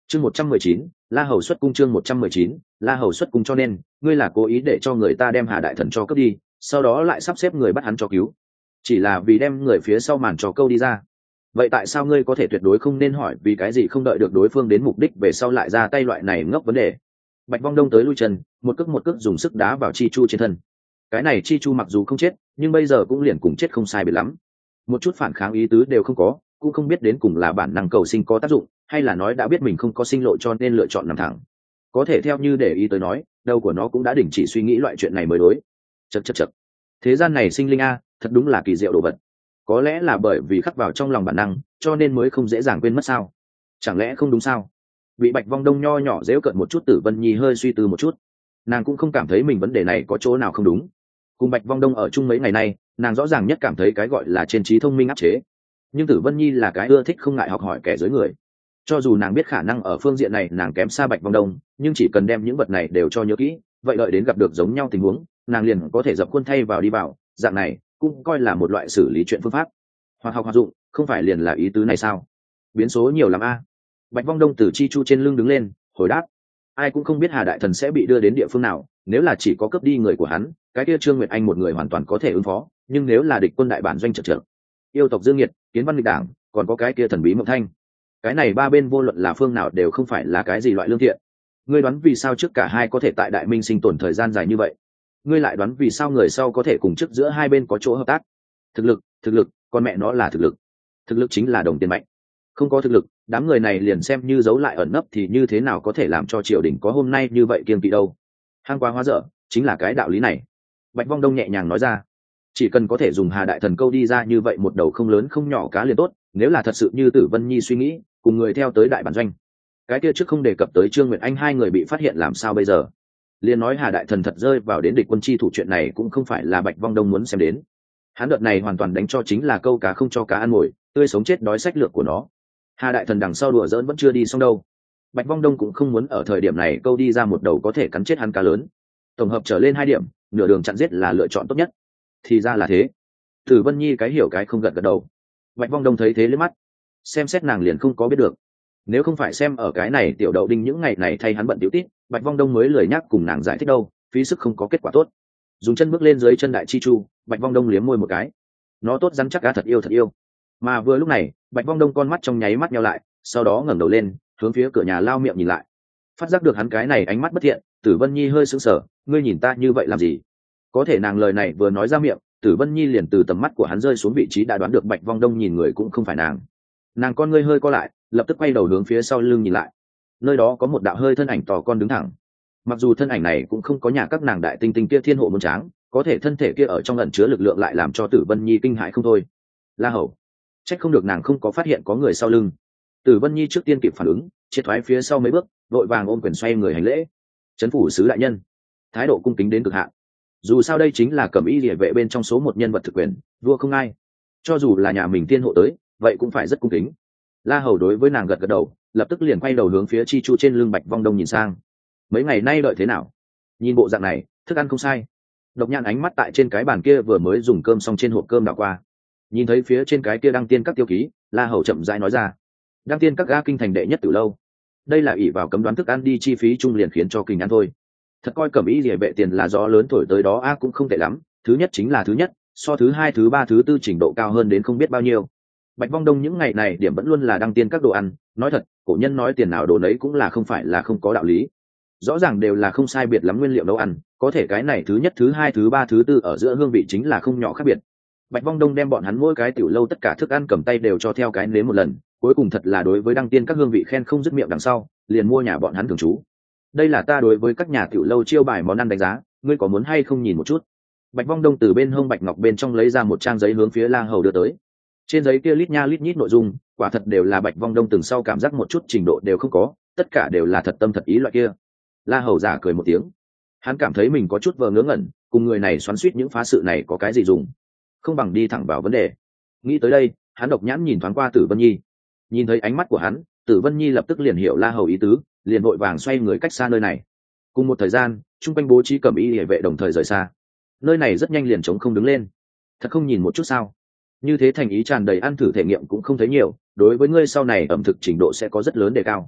Chương 119, La Hầu xuất cung. Chương 119, La Hầu xuất cung. Cho nên ngươi là cố ý để cho người ta đem Hà đại thần cho cướp đi, sau đó lại sắp xếp người bắt hắn cho cứu, chỉ là vì đem người phía sau màn trò câu đi ra. Vậy tại sao ngươi có thể tuyệt đối không nên hỏi vì cái gì không đợi được đối phương đến mục đích về sau lại ra tay loại này ngốc vấn đề? Bạch Vong Đông tới lui chân, một cước dùng sức đá vào Chi Chu trên thân. Cái này Chi Chu mặc dù không chết, nhưng bây giờ cũng liền cùng chết không sai biệt lắm, một chút phản kháng ý tứ đều không có, cũng không biết đến cùng là bản năng cầu sinh có tác dụng, hay là nói đã biết mình không có sinh lộ cho nên lựa chọn nằm thẳng. Có thể theo như để ý tới nói, đầu của nó cũng đã đình chỉ suy nghĩ loại chuyện này mới đối. Chậc. Thế gian này sinh linh a, thật đúng là kỳ diệu đồ vật. Có lẽ là bởi vì khắc vào trong lòng bản năng, cho nên mới không dễ dàng quên mất sao? Chẳng lẽ không đúng sao? Bị Bạch Vong Đông nho nhỏ giễu cợt một chút, Tử Vân Nhi hơi suy tư một chút. Nàng cũng không cảm thấy mình vấn đề này có chỗ nào không đúng. Cùng Bạch Vong Đông ở chung mấy ngày nay, nàng rõ ràng nhất cảm thấy cái gọi là trên trí thông minh áp chế. Nhưng Tử Vân Nhi là cái ưa thích không ngại học hỏi kẻ dưới người. Cho dù nàng biết khả năng ở phương diện này nàng kém xa Bạch Vong Đông, nhưng chỉ cần đem những vật này đều cho nhớ kỹ, vậy đợi đến gặp được giống nhau tình huống, nàng liền có thể dập khuôn thay vào đi vào, dạng này cũng coi là một loại xử lý chuyện phương pháp. Hoặc học hoặc dụng, không phải liền là ý tứ này sao? Biến số nhiều lắm a. Bạch Vong Đông từ Chi Chu trên lưng đứng lên, hồi đáp: ai cũng không biết Hà đại thần sẽ bị đưa đến địa phương nào, nếu là chỉ có cướp đi người của hắn, cái kia Trương Nguyệt Anh một người hoàn toàn có thể ứng phó, nhưng nếu là địch quân đại bản doanh trợ, yêu tộc Dương Nghiệt, Kiến Văn Nghịch Đảng, còn có cái kia thần bí Mộng Thanh, cái này ba bên vô luận là phương nào đều không phải là cái gì loại lương thiện. Ngươi đoán vì sao trước cả hai có thể tại Đại Minh sinh tồn thời gian dài như vậy? Ngươi lại đoán vì sao người sau có thể cùng trước giữa hai bên có chỗ hợp tác? Thực lực, con mẹ nó là thực lực. Thực lực chính là đồng tiền mạnh. Không có thực lực, đám người này liền xem như giấu lại ẩn nấp thì như thế nào có thể làm cho triều đình có hôm nay như vậy kiêng kỵ đâu? Hang quá hóa dở, chính là cái đạo lý này. Bạch Vong Đông nhẹ nhàng nói ra: chỉ cần có thể dùng Hà đại thần câu đi ra như vậy một đầu không lớn không nhỏ cá liền tốt. Nếu là thật sự như Tử Vân Nhi suy nghĩ, cùng người theo tới đại bản doanh, cái kia trước không đề cập tới Trương Nguyệt Anh hai người bị phát hiện làm sao bây giờ? Liên nói Hà đại thần thật rơi vào đến địch quân chi thủ chuyện này cũng không phải là Bạch Vong Đông muốn xem đến. Hắn đợt này hoàn toàn đánh cho chính là câu cá không cho cá ăn mồi, tươi sống chết đói sách lược của nó. Hà đại thần đằng sau đùa giỡn vẫn chưa đi xong đâu. Bạch Vong Đông cũng không muốn ở thời điểm này câu đi ra một đầu có thể cắn chết hắn cá lớn. Tổng hợp trở lên 2 điểm, nửa đường chặn giết là lựa chọn tốt nhất. Thì ra là thế. Tử Vân Nhi cái hiểu cái không gật đầu. Bạch Vong Đông thấy thế liếc mắt, xem xét nàng liền không có biết được. Nếu không phải xem ở cái này tiểu đậu đinh những ngày này thay hắn bận tiểu tít, Bạch Vong Đông mới lười nhắc cùng nàng giải thích đâu, phí sức không có kết quả tốt. Dùng chân bước lên dưới chân đại Chi Chu, Bạch Vong Đông liếm môi một cái. Nó tốt rắn chắc cá, thật yêu. Mà vừa lúc này, Bạch Vong Đông con mắt trong nháy mắt nheo lại, sau đó ngẩng đầu lên, hướng phía cửa nhà lao miệng nhìn lại. Phát giác được hắn cái này ánh mắt bất thiện, Tử Vân Nhi hơi sững sờ, ngươi nhìn ta như vậy làm gì? Có thể nàng lời này vừa nói ra miệng, Tử Vân Nhi liền từ tầm mắt của hắn rơi xuống vị trí đã đoán được Bạch Vong Đông nhìn người cũng không phải nàng. Nàng con ngươi hơi co lại, lập tức quay đầu hướng phía sau lưng nhìn lại. Nơi đó có một đạo hơi thân ảnh to con đứng thẳng. Mặc dù thân ảnh này cũng không có nhà các nàng đại tinh tinh kia thiên hộ muôn tráng, có thể thân thể kia ở trong ẩn chứa lực lượng lại làm cho Tử Vân Nhi kinh hãi không thôi. La Hầu, trách không được nàng không có phát hiện có người sau lưng. Tử Vân Nhi trước tiên kịp phản ứng, triệt thoái phía sau mấy bước, vội vàng ôm quyền xoay người hành lễ. Trấn phủ sứ đại nhân, thái độ cung kính đến cực hạn. Dù sao đây chính là Cẩm Y Liễu vệ bên trong số một nhân vật thực quyền, vua không ai. Cho dù là nhà mình tiên hộ tới, vậy cũng phải rất cung kính. La Hầu đối với nàng gật gật đầu, lập tức liền quay đầu hướng phía Chi Chu trên lưng Bạch Vong Đông nhìn sang. Mấy ngày nay đợi thế nào? Nhìn bộ dạng này, thức ăn không sai. Độc Nhãn ánh mắt tại trên cái bàn kia vừa mới dùng cơm xong trên hộp cơm đảo qua, nhìn thấy phía trên cái kia đăng tiên các tiêu ký, La Hầu chậm rãi nói ra: đăng tiên các ga kinh thành đệ nhất từ lâu. Đây là ỷ vào cấm đoán thức ăn đi chi phí trung liền khiến cho kinh ăn thôi. Thật coi Cẩm Y Liễu vệ tiền là gió lớn thổi tới đó cũng không tệ lắm, thứ nhất chính là thứ nhất, so thứ hai thứ ba thứ tư trình độ cao hơn đến không biết bao nhiêu. Bạch Vong Đông những ngày này điểm vẫn luôn là đăng tiên các đồ ăn, nói thật, cổ nhân nói tiền nào đồ nấy cũng là không phải là không có đạo lý. Rõ ràng đều là không sai biệt lắm nguyên liệu nấu ăn, có thể cái này thứ nhất thứ hai thứ ba thứ tư ở giữa hương vị chính là không nhỏ khác biệt. Bạch Vong Đông đem bọn hắn mỗi cái tiểu lâu tất cả thức ăn cầm tay đều cho theo cái nếm một lần, cuối cùng thật là đối với đăng tiên các hương vị khen không dứt miệng đằng sau, liền mua nhà bọn hắn thường trú. Đây là ta đối với các nhà tiểu lâu chiêu bài món ăn đánh giá, ngươi có muốn hay không nhìn một chút? Bạch Vong Đông từ bên hông bạch ngọc bên trong lấy ra một trang giấy hướng phía La Hầu đưa tới. Trên giấy kia lít nha lít nhít nội dung, quả thật đều là Bạch Vong Đông từng sau cảm giác một chút trình độ đều không có, tất cả đều là thật tâm thật ý loại kia. La Hầu giả cười một tiếng, hắn cảm thấy mình có chút vờ ngớ ngẩn, cùng người này xoắn xuýt những phá sự này có cái gì dùng, không bằng đi thẳng vào vấn đề. Nghĩ tới đây, hắn độc nhãn nhìn thoáng qua Tử Vân Nhi, nhìn thấy ánh mắt của hắn, Tử Vân Nhi lập tức liền hiểu La Hầu ý tứ, liền vội vàng xoay người cách xa nơi này. Cùng một thời gian, trung quanh bố trí Cẩm Y Liễu vệ đồng thời rời xa. Nơi này rất nhanh liền trống không đứng lên. Thật không nhìn một chút sao? Như thế thành ý tràn đầy ăn thử thể nghiệm cũng không thấy nhiều, đối với ngươi sau này ẩm thực trình độ sẽ có rất lớn đề cao.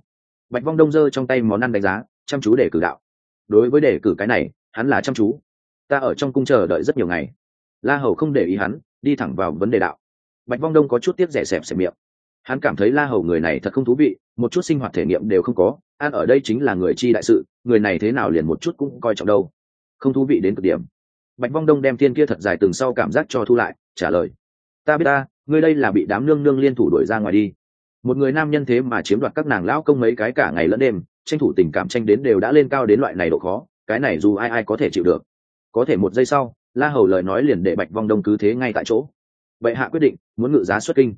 Bạch Vong Đông giơ trong tay món ăn đánh giá, chăm chú để cử đạo. Đối với đề cử cái này, hắn là chăm chú. Ta ở trong cung chờ đợi rất nhiều ngày. La Hầu không để ý hắn, đi thẳng vào vấn đề đạo. Bạch Vong Đông có chút tiếc rẻ xẹp xẹp miệng. Hắn cảm thấy La Hầu người này thật không thú vị, một chút sinh hoạt thể nghiệm đều không có. An ở đây chính là người chi đại sự, người này thế nào liền một chút cũng coi trọng đâu. Không thú vị đến cực điểm. Bạch Vong Đông đem thiên kia thật dài từng sau cảm giác cho thu lại, trả lời: ta biết ta, ngươi đây là bị đám nương nương liên thủ đuổi ra ngoài đi. Một người nam nhân thế mà chiếm đoạt các nàng lão công mấy cái cả ngày lẫn đêm, tranh thủ tình cảm tranh đến đều đã lên cao đến loại này độ khó, cái này dù ai ai có thể chịu được. Có thể một giây sau, La Hầu lời nói liền để Bạch Vong Đông cứ thế ngay tại chỗ. Bệ hạ quyết định muốn ngự giá xuất kinh.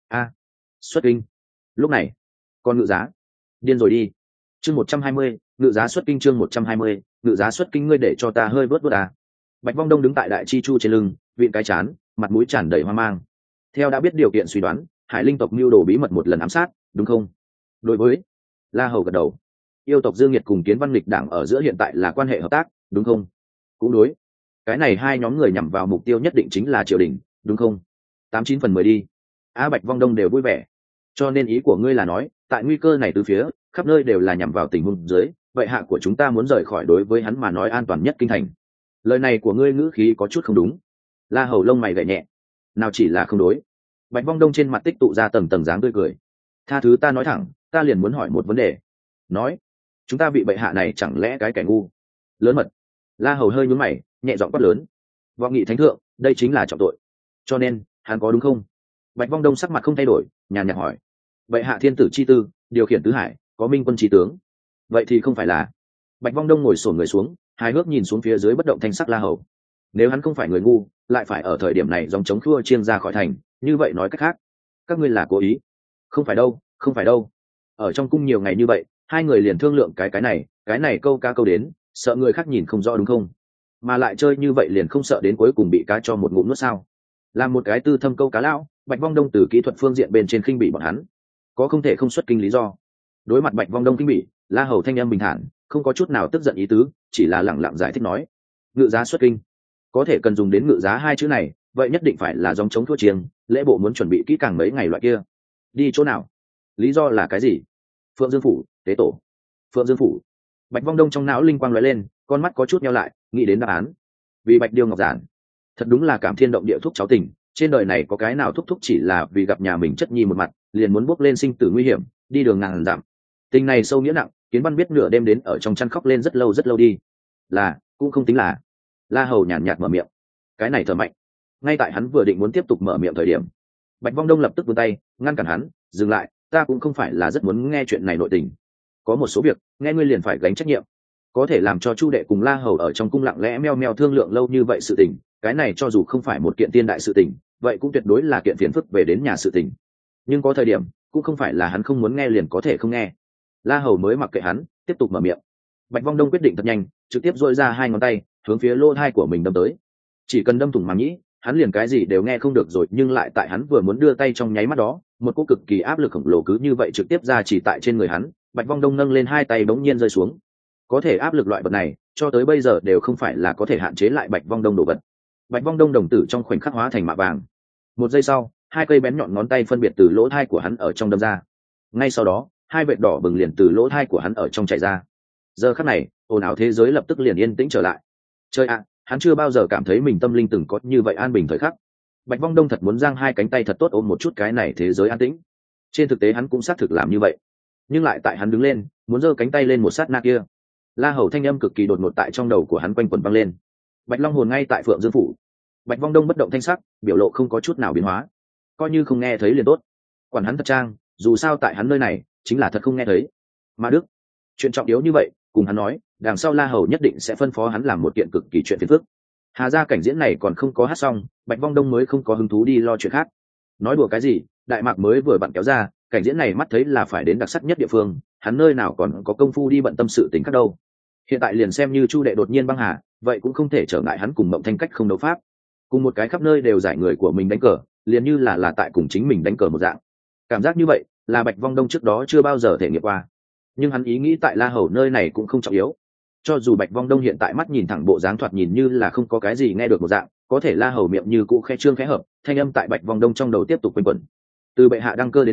Xuất kinh? Lúc này còn ngự giá? Điên rồi đi. Chương 120, ngự giá xuất kinh. Chương 120, ngự giá xuất kinh. Ngươi để cho ta hơi vớt vớt à? Bạch Vong Đông đứng tại đại chi chu trên lưng, vịn cái chán, mặt mũi tràn đầy hoang mang. Theo đã biết điều kiện suy đoán, Hải Linh tộc mưu đồ bí mật một lần ám sát, đúng không? Đối với La Hầu gật đầu. Yêu tộc Dương Nghiệt cùng Kiến Văn Lịch đảng ở giữa hiện tại là quan hệ hợp tác, đúng không? Cũng đối. Cái này hai nhóm người nhằm vào mục tiêu nhất định chính là triều đình, đúng không? 89/10 đi. Bạch Vong Đông đều vui vẻ. Cho nên ý của ngươi là nói, tại nguy cơ này từ phía, khắp nơi đều là nhằm vào tình huống dưới, vậy hạ của chúng ta muốn rời khỏi đối với hắn mà nói an toàn nhất kinh thành. Lời này của ngươi ngữ khí có chút không đúng. La Hầu lông mày gảy nhẹ. Nào chỉ là không đối. Bạch Vong Đông trên mặt tích tụ ra tầng tầng dáng tươi cười. Tha thứ ta nói thẳng, ta liền muốn hỏi một vấn đề. Nói, chúng ta bị bệ hạ này chẳng lẽ cái kẻ ngu lớn mật? La Hầu hơi nhướng mày, nhẹ giọng quát lớn. Vọng nghị thánh thượng, đây chính là trọng tội. Cho nên, hắn có đúng không? Bạch Vong Đông sắc mặt không thay đổi, nhàn nhạt hỏi. Bệ hạ thiên tử chi tư, điều khiển tứ hải, có minh quân trí tướng. Vậy thì không phải là? Bạch Vong Đông ngồi xổm người xuống, hài hước nhìn xuống phía dưới bất động thanh sắc La Hầu. Nếu hắn không phải người ngu, lại phải ở thời điểm này dòng chống khua chiêng ra khỏi thành, như vậy nói cách khác, các ngươi là cố ý. Không phải đâu, không phải đâu. Ở trong cung nhiều ngày như vậy, hai người liền thương lượng cái này câu ca câu đến, sợ người khác nhìn không rõ đúng không? Mà lại chơi như vậy liền không sợ đến cuối cùng bị cá cho một ngụm nuốt sao? Làm một cái tư thâm câu cá lão, Bạch Vong Đông từ kỹ thuật phương diện bên trên khinh bỉ bọn hắn, có không thể không xuất kinh lý do. Đối mặt Bạch Vong Đông khinh bỉ, La Hầu thanh âm bình thản, không có chút nào tức giận ý tứ, chỉ là lẳng lặng giải thích nói: ngự giá xuất kinh, có thể cần dùng đến ngự giá hai chữ này, vậy nhất định phải là dòng chống thua chiêng, lễ bộ muốn chuẩn bị kỹ càng mấy ngày loại kia. Đi chỗ nào? Lý do là cái gì? Phượng Dương phủ, tế tổ. Phượng Dương phủ. Bạch Vong Đông trong não linh quang lóe lên, con mắt có chút nheo lại, nghĩ đến đáp án. Vì Bạch Điêu Ngọc Giản. Thật đúng là cảm thiên động địa thúc cháu tình, trên đời này có cái nào thúc thúc chỉ là vì gặp nhà mình chất nhi một mặt, liền muốn bước lên sinh tử nguy hiểm, đi đường ngàn dặm. Tình này sâu nghĩa nặng, Kiến Văn biết nửa đêm đến ở trong chăn khóc lên rất lâu đi. Là, cũng không tính là. La Hầu nhàn nhạt mở miệng. Cái này thở mạnh. Ngay tại hắn vừa định muốn tiếp tục mở miệng thời điểm, Bạch Vong Đông lập tức vươn tay ngăn cản hắn, dừng lại. Ta cũng không phải là rất muốn nghe chuyện này nội tình, có một số việc nghe ngươi liền phải gánh trách nhiệm. Có thể làm cho Chu đệ cùng La Hầu ở trong cung lặng lẽ meo meo thương lượng lâu như vậy sự tình, cái này cho dù không phải một kiện tiên đại sự tình, vậy cũng tuyệt đối là kiện phiền phức về đến nhà sự tình. Nhưng có thời điểm cũng không phải là hắn không muốn nghe liền có thể không nghe. La Hầu mới mặc kệ hắn, tiếp tục mở miệng. Bạch Vong Đông quyết định thật nhanh, trực tiếp dội ra hai ngón tay hướng phía lỗ tai của mình đâm tới. Chỉ cần đâm thủng màng nhĩ, hắn liền cái gì đều nghe không được rồi. Nhưng lại tại hắn vừa muốn đưa tay trong nháy mắt đó, một cỗ cực kỳ áp lực khổng lồ cứ như vậy trực tiếp ra chỉ tại trên người hắn. Bạch Vong Đông nâng lên hai tay bỗng nhiên rơi xuống. Có thể áp lực loại vật này cho tới bây giờ đều không phải là có thể hạn chế lại Bạch Vong Đông đồ vật. Bạch Vong Đông đồng tử trong khoảnh khắc hóa thành mạ vàng. Một giây sau, hai cây bén nhọn ngón tay phân biệt từ lỗ tai của hắn ở trong đâm ra. Ngay sau đó, hai vệt đỏ bừng liền từ lỗ tai của hắn ở trong chảy ra. Giờ khắc này, ồn ào thế giới lập tức liền yên tĩnh trở lại. Trời ạ, hắn chưa bao giờ cảm thấy mình tâm linh từng có như vậy an bình thời khắc. Bạch Vong Đông thật muốn giang hai cánh tay thật tốt ôm một chút cái này thế giới an tĩnh. Trên thực tế hắn cũng xác thực làm như vậy, nhưng lại tại hắn đứng lên muốn giơ cánh tay lên một sát na kia, La Hầu thanh âm cực kỳ đột ngột tại trong đầu của hắn quanh quẩn vang lên. Bạch Long hồn ngay tại Phượng Dương phủ. Bạch Vong Đông bất động thanh sắc, biểu lộ không có chút nào biến hóa, coi như không nghe thấy liền tốt. Quản hắn thật trang, dù sao tại hắn nơi này chính là thật không nghe thấy. Mà Đức, chuyện trọng yếu như vậy cùng hắn nói, đằng sau La Hầu nhất định sẽ phân phó hắn làm một kiện cực kỳ chuyện phiền phức. Hà gia cảnh diễn này còn không có hát xong, Bạch Vong Đông mới không có hứng thú đi lo chuyện khác. Nói đùa cái gì, đại mạc mới vừa bận kéo ra, cảnh diễn này mắt thấy là phải đến đặc sắc nhất địa phương, hắn nơi nào còn có công phu đi bận tâm sự tình khác đâu. Hiện tại liền xem như Chu đệ đột nhiên băng hà, vậy cũng không thể trở ngại hắn cùng Mộng Thanh cách không đấu pháp, cùng một cái khắp nơi đều giải người của mình đánh cờ, liền như là tại cùng chính mình đánh cờ một dạng. Cảm giác như vậy là Bạch Vong Đông trước đó chưa bao giờ thể nghiệm qua. Nhưng hắn ý nghĩ tại La Hầu nơi này cũng không trọng yếu. Cho dù Bạch Vong Đông hiện tại mắt nhìn thẳng bộ dáng thoạt nhìn như là không có cái gì nghe được một dạng, có thể La Hầu miệng như cũ khẽ trương khẽ hợp, thanh âm tại Bạch Vong Đông trong đầu tiếp tục quanh quẩn. Từ bệ hạ đăng cơ đến nay,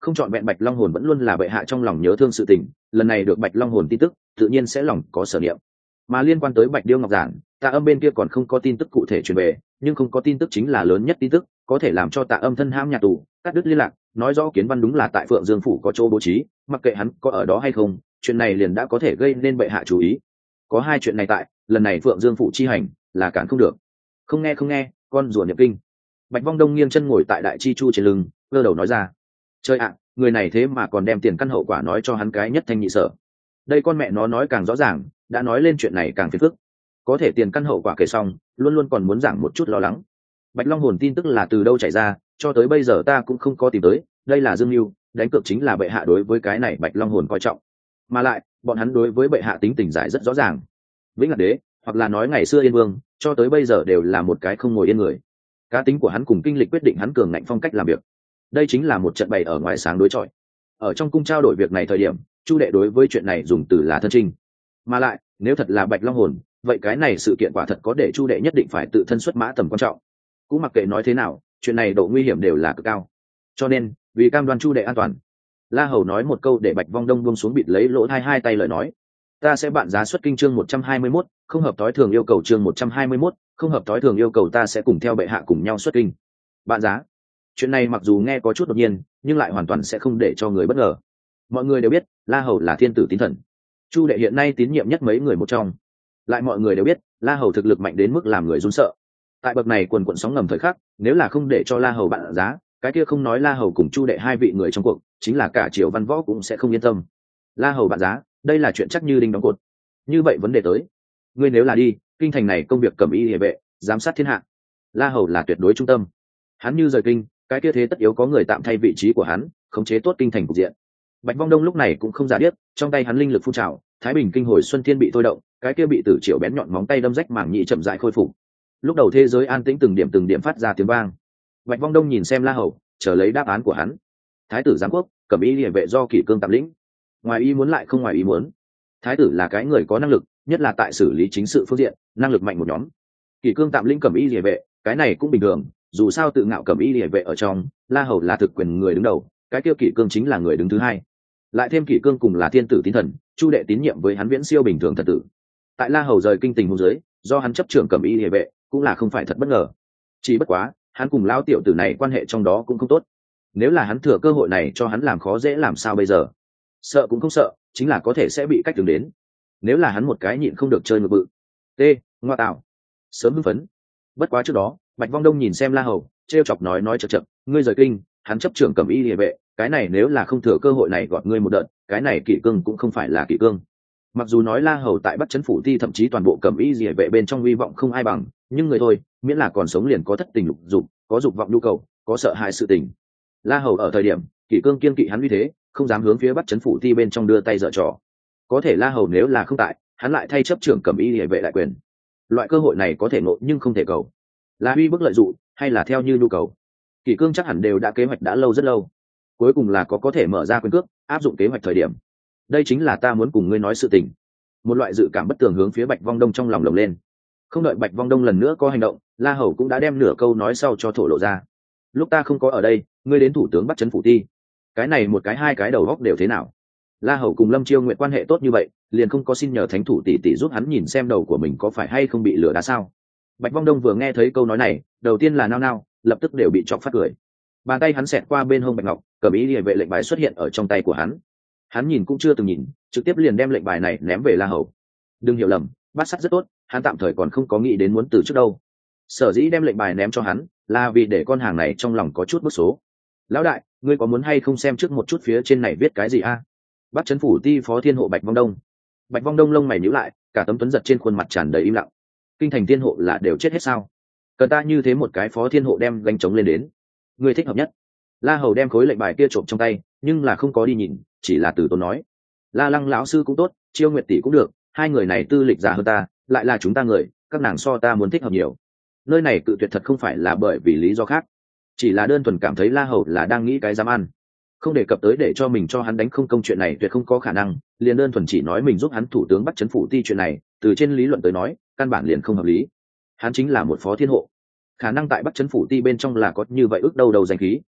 không chọn vẹn bạch long hồn vẫn luôn là bệ hạ trong lòng nhớ thương sự tình, lần này được bạch long hồn tin tức tự nhiên sẽ lòng có sở niệm. Mà liên quan tới bạch điêu ngọc giản, Tạ Âm bên kia còn không có tin tức cụ thể truyền về, nhưng không có tin tức chính là lớn nhất tin tức, có thể làm cho Tạ Âm thân hãm nhà tù, cắt đứt liên lạc, nói rõ Kiến Văn đúng là tại Phượng Dương phủ có chỗ bố trí, mặc kệ hắn có ở đó hay không, chuyện này liền đã có thể gây nên bệ hạ chú ý. Có hai chuyện này tại, lần này Phượng Dương phủ chi hành là cản không được. Không nghe, con rùa nhập kinh. Bạch Vong Đông nghiêng chân ngồi tại đại chi chu trên lưng, cơ đầu nói ra. Chơi ạ, người này thế mà còn đem tiền căn hậu quả nói cho hắn cái nhất thanh nhị sở. Đây con mẹ nó nói càng rõ ràng, đã nói lên chuyện này càng phiền phức. Có thể tiền căn hậu quả kể xong, luôn luôn còn muốn giảng một chút lo lắng. Bạch Long hồn tin tức là từ đâu chảy ra, cho tới bây giờ ta cũng không có tìm tới, đây là dương mưu, đánh cược chính là bệ hạ đối với cái này Bạch Long hồn coi trọng. Mà lại, bọn hắn đối với bệ hạ tính tình giải rất rõ ràng. Vĩnh Lạc đế, hoặc là nói ngày xưa Yên Vương, cho tới bây giờ đều là một cái không ngồi yên người. Cá tính của hắn cùng kinh lịch quyết định hắn cường ngạnh phong cách làm việc. Đây chính là một trận bày ở ngoài sáng đối chọi. Ở trong cung trao đổi việc này thời điểm, Chu đệ đối với chuyện này dùng từ là thân trinh. Mà lại, nếu thật là Bạch Long hồn, vậy cái này sự kiện quả thật có để Chu đệ nhất định phải tự thân xuất mã tầm quan trọng. Cũng mặc kệ nói thế nào, chuyện này độ nguy hiểm đều là cực cao. Cho nên, vì cam đoan Chu đệ an toàn, La Hầu nói một câu để Bạch Vong Đông buông xuống bịt lấy lỗ hai tay lời nói. Ta sẽ bạn giá xuất kinh chương 121, không hợp tối thường yêu cầu chương 121, không hợp tối thường yêu cầu ta sẽ cùng theo bệ hạ cùng nhau xuất kinh. Bạn giá. Chuyện này mặc dù nghe có chút đột nhiên, nhưng lại hoàn toàn sẽ không để cho người bất ngờ. Mọi người đều biết, La Hầu là thiên tử tín thần. Chu đệ hiện nay tín nhiệm nhất mấy người một trong. Lại mọi người đều biết, La Hầu thực lực mạnh đến mức làm người run sợ. Tại bậc này quần quần sóng ngầm thời khắc, nếu là không để cho La Hầu bạn giá, cái kia không nói La Hầu cùng Chu đệ hai vị người trong cuộc, chính là cả triều văn võ cũng sẽ không yên tâm. La Hầu bạn giá, đây là chuyện chắc như đinh đóng cột. Như vậy vấn đề tới, ngươi nếu là đi, kinh thành này công việc cầm y địa vệ, giám sát thiên hạ, La Hầu là tuyệt đối trung tâm. Hắn như rời kinh, cái kia thế tất yếu có người tạm thay vị trí của hắn, khống chế tốt kinh thành cục diện. Bạch Vong Đông lúc này cũng không giả điếc, trong tay hắn linh lực phun trào, Thái Bình kinh hồi xuân thiên bị thôi động, cái kia bị tử triệu bén nhọn móng tay đâm rách mảng nhị chậm rãi khôi phục. Lúc đầu thế giới an tĩnh từng điểm phát ra tiếng vang. Bạch Vong Đông nhìn xem La Hầu, chờ lấy đáp án của hắn. Thái tử giám quốc, cẩm y liề vệ do Kỷ Cương tạm lĩnh. Ngoài ý muốn lại không ngoài ý muốn. Thái tử là cái người có năng lực, nhất là tại xử lý chính sự phương diện, năng lực mạnh một nhóm. Kỷ Cương tạm lĩnh cẩm y liề vệ, cái này cũng bình thường, dù sao tự ngạo cẩm y liề vệ ở trong, La Hầu là thực quyền người đứng đầu, cái kia Kỷ Cương chính là người đứng thứ hai. Lại thêm Kỷ Cương cùng là thiên tử tín thần, Chu đệ tín nhiệm với hắn viễn siêu bình thường thật tử. Tại La Hầu rời kinh tình huống dưới, do hắn chấp trưởng cẩm y liề vệ, cũng là không phải thật bất ngờ. Chỉ bất quá, hắn cùng lão tiểu tử này quan hệ trong đó cũng không tốt. Nếu là hắn thừa cơ hội này cho hắn làm khó dễ làm sao bây giờ? Sợ cũng không sợ, chính là có thể sẽ bị cách đường đến. Nếu là hắn một cái nhịn không được chơi ngược bự. Ngoa tạo. Sớm hưng phấn. Bất quá trước đó, Bạch Vong Đông nhìn xem La Hầu, trêu chọc nói chậc chậc, ngươi rời kinh, hắn chấp trưởng cẩm y liề vệ, cái này nếu là không thừa cơ hội này gọt ngươi một đợt, cái này Kỷ Cương cũng không phải là Kỷ Cương. Mặc dù nói La Hầu tại Bắc Trấn phủ ti thậm chí toàn bộ cẩm y liề vệ bên trong hy vọng không ai bằng, nhưng người thôi, miễn là còn sống liền có thất tình lục dục, có dục vọng nhu cầu, có sợ hãi sự tình. La Hầu ở thời điểm, Kỷ Cương kiên kỵ hắn uy thế, không dám hướng phía Bắc Trấn phủ ti bên trong đưa tay dở trò. Có thể La Hầu nếu là không tại, hắn lại thay chấp trưởng cẩm y liề vệ đại quyền. Loại cơ hội này có thể ngộ nhưng không thể cầu. Là uy bức lợi dụng, hay là theo như nhu cầu? Kỷ Cương chắc hẳn đều đã kế hoạch đã lâu rất lâu. Cuối cùng là có thể mở ra quyền cước, áp dụng kế hoạch thời điểm. Đây chính là ta muốn cùng ngươi nói sự tình. Một loại dự cảm bất tường hướng phía Bạch Vong Đông trong lòng lồng lên. Không đợi Bạch Vong Đông lần nữa có hành động, La Hầu cũng đã đem nửa câu nói sau cho thổ lộ ra. Lúc ta không có ở đây, ngươi đến thủ tướng Bắc Trấn phủ ti. Cái này một cái hai cái đầu góc đều thế nào? La Hầu cùng Lâm Chiêu Nguyện quan hệ tốt như vậy, liền không có xin nhờ thánh thủ tỷ tỷ giúp hắn nhìn xem đầu của mình có phải hay không bị lửa đá sao? Bạch Vong Đông vừa nghe thấy câu nói này, đầu tiên là nao nao, lập tức đều bị chọc phát cười. Bàn tay hắn xẹt qua bên hông bạch ngọc, cẩm y liề vệ lệnh bài xuất hiện ở trong tay của hắn. Hắn nhìn cũng chưa từng nhìn, trực tiếp liền đem lệnh bài này ném về La Hầu. Đừng hiểu lầm, bát sắt rất tốt, hắn tạm thời còn không có nghĩ đến muốn từ trước đâu. Sở dĩ đem lệnh bài ném cho hắn, là vì để con hàng này trong lòng có chút bức số. Lão đại, ngươi có muốn hay không xem trước một chút phía trên này viết cái gì a? Bắc Trấn phủ ti phó thiên hộ Bạch Vong Đông. Bạch Vong Đông lông mày nhíu lại, cả tấm tuấn giật trên khuôn mặt tràn đầy im lặng. Kinh thành thiên hộ là đều chết hết sao? Cần ta như thế một cái phó thiên hộ đem gánh trống lên đến, ngươi thích hợp nhất. La Hầu đem khối lệnh bài kia trộm trong tay, nhưng là không có đi nhìn, chỉ là từ tốn nói. La Lăng lão sư cũng tốt, Chiêu Nguyệt tỷ cũng được, hai người này tư lịch già hơn ta, lại là chúng ta người, các nàng so ta muốn thích hợp nhiều. Nơi này cự tuyệt thật không phải là bởi vì lý do khác, chỉ là đơn thuần cảm thấy La Hầu là đang nghĩ cái dám ăn. Không đề cập tới để cho mình cho hắn đánh không công chuyện này tuyệt không có khả năng, liền đơn thuần chỉ nói mình giúp hắn thủ tướng Bắc Trấn phủ ti chuyện này, từ trên lý luận tới nói, căn bản liền không hợp lý. Hắn chính là một phó thiên hộ, khả năng tại Bắc Trấn phủ ti bên trong là có như vậy ước đâu đầu danh khí.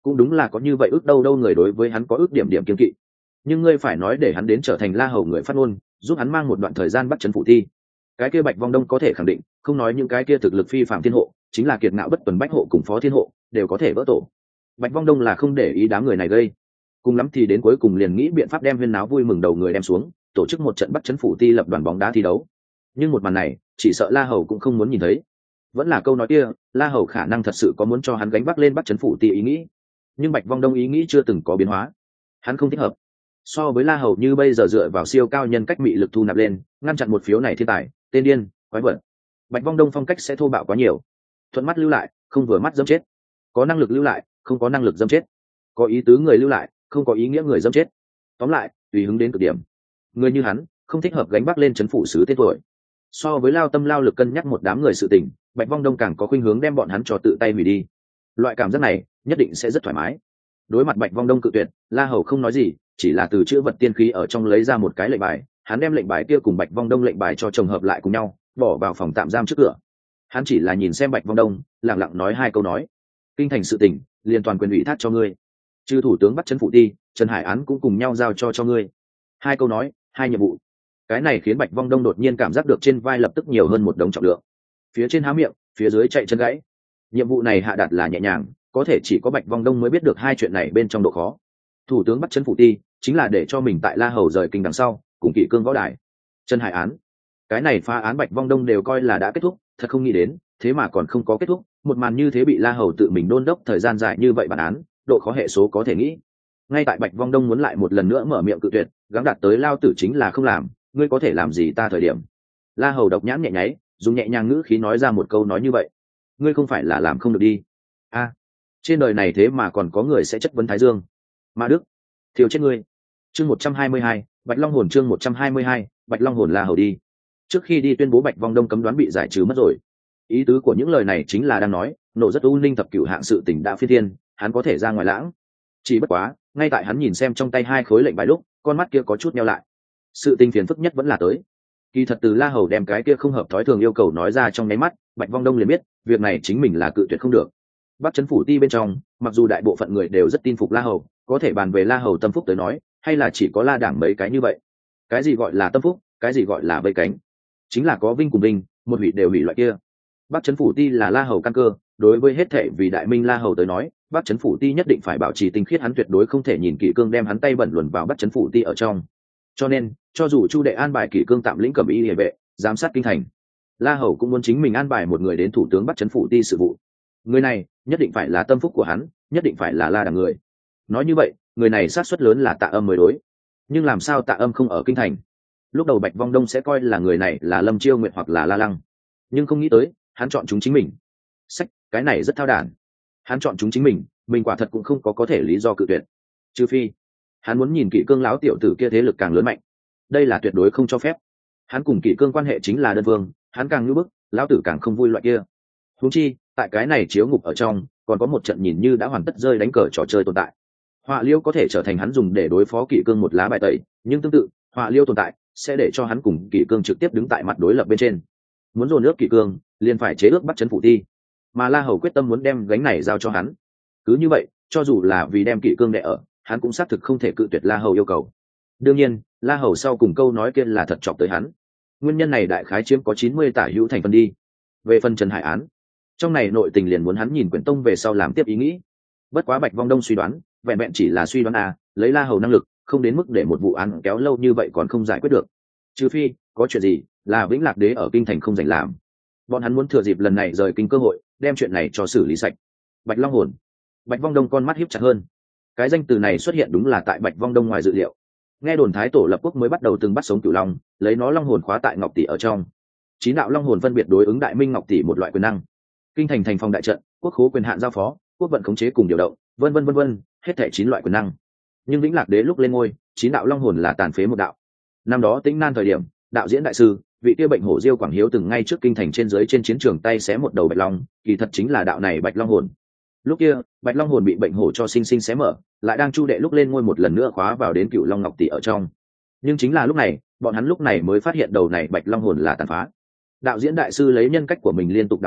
cũng đúng là có như vậy ước đâu đâu người đối với hắn có ước điểm điểm kiên kỵ. Nhưng ngươi phải nói để hắn đến trở thành La Hầu người phát ngôn, giúp hắn mang một đoạn thời gian bắt chấn phủ thi, cái kia Bạch Vong Đông có thể khẳng định, không nói những cái kia thực lực phi phạm thiên hộ, chính là kiệt ngạo bất tuần bách hộ cùng phó thiên hộ đều có thể vỡ tổ. Bạch Vong Đông là không để ý đám người này gây, cùng lắm thì đến cuối cùng liền nghĩ biện pháp đem huyên náo vui mừng đầu người đem xuống, tổ chức một trận bắt chấn phủ ti lập đoàn bóng đá thi đấu. Nhưng một màn này chỉ sợ La Hầu cũng không muốn nhìn thấy. Vẫn là câu nói kia, La Hầu khả năng thật sự có muốn cho hắn gánh vác lên bắt chấn phủ ti ý nghĩ, nhưng Bạch Vong Đông ý nghĩ chưa từng có biến hóa. Hắn không thích hợp. So với La Hầu như bây giờ dựa vào siêu cao nhân cách mị lực thu nạp lên, ngăn chặn một phiếu này thiên tài, tên điên, quái vật. Bạch Vong Đông phong cách sẽ thô bạo quá nhiều. Thuận mắt lưu lại, không vừa mắt dẫm chết. Có năng lực lưu lại, không có năng lực dẫm chết. Có ý tứ người lưu lại, không có ý nghĩa người dẫm chết. Tóm lại, tùy hứng đến cực điểm. Người như hắn, không thích hợp gánh vác lên trấn phủ sứ tên tuổi. So với lao tâm lao lực cân nhắc một đám người sự tình, Bạch Vong Đông càng có khuynh hướng đem bọn hắn cho tự tay hủy đi. Loại cảm giác này nhất định sẽ rất thoải mái. Đối mặt Bạch Vong Đông cự tuyệt, La Hầu không nói gì, chỉ là từ chữ vật tiên khí ở trong lấy ra một cái lệnh bài. Hắn đem lệnh bài kia cùng Bạch Vong Đông lệnh bài cho chồng hợp lại cùng nhau, bỏ vào phòng tạm giam trước cửa. Hắn chỉ là nhìn xem Bạch Vong Đông, lặng lặng nói hai câu nói: kinh thành sự tình liên toàn quyền ủy thác cho ngươi, chư thủ tướng bắt chấn phụ ti, Trần Hải Án cũng cùng nhau giao cho ngươi. Hai câu nói, hai nhiệm vụ. Cái này khiến Bạch Vong Đông đột nhiên cảm giác được trên vai lập tức nhiều hơn một đống trọng lượng. Phía trên há miệng, phía dưới chạy chân gãy. Nhiệm vụ này hạ đạt là nhẹ nhàng, có thể chỉ có Bạch Vong Đông mới biết được hai chuyện này bên trong độ khó. Thủ tướng bắt chấn phụ ti chính là để cho mình tại La Hầu rời kinh đằng sau cùng kỷ cương võ đài. Trần Hải Án, cái này phá án Bạch Vong Đông đều coi là đã kết thúc, thật không nghĩ đến thế mà còn không có kết thúc. Một màn như thế bị La Hầu tự mình đôn đốc thời gian dài như vậy bản án, độ khó hệ số có thể nghĩ. Ngay tại Bạch Vong Đông muốn lại một lần nữa mở miệng cự tuyệt, gắng đạt tới lao tử chính là không làm, ngươi có thể làm gì ta thời điểm, La Hầu độc nhãn nhẹ nháy, dùng nhẹ nhàng ngữ khí nói ra một câu nói như vậy: ngươi không phải là làm không được đi. A, trên đời này thế mà còn có người sẽ chất vấn Thái Dương. Ma Đức, thiêu chết ngươi. Chương 122, Bạch Long hồn. Chương 122, Bạch Long hồn. La Hầu đi trước khi đi tuyên bố Bạch Vong Đông cấm đoán bị giải trừ mất rồi. Ý tứ của những lời này chính là đang nói nộ rất u ninh thập cửu hạng sự tình đã phi thiên, hắn có thể ra ngoài lãng. Chỉ bất quá, ngay tại hắn nhìn xem trong tay hai khối lệnh bài lúc, con mắt kia có chút nheo lại. Sự tình phiền phức nhất vẫn là tới. Kỳ thật từ La Hầu đem cái kia không hợp thói thường yêu cầu nói ra trong nháy mắt, Bạch Vong Đông liền biết việc này chính mình là cự tuyệt không được. Bắc trấn phủ ti bên trong, mặc dù đại bộ phận người đều rất tin phục La Hầu, có thể bàn về La Hầu tâm phúc tới nói, hay là chỉ có La Đảng mấy cái như vậy. Cái gì gọi là tâm phúc, cái gì gọi là vây cánh, chính là có vinh cùng vinh, một hủy đều hủy loại kia. Bắc trấn phủ ti là La Hầu căn cơ, đối với hết thệ vì đại minh La Hầu tới nói, Bắc trấn phủ ti nhất định phải bảo trì tinh khiết, hắn tuyệt đối không thể nhìn kỵ cương đem hắn tay bẩn luồn vào Bắc trấn phủ ti ở trong. Cho nên, cho dù Chu Đệ an bài kỷ cương tạm lĩnh Cẩm Y Liề vệ, giám sát kinh thành, La Hầu cũng muốn chính mình an bài một người đến thủ tướng bắt chấn phủ ti sự vụ. Người này nhất định phải là tâm phúc của hắn, nhất định phải là La Đảng người. Nói như vậy, người này sát suất lớn là Tạ Âm mới đối. Nhưng làm sao Tạ Âm không ở kinh thành? Lúc đầu Bạch Vong Đông sẽ coi là người này là Lâm Chiêu Nguyệt hoặc là La Lăng, nhưng không nghĩ tới, hắn chọn chúng chính mình. Sách, cái này rất thao đản. Hắn chọn chúng chính mình quả thật cũng không có thể lý do cự tuyệt. Trừ phi hắn muốn nhìn kỷ cương lão tiểu tử kia thế lực càng lớn mạnh, đây là tuyệt đối không cho phép. Hắn cùng kỷ cương quan hệ chính là đơn phương, hắn càng ngưỡng bức, lão tử càng không vui loại kia. Huống chi tại cái này chiếu ngục ở trong còn có một trận nhìn như đã hoàn tất rơi đánh cờ trò chơi tồn tại. Họa liêu có thể trở thành hắn dùng để đối phó kỷ cương một lá bài tẩy, nhưng tương tự họa liêu tồn tại sẽ để cho hắn cùng kỷ cương trực tiếp đứng tại mặt đối lập bên trên. Muốn dồn ước kỷ cương liền phải chế ước bắt chấn phủ ti, mà La Hầu quyết tâm muốn đem gánh này giao cho hắn. Cứ như vậy, cho dù là vì đem kỷ cương đè ở, hắn cũng xác thực không thể cự tuyệt La Hầu yêu cầu. Đương nhiên, La Hầu sau cùng câu nói kia là thật chọc tới hắn. Nguyên nhân này đại khái chiếm có 90 tả hữu thành phần đi. Về phần Trần Hải Án, trong này nội tình liền muốn hắn nhìn quyển tông về sau làm tiếp ý nghĩ. Bất quá Bạch Vong Đông suy đoán, vẹn vẹn chỉ là suy đoán lấy La Hầu năng lực, không đến mức để một vụ án kéo lâu như vậy còn không giải quyết được. Trừ phi, có chuyện gì là Vĩnh Lạc Đế ở kinh thành không rảnh làm. Bọn hắn muốn thừa dịp lần này rời kinh cơ hội, đem chuyện này cho xử lý sạch. Bạch Long hồn. Bạch Vong Đông con mắt híp chặt hơn. Cái danh từ này xuất hiện đúng là tại Bạch Vong Đông ngoài dự liệu. Nghe đồn Thái Tổ lập quốc mới bắt đầu từng bắt sống cửu long, lấy nó long hồn khóa tại ngọc tỷ ở trong. 9 đạo long hồn phân biệt đối ứng đại minh ngọc tỷ một loại quyền năng. Kinh thành thành phòng đại trận, quốc khố quyền hạn giao phó, quốc vận khống chế cùng điều động, vân vân, hết thảy 9 loại quyền năng. Nhưng Vĩnh Lạc Đế lúc lên ngôi, 9 đạo long hồn là tàn phế một đạo. Năm đó Tĩnh Nan thời điểm, đạo diễn đại sư, vị kia bệnh hổ Diêu Quảng Hiếu từng ngay trước kinh thành trên dưới trên chiến trường tay xé một đầu bạch long, kỳ thật chính là đạo này bạch long hồn. Lúc kia bạch long hồn bị bệnh hổ cho sinh sinh xé mở, lại đang Chu Đệ lúc lên ngôi một lần nữa khóa vào đến cựu long ngọc tỷ ở trong. Nhưng chính là lúc này, bọn hắn lúc này mới phát hiện đầu này bạch long hồn là tàn phá. Đạo diễn đại sư lấy nhân cách của mình liên tục đảm bảo,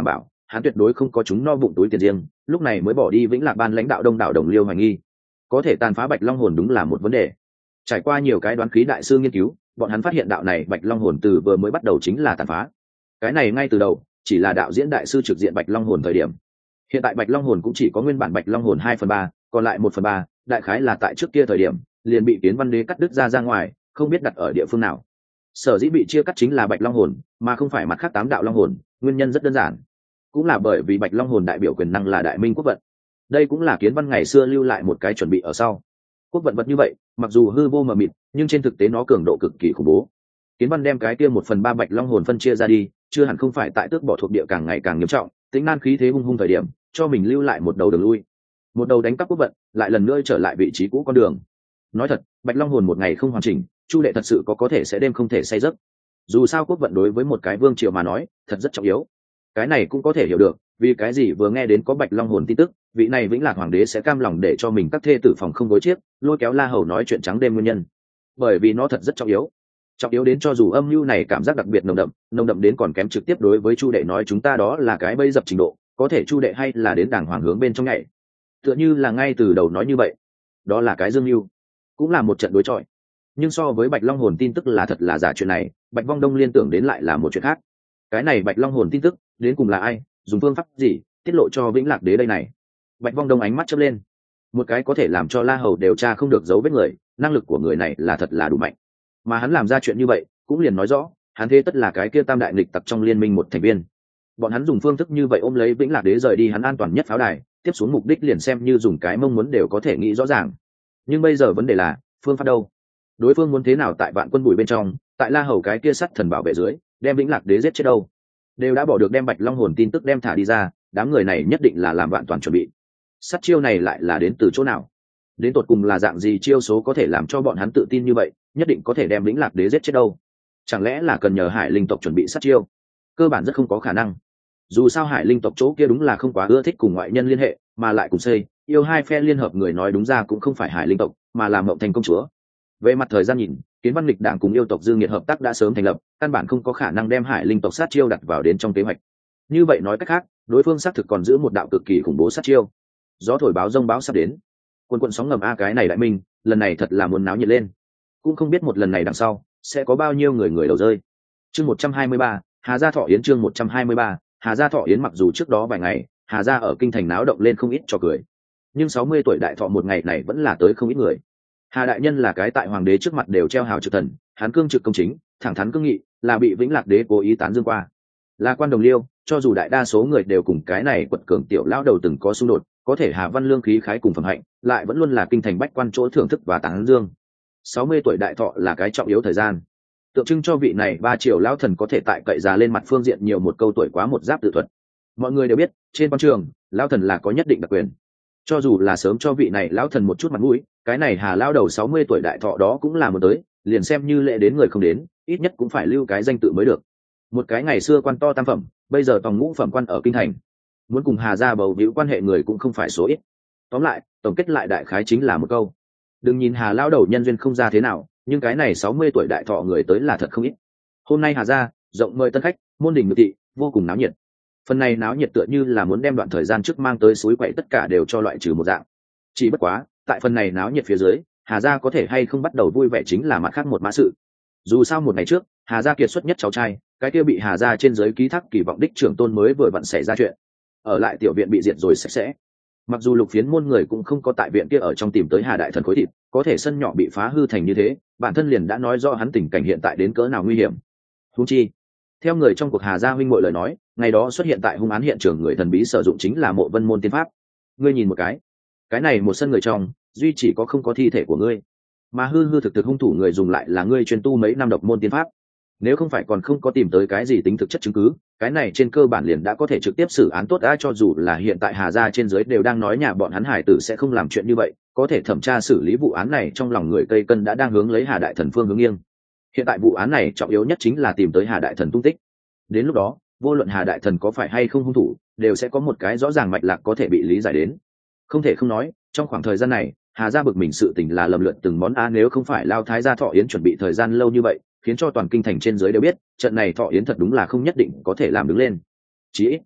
hắn tuyệt đối không có chúng no bụng túi tiền riêng, lúc này mới bỏ đi Vĩnh Lạc ban lãnh đạo đông đảo đồng liêu hoài nghi. Có thể tàn phá Bạch Long hồn đúng là một vấn đề. Trải qua nhiều cái đoán khí đại sư nghiên cứu, bọn hắn phát hiện đạo này Bạch Long hồn từ vừa mới bắt đầu chính là tàn phá. Cái này ngay từ đầu chỉ là đạo diễn đại sư trực diện Bạch Long hồn thời điểm. Hiện tại Bạch Long hồn cũng chỉ có nguyên bản Bạch Long hồn 2/3, còn lại 1/3, đại khái là tại trước kia thời điểm liền bị Kiến Văn Đế cắt đứt ra ngoài, không biết đặt ở địa phương nào. Sở dĩ bị chia cắt chính là Bạch Long hồn, mà không phải mặt khác 8 đạo Long hồn, nguyên nhân rất đơn giản. Cũng là bởi vì Bạch Long hồn đại biểu quyền năng là Đại Minh quốc vận. Đây cũng là Kiến Văn ngày xưa lưu lại một cái chuẩn bị ở sau. Quốc vận vật như vậy, mặc dù hư vô mờ mịt, nhưng trên thực tế nó cường độ cực kỳ khủng bố. Kiến Văn đem cái kia 1/3 Bạch Long hồn phân chia ra đi, chưa hẳn không phải tại tước bỏ thuộc địa càng ngày càng nghiêm trọng, tính nan khí thế hung hung thời điểm, cho mình lưu lại một đầu đường lui. Một đầu đánh cắp quốc vận, lại lần nữa trở lại vị trí cũ con đường. Nói thật, Bạch Long hồn một ngày không hoàn chỉnh, Chu Đệ thật sự có thể sẽ đêm không thể say giấc. Dù sao quốc vận đối với một cái vương triều mà nói, thật rất trọng yếu. Cái này cũng có thể hiểu được, vì cái gì vừa nghe đến có Bạch Long hồn tin tức, vị này Vĩnh Lạc hoàng đế sẽ cam lòng để cho mình các thê tử phòng không gối chiếc, lôi kéo La Hầu nói chuyện trắng đêm nguyên nhân. Bởi vì nó thật rất trọng yếu đến cho dù âm mưu này cảm giác đặc biệt nồng đậm đến còn kém trực tiếp đối với Chu Đệ nói chúng ta đó là cái bẫy dập trình độ, có thể Chu Đệ hay là đến đàng hoàng hướng bên trong nhảy. Tựa như là ngay từ đầu nói như vậy, đó là cái dương mưu, cũng là một trận đối chọi. Nhưng so với Bạch Long hồn tin tức là thật là giả chuyện này, Bạch Vong Đông liên tưởng đến lại là một chuyện khác. Cái này Bạch Long hồn tin tức đến cùng là ai, dùng phương pháp gì tiết lộ cho Vĩnh Lạc đế đây này? Bạch Vong Đông ánh mắt chớp lên, một cái có thể làm cho La Hầu điều tra không được dấu vết người, năng lực của người này là thật là đủ mạnh. Mà hắn làm ra chuyện như vậy, cũng liền nói rõ, hắn thế tất là cái kia tam đại nghịch tặc trong liên minh một thành viên. Bọn hắn dùng phương thức như vậy ôm lấy Vĩnh Lạc đế rời đi hắn an toàn nhất pháo đài, tiếp xuống mục đích liền xem như dùng cái mong muốn đều có thể nghĩ rõ ràng. Nhưng bây giờ vấn đề là phương pháp đâu? Đối phương muốn thế nào tại Vạn Quân Bùi bên trong, tại La Hầu cái kia sắt thần bảo vệ dưới, đem Vĩnh Lạc đế giết chết đâu? Đều đã bỏ được đem Bạch Long hồn tin tức đem thả đi ra, đám người này nhất định là làm vạn toàn chuẩn bị. Sát chiêu này lại là đến từ chỗ nào? Đến tột cùng là dạng gì chiêu số có thể làm cho bọn hắn tự tin như vậy, nhất định có thể đem Vĩnh Lạc đế giết chết đâu? Chẳng lẽ là cần nhờ Hải Linh tộc chuẩn bị sát chiêu? Cơ bản rất không có khả năng. Dù sao Hải Linh tộc chỗ kia đúng là không quá ưa thích cùng ngoại nhân liên hệ, mà lại cùng xây yêu hai phe liên hợp người nói đúng ra cũng không phải Hải Linh tộc, mà là Mộng Thành công chúa. Về mặt thời gian nhìn, Kiến Văn Lịch đảng cùng yêu tộc Dương Nghiệt hợp tác đã sớm thành lập, căn bản không có khả năng đem Hải Linh tộc sát chiêu đặt vào đến trong kế hoạch. Như vậy nói cách khác, đối phương xác thực còn giữ một đạo cực kỳ khủng bố sát chiêu. Gió thổi báo rông báo sắp đến, quần sóng ngầm a cái này Đại Minh, lần này thật là muốn náo nhiệt lên. Cũng không biết một lần này đằng sau sẽ có bao nhiêu người đầu rơi. Chương 123, Hà Gia Thọ Yến chương 123, Hà Gia Thọ Yến mặc dù trước đó vài ngày, Hà Gia ở kinh thành náo động lên không ít trò cười, nhưng 60 tuổi đại thọ một ngày này vẫn là tới không ít người. Hà đại nhân là cái tại hoàng đế trước mặt đều treo hào trực thần, hắn cương trực công chính, thẳng thắn cương nghị, là bị Vĩnh Lạc đế cố ý tán dương qua. Là quan đồng liêu, cho dù đại đa số người đều cùng cái này quật cường tiểu lão đầu từng có xung đột, có thể Hà Văn Lương khí khái cùng phẩm hạnh, lại vẫn luôn là kinh thành bách quan chỗ thưởng thức và tán dương. 60 tuổi đại thọ là cái trọng yếu thời gian, tượng trưng cho vị này 3 triệu lão thần có thể tại cậy già lên mặt phương diện nhiều một câu tuổi quá một giáp tự thuật. Mọi người đều biết, trên quan trường, lão thần là có nhất định đặc quyền. Cho dù là sớm cho vị này lão thần một chút mặt mũi, cái này Hà lão đầu 60 tuổi đại thọ đó cũng là một tới, liền xem như lệ đến người không đến, ít nhất cũng phải lưu cái danh tự mới được. Một cái ngày xưa quan to tam phẩm, bây giờ tòng ngũ phẩm quan ở kinh thành, muốn cùng Hà gia bầu víu quan hệ người cũng không phải số ít. Tóm lại, tổng kết lại đại khái chính là một câu: đừng nhìn Hà lão đầu nhân duyên không ra thế nào, nhưng cái này 60 tuổi đại thọ người tới là thật không ít. Hôm nay Hà gia rộng mời tân khách, môn đình ngự thị, vô cùng náo nhiệt. Phần này náo nhiệt tựa như là muốn đem đoạn thời gian trước mang tới suối quậy tất cả đều cho loại trừ một dạng. Chỉ bất quá, tại phần này náo nhiệt phía dưới, Hà gia có thể hay không bắt đầu vui vẻ chính là mặt khác một mã sự. Dù sao một ngày trước, Hà gia kiệt xuất nhất cháu trai, cái kia bị Hà gia trên giới ký thác kỳ vọng đích trưởng tôn mới vừa vặn xảy ra chuyện, ở lại tiểu viện bị diệt rồi sạch sẽ. Mặc dù Lục Phiến môn người cũng không có tại viện kia ở trong tìm tới Hà đại thần khối thịt, có thể sân nhỏ bị phá hư thành như thế, bản thân liền đã nói rõ hắn tình cảnh hiện tại đến cỡ nào nguy hiểm. Huống chi, theo người trong cuộc Hà gia huynh muội lời nói, ngày đó xuất hiện tại hung án hiện trường người thần bí sử dụng chính là Mộ Vân môn tiên pháp. Ngươi nhìn một cái này một sân người trong, duy chỉ có không có thi thể của ngươi, mà hư thực hung thủ người dùng lại là ngươi chuyên tu mấy năm độc môn tiên pháp. Nếu không phải còn không có tìm tới cái gì tính thực chất chứng cứ, cái này trên cơ bản liền đã có thể trực tiếp xử án tốt đã. Cho dù là hiện tại Hà gia trên dưới đều đang nói nhà bọn hắn hải tử sẽ không làm chuyện như vậy, có thể thẩm tra xử lý vụ án này trong lòng người cây cân đã đang hướng lấy Hà đại thần phương hướng nghiêng. Hiện tại vụ án này trọng yếu nhất chính là tìm tới Hà đại thần tung tích. Đến lúc đó, vô luận Hà đại thần có phải hay không hung thủ, đều sẽ có một cái rõ ràng mạch lạc có thể bị lý giải đến. Không thể không nói, trong khoảng thời gian này, Hà gia bực mình sự tình là lầm lượt từng món á, nếu không phải Lao Thái gia Thọ Yến chuẩn bị thời gian lâu như vậy, khiến cho toàn kinh thành trên dưới đều biết, trận này Thọ Yến thật đúng là không nhất định có thể làm đứng lên. Chỉ ít,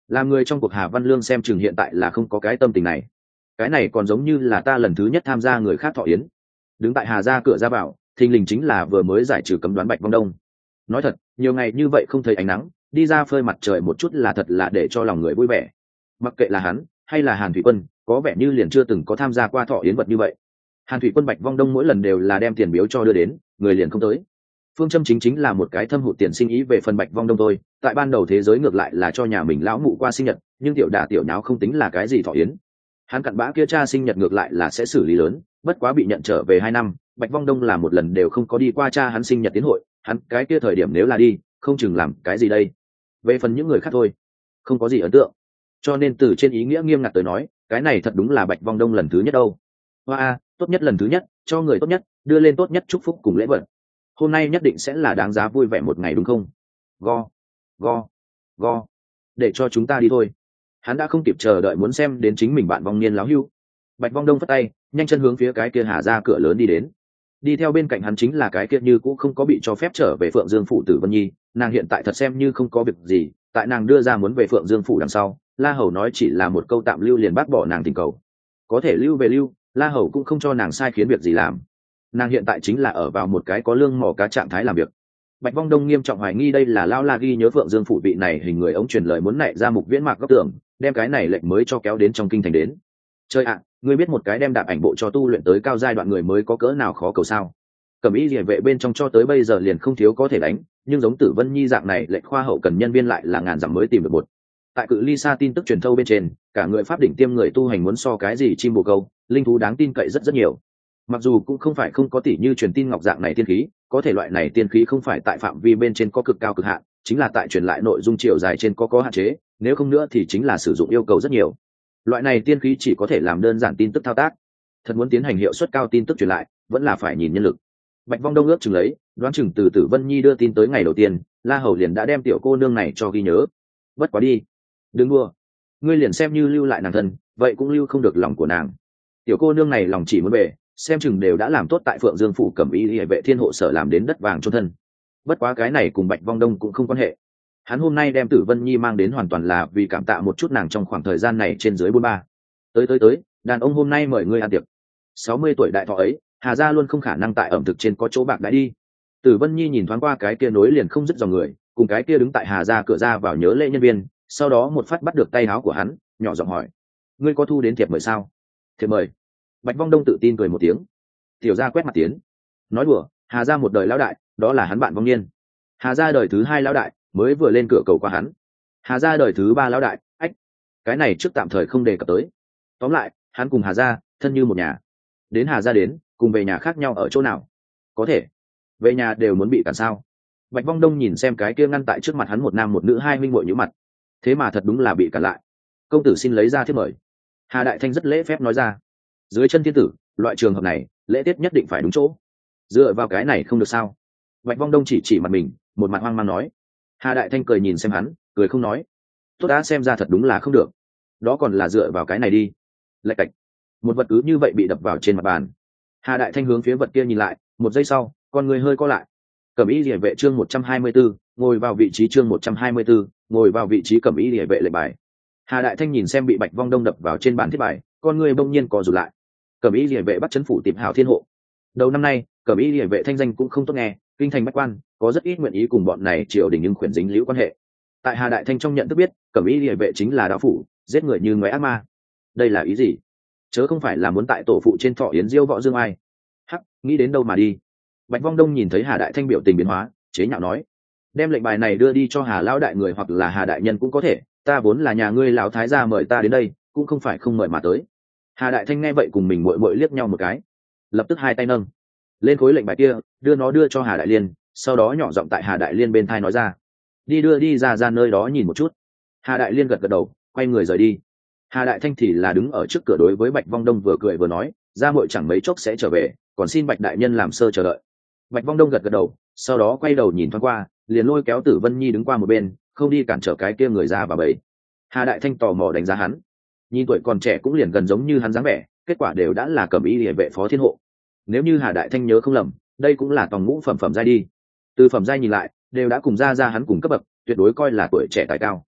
làm người trong cuộc Hà Văn Lương xem chừng hiện tại là không có cái tâm tình này. Cái này còn giống như là ta lần thứ nhất tham gia người khác thọ yến. Đứng tại Hà gia cửa ra vào, thình lình chính là vừa mới giải trừ cấm đoán Bạch Vong Đông. Nói thật, nhiều ngày như vậy không thấy ánh nắng, đi ra phơi mặt trời một chút là thật là để cho lòng người vui vẻ. Mặc kệ là hắn hay là Hàn Thủy Quân, có vẻ như liền chưa từng có tham gia qua thọ yến vật như vậy. Hàn Thủy Quân Bạch Vong Đông mỗi lần đều là đem tiền biếu cho đưa đến, người liền không tới. Phương châm chính là một cái thâm hụt tiền sinh ý về phần Bạch Vong Đông thôi. Tại ban đầu thế giới ngược lại là cho nhà mình lão mụ qua sinh nhật, nhưng tiểu đả tiểu nháo không tính là cái gì thọ yến. Hắn cặn bã kia cha sinh nhật ngược lại là sẽ xử lý lớn, bất quá bị nhận trở về 2 năm, Bạch Vong Đông là một lần đều không có đi qua cha hắn sinh nhật tiến hội, hắn cái kia thời điểm nếu là đi, không chừng làm cái gì đây. Về phần những người khác thôi, không có gì ấn tượng. Cho nên từ trên ý nghĩa nghiêm ngặt tới nói, cái này thật đúng là Bạch Vong Đông lần thứ nhất đâu. Hoa, tốt nhất lần thứ nhất, cho người tốt nhất, đưa lên tốt nhất chúc phúc cùng lễ vật. Hôm nay nhất định sẽ là đáng giá vui vẻ một ngày đúng không? Go, go, go. Để cho chúng ta đi thôi. Hắn đã không kịp chờ đợi muốn xem đến chính mình bạn vong niên láo hưu. Bạch Vong Đông phất tay, nhanh chân hướng phía cái kia Hà ra cửa lớn đi đến. Đi theo bên cạnh hắn chính là cái kia như cũng không có bị cho phép trở về Phượng Dương phủ Tử Vân Nhi, nàng hiện tại thật xem như không có việc gì, tại nàng đưa ra muốn về Phượng Dương phủ đằng sau, La Hầu nói chỉ là một câu tạm lưu liền bác bỏ nàng tình cầu. Có thể lưu về lưu, La Hầu cũng không cho nàng sai khiến việc gì làm. Nàng hiện tại chính là ở vào một cái có lương mỏ cá trạng thái làm việc. Bạch Vong Đông nghiêm trọng hoài nghi đây là Lao La ghi nhớ Phượng Dương phủ vị này hình người ống truyền lời muốn nảy ra Mục Viễn Mạc góc tưởng, đem cái này lệnh mới cho kéo đến trong kinh thành đến. Chơi ạ, ngươi biết một cái đem đạp ảnh bộ cho tu luyện tới cao giai đoạn người mới có cỡ nào khó cầu sao? Cẩm Y Liễu vệ bên trong cho tới bây giờ liền không thiếu có thể đánh, nhưng giống Tử Vân Nhi dạng này lệnh khoa hậu cần nhân viên lại là ngàn dặm mới tìm được một. Tại cự ly xa tin tức truyền thâu bên trên, cả người pháp đỉnh tiêm người tu hành muốn so cái gì chim bồ câu, linh thú đáng tin cậy rất rất nhiều. Mặc dù cũng không phải không có tỷ như truyền tin ngọc dạng này tiên khí, có thể loại này tiên khí không phải tại phạm vi bên trên có cực cao cực hạn, chính là tại truyền lại nội dung chiều dài trên có hạn chế, nếu không nữa thì chính là sử dụng yêu cầu rất nhiều. Loại này tiên khí chỉ có thể làm đơn giản tin tức thao tác, thật muốn tiến hành hiệu suất cao tin tức truyền lại, vẫn là phải nhìn nhân lực. Bạch Vong Đông ước chừng lấy, đoán chừng từ Tử Vân Nhi đưa tin tới ngày đầu tiên, La Hầu liền đã đem tiểu cô nương này cho ghi nhớ. Bất quá đi, đừng đua, ngươi liền xem như lưu lại nàng thân, vậy cũng lưu không được lòng của nàng. Tiểu cô nương này lòng chỉ muốn về, xem chừng đều đã làm tốt tại Phượng Dương phủ Cẩm Y Liễu vệ thiên hộ sở làm đến đất vàng chôn thân. Bất quá cái này cùng Bạch Vong Đông cũng không quan hệ. Hắn hôm nay đem Tử Vân Nhi mang đến hoàn toàn là vì cảm tạ một chút nàng trong khoảng thời gian này trên dưới 43. Tới, đàn ông hôm nay mời ngươi ăn tiệc. 60 tuổi đại thọ ấy, Hà gia luôn không khả năng tại ẩm thực trên có chỗ bạc đãi đi. Tử Vân Nhi nhìn thoáng qua cái kia nối liền không dứt dòng người, cùng cái kia đứng tại Hà gia cửa ra vào nhớ lễ nhân viên, sau đó một phát bắt được tay áo của hắn, nhỏ giọng hỏi: "Ngươi có thu đến thiệp mời sao?" "Thiệp mời?" Bạch Vong Đông tự tin cười một tiếng. Tiểu gia quét mặt tiến. Nói đùa, Hà gia một đời lão đại, đó là hắn bạn Vong Niên. Hà gia đời thứ 2 lão đại, mới vừa lên cửa cầu qua hắn. Hà gia đời thứ 3 lão đại, ách, cái này trước tạm thời không đề cập tới. Tóm lại, hắn cùng Hà gia thân như một nhà. Đến Hà gia đến, cùng về nhà khác nhau ở chỗ nào? Có thể, về nhà đều muốn bị cản sao? Bạch Vong Đông nhìn xem cái kia ngăn tại trước mặt hắn một nam một nữ hai minh muội nhíu mặt. Thế mà thật đúng là bị cản lại. Công tử xin lấy ra thiếp mời. Hà Đại Thanh rất lễ phép nói ra. Dưới chân thiên tử, loại trường hợp này, lễ tiết nhất định phải đúng chỗ. Dựa vào cái này không được sao? Bạch Vong Đông chỉ mặt mình, một mặt hoang mang nói. Hà Đại Thanh cười nhìn xem hắn, cười không nói. Tốt đã, xem ra thật đúng là không được. Đó còn là dựa vào cái này đi. Lạch cạch. Một vật cứ như vậy bị đập vào trên mặt bàn. Hà Đại Thanh hướng phía vật kia nhìn lại, một giây sau, con người hơi co lại. Cẩm Y Liễu vệ chương 124, ngồi vào vị trí chương 124, ngồi vào vị trí Cẩm Y Liễu vệ lệnh bài. Hà Đại Thanh nhìn xem bị Bạch Vong Đông đập vào trên bàn thiết bài, con người bỗng nhiên co rụt lại. Cẩm Y Liễu vệ bắt trấn phủ tìm hảo thiên hộ. Đầu năm nay, Cẩm Y Liễu vệ thanh danh cũng không tốt nghe, kinh thành bách quan có rất ít nguyện ý cùng bọn này triều đình nhưng khuyển dính liễu quan hệ. Tại Hà Đại Thanh trong nhận thức biết, Cẩm Y Liễu vệ chính là đạo phủ, giết người như ngoé ác ma. Đây là ý gì? Chớ không phải là muốn tại tổ phụ trên thọ yến diêu võ dương ai? Hắc, nghĩ đến đâu mà đi. Bạch Vong Đông nhìn thấy Hà Đại Thanh biểu tình biến hóa, chế nhạo nói: đem lệnh bài này đưa đi cho Hà lão đại người hoặc là Hà đại nhân cũng có thể, ta vốn là nhà ngươi lão thái gia mời ta đến đây, cũng không phải không mời mà tới. Hà Đại Thanh nghe vậy cùng mình muội muội liếc nhau một cái, lập tức hai tay nâng lên khối lệnh bài kia, đưa cho Hà Đại Liên, sau đó nhỏ giọng tại Hà Đại Liên bên tai nói ra: đi đưa đi ra nơi đó nhìn một chút. Hà Đại Liên gật gật đầu, quay người rời đi. Hà Đại Thanh thì là đứng ở trước cửa đối với Bạch Vong Đông vừa cười vừa nói: gia muội chẳng mấy chốc sẽ trở về, còn xin Bạch đại nhân làm sơ chờ đợi. Bạch Vong Đông gật gật đầu, sau đó quay đầu nhìn thoáng qua, liền lôi kéo Tử Vân Nhi đứng qua một bên, không đi cản trở cái kia người ra và bầy. Hà Đại Thanh tò mò đánh giá hắn, nhìn tuổi còn trẻ cũng liền gần giống như hắn dáng vẻ, kết quả đều đã là Cẩm Y Liễu vệ phó thiên hộ. Nếu như Hà Đại Thanh nhớ không lầm, đây cũng là tòng ngũ phẩm giai đi. Từ phẩm giai nhìn lại, đều đã cùng ra hắn cùng cấp bậc, tuyệt đối coi là tuổi trẻ tài cao.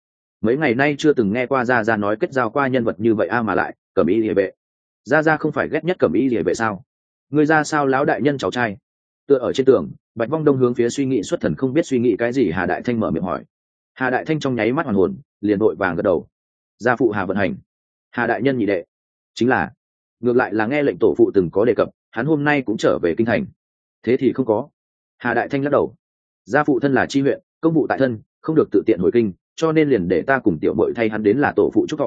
mấy ngày nay chưa từng nghe qua gia gia nói kết giao qua nhân vật như vậy mà lại cẩm y địa vệ. Gia gia không phải ghét nhất cẩm y địa vệ sao? Ngươi ra sao lão đại nhân cháu trai? Tựa ở trên tường, Bạch Vong Đông hướng phía suy nghĩ xuất thần không biết suy nghĩ cái gì Hà Đại Thanh mở miệng hỏi. Hà Đại Thanh trong nháy mắt hoàn hồn, liền đội vàng gật đầu. Gia phụ Hà vận hành. Hà đại nhân nhị đệ. Chính là, ngược lại là nghe lệnh tổ phụ từng có đề cập, hắn hôm nay cũng trở về kinh thành. Thế thì không có. Hà Đại Thanh lắc đầu. Gia phụ thân là chi huyện, công vụ tại thân, không được tự tiện hồi kinh, cho nên liền để ta cùng tiểu bội thay hắn đến là tổ phụ chúc thọ.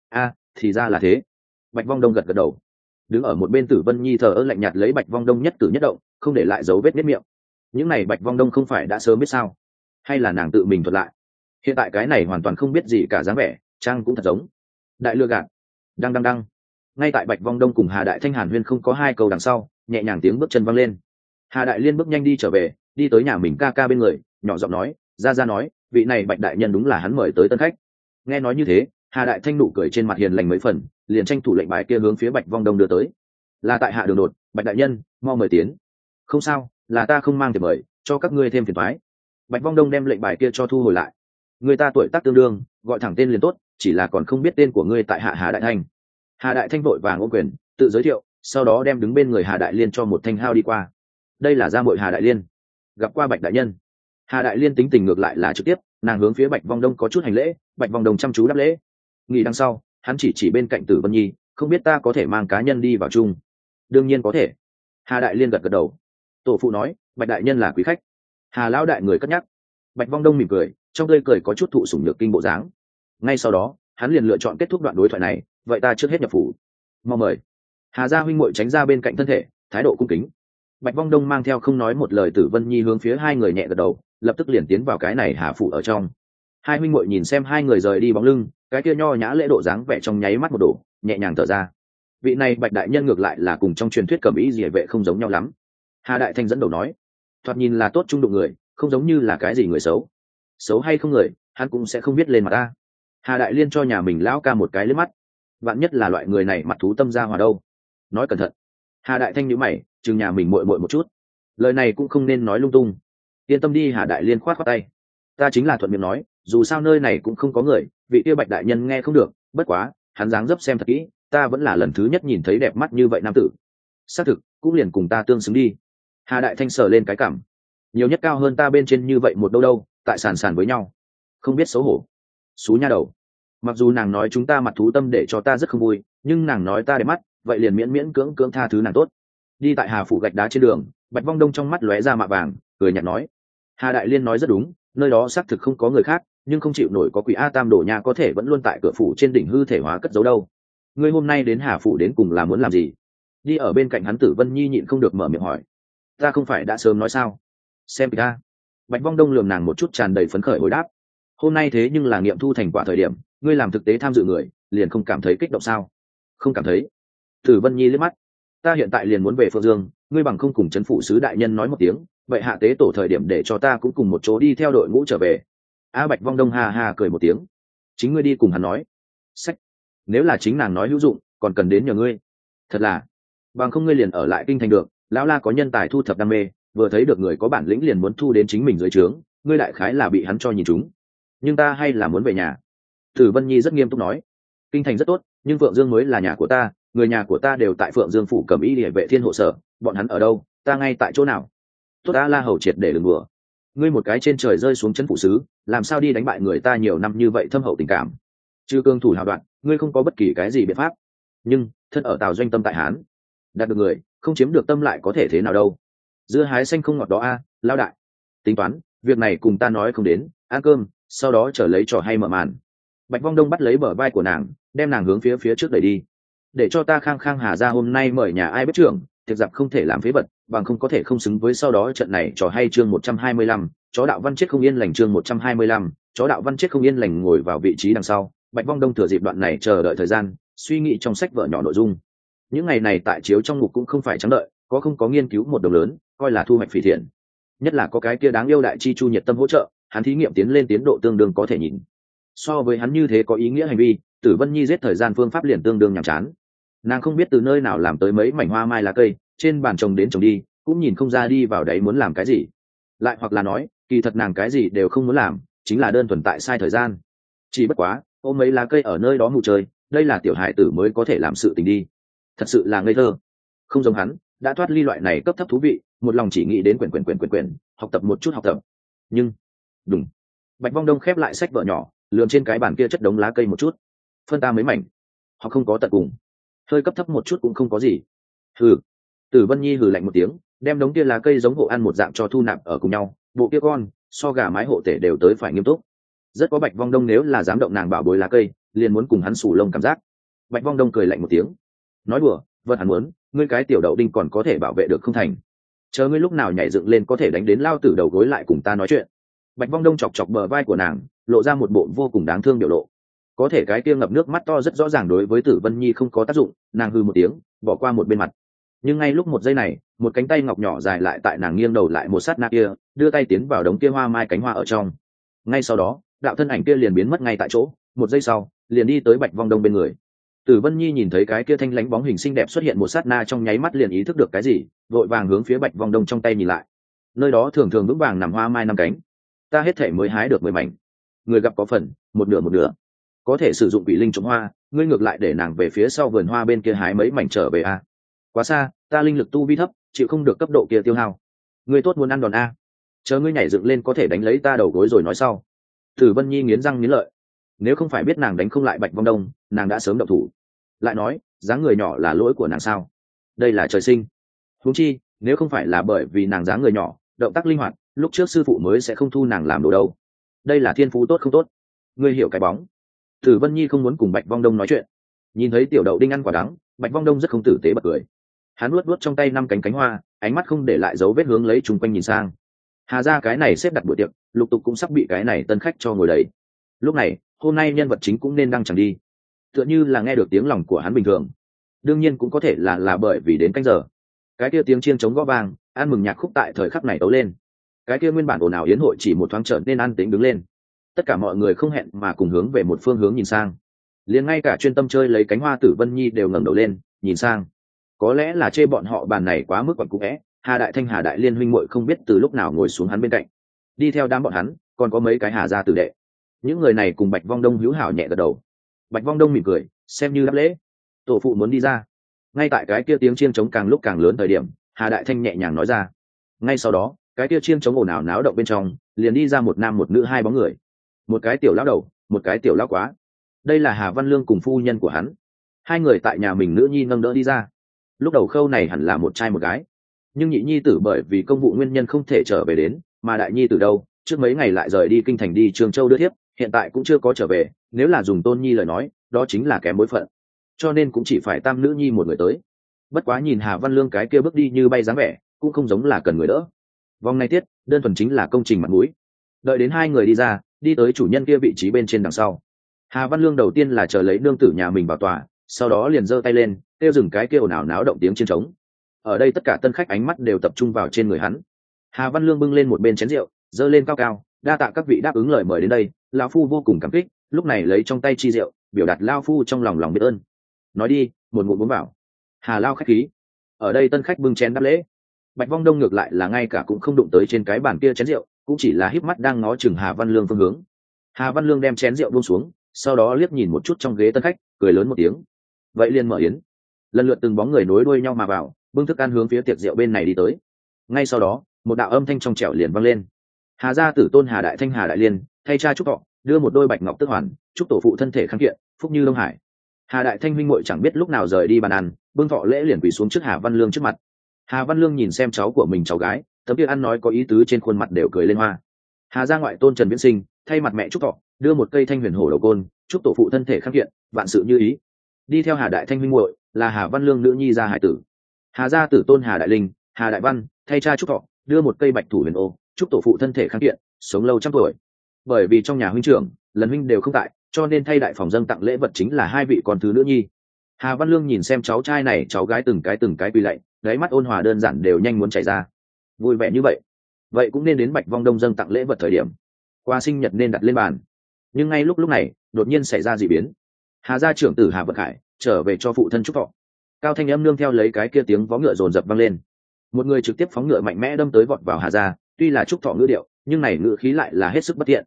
Thì ra là thế. Bạch Vong Đông gật gật đầu. Đứng ở một bên Tử Vân Nhi thờ ơ lạnh nhạt lấy Bạch Vong Đông nhất cử nhất động, không để lại dấu vết nếp miệng. Những này Bạch Vong Đông không phải đã sớm biết sao? Hay là nàng tự mình thuật lại? Hiện tại cái này hoàn toàn không biết gì cả dáng vẻ, trang cũng thật giống đại lừa gạt. Đăng. Ngay tại Bạch Vong Đông cùng Hà Đại Thanh hàn huyên không có hai câu đằng sau, nhẹ nhàng tiếng bước chân văng lên. Hà Đại Liên bước nhanh đi trở về, đi tới nhà mình ca ca bên người, nhỏ giọng nói, ra nói, vị này Bạch đại nhân đúng là hắn mời tới tân khách. Nghe nói như thế, Hà Đại Thanh nụ cười trên mặt hiền lành mấy phần, liền tranh thủ lệnh bài kia hướng phía Bạch Vong Đông đưa tới. Là tại hạ đường đột, Bạch đại nhân, mau mời tiến. Không sao, là ta không mang thiệp mời, cho các ngươi thêm phiền toái. Bạch Vong Đông đem lệnh bài kia cho thu hồi lại. Người ta tuổi tác tương đương, gọi thẳng tên liền tốt, chỉ là còn không biết tên của ngươi tại hạ Hà Đại Thanh. Hà Đại Thanh vội vàng ôm quyền, tự giới thiệu, sau đó đem đứng bên người Hà Đại Liên cho một thanh hao đi qua. Đây là gia muội Hà Đại Liên, gặp qua Bạch đại nhân. Hà Đại Liên tính tình ngược lại là trực tiếp, nàng hướng phía Bạch Vong Đông có chút hành lễ, Bạch Vong Đông chăm chú đáp lễ. Nghỉ đằng sau, hắn chỉ bên cạnh Tử Vân Nhi, không biết ta có thể mang cá nhân đi vào chung. Đương nhiên có thể. Hà Đại Liên gật gật đầu. Tổ phụ nói, Bạch đại nhân là quý khách. Hà lão đại người cất nhắc. Bạch Vong Đông mỉm cười, trong tươi cười có chút thụ sủng nhược kinh bộ dáng. Ngay sau đó, hắn liền lựa chọn kết thúc đoạn đối thoại này, vậy ta trước hết nhập phủ. Mau mời. Hà gia huynh muội tránh ra bên cạnh thân thể, thái độ cung kính. Bạch Vong Đông mang theo không nói một lời Tử Vân Nhi hướng phía hai người nhẹ gật đầu, lập tức liền tiến vào cái này Hà phủ ở trong. Hai huynh muội nhìn xem hai người rời đi bóng lưng, cái kia nho nhã lễ độ dáng vẻ trong nháy mắt một đổ, nhẹ nhàng thở ra. Vị này Bạch đại nhân ngược lại là cùng trong truyền thuyết cẩm y diệ vệ không giống nhau lắm. Hà Đại Thanh dẫn đầu nói, thoạt nhìn là tốt trung đụng người, không giống như là cái gì người xấu. Xấu hay không người, hắn cũng sẽ không biết lên mặt ta. Hà Đại Liên cho nhà mình lão ca một cái liếc mắt, vạn nhất là loại người này mặt thú tâm ra hòa đâu. Nói cẩn thận. Hà Đại Thanh nhíu mày, chừng nhà mình muội muội một chút. Lời này cũng không nên nói lung tung. Yên tâm đi. Hà Đại Liên khoát khoát tay. Ta chính là thuận miệng nói, dù sao nơi này cũng không có người, vị kia Bạch đại nhân nghe không được, bất quá, hắn dáng dấp xem thật kỹ, ta vẫn là lần thứ nhất nhìn thấy đẹp mắt như vậy nam tử. Xác thực, cũng liền cùng ta tương xứng đi. Hà Đại Thanh sờ lên cái cằm. Nhiều nhất cao hơn ta bên trên như vậy một đâu, tại sàn với nhau. Không biết xấu hổ. Xú nha đầu. Mặc dù nàng nói chúng ta mặt thú tâm để cho ta rất không vui, nhưng nàng nói ta đẹp mắt, vậy liền miễn cưỡng tha thứ nàng tốt. Đi tại Hà phủ gạch đá trên đường, Bạch Vong Đông trong mắt lóe ra mạ vàng, cười nhạt nói, Hà Đại Liên nói rất đúng, nơi đó xác thực không có người khác, nhưng không chịu nổi có quỷ A Tam Đổ Nha có thể vẫn luôn tại cửa phủ trên đỉnh hư thể hóa cất giấu đâu. Ngươi hôm nay đến Hà phủ đến cùng là muốn làm gì? Đi ở bên cạnh hắn Tử Vân Nhi nhịn không được mở miệng hỏi. Ta không phải đã sớm nói sao? Xem kìa. Bạch Vong Đông lườm nàng một chút tràn đầy phấn khởi hồi đáp. Hôm nay thế nhưng là nghiệm thu thành quả thời điểm, ngươi làm thực tế tham dự người, liền không cảm thấy kích động sao? Không cảm thấy. Tử Vân Nhi liếc mắt. Ta hiện tại liền muốn về Phượng Dương, ngươi bằng không cùng trấn phủ sứ đại nhân nói một tiếng, vậy hạ tế tổ thời điểm để cho ta cũng cùng một chỗ đi theo đội ngũ trở về. Bạch Vong Đông ha ha cười một tiếng. Chính ngươi đi cùng hắn nói. Sách. Nếu là chính nàng nói hữu dụng, còn cần đến nhờ ngươi. Thật là. Bằng không ngươi liền ở lại kinh thành được, lão la có nhân tài thu thập đam mê, vừa thấy được người có bản lĩnh liền muốn thu đến chính mình dưới trướng, ngươi đại khái là bị hắn cho nhìn chúng. Nhưng ta hay là muốn về nhà. Tử Vân Nhi rất nghiêm túc nói. Kinh thành rất tốt, nhưng Phượng Dương mới là nhà của ta, người nhà của ta đều tại Phượng Dương phủ Cẩm y địa vệ thiên hộ sở, bọn hắn ở đâu, ta ngay tại chỗ nào. Tốt đã la hầu triệt để đừng đùa. Ngươi một cái trên trời rơi xuống chân phụ sứ, làm sao đi đánh bại người ta nhiều năm như vậy thâm hậu tình cảm. Trừ cương thủ hào đoạn, ngươi không có bất kỳ cái gì biện pháp. Nhưng thân ở Tào doanh tâm tại Hán, đạt được người, không chiếm được tâm lại có thể thế nào đâu. Dưa hái xanh không ngọt đó lao đại. Tính toán, việc này cùng ta nói không đến, ăn cơm, sau đó trở lấy trò hay mở màn. Bạch Vong Đông bắt lấy bờ vai của nàng, đem nàng hướng phía trước đẩy đi. Để cho ta khang Hà ra hôm nay mời nhà ai bếp trưởng, thực dập không thể làm phế vật, bằng không có thể không xứng với sau đó trận này trò hay chương 125, chó đạo văn chết không yên lành chương 125, chó đạo văn chết không yên lành ngồi vào vị trí đằng sau. Bạch Vong Đông thừa dịp đoạn này chờ đợi thời gian, suy nghĩ trong sách vở nhỏ nội dung. Những ngày này tại chiếu trong ngục cũng không phải trắng đợi, có không có nghiên cứu một đồng lớn, coi là thu hoạch phỉ thiện. Nhất là có cái kia đáng yêu đại chi chu nhiệt tâm hỗ trợ, hắn thí nghiệm tiến lên tiến độ tương đương có thể nhìn. So với hắn như thế có ý nghĩa hành vi, Tử Vân Nhi giết thời gian phương pháp liền tương đương nhàm chán. Nàng không biết từ nơi nào làm tới mấy mảnh hoa mai lá cây, trên bàn trồng đến trồng đi, cũng nhìn không ra đi vào đấy muốn làm cái gì. Lại hoặc là nói, kỳ thật nàng cái gì đều không muốn làm, chính là đơn thuần tại sai thời gian. chỉ bất quá ôm mấy lá cây ở nơi đó ngủ chơi, đây là tiểu hải tử mới có thể làm sự tình đi, thật sự là ngây thơ. Không giống hắn đã thoát ly loại này cấp thấp thú vị, một lòng chỉ nghĩ đến quyển học tập một chút học tập. Nhưng đúng, Bạch Vong Đông khép lại sách vở nhỏ, lượm trên cái bàn kia chất đống lá cây một chút. Phân ta mấy mảnh, họ không có tận cùng, hơi cấp thấp một chút cũng không có gì. Hừ. Tử Vân Nhi hừ lạnh một tiếng, đem đống kia lá cây giống hộ ăn một dạng cho thu nạp ở cùng nhau, bộ kia con so gà mái hộ tể đều tới phải nghiêm túc. Rất có Bạch Vong Đông nếu là dám động nàng bảo bối lá cây, liền muốn cùng hắn sủ lông cảm giác. Bạch Vong Đông cười lạnh một tiếng, nói đùa, vật hắn muốn, ngươi cái tiểu đậu đinh còn có thể bảo vệ được không thành? Chờ ngươi lúc nào nhảy dựng lên có thể đánh đến lao tử đầu gối lại cùng ta nói chuyện. Bạch Vong Đông chọc chọc bờ vai của nàng, lộ ra một bộ vô cùng đáng thương biểu lộ. Có thể cái kia ngập nước mắt to rất rõ ràng đối với Tử Vân Nhi không có tác dụng, nàng hừ một tiếng, bỏ qua một bên mặt. Nhưng ngay lúc một giây này, một cánh tay ngọc nhỏ dài lại tại nàng nghiêng đầu lại một sát na kia, đưa tay tiến vào đống kia hoa mai cánh hoa ở trong. Ngay sau đó, đạo thân ảnh kia liền biến mất ngay tại chỗ, một giây sau, liền đi tới Bạch Vong Đông bên người. Tử Vân Nhi nhìn thấy cái kia thanh lãnh bóng hình xinh đẹp xuất hiện một sát na, trong nháy mắt liền ý thức được cái gì, vội vàng hướng phía Bạch Vong Đông trong tay nhìn lại. Nơi đó thường thường vững vàng nằm hoa mai năm cánh, ta hết thể mới hái được 10 mảnh, người gặp có phần, một nửa, có thể sử dụng quỷ linh trồng hoa, ngươi ngược lại để nàng về phía sau vườn hoa bên kia hái mấy mảnh trở về a. Quá xa, ta linh lực tu vi thấp, chịu không được cấp độ kia tiêu hao. Ngươi tốt muốn ăn đòn a, chờ ngươi nhảy dựng lên có thể đánh lấy ta đầu gối rồi nói sau. Tử Vân Nhi nghiến răng nghiến lợi, nếu không phải biết nàng đánh không lại Bạch Vong Đông, nàng đã sớm động thủ. Lại nói, dáng người nhỏ là lỗi của nàng sao? Đây là trời sinh. Huống chi, nếu không phải là bởi vì nàng dáng người nhỏ, động tác linh hoạt, lúc trước sư phụ mới sẽ không thu nàng làm đồ đâu. Đây là thiên phú tốt không tốt? Ngươi hiểu cái bóng. Tử Vân Nhi không muốn cùng Bạch Vong Đông nói chuyện. Nhìn thấy tiểu đậu đinh ăn quả đắng, Bạch Vong Đông rất không tử tế bật cười. Hắn luốt trong tay 5 cánh hoa, ánh mắt không để lại dấu vết hướng lấy chung quanh nhìn sang. Hà ra cái này xếp đặt buổi tiệc, lục tục cũng sắp bị cái này tân khách cho ngồi đầy. Lúc này, hôm nay nhân vật chính cũng nên đăng chẳng đi. Tựa như là nghe được tiếng lòng của hắn bình thường. Đương nhiên cũng có thể là bởi vì đến canh giờ. Cái kia tiếng chiêng trống gõ vang, an mừng nhạc khúc tại thời khắc này tấu lên. Cái kia nguyên bản ồn ào yến hội chỉ một thoáng trở nên an tĩnh đứng lên. Tất cả mọi người không hẹn mà cùng hướng về một phương hướng nhìn sang. Liền ngay cả chuyên tâm chơi lấy cánh hoa Tử Vân Nhi đều ngẩng đầu lên, nhìn sang. Có lẽ là chê bọn họ bàn này quá mức quẩn cũ é, Hà Đại Thanh Hà Đại Liên huynh muội không biết từ lúc nào ngồi xuống hắn bên cạnh. Đi theo đám bọn hắn, còn có mấy cái Hà gia tử đệ. Những người này cùng Bạch Vong Đông hữu hảo nhẹ gật đầu. Bạch Vong Đông mỉm cười, xem như đáp lễ. Tổ phụ muốn đi ra. Ngay tại cái kia tiếng chiêng trống càng lúc càng lớn thời điểm, Hà Đại Thanh nhẹ nhàng nói ra. Ngay sau đó, cái kia chiêng trống ồn ào náo động bên trong, liền đi ra một nam một nữ 2 bóng người. Một cái tiểu lão đầu, một cái tiểu lão quá. Đây là Hà Văn Lương cùng phu nhân của hắn. 2 người tại nhà mình nữ nhi nâng đỡ đi ra. Lúc đầu khâu này hẳn là một trai một gái, nhưng nhị nhi tử bởi vì công vụ nguyên nhân không thể trở về đến, mà đại nhi tử đâu, trước mấy ngày lại rời đi kinh thành đi Trường Châu đưa thiếp, hiện tại cũng chưa có trở về. Nếu là dùng tôn nhi lời nói, đó chính là kém bối phận, cho nên cũng chỉ phải tam nữ nhi một người tới. Bất quá nhìn Hà Văn Lương cái kia bước đi như bay dáng vẻ, cũng không giống là cần người đỡ. Vòng này tiết đơn thuần chính là công trình mặt mũi. Đợi đến 2 người đi ra, đi tới chủ nhân kia vị trí bên trên đằng sau, Hà Văn Lương đầu tiên là chờ lấy nương tử nhà mình vào tòa, sau đó liền giơ tay lên kêu dừng cái kia ồn ào náo động tiếng chiêng trống. Ở đây tất cả tân khách ánh mắt đều tập trung vào trên người hắn. Hà Văn Lương bưng lên một bên chén rượu, giơ lên cao cao, đa tạ các vị đáp ứng lời mời đến đây, lão phu vô cùng cảm kích. Lúc này lấy trong tay chi rượu, biểu đạt lão phu trong lòng biết ơn. Nói đi, một ngụm uống vào. Hà lao khách khí. Ở đây tân khách bưng chén đáp lễ. Bạch Vong Đông ngược lại là ngay cả cũng không đụng tới trên cái bàn kia chén rượu, cũng chỉ là híp mắt đang ngó chừng Hà Văn Lương phương hướng. Hà Văn Lương đem chén rượu buông xuống, sau đó liếc nhìn một chút trong ghế tân khách, cười lớn một tiếng. Vậy liền mở yến. Lần lượt từng bóng người nối đuôi nhau mà vào, bưng thức ăn hướng phía tiệc rượu bên này đi tới. Ngay sau đó, một đạo âm thanh trong trẻo liền vang lên. Hà gia tử tôn Hà Đại Thanh Hà Đại Liên, thay cha chúc thọ, đưa một đôi bạch ngọc tức hoàn, chúc tổ phụ thân thể khang kiện, phúc như Đông Hải. Hà Đại Thanh huynh muội chẳng biết lúc nào rời đi bàn ăn, bưng thọ lễ liền quỳ xuống trước Hà Văn Lương trước mặt. Hà Văn Lương nhìn xem cháu của mình cháu gái, tấm kia ăn nói có ý tứ trên khuôn mặt đều cười lên hoa. Hà gia ngoại tôn Trần Viễn Sinh, thay mặt mẹ chúc thọ, đưa một cây thanh huyền hổ đầu côn, chúc tổ phụ thân thể khang kiện, vạn sự như ý. Đi theo Hà Đại Thanh huynh muội là Hà Văn Lương nữ nhi gia hải tử. Hà gia tử tôn Hà Đại Linh, Hà Đại Văn, thay cha chúc thọ, đưa một cây bạch thủ huyền ô, chúc tổ phụ thân thể khang kiện, sống lâu trăm tuổi. Bởi vì trong nhà huynh trưởng, lần huynh đều không tại, cho nên thay đại phòng dâng tặng lễ vật chính là 2 vị con thứ nữ nhi. Hà Văn Lương nhìn xem cháu trai này cháu gái từng cái quỳ lạy, đáy mắt ôn hòa đơn giản đều nhanh muốn chảy ra. Vui vẻ như vậy, vậy cũng nên đến Bạch Vong Đông dâng tặng lễ vật thời điểm. Qua sinh nhật nên đặt lên bàn. Nhưng ngay lúc này, đột nhiên xảy ra dị biến. Hà gia trưởng tử Hà Vận Khải trở về cho phụ thân chúc thọ. Cao thanh âm nương theo lấy cái kia tiếng vó ngựa dồn dập vang lên. Một người trực tiếp phóng ngựa mạnh mẽ đâm tới vọt vào Hà gia, tuy là chúc thọ ngữ điệu, nhưng này ngữ khí lại là hết sức bất thiện.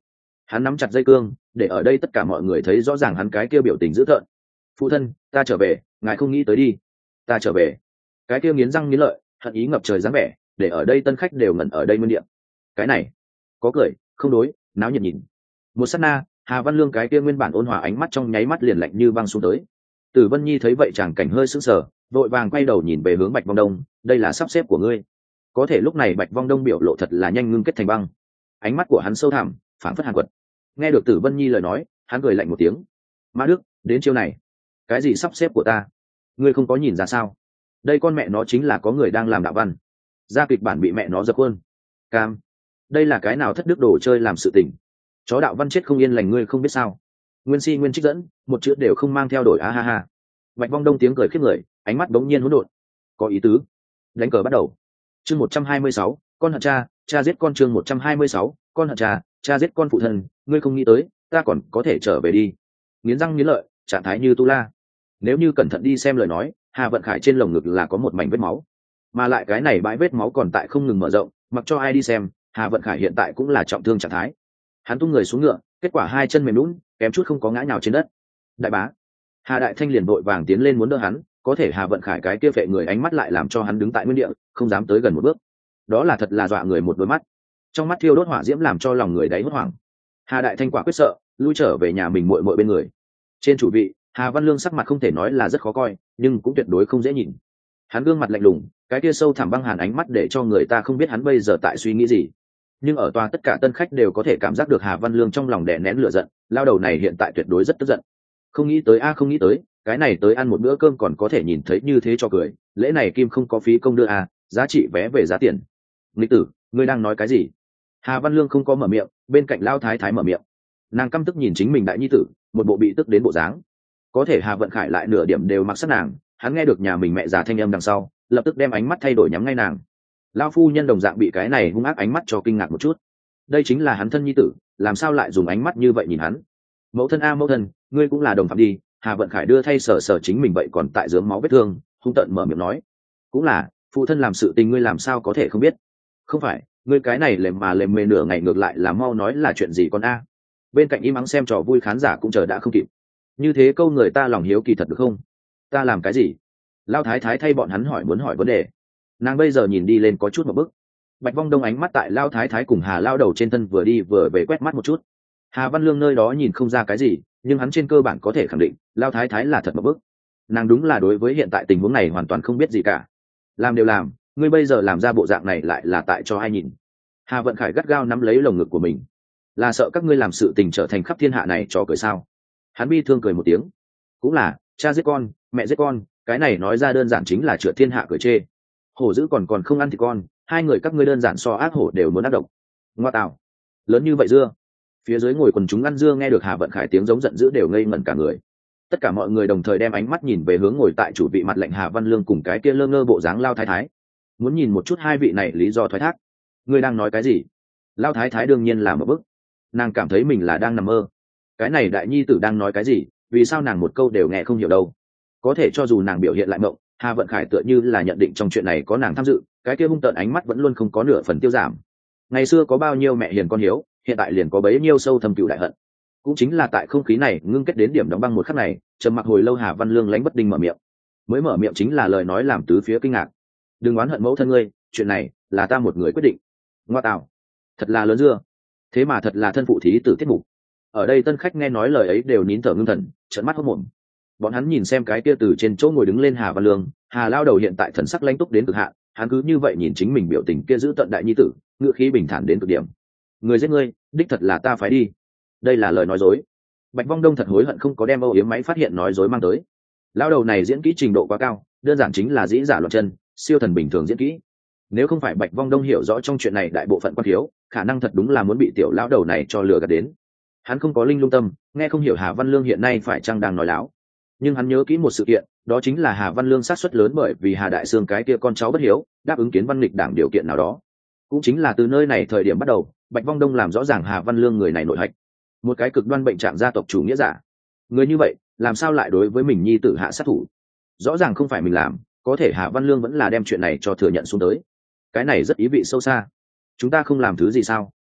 Hắn nắm chặt dây cương để ở đây tất cả mọi người thấy rõ ràng hắn cái kia biểu tình dữ tợn. Phụ thân, ta trở về, ngài không nghĩ tới đi. Ta trở về. Cái kia nghiến răng nghiến lợi, hận ý ngập trời dáng vẻ, để ở đây tân khách đều ngẩn ở đây nguyên địa. Cái này có cười không đối, náo nhiệt nhìn. Một sát na, Hà Văn Lương cái kia nguyên bản ôn hòa ánh mắt trong nháy mắt liền lạnh như băng xuống tới. Tử Vân Nhi thấy vậy chàng cảnh hơi sững sờ, vội vàng quay đầu nhìn về hướng Bạch Vong Đông, đây là sắp xếp của ngươi. Có thể lúc này Bạch Vong Đông biểu lộ thật là nhanh ngưng kết thành băng, ánh mắt của hắn sâu thẳm, phảng phất hàn quật. Nghe được Tử Vân Nhi lời nói, hắn cười lạnh một tiếng. Mã Đức, đến chiêu này, cái gì sắp xếp của ta? Ngươi không có nhìn ra sao? Đây con mẹ nó chính là có người đang làm đạo văn, ra kịch bản bị mẹ nó dập khuôn. Cam, đây là cái nào thất đức đồ chơi làm sự tình? Chó đạo văn chết không yên lành ngươi không biết sao? Nguyên Si Nguyên trích dẫn, một chữ đều không mang theo đổi a ha ha. Bạch Vong Đông tiếng cười khiếp người, ánh mắt bỗng nhiên hỗn độn. Có ý tứ. Đánh cờ bắt đầu. Chương 126, con hận cha, cha giết con. Chương 126, con hận cha, cha giết con. Phụ thân, ngươi không nghĩ tới, ta còn có thể trở về đi. Nghiến răng nghiến lợi, trạng thái như tu la. Nếu như cẩn thận đi xem lời nói, Hà Vận Khải trên lồng ngực là có một mảnh vết máu, mà lại cái này bãi vết máu còn tại không ngừng mở rộng, mặc cho ai đi xem, Hà Vận Khải hiện tại cũng là trọng thương trạng thái. Hắn tung người xuống ngựa, kết quả hai chân mềm lún, kém chút không có ngã nhào trên đất. Đại bá, Hà Đại Thanh liền vội vàng tiến lên muốn đỡ hắn, có thể Hà Vận Khải cái kia vệ người ánh mắt lại làm cho hắn đứng tại nguyên địa, không dám tới gần một bước. Đó là thật là dọa người một đôi mắt, trong mắt thiêu đốt hỏa diễm làm cho lòng người đáy hốt hoảng. Hà Đại Thanh quả quyết sợ, lui trở về nhà mình muội muội bên người. Trên chủ vị, Hà Văn Lương sắc mặt không thể nói là rất khó coi, nhưng cũng tuyệt đối không dễ nhìn. Hắn gương mặt lạnh lùng, cái kia sâu thẳm băng hàn ánh mắt để cho người ta không biết hắn bây giờ tại suy nghĩ gì. Nhưng ở tòa tất cả tân khách đều có thể cảm giác được Hà Văn Lương trong lòng đè nén lửa giận, lao đầu này hiện tại tuyệt đối rất tức giận. Không nghĩ tới không nghĩ tới, cái này tới ăn một bữa cơm còn có thể nhìn thấy như thế cho cười, lễ này kim không có phí công đưa giá trị vé về giá tiền. Lịch tử, ngươi đang nói cái gì? Hà Văn Lương không có mở miệng, bên cạnh Lao Thái Thái mở miệng. Nàng căm tức nhìn chính mình đại nhi tử, một bộ bị tức đến bộ dáng. Có thể Hà Vận Khải lại nửa điểm đều mặc sát nàng, hắn nghe được nhà mình mẹ già thanh âm đằng sau, lập tức đem ánh mắt thay đổi nhắm ngay nàng. Lao phu nhân đồng dạng bị cái này hung ác ánh mắt cho kinh ngạc một chút. Đây chính là hắn thân nhi tử, làm sao lại dùng ánh mắt như vậy nhìn hắn? Mẫu thân mẫu thân, ngươi cũng là đồng phạm đi. Hà Vận Khải đưa thay sở chính mình vậy còn tại dướng máu vết thương, hung tợn mở miệng nói. Cũng là, phụ thân làm sự tình ngươi làm sao có thể không biết? Không phải, ngươi cái này lềm mề nửa ngày ngược lại là mau nói là chuyện gì con Bên cạnh im ắng xem trò vui khán giả cũng chờ đã không kịp. Như thế câu người ta lòng hiếu kỳ thật được không? Ta làm cái gì? Lao Thái Thái thay bọn hắn muốn hỏi vấn đề. Nàng bây giờ nhìn đi lên có chút một bức. Bạch Vong Đông ánh mắt tại Lao Thái Thái cùng Hà Lao đầu trên thân vừa đi vừa về quét mắt một chút. Hà Văn Lương nơi đó nhìn không ra cái gì, nhưng hắn trên cơ bản có thể khẳng định Lao Thái Thái là thật một bức. Nàng đúng là đối với hiện tại tình huống này hoàn toàn không biết gì cả. Làm đều làm, ngươi bây giờ làm ra bộ dạng này lại là tại cho ai nhìn? Hà Vận Khải gắt gao nắm lấy lồng ngực của mình, là sợ các ngươi làm sự tình trở thành khắp thiên hạ này cho cười sao? Hắn bi thương cười một tiếng. Cũng là, cha giết con, mẹ giết con, cái này nói ra đơn giản chính là chữa thiên hạ cười chê. Hổ dữ còn không ăn thì con, hai người các ngươi đơn giản so ác hổ đều muốn ác độc. Ngoa tạo, lớn như vậy dưa. Phía dưới ngồi quần chúng ăn dưa nghe được Hà Vận Khải tiếng giống giận dữ đều ngây ngẩn cả người. Tất cả mọi người đồng thời đem ánh mắt nhìn về hướng ngồi tại chủ vị mặt lệnh Hà Văn Lương cùng cái kia lơ ngơ bộ dáng Lao Thái Thái, muốn nhìn một chút hai vị này lý do thoái thác. Ngươi đang nói cái gì? Lao Thái Thái đương nhiên là một bức, nàng cảm thấy mình là đang nằm mơ. Cái này đại nhi tử đang nói cái gì, vì sao nàng một câu đều nghe không hiểu đâu? Có thể cho dù nàng biểu hiện lại mộng, Hà Vận Khải tựa như là nhận định trong chuyện này có nàng tham dự, cái kia hung tợn ánh mắt vẫn luôn không có nửa phần tiêu giảm. Ngày xưa có bao nhiêu mẹ hiền con hiếu, hiện tại liền có bấy nhiêu sâu thâm cừu đại hận. Cũng chính là tại không khí này ngưng kết đến điểm đóng băng một khắc này, trầm mặc hồi lâu Hà Văn Lương lánh bất định mở miệng. Mới mở miệng chính là lời nói làm tứ phía kinh ngạc. Đừng oán hận mẫu thân ngươi, chuyện này là ta một người quyết định. Ngoa tạo, thật là lớn dưa. Thế mà thật là thân phụ thí tử tiết mục. Ở đây tân khách nghe nói lời ấy đều nín thở ngưng thần, trợn mắt hốt mồm. Bọn hắn nhìn xem cái kia từ trên chỗ ngồi đứng lên Hà Văn Lương, Hà lao đầu hiện tại thần sắc lãnh túc đến cực hạn, hắn cứ như vậy nhìn chính mình biểu tình kia giữ tận đại nhi tử, ngữ khí bình thản đến cực điểm. Người giết ngươi, đích thật là ta phải đi. Đây là lời nói dối. Bạch Vong Đông thật hối hận không có đem Âu Yếm máy phát hiện nói dối mang tới. Lao đầu này diễn kỹ trình độ quá cao, đơn giản chính là dĩ giả loạn chân, siêu thần bình thường diễn kỹ. Nếu không phải Bạch Vong Đông hiểu rõ trong chuyện này đại bộ phận quan thiếu, khả năng thật đúng là muốn bị tiểu lão đầu này cho lừa gạt đến. Hắn không có linh lung tâm, nghe không hiểu Hà Văn Lương hiện nay phải chăng đang nói láo. Nhưng hắn nhớ kỹ một sự kiện, đó chính là Hà Văn Lương sát suất lớn bởi vì Hà Đại Sương cái kia con cháu bất hiếu, đáp ứng Kiến Văn Lịch đảng điều kiện nào đó. Cũng chính là từ nơi này thời điểm bắt đầu, Bạch Vong Đông làm rõ ràng Hà Văn Lương người này nội hạch, một cái cực đoan bệnh trạng gia tộc chủ nghĩa giả. Người như vậy, làm sao lại đối với mình nhi tử hạ sát thủ? Rõ ràng không phải mình làm, có thể Hà Văn Lương vẫn là đem chuyện này cho thừa nhận xuống tới. Cái này rất ý vị sâu xa. Chúng ta không làm thứ gì sao?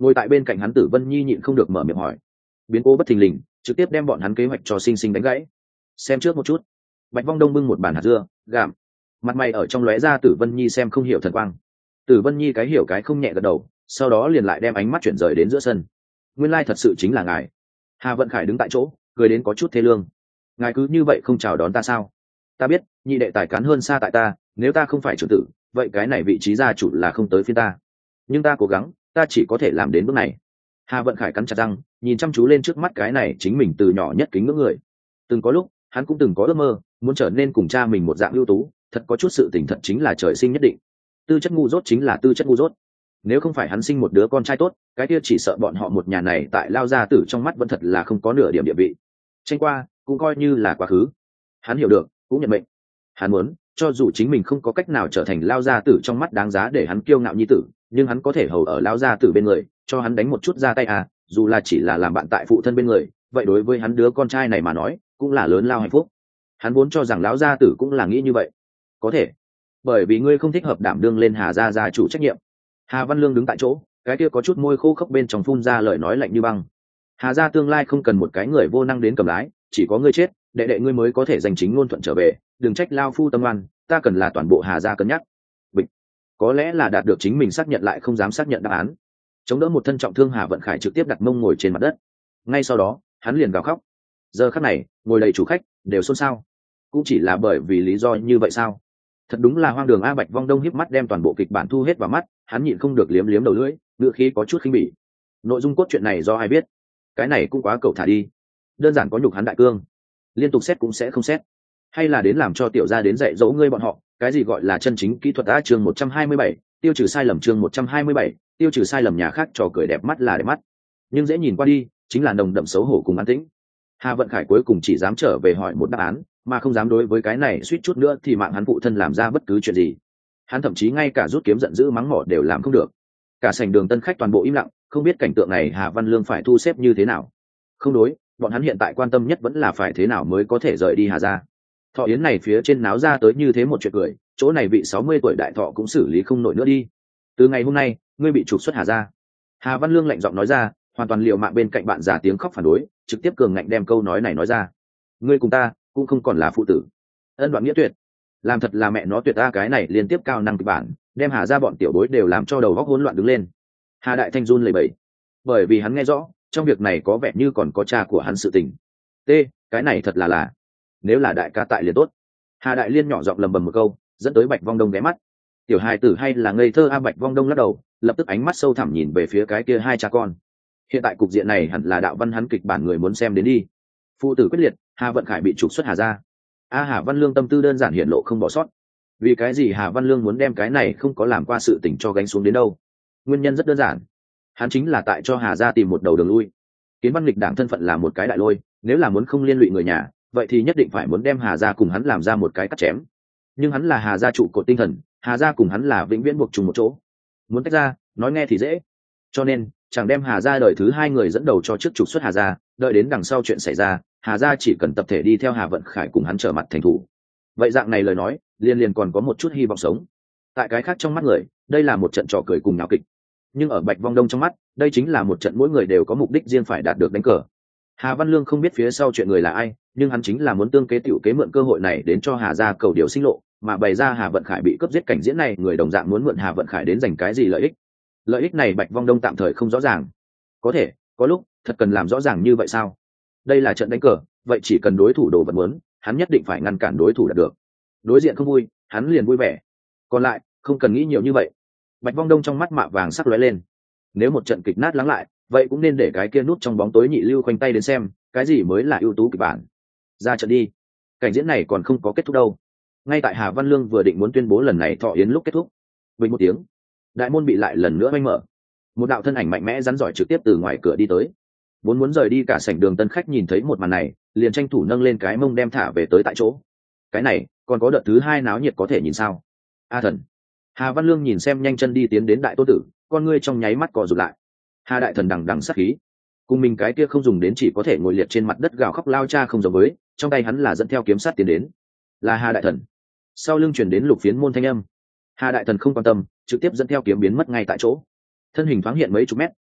Ngồi tại bên cạnh hắn Tử Vân Nhi nhịn không được mở miệng hỏi. Biến cố bất thình lình trực tiếp đem bọn hắn kế hoạch cho sinh sinh đánh gãy. Xem trước một chút. Bạch Vong Đông bưng một bàn hạt dưa gặm, mặt mày ở trong lóe ra. Tử Vân Nhi xem không hiểu thần quang. Tử Vân Nhi cái hiểu cái không nhẹ gật đầu, sau đó liền lại đem ánh mắt chuyển rời đến giữa sân. Nguyên lai thật sự chính là ngài. Hà Vận Khải đứng tại chỗ cười đến có chút thê lương. Ngài cứ như vậy không chào đón ta sao? Ta biết nhị đệ tài cán hơn xa tại ta, nếu ta không phải trưởng tử vậy cái này vị trí gia chủ là không tới phiên ta, nhưng ta cố gắng, ta chỉ có thể làm đến bước này. Hà Vận Khải cắn chặt răng nhìn chăm chú lên trước mắt cái này chính mình từ nhỏ nhất kính ngưỡng người. Từng có lúc hắn cũng từng có ước mơ muốn trở nên cùng cha mình một dạng ưu tú, thật có chút sự tình thật chính là trời sinh nhất định. Tư chất ngu dốt chính là tư chất ngu dốt. Nếu không phải hắn sinh một đứa con trai tốt, cái kia chỉ sợ bọn họ một nhà này tại Lao gia tử trong mắt vẫn thật là không có nửa điểm địa vị. Tranh qua cũng coi như là quá khứ. Hắn hiểu được cũng nhận mệnh. Hắn muốn cho dù chính mình không có cách nào trở thành Lao gia tử trong mắt đáng giá để hắn kiêu ngạo nhi tử, nhưng hắn có thể hầu ở Lao gia tử bên người, cho hắn đánh một chút ra tay à, dù là chỉ là làm bạn tại phụ thân bên người, vậy đối với hắn đứa con trai này mà nói cũng là lớn lao hạnh phúc. Hắn vốn cho rằng lão gia tử cũng là nghĩ như vậy. Có thể bởi vì ngươi không thích hợp đảm đương lên Hà gia gia chủ trách nhiệm. Hà Văn Lương đứng tại chỗ, cái kia có chút môi khô khốc bên trong phun ra lời nói lạnh như băng. Hà gia tương lai không cần một cái người vô năng đến cầm lái, chỉ có ngươi chết đệ đệ ngươi mới có thể giành chính ngôn thuận trở về, đừng trách lao phu tâm oan, ta cần là toàn bộ Hà gia cân nhắc. Bịch. Có lẽ là đạt được chính mình xác nhận lại không dám xác nhận đáp án. Chống đỡ một thân trọng thương Hà Vận Khải trực tiếp đặt mông ngồi trên mặt đất. Ngay sau đó hắn liền gào khóc. Giờ khắc này ngồi đầy chủ khách đều xôn xao. Cũng chỉ là bởi vì lý do như vậy sao? Thật đúng là hoang đường a. Bạch Vong Đông hiếp mắt đem toàn bộ kịch bản thu hết vào mắt, hắn nhịn không được liếm liếm đầu lưỡi, ngựa khí có chút khinh bỉ. Nội dung cốt truyện này do ai biết? Cái này cũng quá cẩu thả đi. Đơn giản có nhục hắn đại cương, liên tục xét cũng sẽ không xét, hay là đến làm cho tiểu gia đến dạy dỗ ngươi bọn họ cái gì gọi là chân chính kỹ thuật. Chương 127, tiêu trừ sai lầm. Chương 127, tiêu trừ sai lầm. Nhà khác trò cười đẹp mắt là đẹp mắt, nhưng dễ nhìn qua đi chính là nồng đậm xấu hổ cùng an tĩnh. Hà Vận Khải cuối cùng chỉ dám trở về hỏi một đáp án, mà không dám đối với cái này suýt chút nữa thì mạng hắn phụ thân làm ra bất cứ chuyện gì. Hắn thậm chí ngay cả rút kiếm giận dữ mắng mỏ đều làm không được. Cả sảnh đường tân khách toàn bộ im lặng, không biết cảnh tượng này Hà Văn Lương phải thu xếp như thế nào. Không đối, bọn hắn hiện tại quan tâm nhất vẫn là phải thế nào mới có thể rời đi Hà gia. Thọ yến này phía trên náo ra tới như thế một chuyện cười, chỗ này vị 60 tuổi đại thọ cũng xử lý không nổi nữa đi. Từ ngày hôm nay ngươi bị trục xuất Hà gia. Hà Văn Lương lạnh giọng nói ra, hoàn toàn liều mạng bên cạnh bạn già tiếng khóc phản đối, trực tiếp cường ngạnh đem câu nói này nói ra. Ngươi cùng ta cũng không còn là phụ tử. Ân đoạn nghĩa tuyệt, làm thật là mẹ nó tuyệt. Ta cái này liên tiếp cao năng kịch bản, đem Hà gia bọn tiểu bối đều làm cho đầu óc hỗn loạn đứng lên. Hà Đại Thanh run lẩy bẩy, bởi vì hắn nghe rõ trong việc này có vẻ như còn có cha của hắn sự tình. Cái này thật là nếu là đại ca tại liền tốt. Hà Đại Liên nhỏ giọng lầm bầm một câu, dẫn tới Bạch Vong Đông ghé mắt. Tiểu hài tử hay là ngây thơ a. Bạch Vong Đông lắc đầu, lập tức ánh mắt sâu thẳm nhìn về phía cái kia hai cha con. Hiện tại cục diện này hẳn là đạo văn hắn kịch bản người muốn xem đến đi. Phụ tử quyết liệt, Hà Vận Khải bị trục xuất Hà gia. Hà Văn Lương tâm tư đơn giản hiện lộ không bỏ sót. Vì cái gì Hà Văn Lương muốn đem cái này không có làm qua sự tình cho gánh xuống đến đâu? Nguyên nhân rất đơn giản, hắn chính là tại cho Hà gia tìm một đầu đường lui. Kiến Văn Lịch đảng thân phận là một cái đại lôi, nếu là muốn không liên lụy người nhà, vậy thì nhất định phải muốn đem Hà gia cùng hắn làm ra một cái cắt chém. Nhưng hắn là Hà gia trụ cột tinh thần, Hà gia cùng hắn là vĩnh viễn buộc chung một chỗ. Muốn tách ra, nói nghe thì dễ. Cho nên, chẳng đem Hà gia đời thứ hai người dẫn đầu cho trước trục xuất Hà gia, đợi đến đằng sau chuyện xảy ra, Hà gia chỉ cần tập thể đi theo Hà Vận Khải cùng hắn trở mặt thành thủ. Vậy dạng này lời nói, liền còn có một chút hy vọng sống. Tại cái khác trong mắt người, đây là một trận trò cười cùng náo kịch. Nhưng ở Bạch Vong Đông trong mắt, đây chính là một trận mỗi người đều có mục đích riêng phải đạt được đánh cờ. Hà Văn Lương không biết phía sau chuyện người là ai, nhưng hắn chính là muốn tương kế tiểu kế mượn cơ hội này đến cho Hà gia cầu điều sinh lộ, mà bày ra Hà Vận Khải bị cướp giết cảnh diễn này, người đồng dạng muốn mượn Hà Vận Khải đến giành cái gì lợi ích. Lợi ích này Bạch Vong Đông tạm thời không rõ ràng. Có thể, có lúc thật cần làm rõ ràng như vậy sao? Đây là trận đánh cờ, vậy chỉ cần đối thủ đồ vật muốn, hắn nhất định phải ngăn cản đối thủ đạt được. Đối diện không vui, hắn liền vui vẻ. Còn lại, không cần nghĩ nhiều như vậy. Bạch Vong Đông trong mắt mạ vàng sắc lóe lên. Nếu một trận kịch nát lắng lại, vậy cũng nên để cái kia nút trong bóng tối nhị lưu khoanh tay đến xem, cái gì mới là ưu tú kịch bản. Ra trận đi. Cảnh diễn này còn không có kết thúc đâu. Ngay tại Hà Văn Lương vừa định muốn tuyên bố lần này thọ yến lúc kết thúc, bình một tiếng, đại môn bị lại lần nữa oanh mở. Một đạo thân ảnh mạnh mẽ rắn giỏi trực tiếp từ ngoài cửa đi tới. Vốn muốn rời đi cả sảnh đường tân khách nhìn thấy một màn này, liền tranh thủ nâng lên cái mông đem thả về tới tại chỗ. Cái này, còn có đợt thứ hai náo nhiệt có thể nhìn sao? A thần. Hà Văn Lương nhìn xem nhanh chân đi tiến đến đại tô tử, con ngươi trong nháy mắt cò rụt lại. Hà đại thần đằng đằng sát khí, cùng mình cái kia không dùng đến chỉ có thể ngồi liệt trên mặt đất gào khóc lao cha không giống với, trong tay hắn là dẫn theo kiếm sát tiến đến. Là Hà đại thần. Sau lưng truyền đến lục phiến môn thanh âm. Hà đại thần không quan tâm, trực tiếp dẫn theo kiếm biến mất ngay tại chỗ. Thân hình thoáng hiện mấy chục mét,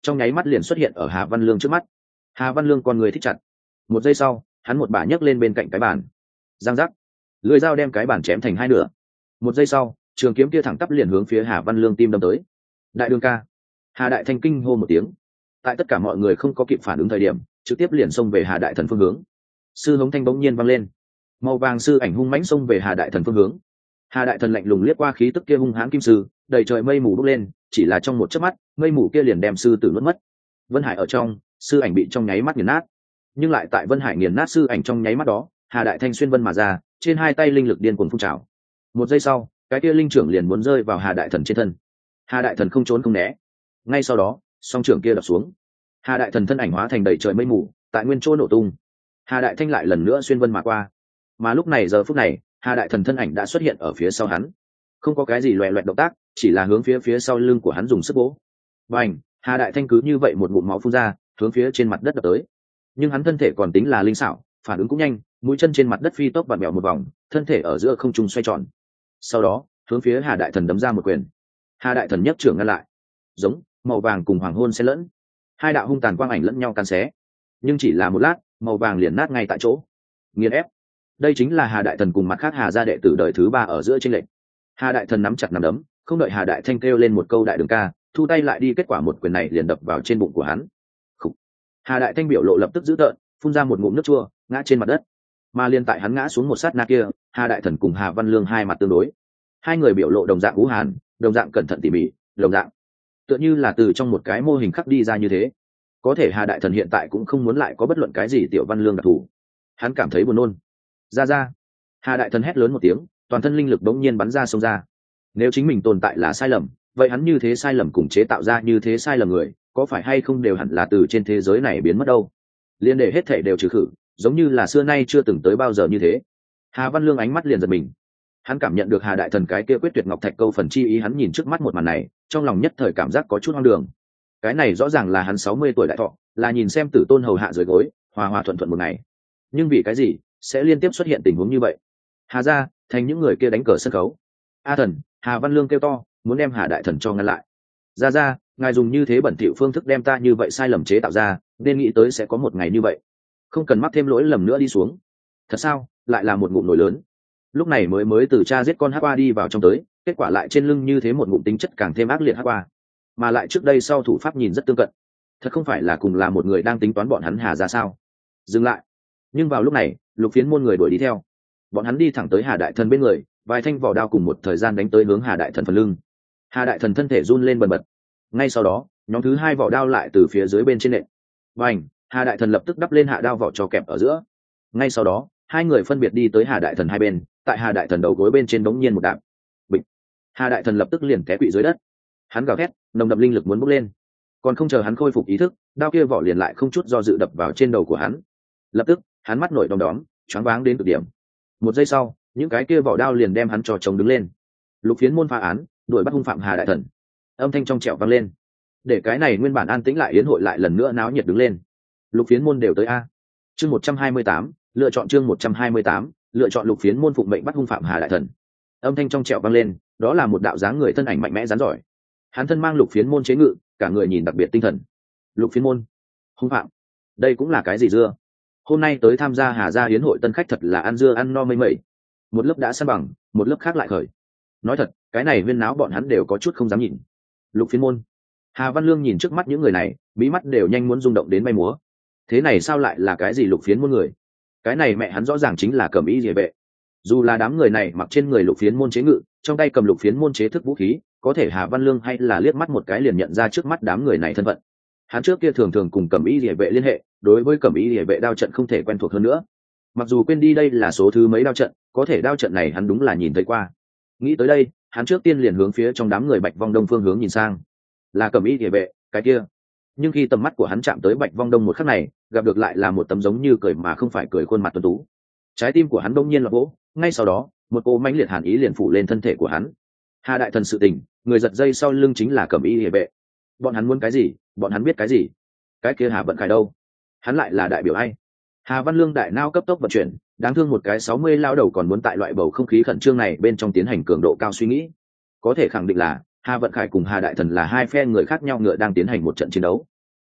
trong nháy mắt liền xuất hiện ở Hà Văn Lương trước mắt. Hà Văn Lương con người thích chặt, một giây sau hắn một bà nhấc lên bên cạnh cái bàn, giang giác, lưỡi dao đem cái bàn chém thành hai nửa. Một giây sau trường kiếm kia thẳng tắp liền hướng phía Hà Văn Lương tim đâm tới. Đại đường ca! Hà Đại Thanh kinh hô một tiếng, tại tất cả mọi người không có kịp phản ứng thời điểm trực tiếp liền xông về Hà Đại Thần phương hướng. Sư hống thanh bỗng nhiên vang lên, màu vàng sư ảnh hung mãnh xông về Hà Đại Thần phương hướng. Hà Đại Thần lạnh lùng liếc qua khí tức kia hung hãn kim sư, đầy trời mây mù bốc lên, chỉ là trong một chớp mắt mây mù kia liền đem sư tử nuốt mất. Vân Hải ở trong, sư ảnh bị trong nháy mắt nghiền nát. Nhưng lại tại Vân Hải nghiền nát sư ảnh trong nháy mắt đó, Hà Đại Thanh xuyên vân mà ra, trên hai tay linh lực điên cuồng phun trào. Một giây sau cái kia linh trưởng liền muốn rơi vào Hà Đại Thần trên thân. Hà Đại Thần không trốn không né, ngay sau đó song trưởng kia đập xuống, Hà Đại Thần thân ảnh hóa thành đầy trời mây mù, tại nguyên chỗ nổ tung. Hà Đại Thanh lại lần nữa xuyên vân mà qua, mà lúc này giờ phút này Hà Đại Thần thân ảnh đã xuất hiện ở phía sau hắn, không có cái gì loẹ loẹt động tác, chỉ là hướng phía sau lưng của hắn dùng sức vỗ. Bành! Hà Đại Thanh cứ như vậy một ngụm máu phun ra, hướng phía trên mặt đất đập tới. Nhưng hắn thân thể còn tính là linh xảo, phản ứng cũng nhanh, mũi chân trên mặt đất phi tốc vặn vẹo một vòng, thân thể ở giữa không trung xoay tròn. Sau đó hướng phía Hà Đại Thần đấm ra một quyền. Hà Đại Thần nhấc trưởng ngăn lại, giống màu vàng cùng hoàng hôn xen lẫn, hai đạo hung tàn quang ảnh lẫn nhau càn xé, nhưng chỉ là một lát màu vàng liền nát ngay tại chỗ, nghiền ép. Đây chính là Hà Đại Thần cùng mặt khác Hà gia đệ tử đời thứ ba ở giữa chênh lệch. Hà Đại Thần nắm chặt nắm đấm, không đợi Hà Đại Thanh kêu lên một câu đại đường ca, thu tay lại đi, kết quả một quyền này liền đập vào trên bụng của hắn. Khủ. Hà Đại Thanh biểu lộ lập tức dữ tợn, phun ra một ngụm nước chua, ngã trên mặt đất. Mà liên tại hắn ngã xuống một sát na kia, Hà Đại Thần cùng Hà Văn Lương hai mặt tương đối, hai người biểu lộ đồng dạng u hàn, đồng dạng cẩn thận tỉ mỉ, đồng dạng tựa như là từ trong một cái mô hình khắc đi ra như thế. Có thể Hà Đại Thần hiện tại cũng không muốn lại có bất luận cái gì Tiểu Văn Lương đặc thù, hắn cảm thấy buồn nôn. Ra! Hà Đại Thần hét lớn một tiếng, toàn thân linh lực bỗng nhiên bắn ra xông ra. Nếu chính mình tồn tại là sai lầm, vậy hắn như thế sai lầm cùng chế tạo ra như thế sai lầm người, có phải hay không đều hẳn là từ trên thế giới này biến mất đâu? Liên để hết thể đều trừ khử, giống như là xưa nay chưa từng tới bao giờ như thế. Hà Văn Lương ánh mắt liền giật mình, hắn cảm nhận được Hà Đại Thần cái kia quyết tuyệt ngọc thạch câu phần chi ý, hắn nhìn trước mắt một màn này, trong lòng nhất thời cảm giác có chút hoang đường. Cái này rõ ràng là hắn 60 tuổi đại thọ, là nhìn xem tử tôn hầu hạ dưới gối, hòa hòa thuận thuận một ngày. Nhưng vì cái gì sẽ liên tiếp xuất hiện tình huống như vậy? Hà gia thành những người kia đánh cờ sân khấu. A Thần! Hà Văn Lương kêu to, muốn đem Hà Đại Thần cho ngăn lại. Ra, ngài dùng như thế bẩn thỉu phương thức đem ta như vậy sai lầm chế tạo ra, nên nghĩ tới sẽ có một ngày như vậy, không cần mắc thêm lỗi lầm nữa đi xuống. Thật sao? Lại là một ngụm nổi lớn. Lúc này mới từ cha giết con hắc qua đi vào trong tới, kết quả lại trên lưng như thế một ngụm tính chất càng thêm ác liệt hắc qua, mà lại trước đây sau thủ pháp nhìn rất tương cận, thật không phải là cùng là một người đang tính toán bọn hắn Hà ra sao? Dừng lại! Nhưng vào lúc này Lục Phiến môn người đuổi đi theo, bọn hắn đi thẳng tới Hà Đại Thần bên người, vài thanh vỏ đao cùng một thời gian đánh tới hướng Hà Đại Thần phần lưng. Hà Đại Thần thân thể run lên bần bật, ngay sau đó nhóm thứ hai vỏ đao lại từ phía dưới bên trên nện. Bành! Hà Đại Thần lập tức đắp lên hạ đao vỏ cho kẹp ở giữa. Ngay sau đó hai người phân biệt đi tới Hà Đại Thần hai bên, tại Hà Đại Thần đầu gối bên trên đống nhiên một đạp. Bịch! Hà Đại Thần lập tức liền té quỵ dưới đất. Hắn gào thét, nồng đậm linh lực muốn bốc lên, còn không chờ hắn khôi phục ý thức, đao kia vỏ liền lại không chút do dự đập vào trên đầu của hắn. Lập tức hắn mắt nổi đom đóm, choáng váng đến cực điểm. Một giây sau những cái kia vỏ đao liền đem hắn cho chống đứng lên. Lục Phiến môn phá án, đuổi bắt hung phạm Hà Đại Thần. Âm thanh trong trẻo vang lên, để cái này nguyên bản an tĩnh lại yến hội lại lần nữa náo nhiệt đứng lên. Lục Phiến môn đều tới a. Chương 128, lựa chọn chương 128, lựa chọn Lục Phiến môn phụng mệnh bắt hung phạm Hà Đại Thần. Âm thanh trong trẻo vang lên, đó là một đạo dáng người thân ảnh mạnh mẽ rắn giỏi. Hắn thân mang Lục Phiến môn chế ngự, cả người nhìn đặc biệt tinh thần. Lục Phiến môn hung phạm, đây cũng là cái gì dưa? Hôm nay tới tham gia Hà gia yến hội tân khách thật là ăn dưa ăn no mây mẩy. Một lớp đã san bằng, một lớp khác lại khởi. Nói thật, cái này huyên náo bọn hắn đều có chút không dám nhìn. Lục Phiến môn. Hà Văn Lương nhìn trước mắt những người này, mí mắt đều nhanh muốn rung động đến bay múa. Thế này sao lại là cái gì Lục Phiến môn người? Cái này mẹ hắn rõ ràng chính là Cẩm Y Liễu vệ. Dù là đám người này mặc trên người Lục Phiến môn chế ngự, trong tay cầm Lục Phiến môn chế thức vũ khí, có thể Hà Văn Lương hay là liếc mắt một cái liền nhận ra trước mắt đám người này thân phận. Hắn trước kia thường thường cùng Cẩm Y Liễu vệ liên hệ, đối với Cẩm Y Liễu vệ đao trận không thể quen thuộc hơn nữa. Mặc dù quên đi đây là số thứ mấy đao trận, có thể đao trận này hắn đúng là nhìn thấy qua. Nghĩ tới đây, hắn trước tiên liền hướng phía trong đám người Bạch Vong Đông phương hướng nhìn sang. Là Cẩm Y Liễu vệ, cái kia. Nhưng khi tầm mắt của hắn chạm tới Bạch Vong Đông một khắc này, gặp được lại là một tấm giống như cười mà không phải cười khuôn mặt tuấn tú. Trái tim của hắn bỗng nhiên là vỗ, ngay sau đó, một cỗ mãnh liệt hàn ý liền phủ lên thân thể của hắn. Hà Đại Thần sự tình, người giật dây sau lưng chính là Cẩm Y Liễu vệ. Bọn hắn muốn cái gì, bọn hắn biết cái gì. Cái kia Hà Vận Khải đâu? Hắn lại là đại biểu ai? Hà Văn Lương đại nao cấp tốc vận chuyển, đáng thương một cái 60 lão đầu còn muốn tại loại bầu không khí khẩn trương này bên trong tiến hành cường độ cao suy nghĩ. Có thể khẳng định là Hà Vận Khải cùng Hà Đại Thần là hai phe người khác nhau ngựa đang tiến hành một trận chiến đấu.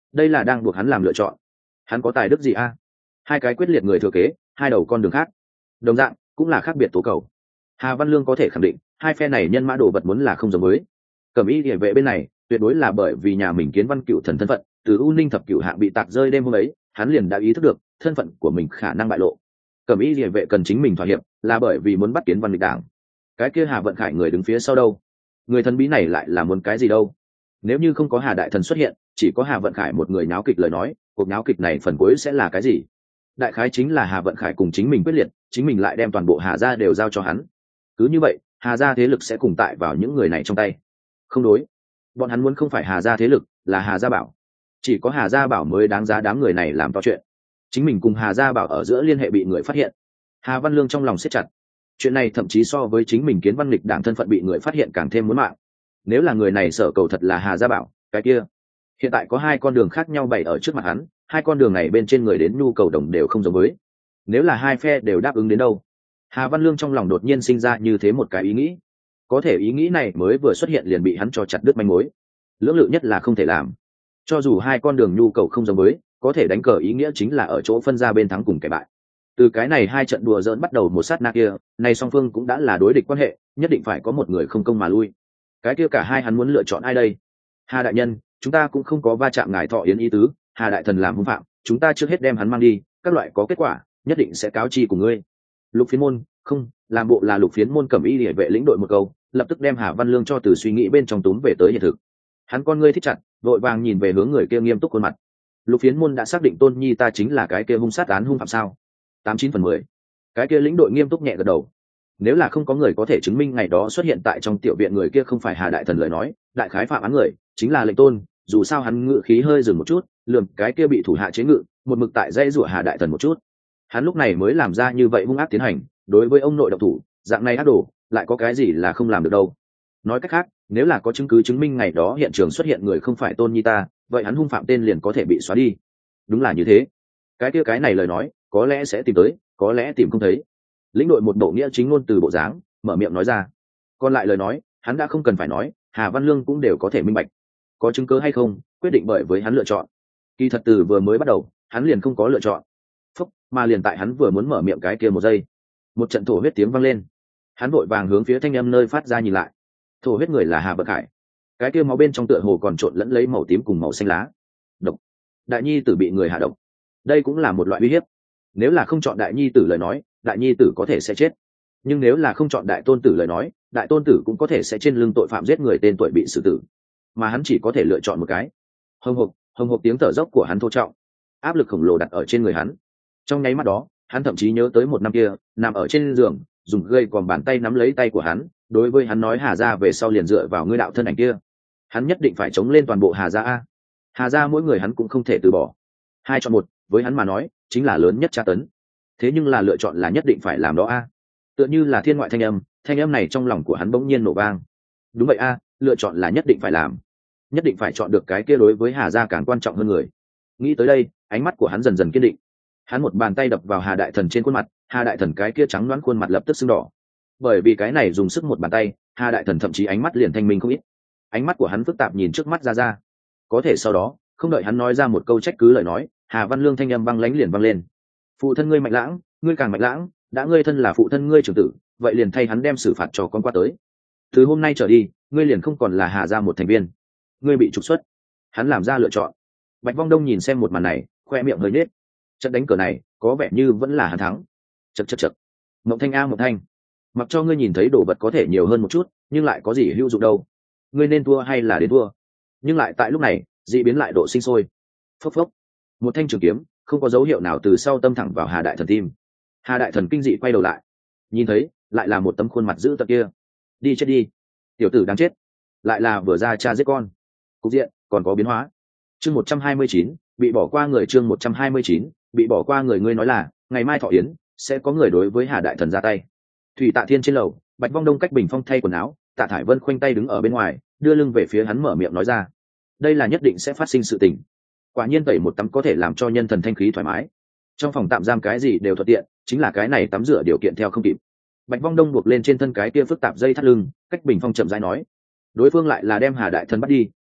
đây là đang buộc hắn làm lựa chọn. Hắn có tài đức gì a? Hai cái quyết liệt người thừa kế, hai đầu con đường khác, đồng dạng cũng là khác biệt tố cầu. Hà Văn Lương có thể khẳng định hai phe này nhân mã đồ vật muốn là không giống với. Cẩm Y Liễu vệ bên này tuyệt đối là bởi vì nhà mình Kiến Văn Cựu thần thân phận, từ U Ninh thập cửu hạng bị tạc rơi đêm hôm ấy, hắn liền đã ý thức được thân phận của mình khả năng bại lộ. Cẩm Y Liễu vệ cần chính mình thỏa hiệp, là bởi vì muốn bắt Kiến Văn Lịch đảng. Cái kia Hà Vận Khải người đứng phía sau đâu? Người thần bí này lại là muốn cái gì đâu? Nếu như không có Hà đại thần xuất hiện, chỉ có Hà Vận Khải một người náo kịch lời nói, cuộc náo kịch này phần cuối sẽ là cái gì? Đại khái chính là Hà Vận Khải cùng chính mình quyết liệt, chính mình lại đem toàn bộ Hà gia đều giao cho hắn. Cứ như vậy, Hà gia thế lực sẽ cùng tại vào những người này trong tay. Không đối, bọn hắn muốn không phải Hà gia thế lực, là Hà gia bảo. Chỉ có Hà gia bảo mới đáng giá đám người này làm to chuyện. Chính mình cùng Hà gia bảo ở giữa liên hệ bị người phát hiện. Hà Văn Lương trong lòng siết chặt. Chuyện này thậm chí so với chính mình Kiến Văn Lịch đảng thân phận bị người phát hiện càng thêm muốn mạng. Nếu là người này sở cầu thật là Hà gia bảo, cái kia hiện tại có hai con đường khác nhau bày ở trước mặt hắn, hai con đường này bên trên người đến nhu cầu đồng đều không giống với. Nếu là hai phe đều đáp ứng đến đâu, Hà Văn Lương trong lòng đột nhiên sinh ra như thế một cái ý nghĩ. Có thể ý nghĩ này mới vừa xuất hiện liền bị hắn cho chặt đứt manh mối. Lưỡng lự nhất là không thể làm. Cho dù hai con đường nhu cầu không giống với, có thể đánh cờ ý nghĩa chính là ở chỗ phân ra bên thắng cùng kẻ bại. Từ cái này hai trận đùa giỡn bắt đầu một sát na kia, này song phương cũng đã là đối địch quan hệ, nhất định phải có một người không công mà lui. Cái kia cả hai hắn muốn lựa chọn ai đây? Hà đại nhân, chúng ta cũng không có va chạm ngài thọ yến ý tứ, Hà đại thần làm hung phạm, chúng ta trước hết đem hắn mang đi, các loại có kết quả nhất định sẽ cáo chi của ngươi. Lục Phiến môn, không, làm bộ là Lục Phiến môn Cẩm Y Liễu vệ lĩnh đội một câu, lập tức đem Hà Văn Lương cho từ suy nghĩ bên trong túm về tới hiện thực. Hắn con ngươi thích chặt, vội vàng nhìn về hướng người kia nghiêm túc khuôn mặt. Lục Phiến môn đã xác định Tôn Nhi ta chính là cái kia hung sát án hung phạm sao? 89/10. Cái kia lĩnh đội nghiêm túc nhẹ gật đầu. Nếu là không có người có thể chứng minh ngày đó xuất hiện tại trong tiểu viện người kia không phải Hà đại thần lời nói, đại khái phạm án người chính là lệnh tôn. Dù sao hắn ngự khí hơi dừng một chút, lườm cái kia bị thủ hạ chế ngự, một mực tại dây rủa Hà đại thần một chút. Hắn lúc này mới làm ra như vậy hung ác tiến hành, đối với ông nội độc thủ, dạng này ác đồ, lại có cái gì là không làm được đâu. Nói cách khác, nếu là có chứng cứ chứng minh ngày đó hiện trường xuất hiện người không phải Tôn Nhi ta, vậy hắn hung phạm tên liền có thể bị xóa đi. Đúng là như thế. Cái kia cái này lời nói, có lẽ sẽ tìm tới, có lẽ tìm không thấy. Lĩnh đội một bộ nghĩa chính ngôn từ bộ dáng, mở miệng nói ra. Còn lại lời nói, hắn đã không cần phải nói, Hà Văn Lương cũng đều có thể minh bạch. Có chứng cứ hay không, quyết định bởi với hắn lựa chọn. Kỳ thật từ vừa mới bắt đầu, hắn liền không có lựa chọn. Phúc, mà liền tại hắn vừa muốn mở miệng cái kia một giây, một trận thổ huyết tiếng vang lên. Hắn vội vàng hướng phía thanh âm nơi phát ra nhìn lại. Thổ huyết người là Hà Vận Khải. Cái kia máu bên trong tựa hồ còn trộn lẫn lấy màu tím cùng màu xanh lá. Độc. Đại nhi tử bị người hạ độc. Đây cũng là một loại uy hiếp. Nếu là không chọn đại nhi tử lời nói, đại nhi tử có thể sẽ chết. Nhưng nếu là không chọn đại tôn tử lời nói, đại tôn tử cũng có thể sẽ trên lưng tội phạm giết người tên tuổi bị xử tử. Mà hắn chỉ có thể lựa chọn một cái. Hồng hộc tiếng thở dốc của hắn thô trọng, áp lực khổng lồ đặt ở trên người hắn. Trong nháy mắt đó, hắn thậm chí nhớ tới một năm kia, nằm ở trên giường, dùng gậy còn bàn tay nắm lấy tay của hắn, đối với hắn nói Hà gia về sau liền dựa vào ngươi đạo thân ảnh kia. Hắn nhất định phải chống lên toàn bộ Hà gia a. Hà gia mỗi người hắn cũng không thể từ bỏ. Hai chọn một, với hắn mà nói, chính là lớn nhất tra tấn. Thế nhưng là lựa chọn là nhất định phải làm đó a. Tựa như là thiên ngoại thanh âm này trong lòng của hắn bỗng nhiên nổ vang. Đúng vậy a, lựa chọn là nhất định phải làm. Nhất định phải chọn được cái kia đối với Hà gia càng quan trọng hơn người. Nghĩ tới đây, ánh mắt của hắn dần dần kiên định. Hắn một bàn tay đập vào Hà đại thần trên khuôn mặt, Hà đại thần cái kia trắng loáng khuôn mặt lập tức sưng đỏ. Bởi vì cái này dùng sức một bàn tay, Hà đại thần thậm chí ánh mắt liền thanh minh không ít. Ánh mắt của hắn phức tạp nhìn trước mắt ra. Có thể sau đó, không đợi hắn nói ra một câu trách cứ lời nói, Hà Văn Lương thanh âm băng lãnh liền vang lên. Phụ thân ngươi mạnh lãng, ngươi càng mạnh lãng, đã ngươi thân là phụ thân ngươi trưởng tử, vậy liền thay hắn đem xử phạt cho con qua tới. Từ hôm nay trở đi, ngươi liền không còn là Hà gia một thành viên. Ngươi bị trục xuất. Hắn làm ra lựa chọn. Bạch Vong Đông nhìn xem một màn này, khoe miệng hơi nết. Trận đánh cờ này, có vẻ như vẫn là hắn thắng. Chậc. Mộng Thanh a Mộng Thanh, mặc cho ngươi nhìn thấy đồ vật có thể nhiều hơn một chút, nhưng lại có gì hữu dụng đâu. Ngươi nên thua hay là đến thua? Nhưng lại tại lúc này, dị biến lại độ sinh sôi. Phốc. Một thanh trường kiếm, không có dấu hiệu nào từ sau tâm thẳng vào Hà đại thần tim. Hà đại thần kinh dị quay đầu lại, nhìn thấy lại là một tấm khuôn mặt dữ tợn kia. Đi chết đi, tiểu tử đáng chết. Lại là vừa ra cha giết con. Cục diện còn có biến hóa. Chương 129, bị bỏ qua người. Chương 129, bị bỏ qua người. Ngươi nói là ngày mai thọ yến sẽ có người đối với Hà đại thần ra tay. Thủy Tạ Thiên trên lầu, Bạch Vong Đông cách bình phong thay quần áo, Tạ Thải Vân khoanh tay đứng ở bên ngoài, đưa lưng về phía hắn mở miệng nói ra. Đây là nhất định sẽ phát sinh sự tình. Quả nhiên tẩy một tắm có thể làm cho nhân thần thanh khí thoải mái. Trong phòng tạm giam cái gì đều thuận tiện, chính là cái này tắm rửa điều kiện theo không kịp. Bạch Vong Đông buộc lên trên thân cái kia phức tạp dây thắt lưng, cách bình phong chậm rãi nói. Đối phương lại là đem Hà đại thần bắt đi,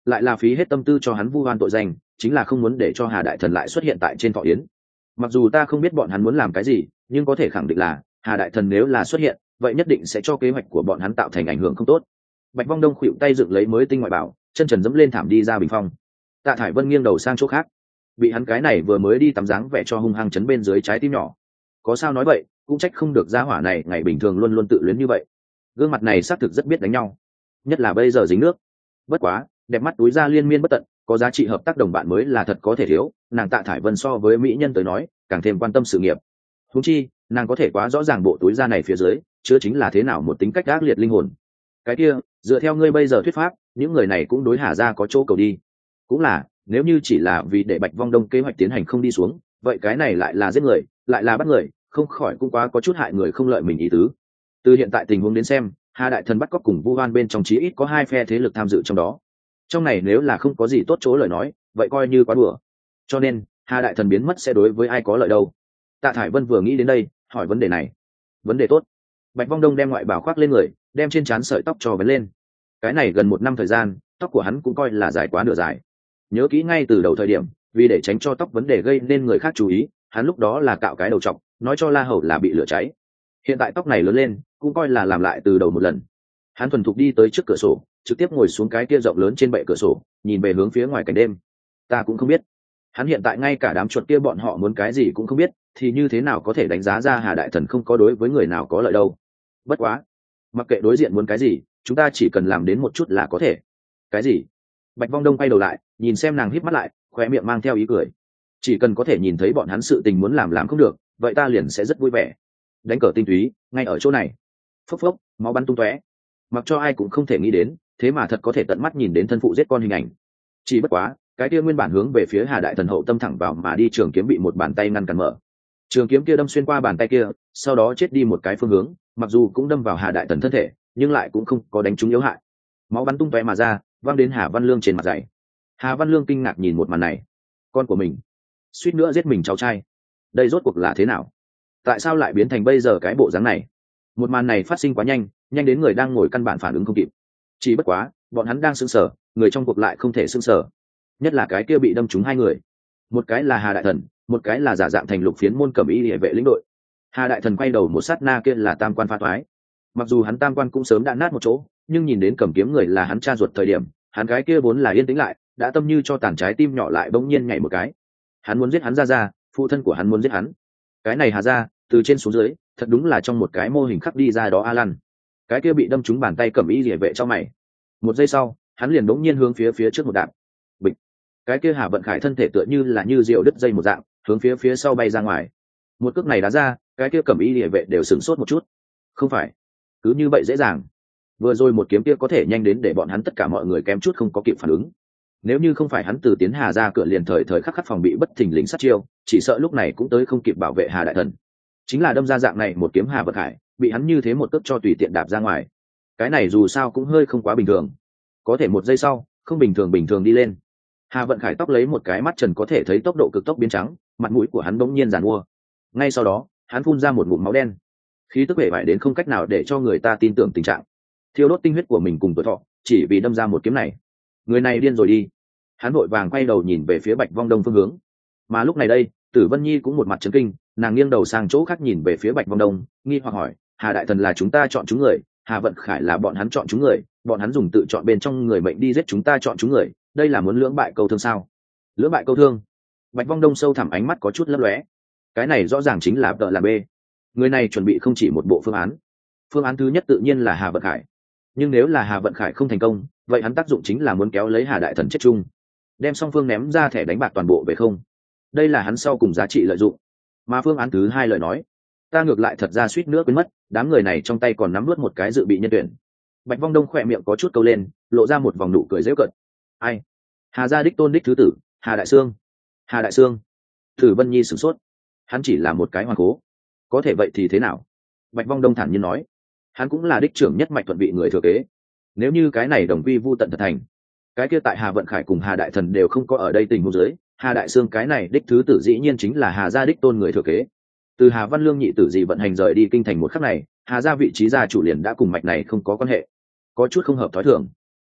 lại là phí hết tâm tư cho hắn vu oan tội danh, chính là không muốn để cho Hà Đại Thần lại xuất hiện tại trên thọ yến. Mặc dù ta không biết bọn hắn muốn làm cái gì, nhưng có thể khẳng định là Hà Đại Thần nếu là xuất hiện, vậy nhất định sẽ cho kế hoạch của bọn hắn tạo thành ảnh hưởng không tốt. Bạch Vong Đông khuỵu tay dựng lấy mới tinh ngoại bảo, chân trần dẫm lên thảm đi ra bình phong. Tạ Thải Vân nghiêng đầu sang chỗ khác, bị hắn cái này vừa mới đi tắm dáng vẻ cho hung hăng chấn bên dưới trái tim nhỏ. Có sao nói vậy, cũng trách không được gia hỏa này ngày bình thường luôn luôn tự luyến như vậy. Gương mặt này xác thực rất biết đánh nhau, nhất là bây giờ dính nước. Bất quá, đẹp mắt túi ra liên miên bất tận, có giá trị hợp tác đồng bạn mới là thật có thể thiếu. Nàng Tạ Thải Vân so với mỹ nhân tới nói, càng thêm quan tâm sự nghiệp. Huống chi, nàng có thể quá rõ ràng bộ túi da này phía dưới chứa chính là thế nào một tính cách ác liệt linh hồn. Cái kia, dựa theo ngươi bây giờ thuyết pháp, những người này cũng đối Hà gia có chỗ cầu đi. Cũng là, nếu như chỉ là vì để Bạch Vong Đông kế hoạch tiến hành không đi xuống, vậy cái này lại là giết người, lại là bắt người, không khỏi cũng quá có chút hại người không lợi mình ý tứ. Từ hiện tại tình huống đến xem, Hà Đại Thần bắt cóc cùng vu oan bên trong chí ít có 2 phe thế lực tham dự trong đó. Trong này nếu là không có gì tốt chỗ lời nói, vậy coi như quá đùa. Cho nên, Hà Đại Thần biến mất sẽ đối với ai có lợi đâu? Tạ Thải Vân vừa nghĩ đến đây, hỏi vấn đề này. Vấn đề tốt. Bạch Vong Đông đem ngoại bảo khoác lên người, đem trên trán sợi tóc cho vấn lên. Cái này gần 1 năm thời gian, tóc của hắn cũng coi là dài quá nửa dài. Nhớ kỹ ngay từ đầu thời điểm, vì để tránh cho tóc vấn đề gây nên người khác chú ý, hắn lúc đó là cạo cái đầu trọc, nói cho La Hầu là bị lửa cháy. Hiện tại tóc này lớn lên, cũng coi là làm lại từ đầu một lần. Hắn thuần thục đi tới trước cửa sổ, trực tiếp ngồi xuống cái kia rộng lớn trên bệ cửa sổ, nhìn về hướng phía ngoài cảnh đêm. Ta cũng không biết, hắn hiện tại ngay cả đám chuột kia bọn họ muốn cái gì cũng không biết, thì như thế nào có thể đánh giá ra Hà Đại Thần không có đối với người nào có lợi đâu. Bất quá, mặc kệ đối diện muốn cái gì, chúng ta chỉ cần làm đến một chút là có thể. Cái gì? Bạch Vong Đông quay đầu lại, nhìn xem nàng híp mắt lại, khóe miệng mang theo ý cười. Chỉ cần có thể nhìn thấy bọn hắn sự tình muốn làm không được, vậy ta liền sẽ rất vui vẻ. Đánh cờ tinh túy, ngay ở chỗ này. Phốc phốc, máu bắn tung tóe. Mặc cho ai cũng không thể nghĩ đến, thế mà thật có thể tận mắt nhìn đến thân phụ giết con hình ảnh. Chỉ bất quá, cái kia nguyên bản hướng về phía Hà Đại Thần hậu tâm thẳng vào mà đi trường kiếm bị một bàn tay ngăn cản mở. Trường kiếm kia đâm xuyên qua bàn tay kia, sau đó chết đi một cái phương hướng, mặc dù cũng đâm vào Hà Đại Thần thân thể, nhưng lại cũng không có đánh trúng yếu hại. Máu bắn tung tóe mà ra, văng đến Hà Văn Lương trên mặt dày. Hà Văn Lương kinh ngạc nhìn một màn này. Con của mình, suýt nữa giết mình cháu trai. Đây rốt cuộc là thế nào? Tại sao lại biến thành bây giờ cái bộ dáng này? Một màn này phát sinh quá nhanh, nhanh đến người đang ngồi căn bản phản ứng không kịp. Chỉ bất quá, bọn hắn đang sững sờ, người trong cuộc lại không thể sững sờ. Nhất là cái kia bị đâm trúng 2 người. Một cái là Hà Đại Thần, một cái là giả dạng thành Lục Phiến môn cẩm y liễu vệ lĩnh đội. Hà Đại Thần quay đầu một sát na kia là tam quan pha toái. Mặc dù hắn tam quan cũng sớm đã nát một chỗ, nhưng nhìn đến cầm kiếm người là hắn cha ruột thời điểm, hắn cái kia vốn là yên tĩnh lại, đã tâm như cho tàn trái tim nhỏ lại bỗng nhiên nhảy một cái. Hắn muốn giết hắn ra, phụ thân của hắn muốn giết hắn. Cái này Hà gia, từ trên xuống dưới, thật đúng là trong một cái mô hình khắc đi ra đó Alan. Cái kia bị đâm trúng bàn tay cẩm y liễu vệ trong mày. Một giây sau, hắn liền bỗng nhiên hướng phía trước một đạp. Bịch. Cái kia Hà Vận Khải thân thể tựa như là như diều đứt dây một dạng, hướng phía sau bay ra ngoài. Một cước này đá ra, cái kia cẩm y liễu vệ đều sửng sốt một chút. Không phải, cứ như vậy dễ dàng. Vừa rồi một kiếm kia có thể nhanh đến để bọn hắn tất cả mọi người kém chút không có kịp phản ứng. Nếu như không phải hắn từ tiến Hà ra cửa liền thời khắc phòng bị bất thình lình sát chiêu, chỉ sợ lúc này cũng tới không kịp bảo vệ Hà Đại Thần. Chính là đâm ra dạng này một kiếm Hà Vận Khải, bị hắn như thế một cước cho tùy tiện đạp ra ngoài. Cái này dù sao cũng hơi không quá bình thường. Có thể một giây sau, không bình thường đi lên. Hà Vận Khải tóc lấy một cái mắt trần có thể thấy tốc độ cực tốc biến trắng, mặt mũi của hắn bỗng nhiên giàn mua. Ngay sau đó, hắn phun ra một ngụm máu đen. Khí tức bể bại đến không cách nào để cho người ta tin tưởng tình trạng. Thiêu đốt tinh huyết của mình cùng tuổi thọ, chỉ vì đâm ra một kiếm này. Người này điên rồi đi. Hắn vội vàng quay đầu nhìn về phía Bạch Vong Đông phương hướng. Mà lúc này đây, Tử Vân Nhi cũng một mặt chấn kinh, nàng nghiêng đầu sang chỗ khác nhìn về phía Bạch Vong Đông, nghi hoặc hỏi: Hà Đại Thần là chúng ta chọn chúng người, Hà Vận Khải là bọn hắn chọn chúng người, bọn hắn dùng tự chọn bên trong người mệnh đi giết chúng ta chọn chúng người, đây là muốn lưỡng bại câu thương sao? Lưỡng bại câu thương? Bạch Vong Đông sâu thẳm ánh mắt có chút lấp lóe. Cái này rõ ràng chính là tợ là B. Người này chuẩn bị không chỉ một bộ phương án. Phương án thứ nhất tự nhiên là Hà Vận Khải. Nhưng nếu là Hà Vận Khải không thành công, vậy hắn tác dụng chính là muốn kéo lấy Hà Đại Thần chết chung, đem song phương ném ra thẻ đánh bạc toàn bộ về không. Đây là hắn sau cùng giá trị lợi dụng. Mà phương án thứ hai lời nói, ta ngược lại thật ra suýt nữa quên mất, đám người này trong tay còn nắm nuốt một cái dự bị nhân tuyển. Bạch Vong Đông khỏe miệng có chút câu lên, lộ ra một vòng nụ cười giễu cợt. Ai? Hà gia đích tôn đích thứ tử, Hà Đại Sương. Hà Đại Sương? Tử Vân Nhi sửng sốt. Hắn chỉ là một cái hoàng cố, có thể vậy thì thế nào? Bạch Vong Đông thản nhiên nói, hắn cũng là đích trưởng nhất mạch thuận vị người thừa kế. Nếu như cái này đồng quy vu tận thật thành, cái kia tại Hà Vận Khải cùng Hà Đại Thần đều không có ở đây tình huống dưới, Hà Đại Sương cái này đích thứ tử dĩ nhiên chính là Hà gia đích tôn người thừa kế. Từ Hà Văn Lương nhị tử gì vận hành rời đi kinh thành một khắc này, Hà gia vị trí gia chủ liền đã cùng mạch này không có quan hệ, có chút không hợp thói thường.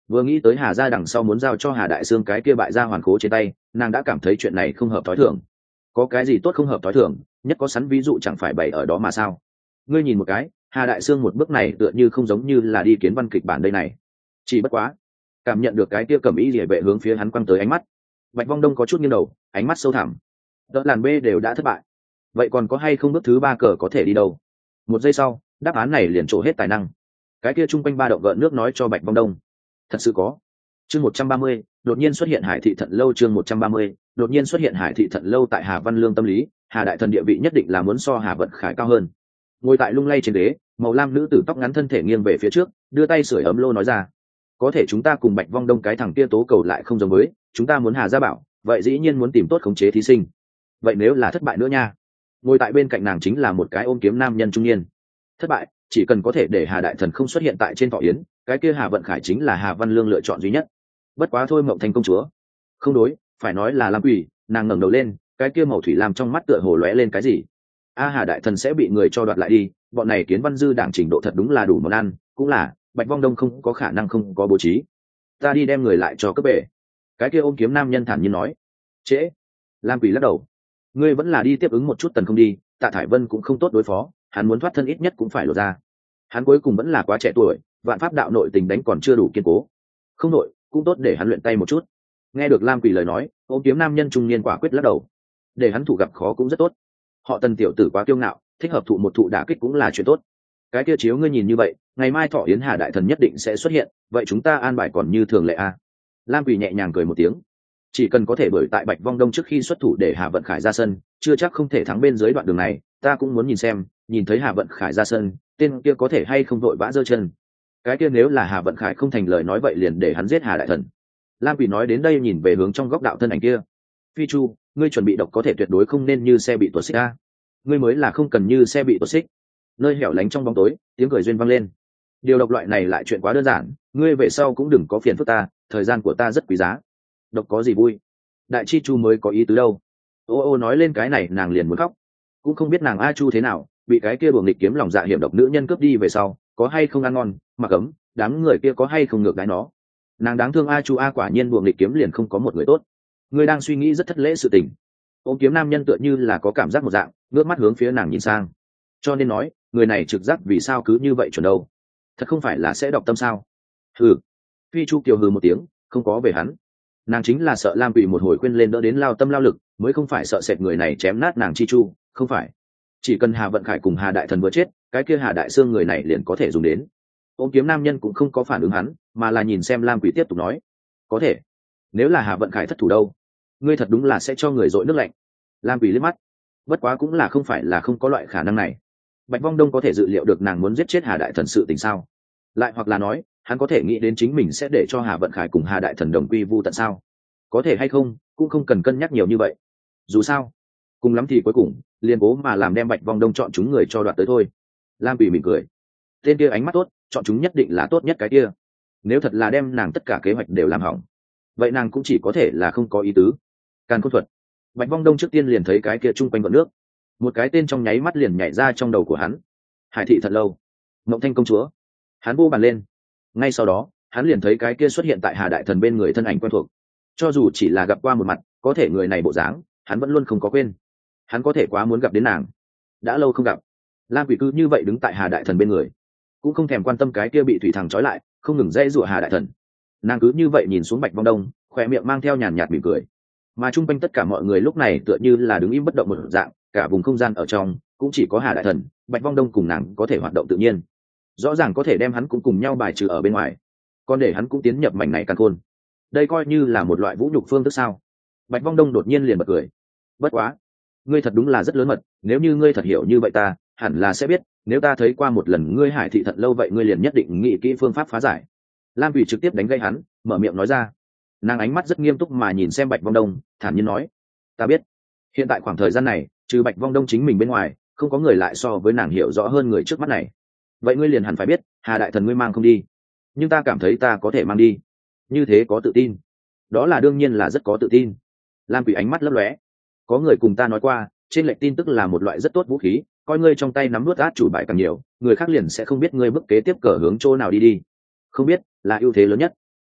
Vừa nghĩ tới Hà gia đằng sau muốn giao cho Hà Đại Sương cái kia bại gia hoàn khố trên tay, nàng đã cảm thấy chuyện này không hợp thói thường. Có cái gì tốt không hợp thói thường, nhất có sẵn ví dụ chẳng phải bày ở đó mà sao? Ngươi nhìn một cái, Hà Đại Sương một bước này tựa như không giống như là đi kiến văn kịch bản đây này. Chỉ bất quá, cảm nhận được cái kia cầm ý liễu vệ hướng phía hắn quăng tới ánh mắt. Bạch Vong Đông có chút nghiêng đầu, ánh mắt sâu thẳm. Đợt làn B đều đã thất bại, vậy còn có hay không bước thứ 3 cờ có thể đi đâu? Một giây sau, đáp án này liền trổ hết tài năng. Cái kia trung quanh ba động gợn nước nói cho Bạch Vong Đông, thật sự có. Chương 130, đột nhiên xuất hiện Hải thị thận lâu. Chương 130, đột nhiên xuất hiện Hải thị thận lâu. Tại Hà Văn Lương tâm lý, Hà Đại Thần địa vị nhất định là muốn so Hà Vận Khải cao hơn. Ngồi tại lung lay trên ghế, màu lam nữ tử tóc ngắn thân thể nghiêng về phía trước, đưa tay sưởi ấm lô nói ra, có thể chúng ta cùng Bạch Vong Đông cái thằng kia tố cầu lại không giống với, chúng ta muốn Hà gia bảo, vậy dĩ nhiên muốn tìm tốt khống chế thí sinh. Vậy nếu là thất bại nữa nha? Ngồi tại bên cạnh nàng chính là một cái ôm kiếm nam nhân trung niên. Thất bại, chỉ cần có thể để Hà Đại Thần không xuất hiện tại trên thọ yến, cái kia Hà Vận Khải chính là Hà Văn Lương lựa chọn duy nhất. Bất quá thôi, Mộng Thanh công chúa không đối, phải nói là Lam Quỷ. Nàng ngẩng đầu lên, cái kia màu thủy lam trong mắt tựa hồ lóe lên cái gì. Hà Đại Thần sẽ bị người cho đoạt lại đi, bọn này kiến văn dư đảng trình độ thật đúng là đủ món ăn, cũng là Bạch Vong Đông không có khả năng không có bố trí. Ta đi đem người lại cho cấp bể. Cái kia ôm kiếm nam nhân thản nhiên nói. Trễ. Lam Quỷ lắc đầu. Ngươi vẫn là đi tiếp ứng một chút tần không đi, Tạ Thải Vân cũng không tốt đối phó, hắn muốn thoát thân ít nhất cũng phải lột ra. Hắn cuối cùng vẫn là quá trẻ tuổi, vạn pháp đạo nội tình đánh còn chưa đủ kiên cố. Không nội, cũng tốt để hắn luyện tay một chút. Nghe được Lam Quỷ lời nói, ôm kiếm nam nhân trung niên quả quyết lắc đầu. Để hắn thủ gặp khó cũng rất tốt. Họ Tần tiểu tử quá kiêu ngạo, thích hợp thụ một thụ đả kích cũng là chuyện tốt. Cái kia chiếu ngươi nhìn như vậy, ngày mai thọ yến Hà Đại Thần nhất định sẽ xuất hiện, vậy chúng ta an bài còn như thường lệ à? Lam Quỷ nhẹ nhàng cười một tiếng. Chỉ cần có thể bởi tại Bạch Vong Đông trước khi xuất thủ để Hà Vận Khải ra sân, chưa chắc không thể thắng bên dưới đoạn đường này, ta cũng muốn nhìn xem, nhìn thấy Hà Vận Khải ra sân, tên kia có thể hay không vội vã giơ chân. Cái kia nếu là Hà Vận Khải không thành lời nói vậy liền để hắn giết Hà Đại Thần. Lam Quỷ nói đến đây nhìn về hướng trong góc đạo thân ảnh kia. Phi Chu, ngươi chuẩn bị độc có thể tuyệt đối không nên như xe bị tuột xích a. Ngươi mới là không cần như xe bị tuột xích. Nơi hẻo lánh trong bóng tối, tiếng cười duyên vang lên. Điều độc loại này lại chuyện quá đơn giản, ngươi về sau cũng đừng có phiền phức ta, thời gian của ta rất quý giá. Độc có gì vui? Đại Chi Chu mới có ý tứ đâu. Ô nói lên cái này nàng liền muốn khóc. Cũng không biết nàng A Chu thế nào, bị cái kia buồng nghịch kiếm lòng dạ hiểm độc nữ nhân cướp đi về sau, có hay không ăn ngon, mặc ấm, đám người kia có hay không ngược đái nó. Nàng đáng thương A Chu A, quả nhiên buồng nghịch kiếm liền không có một người tốt. Ngươi đang suy nghĩ rất thất lễ sự tình. Ôm kiếm nam nhân tựa như là có cảm giác một dạng, ngước mắt hướng phía nàng nhìn sang. Cho nên nói, người này trực giác vì sao cứ như vậy chuẩn đâu? Thật không phải là sẽ đọc tâm sao? Hừ. Phi Chu kiều hừ một tiếng, không có về hắn. Nàng chính là sợ Lam Quỷ một hồi khuyên lên đỡ đến lao tâm lao lực, mới không phải sợ sệt người này chém nát nàng Chi Chu, không phải. Chỉ cần Hà Vận Khải cùng Hà Đại Thần vừa chết, cái kia Hà Đại Sương người này liền có thể dùng đến. Ôm kiếm nam nhân cũng không có phản ứng hắn, mà là nhìn xem Lam Quỷ tiếp tục nói, có thể. Nếu là Hà Vận Khải thất thủ đâu, ngươi thật đúng là sẽ cho người dội nước lạnh. Lam Quỷ liếc mắt, bất quá cũng là không phải là không có loại khả năng này. Bạch Vong Đông có thể dự liệu được nàng muốn giết chết Hà Đại Thần sự tình sao? Lại hoặc là nói, hắn có thể nghĩ đến chính mình sẽ để cho Hà Vận Khải cùng Hà Đại Thần đồng quy vu tận sao? Có thể hay không, cũng không cần cân nhắc nhiều như vậy. Dù sao, cùng lắm thì cuối cùng liền cố mà làm đem Bạch Vong Đông chọn chúng người cho đoạt tới thôi. Lam Quỷ mỉm cười, tên kia ánh mắt tốt, chọn chúng nhất định là tốt nhất cái kia. Nếu thật là đem nàng tất cả kế hoạch đều làm hỏng, vậy nàng cũng chỉ có thể là không có ý tứ. Càn Khôn thuật. Bạch Vong Đông trước tiên liền thấy cái kia chung quanh vận nước, một cái tên trong nháy mắt liền nhảy ra trong đầu của hắn. Hải thị thật lâu. Mộng Thanh công chúa. Hắn vô bàn lên. Ngay sau đó, hắn liền thấy cái kia xuất hiện tại Hà Đại Thần bên người thân ảnh quen thuộc. Cho dù chỉ là gặp qua một mặt, có thể người này bộ dáng, hắn vẫn luôn không có quên. Hắn có thể quá muốn gặp đến nàng. Đã lâu không gặp. Lam Quỷ cứ như vậy đứng tại Hà Đại Thần bên người, cũng không thèm quan tâm cái kia bị thủy thằng trói lại, không ngừng dây dụa Hà Đại Thần. Nàng cứ như vậy nhìn xuống Bạch Vong Đông, khỏe miệng mang theo nhàn nhạt mỉm cười. Mà chung quanh tất cả mọi người lúc này tựa như là đứng im bất động một dạng, cả vùng không gian ở trong cũng chỉ có Hà Đại Thần, Bạch Vong Đông cùng nàng có thể hoạt động tự nhiên. Rõ ràng có thể đem hắn cũng cùng nhau bài trừ ở bên ngoài, còn để hắn cũng tiến nhập mảnh này căn khôn. Đây coi như là một loại vũ nhục phương thức sao? Bạch Vong Đông đột nhiên liền bật cười. Bất quá, ngươi thật đúng là rất lớn mật, nếu như ngươi thật hiểu như vậy ta hẳn là sẽ biết, nếu ta thấy qua một lần ngươi Hải thị thận lâu vậy ngươi liền nhất định nghĩ kỹ phương pháp phá giải. Lam Quỷ trực tiếp đánh gây hắn, mở miệng nói ra. Nàng ánh mắt rất nghiêm túc mà nhìn xem Bạch Vong Đông, thản nhiên nói, ta biết. Hiện tại khoảng thời gian này, trừ Bạch Vong Đông chính mình bên ngoài, không có người lại so với nàng hiểu rõ hơn người trước mắt này. Vậy ngươi liền hẳn phải biết, Hà Đại Thần ngươi mang không đi, nhưng ta cảm thấy ta có thể mang đi. Như thế có tự tin? Đó là đương nhiên là rất có tự tin. Lam Quỷ ánh mắt lấp lóe. Có người cùng ta nói qua, trên lệnh tin tức là một loại rất tốt vũ khí, coi ngươi trong tay nắm nuốt át chủ bài càng nhiều, người khác liền sẽ không biết ngươi bước kế tiếp cờ hướng chỗ nào đi. Không biết là ưu thế lớn nhất.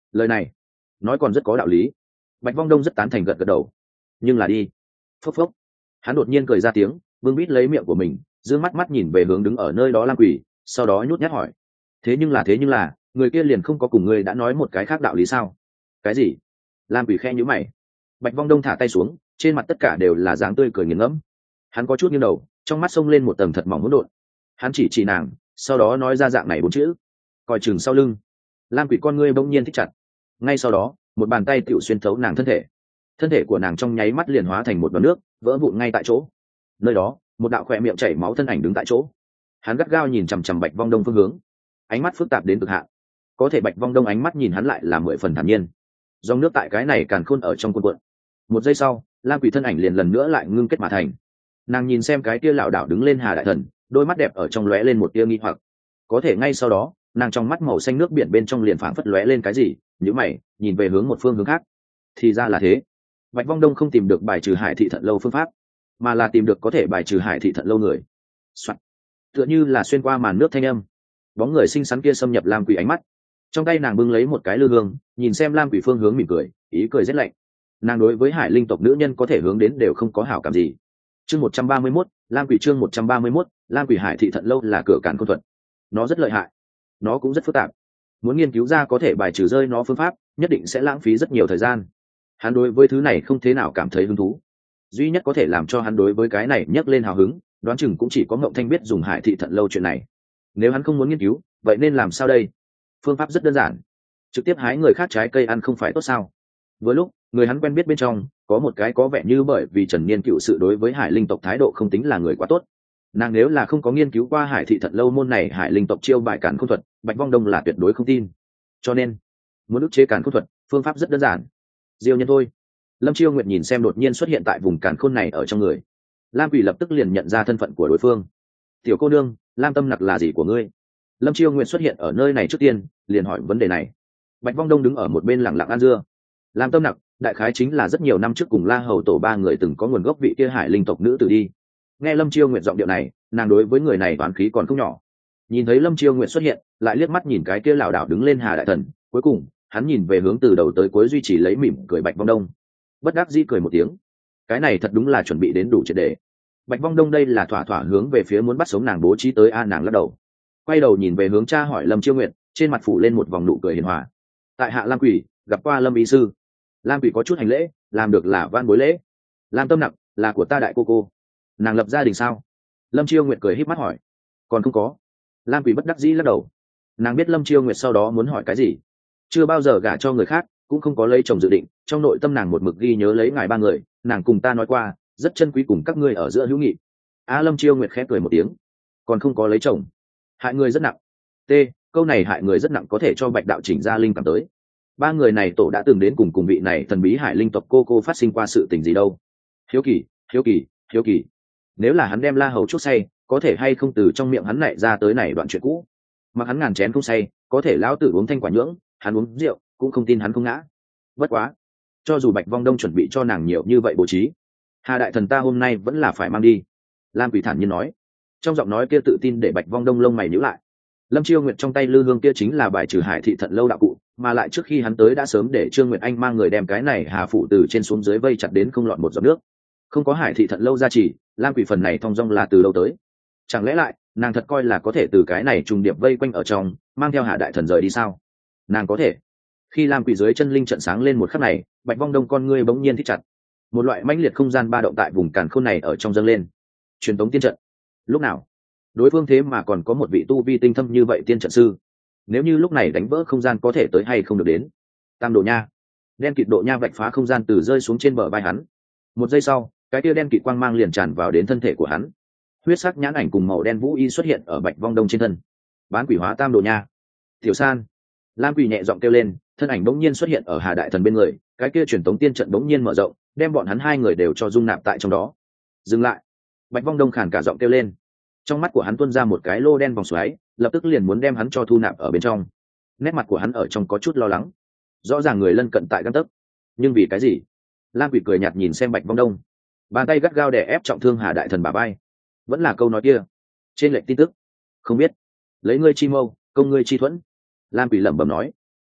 Lời này nói còn rất có đạo lý. Bạch Vong Đông rất tán thành, gật gật đầu. Nhưng là đi. Phốc phốc. Hắn đột nhiên cười ra tiếng, vương bít lấy miệng của mình, dương mắt mắt nhìn về hướng đứng ở nơi đó Lam Quỷ, sau đó nhút nhát hỏi: thế nhưng là người kia liền không có cùng ngươi đã nói một cái khác đạo lý sao? Cái gì? Lam Quỷ khe nhíu mày. Bạch Vong Đông thả tay xuống, trên mặt tất cả đều là dáng tươi cười nghiền ngẫm. Hắn có chút nghiêng đầu, trong mắt xông lên một tầng thật mỏng hỗn độn. Hắn chỉ nàng, sau đó nói ra dạng này 4 chữ: coi chừng sau lưng. Lam Quỷ con ngươi bỗng nhiên thích chặt. Ngay sau đó, một bàn tay tựu xuyên thấu nàng thân thể của nàng trong nháy mắt liền hóa thành một đống nước, vỡ vụn ngay tại chỗ. Nơi đó, một đạo khỏe miệng chảy máu thân ảnh đứng tại chỗ. Hắn gắt gao nhìn chằm chằm Bạch Vong Đông phương hướng, ánh mắt phức tạp đến cực hạn. Có thể Bạch Vong Đông ánh mắt nhìn hắn lại là 10 phần thản nhiên. Dòng nước tại cái này càn khôn ở trong cuộn cuộn. Một giây sau, Lam Quỷ thân ảnh liền lần nữa lại ngưng kết mà thành. Nàng nhìn xem cái tia lảo đảo đứng lên Hà đại thần, đôi mắt đẹp ở trong lóe lên một tia nghi hoặc. Có thể ngay sau đó, nàng trong mắt màu xanh nước biển bên trong liền phảng phất lóe lên cái gì, nhíu mày, nhìn về hướng một phương hướng khác. Thì ra là thế. Bạch Vong Đông không tìm được bài trừ Hải Thị Thận Lâu phương pháp, mà là tìm được có thể bài trừ Hải Thị Thận Lâu người. Soạn. Tựa như là xuyên qua màn nước thanh âm, bóng người xinh xắn kia xâm nhập Lam Quỷ ánh mắt. Trong tay nàng bưng lấy một cái lư hương, nhìn xem Lam Quỷ phương hướng mỉm cười, ý cười rất lạnh. Nàng đối với Hải linh tộc nữ nhân có thể hướng đến đều không có hảo cảm gì. Chương 131, Lam Quỷ chương 131, Lam Quỷ Hải Thị Thận Lâu là cửa cản khôn thuật. Nó rất lợi hại, nó cũng rất phức tạp. Muốn nghiên cứu ra có thể bài trừ rơi nó phương pháp, nhất định sẽ lãng phí rất nhiều thời gian. Hắn đối với thứ này không thế nào cảm thấy hứng thú. Duy nhất có thể làm cho hắn đối với cái này nhấc lên hào hứng, đoán chừng cũng chỉ có Ngộng Thanh biết dùng Hải Thị Thận Lâu chuyện này. Nếu hắn không muốn nghiên cứu, vậy nên làm sao đây? Phương pháp rất đơn giản, trực tiếp hái người khác trái cây ăn không phải tốt sao? Với lúc người hắn quen biết bên trong có một cái có vẻ như bởi vì Trần Niên cựu sự đối với Hải linh tộc thái độ không tính là người quá tốt. Nàng nếu là không có nghiên cứu qua Hải Thị Thận Lâu môn này Hải linh tộc chiêu bài cản khôn thuật, Bạch Vong Đông là tuyệt đối không tin. Cho nên muốn ức chế cản khôn thuật, phương pháp rất đơn giản, diêu nhân thôi. Lâm Chiêu Nguyệt nhìn xem đột nhiên xuất hiện tại vùng cản khôn này ở trong người, Lam Quỷ lập tức liền nhận ra thân phận của đối phương. Tiểu cô nương, Lam Tâm Nặc là gì của ngươi? Lâm Chiêu Nguyệt xuất hiện ở nơi này trước tiên, liền hỏi vấn đề này. Bạch Vong Đông đứng ở một bên lặng lặng ăn dưa. Lam Tâm Nặc, đại khái chính là rất nhiều năm trước cùng La Hầu tổ 3 người từng có nguồn gốc vị kia Hải linh tộc nữ tử đi. Nghe Lâm Chiêu Nguyệt giọng điệu này, nàng đối với người này toán khí còn không nhỏ. Nhìn thấy Lâm Chiêu Nguyệt xuất hiện, lại liếc mắt nhìn cái kia lảo đảo đứng lên Hà đại thần, cuối cùng hắn nhìn về hướng từ đầu tới cuối duy trì lấy mỉm cười Bạch Vong Đông, bất đắc dĩ cười một tiếng. Cái này thật đúng là chuẩn bị đến đủ triệt để. Bạch Vong Đông đây là thỏa thỏa hướng về phía muốn bắt sống nàng bố trí tới. Nàng lắc đầu, quay đầu nhìn về hướng cha hỏi Lâm Chiêu Nguyệt, trên mặt phủ lên một vòng nụ cười hiền hòa. Tại hạ Lam Quỷ, gặp qua Lâm y sư. Lam Quỷ có chút hành lễ, làm được là van bối lễ. Lam Tâm Nặc là của ta đại cô cô. Nàng lập gia đình sao? Lâm Chiêu Nguyệt cười híp mắt hỏi. Còn không có. Lam Quỷ bất đắc dĩ lắc đầu. Nàng biết Lâm Chiêu Nguyệt sau đó muốn hỏi cái gì, chưa bao giờ gả cho người khác, cũng không có lấy chồng dự định. Trong nội tâm nàng một mực ghi nhớ lấy ngài 3 người, nàng cùng ta nói qua, rất chân quý cùng các ngươi ở giữa hữu nghị. Lâm Chiêu Nguyệt khẽ cười một tiếng. Còn không có lấy chồng, hại người rất nặng. Câu này hại người rất nặng có thể cho Bạch đạo chỉnh ra linh cảm tới. 3 người này tổ đã từng đến cùng vị này thần bí Hải linh tộc cô phát sinh qua sự tình gì đâu. Hiếu kỳ, nếu là hắn đem La Hầu chuốc say, có thể hay không từ trong miệng hắn lại ra tới này đoạn chuyện cũ. Mà hắn ngàn chén không say, có thể lão tử uống thanh quả nhưỡng, hắn uống rượu cũng không tin hắn không ngã. Bất quá, cho dù Bạch Vong Đông chuẩn bị cho nàng nhiều như vậy bố trí, Hà đại thần ta hôm nay vẫn là phải mang đi. Lam Quỷ thản nhiên nói, trong giọng nói kia tự tin để Bạch Vong Đông lông mày nhíu lại. Lâm Chiêu Nguyệt trong tay lư hương kia chính là bài trừ Hải Thị Thận Lâu đạo cụ, mà lại trước khi hắn tới đã sớm để Trương Nguyệt Anh mang người đem cái này hà phụ từ trên xuống dưới vây chặt đến không lọt một giọt nước. Không có Hải Thị Thận Lâu gia trì, Lam Quỷ phần này thong dong là từ lâu tới. Chẳng lẽ lại nàng thật coi là có thể từ cái này trùng điệp vây quanh ở trong mang theo Hà đại thần rời đi sao? Nàng có thể. Khi Lam Quỷ dưới chân linh trận sáng lên một khắc này, Bạch Vong Đông con ngươi bỗng nhiên thích chặt. Một loại mãnh liệt không gian ba động tại vùng càn khôn này ở trong dâng lên. Truyền tống tiên trận. Lúc nào đối phương thế mà còn có một vị tu vi tinh thâm như vậy tiên trận sư? Nếu như lúc này đánh vỡ không gian có thể tới hay không được đến? Tam độ nha. Đen kịt độ nha vạch phá không gian từ rơi xuống trên bờ vai hắn. Một giây sau, cái tia đen kịt quang mang liền tràn vào đến thân thể của hắn. Huyết sắc nhãn ảnh cùng màu đen vũ y xuất hiện ở Bạch Vong Đông trên thân. Bán quỷ hóa tam độ nha. Tiểu San. Lam Quỷ nhẹ giọng kêu lên, thân ảnh bỗng nhiên xuất hiện ở Hà đại thần bên người, cái kia truyền tống tiên trận bỗng nhiên mở rộng, đem bọn hắn 2 người đều cho dung nạp tại trong đó. Dừng lại. Bạch Vong Đông khàn cả giọng kêu lên. Trong mắt của hắn tuôn ra một cái lô đen vòng xoáy, lập tức liền muốn đem hắn cho thu nạp ở bên trong. Nét mặt của hắn ở trong có chút lo lắng. Rõ ràng người lân cận tại gang tấc, nhưng vì cái gì? Lam Quỷ cười nhạt nhìn xem Bạch Vong Đông, bàn tay gắt gao đè ép trọng thương Hà đại thần bả vai. Vẫn là câu nói kia, trên lệnh tin tức không biết lấy ngươi chi mâu công ngươi chi thuẫn. Lam Quỷ lẩm bẩm nói.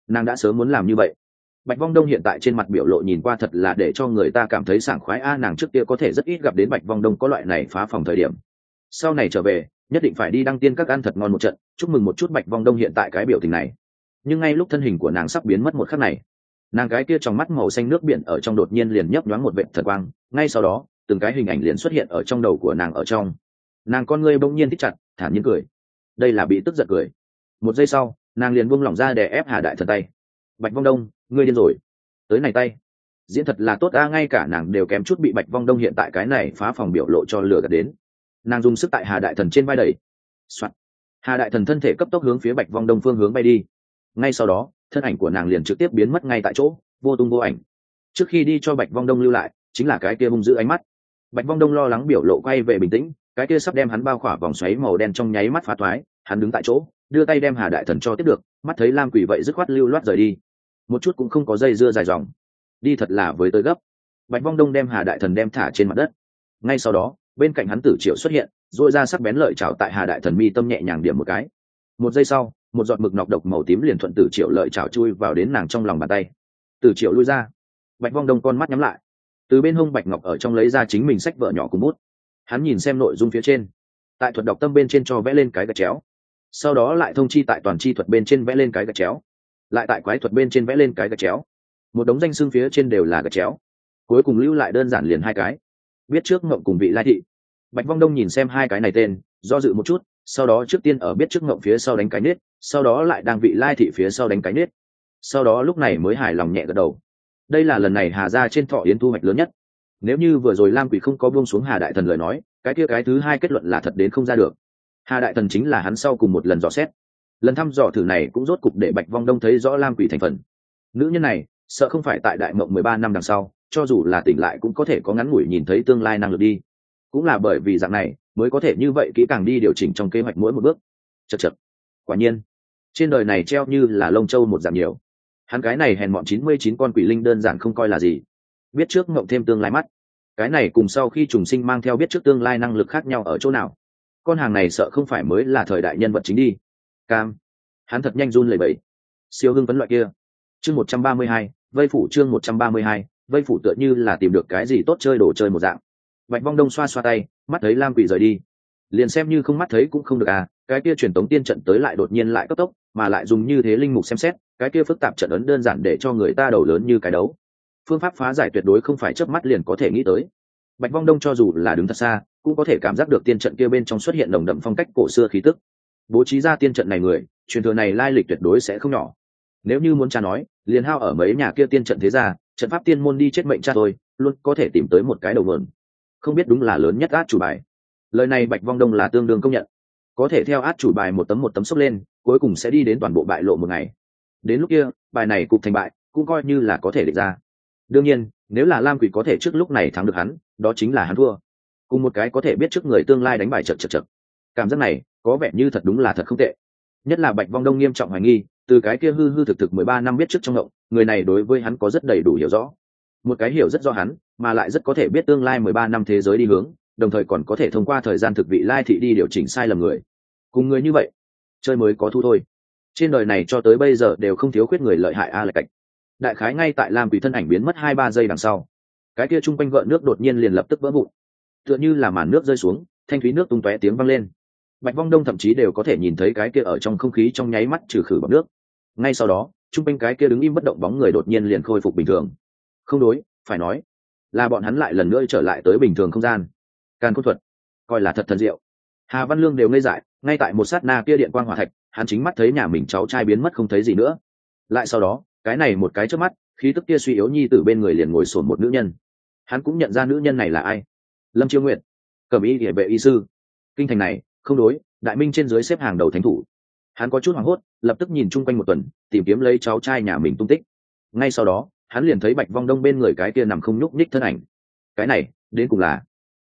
nàng đã sớm muốn làm như vậy. Bạch Vong Đông hiện tại trên mặt biểu lộ nhìn qua thật là để cho người ta cảm thấy sảng khoái nàng trước kia có thể rất ít gặp đến Bạch Vong Đông có loại này phá phòng thời điểm. Sau này trở về, nhất định phải đi đăng tiên các ăn thật ngon một trận, chúc mừng một chút Bạch Vong Đông hiện tại cái biểu tình này. Nhưng ngay lúc thân hình của nàng sắp biến mất một khắc này, nàng cái kia trong mắt màu xanh nước biển ở trong đột nhiên liền nhấp nhoáng một vệt thật quang, ngay sau đó, từng cái hình ảnh liền xuất hiện ở trong đầu của nàng ở trong. Nàng con ngươi bỗng nhiên thích chặt, thản nhiên cười. Đây là bị tức giận cười. Một giây sau, nàng liền buông lỏng ra để ép Hà Đại Thần tay. Bạch Vong Đông, ngươi điên rồi. Tới này tay. Diễn thật là tốt ngay cả nàng đều kém chút bị Bạch Vong Đông hiện tại cái này phá phòng biểu lộ cho lừa gạt đến. Nàng dùng sức tại Hà Đại Thần trên vai đẩy. Soạt. Hà Đại Thần thân thể cấp tốc hướng phía Bạch Vong Đông phương hướng bay đi. Ngay sau đó, thân ảnh của nàng liền trực tiếp biến mất ngay tại chỗ, vô tung vô ảnh. Trước khi đi cho Bạch Vong Đông lưu lại, chính là cái kia hung dữ ánh mắt. Bạch Vong Đông lo lắng biểu lộ quay về bình tĩnh, cái kia sắp đem hắn bao khỏa vòng xoáy màu đen trong nháy mắt phá thoái, hắn đứng tại chỗ, đưa tay đem Hà Đại Thần cho tiếp được, mắt thấy Lam Quỷ vậy dứt khoát lưu loát rời đi, một chút cũng không có dây dưa dài dòng, đi thật là với tới gấp. Bạch Vong Đông đem Hà Đại Thần đem thả trên mặt đất. Ngay sau đó, bên cạnh hắn Tử Triệu xuất hiện, duỗi ra sắc bén lợi chảo tại Hà Đại Thần mi tâm nhẹ nhàng điểm một cái. Một giây sau, một giọt mực nọc độc màu tím liền thuận Tử Triệu lợi chảo chui vào đến nàng trong lòng bàn tay. Tử Triệu lui ra. Bạch Vong Đông con mắt nhắm lại, từ bên hông bạch ngọc ở trong lấy ra chính mình sách vở nhỏ cùng bút. Hắn nhìn xem nội dung phía trên, tại thuật đọc tâm bên trên cho vẽ lên cái gạch chéo, sau đó lại thông chi tại toàn chi thuật bên trên vẽ lên cái gạch chéo, lại tại quái thuật bên trên vẽ lên cái gạch chéo, một đống danh xưng phía trên đều là gạch chéo, cuối cùng lưu lại đơn giản liền hai cái, biết trước ngộng cùng vị lai thị. Bạch Vong Đông nhìn xem hai cái này tên, do dự một chút, sau đó trước tiên ở biết trước ngộng phía sau đánh cái nết, sau đó lại đang vị lai thị phía sau đánh cái nết, sau đó lúc này mới hài lòng nhẹ gật đầu. Đây là lần này Hà gia trên Thọ Yến thu hoạch lớn nhất. Nếu như vừa rồi Lam Quỷ không có buông xuống Hà Đại Thần lời nói, cái kia cái thứ hai kết luận là thật đến không ra được. Hà Đại Thần chính là hắn sau cùng một lần dò xét. Lần thăm dò thử này cũng rốt cục để Bạch Vong Đông thấy rõ Lam Quỷ thành phần. Nữ nhân này, sợ không phải tại đại mộng 13 năm đằng sau, cho dù là tỉnh lại cũng có thể có ngắn ngủi nhìn thấy tương lai năng lực đi. Cũng là bởi vì dạng này, mới có thể như vậy kỹ càng đi điều chỉnh trong kế hoạch mỗi một bước. Chậc chậc. Quả nhiên, trên đời này treo như là lông châu một dạng nhiều. Hắn cái này hèn mọn 99 con quỷ linh đơn giản không coi là gì. Biết trước ngộng thêm tương lai mắt, cái này cùng sau khi trùng sinh mang theo biết trước tương lai năng lực khác nhau ở chỗ nào? Con hàng này sợ không phải mới là thời đại nhân vật chính đi. Cam. Hắn thật nhanh run lẩy bẩy. Siêu hưng phấn loại kia. Chương 132, vây phủ chương 132, vây phủ tựa như là tìm được cái gì tốt chơi đồ chơi một dạng. Bạch Vong Đông xoa xoa tay, mắt thấy Lam Quỷ rời đi, liền xem như không mắt thấy cũng không được cái kia truyền tống tiên trận tới lại đột nhiên lại cấp tốc, mà lại dùng như thế linh mục xem xét, cái kia phức tạp trận ấn đơn giản để cho người ta đầu lớn như cái đấu. Phương pháp phá giải tuyệt đối không phải chớp mắt liền có thể nghĩ tới. Bạch Vong Đông cho dù là đứng thật xa, cũng có thể cảm giác được tiên trận kia bên trong xuất hiện nồng đậm phong cách cổ xưa khí tức. Bố trí ra tiên trận này người, truyền thừa này lai lịch tuyệt đối sẽ không nhỏ. Nếu như muốn tra nói, liền hao ở mấy nhà kia tiên trận thế gia, trận pháp tiên môn đi chết mệnh cha thôi, luôn có thể tìm tới một cái đầu nguồn. Không biết đúng là lớn nhất át chủ bài. Lời này Bạch Vong Đông là tương đương công nhận. Có thể theo át chủ bài một tấm xốc lên, cuối cùng sẽ đi đến toàn bộ bại lộ một ngày. Đến lúc kia, bài này cục thành bại, cũng coi như là có thể định ra. Đương nhiên, nếu là Lam Quỷ có thể trước lúc này thắng được hắn, đó chính là hắn thua. Cùng một cái có thể biết trước người tương lai đánh bài chật. Cảm giác này, có vẻ như thật đúng là thật không tệ. Nhất là Bạch Vong Đông nghiêm trọng hoài nghi, từ cái kia hư thực 13 năm biết trước trong ngộng, người này đối với hắn có rất đầy đủ hiểu rõ. Một cái hiểu rất rõ hắn, mà lại rất có thể biết tương lai 13 năm thế giới đi hướng, đồng thời còn có thể thông qua thời gian thực vị lai thị đi điều chỉnh sai lầm người. Cùng người như vậy, chơi mới có thu thôi. Trên đời này cho tới bây giờ đều không thiếu khuyết người lợi hại lệch cạch. Đại khái ngay tại Lam Quỷ thân ảnh biến mất 2-3 giây đằng sau, cái kia trung quanh gợn nước đột nhiên liền lập tức vỡ vụn, tựa như là màn nước rơi xuống, thanh thúy nước tung tóe tiếng vang lên. Bạch Vong Đông thậm chí đều có thể nhìn thấy cái kia ở trong không khí trong nháy mắt trừ khử bọt nước. Ngay sau đó, trung quanh cái kia đứng im bất động bóng người đột nhiên liền khôi phục bình thường. Không đối, phải nói là bọn hắn lại lần nữa trở lại tới bình thường không gian. Càn Khôn thuật, coi là thật thần diệu. Hà Văn Lương đều ngây dại, ngay tại một sát na kia điện quang hỏa thạch, hắn chính mắt thấy nhà mình cháu trai biến mất không thấy gì nữa. Lại sau đó, cái này một cái chớp mắt, khí tức kia suy yếu nhi tử bên người liền ngồi xổm một nữ nhân. Hắn cũng nhận ra nữ nhân này là ai. Lâm Chiêu Nguyệt, Cẩm Y Liễu vệ y sư. Kinh thành này, không đối, Đại Minh trên dưới xếp hàng đầu thánh thủ. Hắn có chút hoảng hốt, lập tức nhìn chung quanh một tuần, tìm kiếm lấy cháu trai nhà mình tung tích. Ngay sau đó, hắn liền thấy Bạch Vong Đông bên người cái kia nằm không nhúc nhích thân ảnh. Cái này, đến cùng là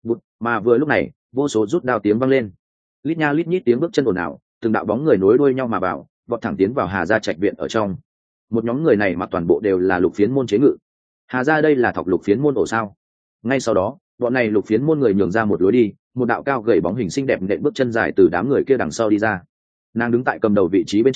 mà vừa lúc này, vô số rút đao tiếng vang lên. Lít nha lít nhít tiếng bước chân ồn ào, từng đạo bóng người nối đuôi nhau mà vào, vọt thẳng tiến vào Hà gia trạch viện ở trong. Một nhóm người này mặc toàn bộ đều là lục phiến môn chế ngự. Hà gia đây là thọc lục phiến môn ổ sao? Ngay sau đó, bọn này lục phiến môn người nhường ra một lối đi, một đạo cao gầy bóng hình xinh đẹp nện bước chân dài từ đám người kia đằng sau đi ra. Nàng đứng tại cầm đầu vị trí bên trên,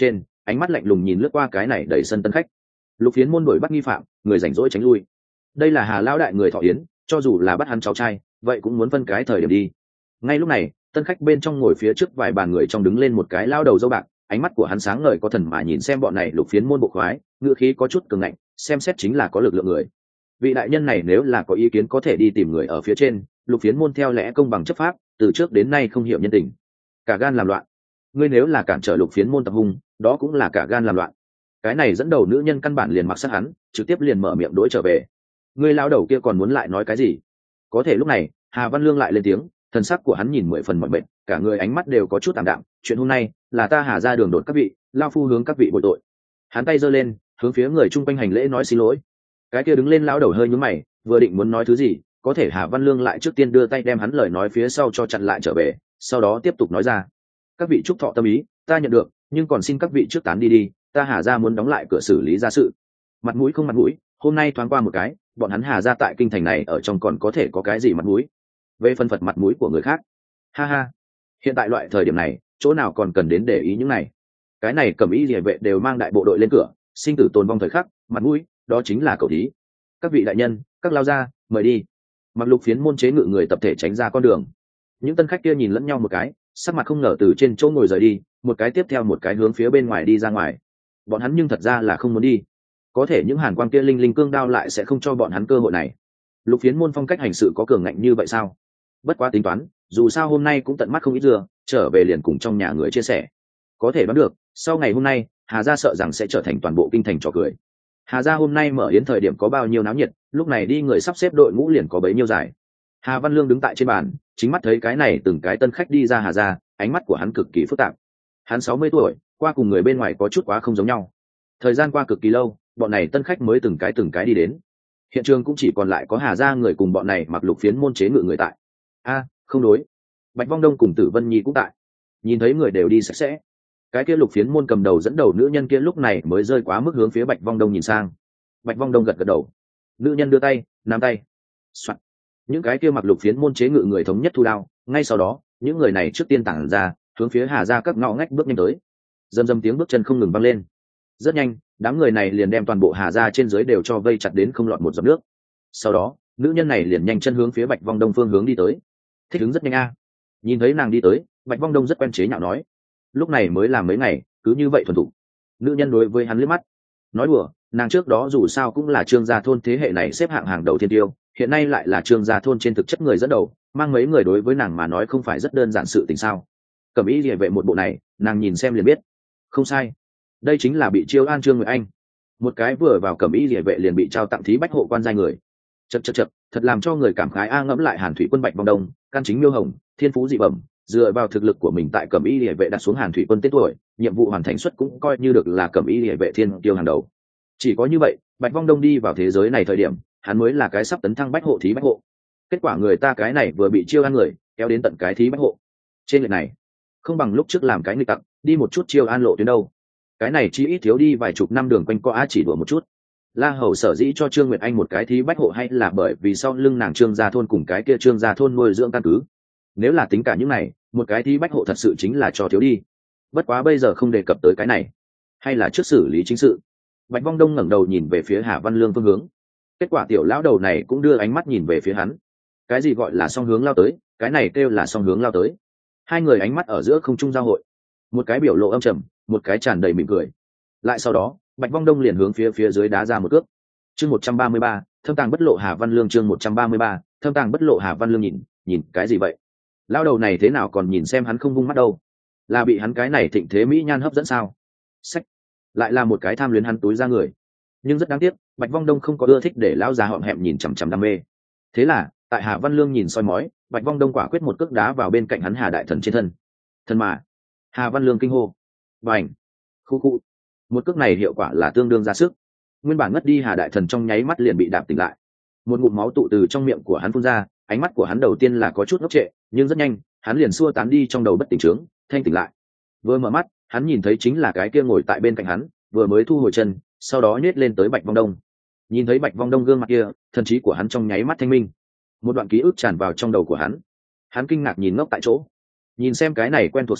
ánh mắt lạnh lùng nhìn lướt qua cái này đầy sân tân khách. Lục Phiến môn đuổi bắt nghi phạm, người rảnh rỗi tránh lui. Đây là Hà lão đại người thọ yến, cho dù là bắt hắn cháu trai, vậy cũng muốn phân cái thời điểm đi. Ngay lúc này, tân khách bên trong ngồi phía trước vài bàn người trong đứng lên một cái lao đầu râu bạc, ánh mắt của hắn sáng ngời có thần mà nhìn xem bọn này Lục Phiến môn bộ khoái, ngựa khí có chút cường ngạnh, xem xét chính là có lực lượng người. Vị đại nhân này nếu là có ý kiến có thể đi tìm người ở phía trên, Lục Phiến môn theo lẽ công bằng chấp pháp, từ trước đến nay không hiểu nhân tình, cả gan làm loạn. Ngươi nếu là cản trở Lục Phiến môn tập hung, đó cũng là cả gan làm loạn. Cái này dẫn đầu nữ nhân căn bản liền mặc sát hắn, trực tiếp liền mở miệng đối trở về. Ngươi lao đầu kia còn muốn lại nói cái gì? Có thể lúc này, Hà Văn Lương lại lên tiếng, thần sắc của hắn nhìn 10 phần mọi bệnh, cả người ánh mắt đều có chút tạm đạm. Chuyện hôm nay là ta Hà ra đường đột các vị, lao phu hướng các vị bồi tội. Hắn tay giơ lên, hướng phía người chung quanh hành lễ nói xin lỗi. Cái kia đứng lên lão đầu hơi nhướng mày, vừa định muốn nói thứ gì, có thể Hà Văn Lương lại trước tiên đưa tay đem hắn lời nói phía sau cho chặn lại trở về, sau đó tiếp tục nói ra: các vị chúc thọ tâm ý, ta nhận được, nhưng còn xin các vị trước tán đi đi, ta Hà ra muốn đóng lại cửa xử lý gia sự. Mặt mũi không mặt mũi, hôm nay thoáng qua một cái, bọn hắn Hà ra tại kinh thành này ở trong còn có thể có cái gì mặt mũi? Về phân phật mặt mũi của người khác, ha ha. Hiện tại loại thời điểm này, chỗ nào còn cần đến để ý những này? Cái này Cẩm Y Liễu vệ đều mang đại bộ đội lên cửa, sinh tử tồn vong thời khắc, mặt mũi, đó chính là cậu thí. Các vị đại nhân, các lao ra, mời đi. Mặc Lục Phiến môn chế ngự người tập thể tránh ra con đường. Những tân khách kia nhìn lẫn nhau một cái, sắc mặt không ngờ từ trên chỗ ngồi rời đi, một cái tiếp theo một cái hướng phía bên ngoài đi ra ngoài. Bọn hắn nhưng thật ra là không muốn đi, có thể những hàn quang kia linh linh cương đao lại sẽ không cho bọn hắn cơ hội này. Lục Phiến môn phong cách hành sự có cường ngạnh như vậy sao? Bất quá tính toán, dù sao hôm nay cũng tận mắt không ít dừa, trở về liền cùng trong nhà người chia sẻ. Có thể đoán được, sau ngày hôm nay, Hà gia sợ rằng sẽ trở thành toàn bộ kinh thành trò cười. Hà gia hôm nay mở yến thời điểm có bao nhiêu náo nhiệt, lúc này đi người sắp xếp đội ngũ liền có bấy nhiêu dài. Hà Văn Lương đứng tại trên bàn, chính mắt thấy cái này từng cái tân khách đi ra Hà gia, ánh mắt của hắn cực kỳ phức tạp. Hắn 60 tuổi, qua cùng người bên ngoài có chút quá không giống nhau. Thời gian qua cực kỳ lâu, bọn này tân khách mới từng cái đi đến. Hiện trường cũng chỉ còn lại có Hà gia người cùng bọn này mặc Lục Phiến môn chế ngự người tại. Không đối, Bạch Vong Đông cùng Tử Vân Nhi cũng tại. Nhìn thấy người đều đi sạch sẽ. Cái kia Lục Phiến môn cầm đầu dẫn đầu nữ nhân kia lúc này mới rơi quá mức hướng phía Bạch Vong Đông nhìn sang. Bạch Vong Đông gật gật đầu. Nữ nhân đưa tay, nắm tay. Soạn. Những cái kia mặc Lục Phiến môn chế ngự người thống nhất thu đao, ngay sau đó, những người này trước tiên tản ra, hướng phía Hà gia các ngõ ngách bước nhanh tới. Rầm rầm tiếng bước chân không ngừng vang lên. Rất nhanh, đám người này liền đem toàn bộ Hà gia trên dưới đều cho vây chặt đến không lọt một giọt nước. Sau đó, nữ nhân này liền nhanh chân hướng phía Bạch Vong Đông phương hướng đi tới. Thích ứng rất nhanh a. Nhìn thấy nàng đi tới, Bạch Vong Đông rất quen chế nhạo nói: lúc này mới làm mấy ngày, cứ như vậy thuần thục. Nữ nhân đối với hắn liếc mắt, nói đùa, nàng trước đó dù sao cũng là Trương gia thôn thế hệ này xếp hạng hàng đầu thiên tiêu, hiện nay lại là Trương gia thôn trên thực chất người dẫn đầu, mang mấy người đối với nàng mà nói không phải rất đơn giản sự tình sao? Cẩm Y Liễu vệ một bộ này, nàng nhìn xem liền biết, không sai, đây chính là bị chiêu an Trương Nguyệt Anh. Một cái vừa vào Cẩm Y Liễu vệ liền bị trao tặng thí bách hộ quan giai người. Chậc, thật làm cho người cảm khái ngẫm lại Hàn Thủy Quân Bạch Vong Đông, căn chính miêu hồng, thiên phú dị bẩm, dựa vào thực lực của mình tại Cẩm Y Liễu vệ đặt xuống Hàn Thủy Quân tên tuổi, nhiệm vụ hoàn thành suất cũng coi như được là Cẩm Y Liễu vệ thiên tiêu hàng đầu. Chỉ có như vậy, Bạch Vong Đông đi vào thế giới này thời điểm, hắn mới là cái sắp tấn thăng bách hộ thí bách hộ. Kết quả người ta cái này vừa bị chiêu an người, kéo đến tận cái thí bách hộ. Trên lệch này, không bằng lúc trước làm cái nghịch tặc, đi một chút chiêu an lộ tuyến đâu. Cái này chỉ ít thiếu đi vài chục năm đường quanh co chỉ đùa một chút. La Hầu sở dĩ cho Trương Nguyệt Anh một cái thí bách hộ hay là bởi vì sau lưng nàng Trương gia thôn cùng cái kia Trương gia thôn nuôi dưỡng căn cứ. Nếu là tính cả những này, một cái thí bách hộ thật sự chính là cho thiếu đi. Bất quá bây giờ không đề cập tới cái này, hay là trước xử lý chính sự. Bạch Vong Đông ngẩng đầu nhìn về phía Hà Văn Lương phương hướng. Kết quả tiểu lão đầu này cũng đưa ánh mắt nhìn về phía hắn. Cái gì gọi là song hướng lao tới, cái này kêu là song hướng lao tới. Hai người ánh mắt ở giữa không trung giao hội, một cái biểu lộ âm trầm, một cái tràn đầy mỉm cười. Lại sau đó, Bạch Vong Đông liền hướng phía dưới đá ra một cước. Chương 133, thâm tàng bất lộ Hà Văn Lương. Chương 133, thâm tàng bất lộ Hà Văn Lương. Nhìn cái gì vậy? Lão đầu này thế nào còn nhìn xem hắn không vung mắt đâu? Là bị hắn cái này thịnh thế mỹ nhan hấp dẫn sao? Sách, lại là một cái tham luyến hắn túi ra người. Nhưng rất đáng tiếc, Bạch Vong Đông không có ưa thích để lão già hõm hẹm nhìn chằm chằm đam mê. Thế là, tại Hà Văn Lương nhìn soi mói, Bạch Vong Đông quả quyết một cước đá vào bên cạnh hắn Hà đại thần trên thân. Thân mà, Hà Văn Lương kinh hô. Bành, khu. Một cước này hiệu quả là tương đương ra sức. Nguyên bản ngất đi Hà đại thần trong nháy mắt liền bị đạp tỉnh lại. Một ngụm máu tụ từ trong miệng của hắn phun ra, ánh mắt của hắn đầu tiên là có chút ngốc trệ, nhưng rất nhanh, hắn liền xua tán đi trong đầu bất tỉnh trướng, thanh tỉnh lại. Vừa mở mắt, hắn nhìn thấy chính là cái kia ngồi tại bên cạnh hắn, vừa mới thu hồi chân, sau đó nhếch lên tới Bạch Vong Đông. Nhìn thấy Bạch Vong Đông gương mặt kia, thần trí của hắn trong nháy mắt thanh minh. Một đoạn ký ức tràn vào trong đầu của hắn. Hắn kinh ngạc nhìn ngốc tại chỗ. Nhìn xem cái này quen thuộc sân nhỏ,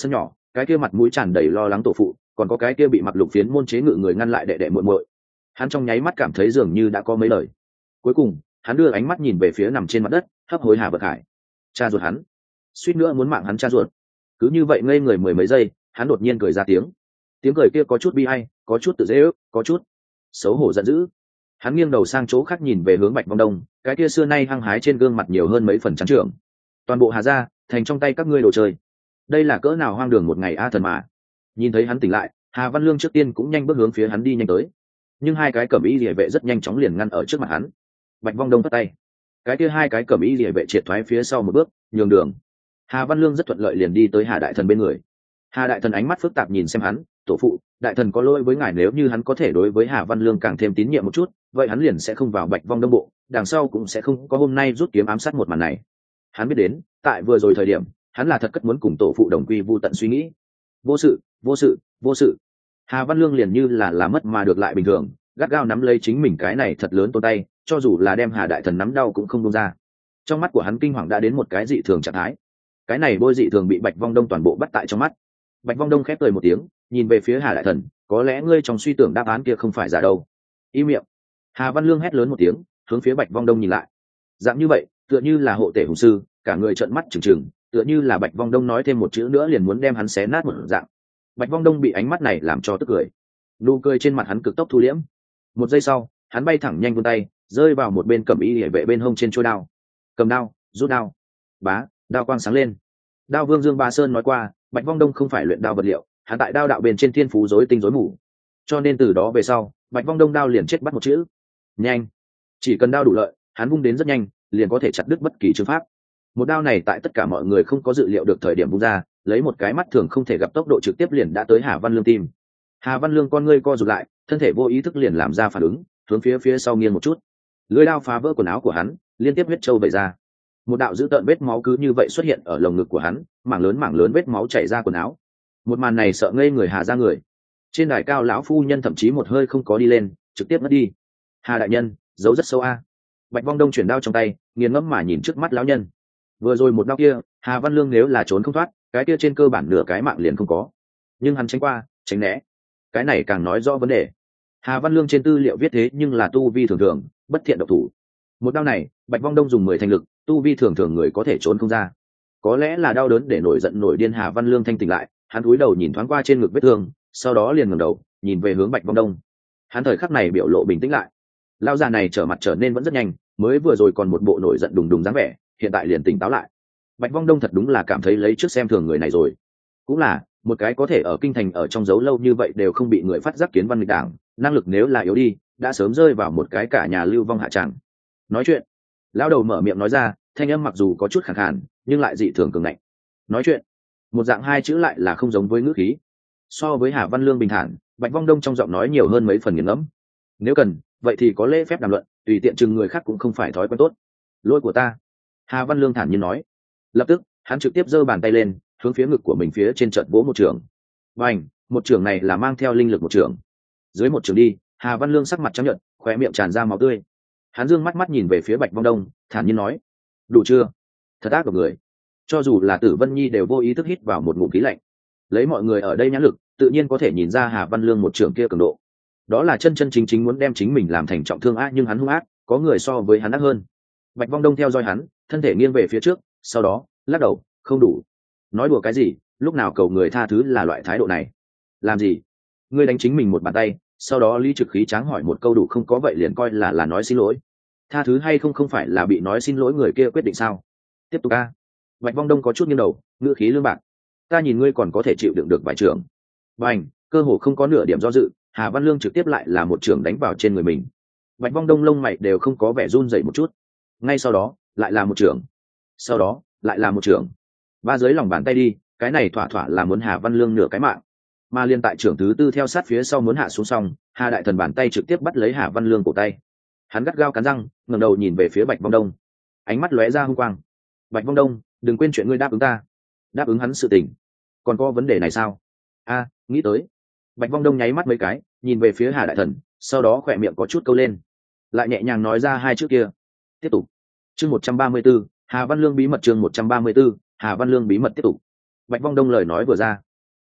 cái kia mặt mũi tràn đầy lo lắng tổ phụ, còn có cái kia bị mặc lục phiến môn chế ngự người ngăn lại đệ đệ muội muội. Hắn trong nháy mắt cảm thấy dường như đã có mấy lời. Cuối cùng hắn đưa ánh mắt nhìn về phía nằm trên mặt đất hấp hối Hà Vật Khải. Cha ruột hắn, suýt nữa muốn mạng hắn cha ruột. Cứ như vậy ngây người mười mấy giây, hắn đột nhiên cười ra tiếng. Tiếng cười kia có chút bi ai, có chút tự dễ ước, có chút xấu hổ giận dữ. Hắn nghiêng đầu sang chỗ khác nhìn về hướng Bạch Vong Đông, cái kia xưa nay hăng hái trên gương mặt nhiều hơn mấy phần trắng trưởng. Toàn bộ Hà gia thành trong tay các ngươi đồ chơi. Đây là cỡ nào hoang đường một ngày a thần mà. Nhìn thấy hắn tỉnh lại, Hà Văn Lương trước tiên cũng nhanh bước hướng phía hắn đi nhanh tới, nhưng hai cái cẩm y liề vệ rất nhanh chóng liền ngăn ở trước mặt hắn. Bạch Vong Đông phất tay, cái kia hai cái cẩm y liề vệ triệt thoái phía sau một bước, nhường đường. Hà Văn Lương rất thuận lợi liền đi tới Hà Đại Thần bên người. Hà Đại Thần ánh mắt phức tạp nhìn xem hắn, tổ phụ, Đại Thần có lỗi với ngài, nếu như hắn có thể đối với Hà Văn Lương càng thêm tín nhiệm một chút, vậy hắn liền sẽ không vào Bạch Vong Đông bộ, đằng sau cũng sẽ không có hôm nay rút kiếm ám sát một màn này. Hắn biết đến, tại vừa rồi thời điểm, hắn là thật cất muốn cùng tổ phụ đồng quy vu tận suy nghĩ. Vô sự, vô sự, vô sự. Hà Văn Lương liền như là mất mà được lại bình thường, gắt gao nắm lấy chính mình cái này thật lớn tôn tay, cho dù là đem Hà Đại Thần nắm đau cũng không buông ra. Trong mắt của hắn kinh hoàng đã đến một cái dị thường trạng thái. Cái này bôi dị thường bị Bạch Vong Đông toàn bộ bắt tại trong mắt. Bạch Vong Đông khép cười một tiếng, nhìn về phía Hà Đại Thần, có lẽ ngươi trong suy tưởng đáp án kia không phải giả đâu. Im miệng. Hà Văn Lương hét lớn một tiếng, hướng phía Bạch Vong Đông nhìn lại. Dạng như vậy, tựa như là hộ tể hùng sư, cả người trợn mắt trừng trừng, tựa như là Bạch Vong Đông nói thêm một chữ nữa liền muốn đem hắn xé nát một dạng. Bạch Vong Đông bị ánh mắt này làm cho tức cười, nụ cười trên mặt hắn cực tốc thu liễm. Một giây sau, hắn bay thẳng nhanh vươn tay, rơi vào một bên cẩm y liề vệ bên hông trên chuôi đao. Cầm đao, rút đao. Bá, đao quang sáng lên. Đao Vương Dương Ba Sơn nói qua, Bạch Vong Đông không phải luyện đao vật liệu, hắn tại đao đạo bên trên thiên phú rối tinh rối mù, cho nên từ đó về sau, Bạch Vong Đông đao liền chết bắt một chữ: nhanh. Chỉ cần đao đủ lợi, hắn vung đến rất nhanh, liền có thể chặt đứt bất kỳ chương pháp. Một đao này tại tất cả mọi người không có dự liệu được thời điểm vung ra, lấy một cái mắt thường không thể gặp tốc độ trực tiếp liền đã tới Hà Văn Lương tim. Hà Văn Lương con ngươi co rụt lại, thân thể vô ý thức liền làm ra phản ứng, hướng phía sau nghiêng một chút. Lưỡi đao phá vỡ quần áo của hắn, liên tiếp huyết châu vẩy ra. Một đạo dữ tợn vết máu cứ như vậy xuất hiện ở lồng ngực của hắn, mảng lớn vết máu chảy ra quần áo. Một màn này sợ ngây người Hà ra người. Trên đài cao lão phu nhân thậm chí một hơi không có đi lên, trực tiếp mất đi. Hà đại nhân, giấu rất sâu a. Bạch Vong Đông chuyển đao trong tay, nghiền ngẫm mà nhìn trước mắt lão nhân. Vừa rồi một đao kia, Hà Văn Lương nếu là trốn không thoát, cái kia trên cơ bản nửa cái mạng liền không có. Nhưng hắn tránh qua, tránh né. Cái này càng nói rõ vấn đề. Hà Văn Lương trên tư liệu viết thế nhưng là tu vi thường thường, bất thiện độc thủ. Một đao này, Bạch Vong Đông dùng 10 thành lực, tu vi thường thường người có thể trốn không ra. Có lẽ là đau đớn để nổi giận nổi điên Hà Văn Lương thanh tỉnh lại, hắn cúi đầu nhìn thoáng qua trên ngực vết thương, sau đó liền ngẩng đầu, nhìn về hướng Bạch Vong Đông. Hắn thời khắc này biểu lộ bình tĩnh lại. Lão già này trở mặt trở nên vẫn rất nhanh, mới vừa rồi còn một bộ nổi giận đùng đùng dáng vẻ, hiện tại liền tỉnh táo lại. Bạch Vong Đông thật đúng là cảm thấy lấy trước xem thường người này rồi. Cũng là một cái có thể ở kinh thành ở trong giấu lâu như vậy đều không bị người phát giác kiến văn nghịch đảng, năng lực nếu là yếu đi, đã sớm rơi vào một cái cả nhà lưu vong hạ tràng. Nói chuyện, lão đầu mở miệng nói ra, thanh âm mặc dù có chút khàn khàn, nhưng lại dị thường cường ngạnh. Nói chuyện, một dạng hai chữ lại là không giống với ngữ khí. So với Hà Văn Lương bình thản, Bạch Vong Đông trong giọng nói nhiều hơn mấy phần nghiền ngẫm. Nếu cần, vậy thì có lễ phép đàm luận, tùy tiện chừng người khác cũng không phải thói quen tốt. Lỗi của ta. Hà Văn Lương thản nhiên nói. Lập tức, hắn trực tiếp giơ bàn tay lên, hướng phía ngực của mình phía trên trận vỗ một trường. Bành, một trường này là mang theo linh lực một trường. Dưới một trường đi, Hà Văn Lương sắc mặt trắng nhợt, khóe miệng tràn ra máu tươi. Hắn dương mắt nhìn về phía Bạch Vong Đông, thản nhiên nói: đủ chưa? Thật ác độc người. Cho dù là Tử Vân Nhi đều vô ý thức hít vào một ngụm khí lạnh. Lấy mọi người ở đây nhãn lực, tự nhiên có thể nhìn ra Hà Văn Lương một trường kia cường độ. Đó là chân chân chính chính muốn đem chính mình làm thành trọng thương ác, nhưng hắn hung ác, có người so với hắn ác hơn. Bạch Vong Đông theo dõi hắn, thân thể nghiêng về phía trước, sau đó lắc đầu, không đủ. Nói đùa cái gì, lúc nào cầu người tha thứ là loại thái độ này. Làm gì? Ngươi đánh chính mình một bàn tay, sau đó Lý Trực khí tráng hỏi một câu đủ không, có vậy liền coi là nói xin lỗi. Tha thứ hay không không phải là bị nói xin lỗi người kia quyết định sao? Tiếp tục a. Bạch Vong Đông có chút nghiêng đầu, ngữ khí lương bạc. Ta nhìn ngươi còn có thể chịu đựng được vài trường. Bành, cơ hồ không có nửa điểm do dự, Hà Văn Lương trực tiếp lại là một trường đánh vào trên người mình. Bạch Vong Đông lông mày đều không có vẻ run rẩy một chút. Ngay sau đó, lại là một trường. Sau đó, lại là một trường. Ba dưới lòng bàn tay đi, cái này thỏa thỏa là muốn Hà Văn Lương nửa cái mạng. Mà liên tại trưởng thứ tư theo sát phía sau muốn hạ xuống xong, Hà Đại Thần bàn tay trực tiếp bắt lấy Hà Văn Lương cổ tay. Hắn gắt gao cắn răng, ngẩng đầu nhìn về phía Bạch Vong Đông, ánh mắt lóe ra hung quang. Bạch Vong Đông, đừng quên chuyện ngươi đáp ứng ta. Đáp ứng hắn sự tình. Còn có vấn đề này sao? A, nghĩ tới. Bạch Vong Đông nháy mắt mấy cái, nhìn về phía Hà Đại Thần, sau đó khỏe miệng có chút câu lên, lại nhẹ nhàng nói ra hai chữ kia. Tiếp tục. Chương 134, Hà Văn Lương bí mật. Chương 134, Hà Văn Lương bí mật tiếp tục. Bạch Vong Đông lời nói vừa ra,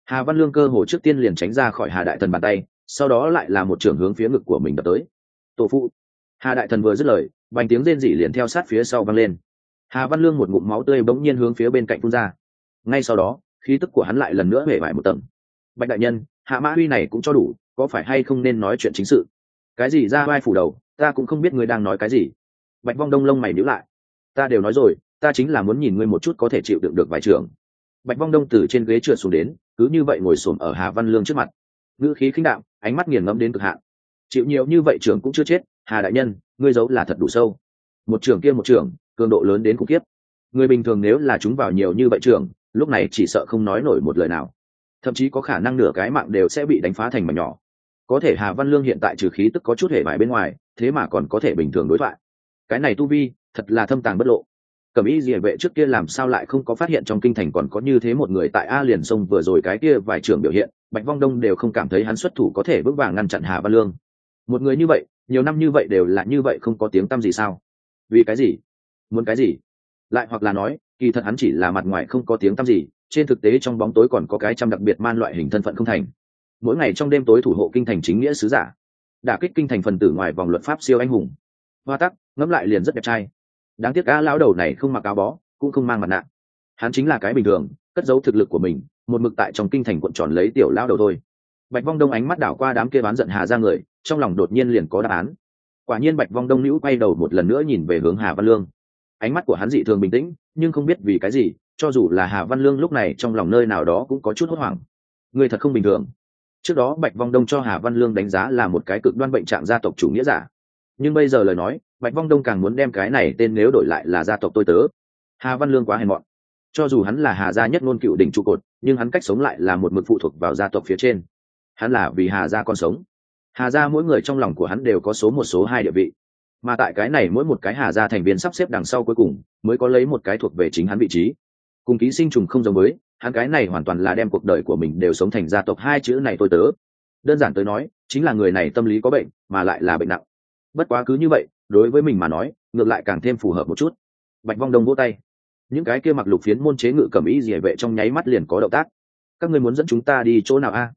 Hà Văn Lương cơ hồ trước tiên liền tránh ra khỏi Hà Đại Thần bàn tay, sau đó lại là một trường hướng phía ngực của mình đập tới. Tổ phụ. Hà Đại Thần vừa dứt lời, vài tiếng rên rỉ liền theo sát phía sau vang lên. Hà Văn Lương một ngụm máu tươi bỗng nhiên hướng phía bên cạnh phun ra. Ngay sau đó, khí tức của hắn lại lần nữa hể vải một tầng. Bạch đại nhân, Hạ Mã Huy này cũng cho đủ, có phải hay không nên nói chuyện chính sự? Cái gì ra vai phủ đầu, ta cũng không biết ngươi đang nói cái gì. Bạch Vong Đông lông mày nhíu lại. Ta đều nói rồi, ta chính là muốn nhìn ngươi một chút có thể chịu đựng được vài trường. Bạch Vong Đông từ trên ghế trượt xuống đến, cứ như vậy ngồi xổm ở Hà Văn Lương trước mặt, ngữ khí khinh đạm, ánh mắt nghiền ngẫm đến cực hạn. Chịu nhiều như vậy trưởng cũng chưa chết, Hà đại nhân, ngươi giấu là thật đủ sâu. Một trưởng kia một trưởng, cường độ lớn đến khủng khiếp. Người bình thường nếu là chúng vào nhiều như vậy trưởng, lúc này chỉ sợ không nói nổi một lời nào, thậm chí có khả năng nửa cái mạng đều sẽ bị đánh phá thành mảnh nhỏ. Có thể Hà Văn Lương hiện tại trừ khí tức có chút hề bại bên ngoài, thế mà còn có thể bình thường đối thoại. Cái này tu vi, thật là thâm tàng bất lộ. Cẩm Y Liễu vệ trước kia làm sao lại không có phát hiện trong kinh thành còn có như thế một người tại A liền sông vừa rồi cái kia vài trưởng biểu hiện, Bạch Vong Đông đều không cảm thấy hắn xuất thủ có thể vững vàng ngăn chặn Hà Văn Lương. Một người như vậy, nhiều năm như vậy đều là như vậy không có tiếng tăm gì sao? Vì cái gì? Muốn cái gì? Lại hoặc là nói, kỳ thật hắn chỉ là mặt ngoài không có tiếng tăm gì, trên thực tế trong bóng tối còn có cái trăm đặc biệt man loại hình thân phận không thành. Mỗi ngày trong đêm tối thủ hộ kinh thành chính nghĩa sứ giả, đả kích kinh thành phần tử ngoài vòng luật pháp siêu anh hùng. Hoa tắc, ngẫm lại liền rất đẹp trai. Đáng tiếc A lão đầu này không mặc áo bó, cũng không mang mặt nạ. Hắn chính là cái bình thường, cất giấu thực lực của mình, một mực tại trong kinh thành cuộn tròn lấy tiểu lão đầu thôi. Bạch Vong Đông ánh mắt đảo qua đám kia bán giận Hà ra người, trong lòng đột nhiên liền có đáp án. Quả nhiên Bạch Vong Đông nữ quay đầu một lần nữa nhìn về hướng Hà Văn Lương. Ánh mắt của hắn dị thường bình tĩnh, nhưng không biết vì cái gì, cho dù là Hà Văn Lương lúc này trong lòng nơi nào đó cũng có chút hốt hoảng. Người thật không bình thường. Trước đó Bạch Vong Đông cho Hà Văn Lương đánh giá là một cái cực đoan bệnh trạng gia tộc chủ nghĩa giả, nhưng bây giờ lời nói, Bạch Vong Đông càng muốn đem cái này tên nếu đổi lại là gia tộc tôi tớ. Hà Văn Lương quá hèn mọn. Cho dù hắn là Hà gia nhất ngôn cựu đỉnh trụ cột, nhưng hắn cách sống lại là một mực phụ thuộc vào gia tộc phía trên. Hắn là vì Hà gia còn sống. Hà gia mỗi người trong lòng của hắn đều có số một số hai địa vị, mà tại cái này mỗi một cái Hà gia thành viên sắp xếp đằng sau cuối cùng mới có lấy một cái thuộc về chính hắn vị trí. Cùng ký sinh trùng không giống với, hắn cái này hoàn toàn là đem cuộc đời của mình đều sống thành gia tộc hai chữ này tôi tớ. Đơn giản tới nói, chính là người này tâm lý có bệnh, mà lại là bệnh nặng. Bất quá cứ như vậy, đối với mình mà nói, ngược lại càng thêm phù hợp một chút. Bạch Vong Đông vỗ tay. Những cái kia mặc lục phiến môn chế ngự Cẩm Y Liễu vệ trong nháy mắt liền có động tác. Các ngươi muốn dẫn chúng ta đi chỗ nào a?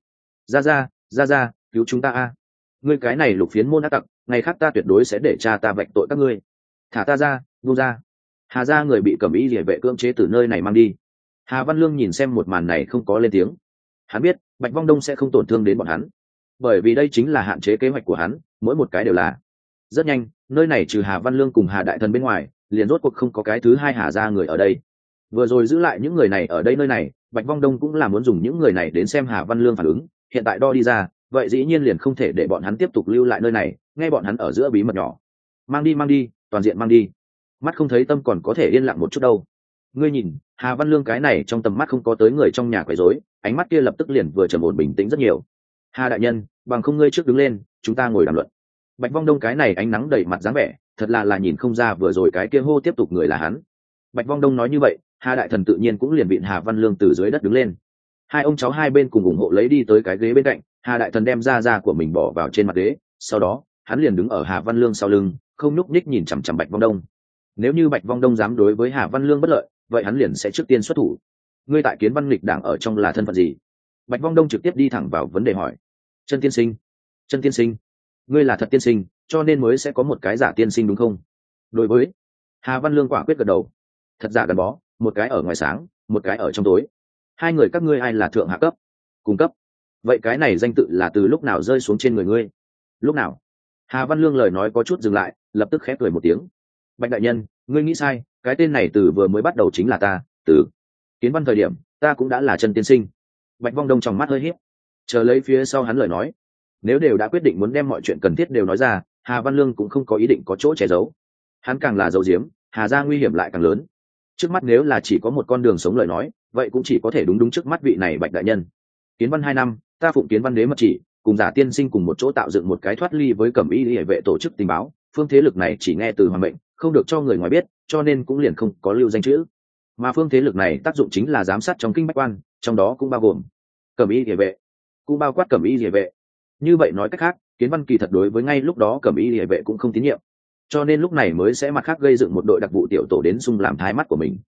Ra, cứu chúng ta a. Ngươi cái này lục phiến môn ác tặc, ngày khác ta tuyệt đối sẽ để cha ta vạch tội các ngươi. Thả ta ra, buông ra. Hà gia người bị Cẩm Y Liễu vệ cưỡng chế từ nơi này mang đi. Hà Văn Lương nhìn xem một màn này không có lên tiếng. Hắn biết, Bạch Vong Đông sẽ không tổn thương đến bọn hắn, bởi vì đây chính là hạn chế kế hoạch của hắn, mỗi một cái đều là. Rất nhanh, nơi này trừ Hà Văn Lương cùng Hà Đại Thần bên ngoài, liền rốt cuộc không có cái thứ hai Hà gia người ở đây. Vừa rồi giữ lại những người này ở đây nơi này, Bạch Vong Đông cũng là muốn dùng những người này đến xem Hà Văn Lương phản ứng, hiện tại đo đi ra, vậy dĩ nhiên liền không thể để bọn hắn tiếp tục lưu lại nơi này, nghe bọn hắn ở giữa bí mật nhỏ. Mang đi, toàn diện mang đi. Mắt không thấy tâm còn có thể yên lặng một chút đâu. Ngươi nhìn, Hà Văn Lương cái này trong tầm mắt không có tới người trong nhà quấy rối, ánh mắt kia lập tức liền vừa trầm ổn bình tĩnh rất nhiều. Hà đại nhân, bằng không ngươi trước đứng lên, chúng ta ngồi đàm luận. Bạch Vong Đông cái này ánh nắng đầy mặt dáng vẻ, thật là nhìn không ra vừa rồi cái kia hô tiếp tục người là hắn. Bạch Vong Đông nói như vậy, Hà Đại Thần tự nhiên cũng liền vịn Hà Văn Lương từ dưới đất đứng lên. Hai ông cháu hai bên cùng ủng hộ lấy đi tới cái ghế bên cạnh, Hà Đại Thần đem da của mình bỏ vào trên mặt ghế, sau đó hắn liền đứng ở Hà Văn Lương sau lưng, không nhúc nhích nhìn chằm chằm Bạch Vong Đông. Nếu như Bạch Vong Đông dám đối với Hà Văn Lương bất lợi, vậy hắn liền sẽ trước tiên xuất thủ. Ngươi tại Kiến Văn Nghịch Đảng ở trong là thân phận gì? Bạch Vong Đông trực tiếp đi thẳng vào vấn đề hỏi. Chân tiên sinh, ngươi là thật tiên sinh, cho nên mới sẽ có một cái giả tiên sinh đúng không? Đối với Hà Văn Lương quả quyết gật đầu. Thật giả gắn bó, một cái ở ngoài sáng, một cái ở trong tối. Hai người các ngươi ai là thượng hạ cấp? Cung cấp. Vậy cái này danh tự là từ lúc nào rơi xuống trên người ngươi? Lúc nào? Hà Văn Lương lời nói có chút dừng lại, lập tức khép cười một tiếng. Bạch đại nhân, ngươi nghĩ sai, cái tên này từ vừa mới bắt đầu chính là ta, từ Kiến Văn thời điểm, ta cũng đã là chân tiên sinh. Bạch Vong Đông trong mắt hơi híp, chờ lấy phía sau hắn lời nói. Nếu đều đã quyết định muốn đem mọi chuyện cần thiết đều nói ra, Hà Văn Lương cũng không có ý định có chỗ che giấu. Hắn càng là giấu giếm, Hà gia nguy hiểm lại càng lớn. Trước mắt nếu là chỉ có một con đường sống lời nói, vậy cũng chỉ có thể đúng trước mắt vị này Bạch đại nhân. Kiến Văn 2 năm, ta phụng Kiến Văn đế mật chỉ, cùng giả tiên sinh cùng một chỗ tạo dựng một cái thoát ly với Cẩm Y Liễu vệ tổ chức tình báo, phương thế lực này chỉ nghe từ hoàng mệnh, không được cho người ngoài biết, cho nên cũng liền không có lưu danh chữ. Mà phương thế lực này tác dụng chính là giám sát trong kinh bách quan, trong đó cũng bao gồm Cẩm Y Liễu vệ, cũng bao quát Cẩm Y Liễu vệ. Như vậy nói cách khác, Kiến Văn kỳ thật đối với ngay lúc đó Cẩm Y Liễu vệ cũng không tín nhiệm, cho nên lúc này mới sẽ mặt khác gây dựng một đội đặc vụ tiểu tổ đến xung làm thái mắt của mình.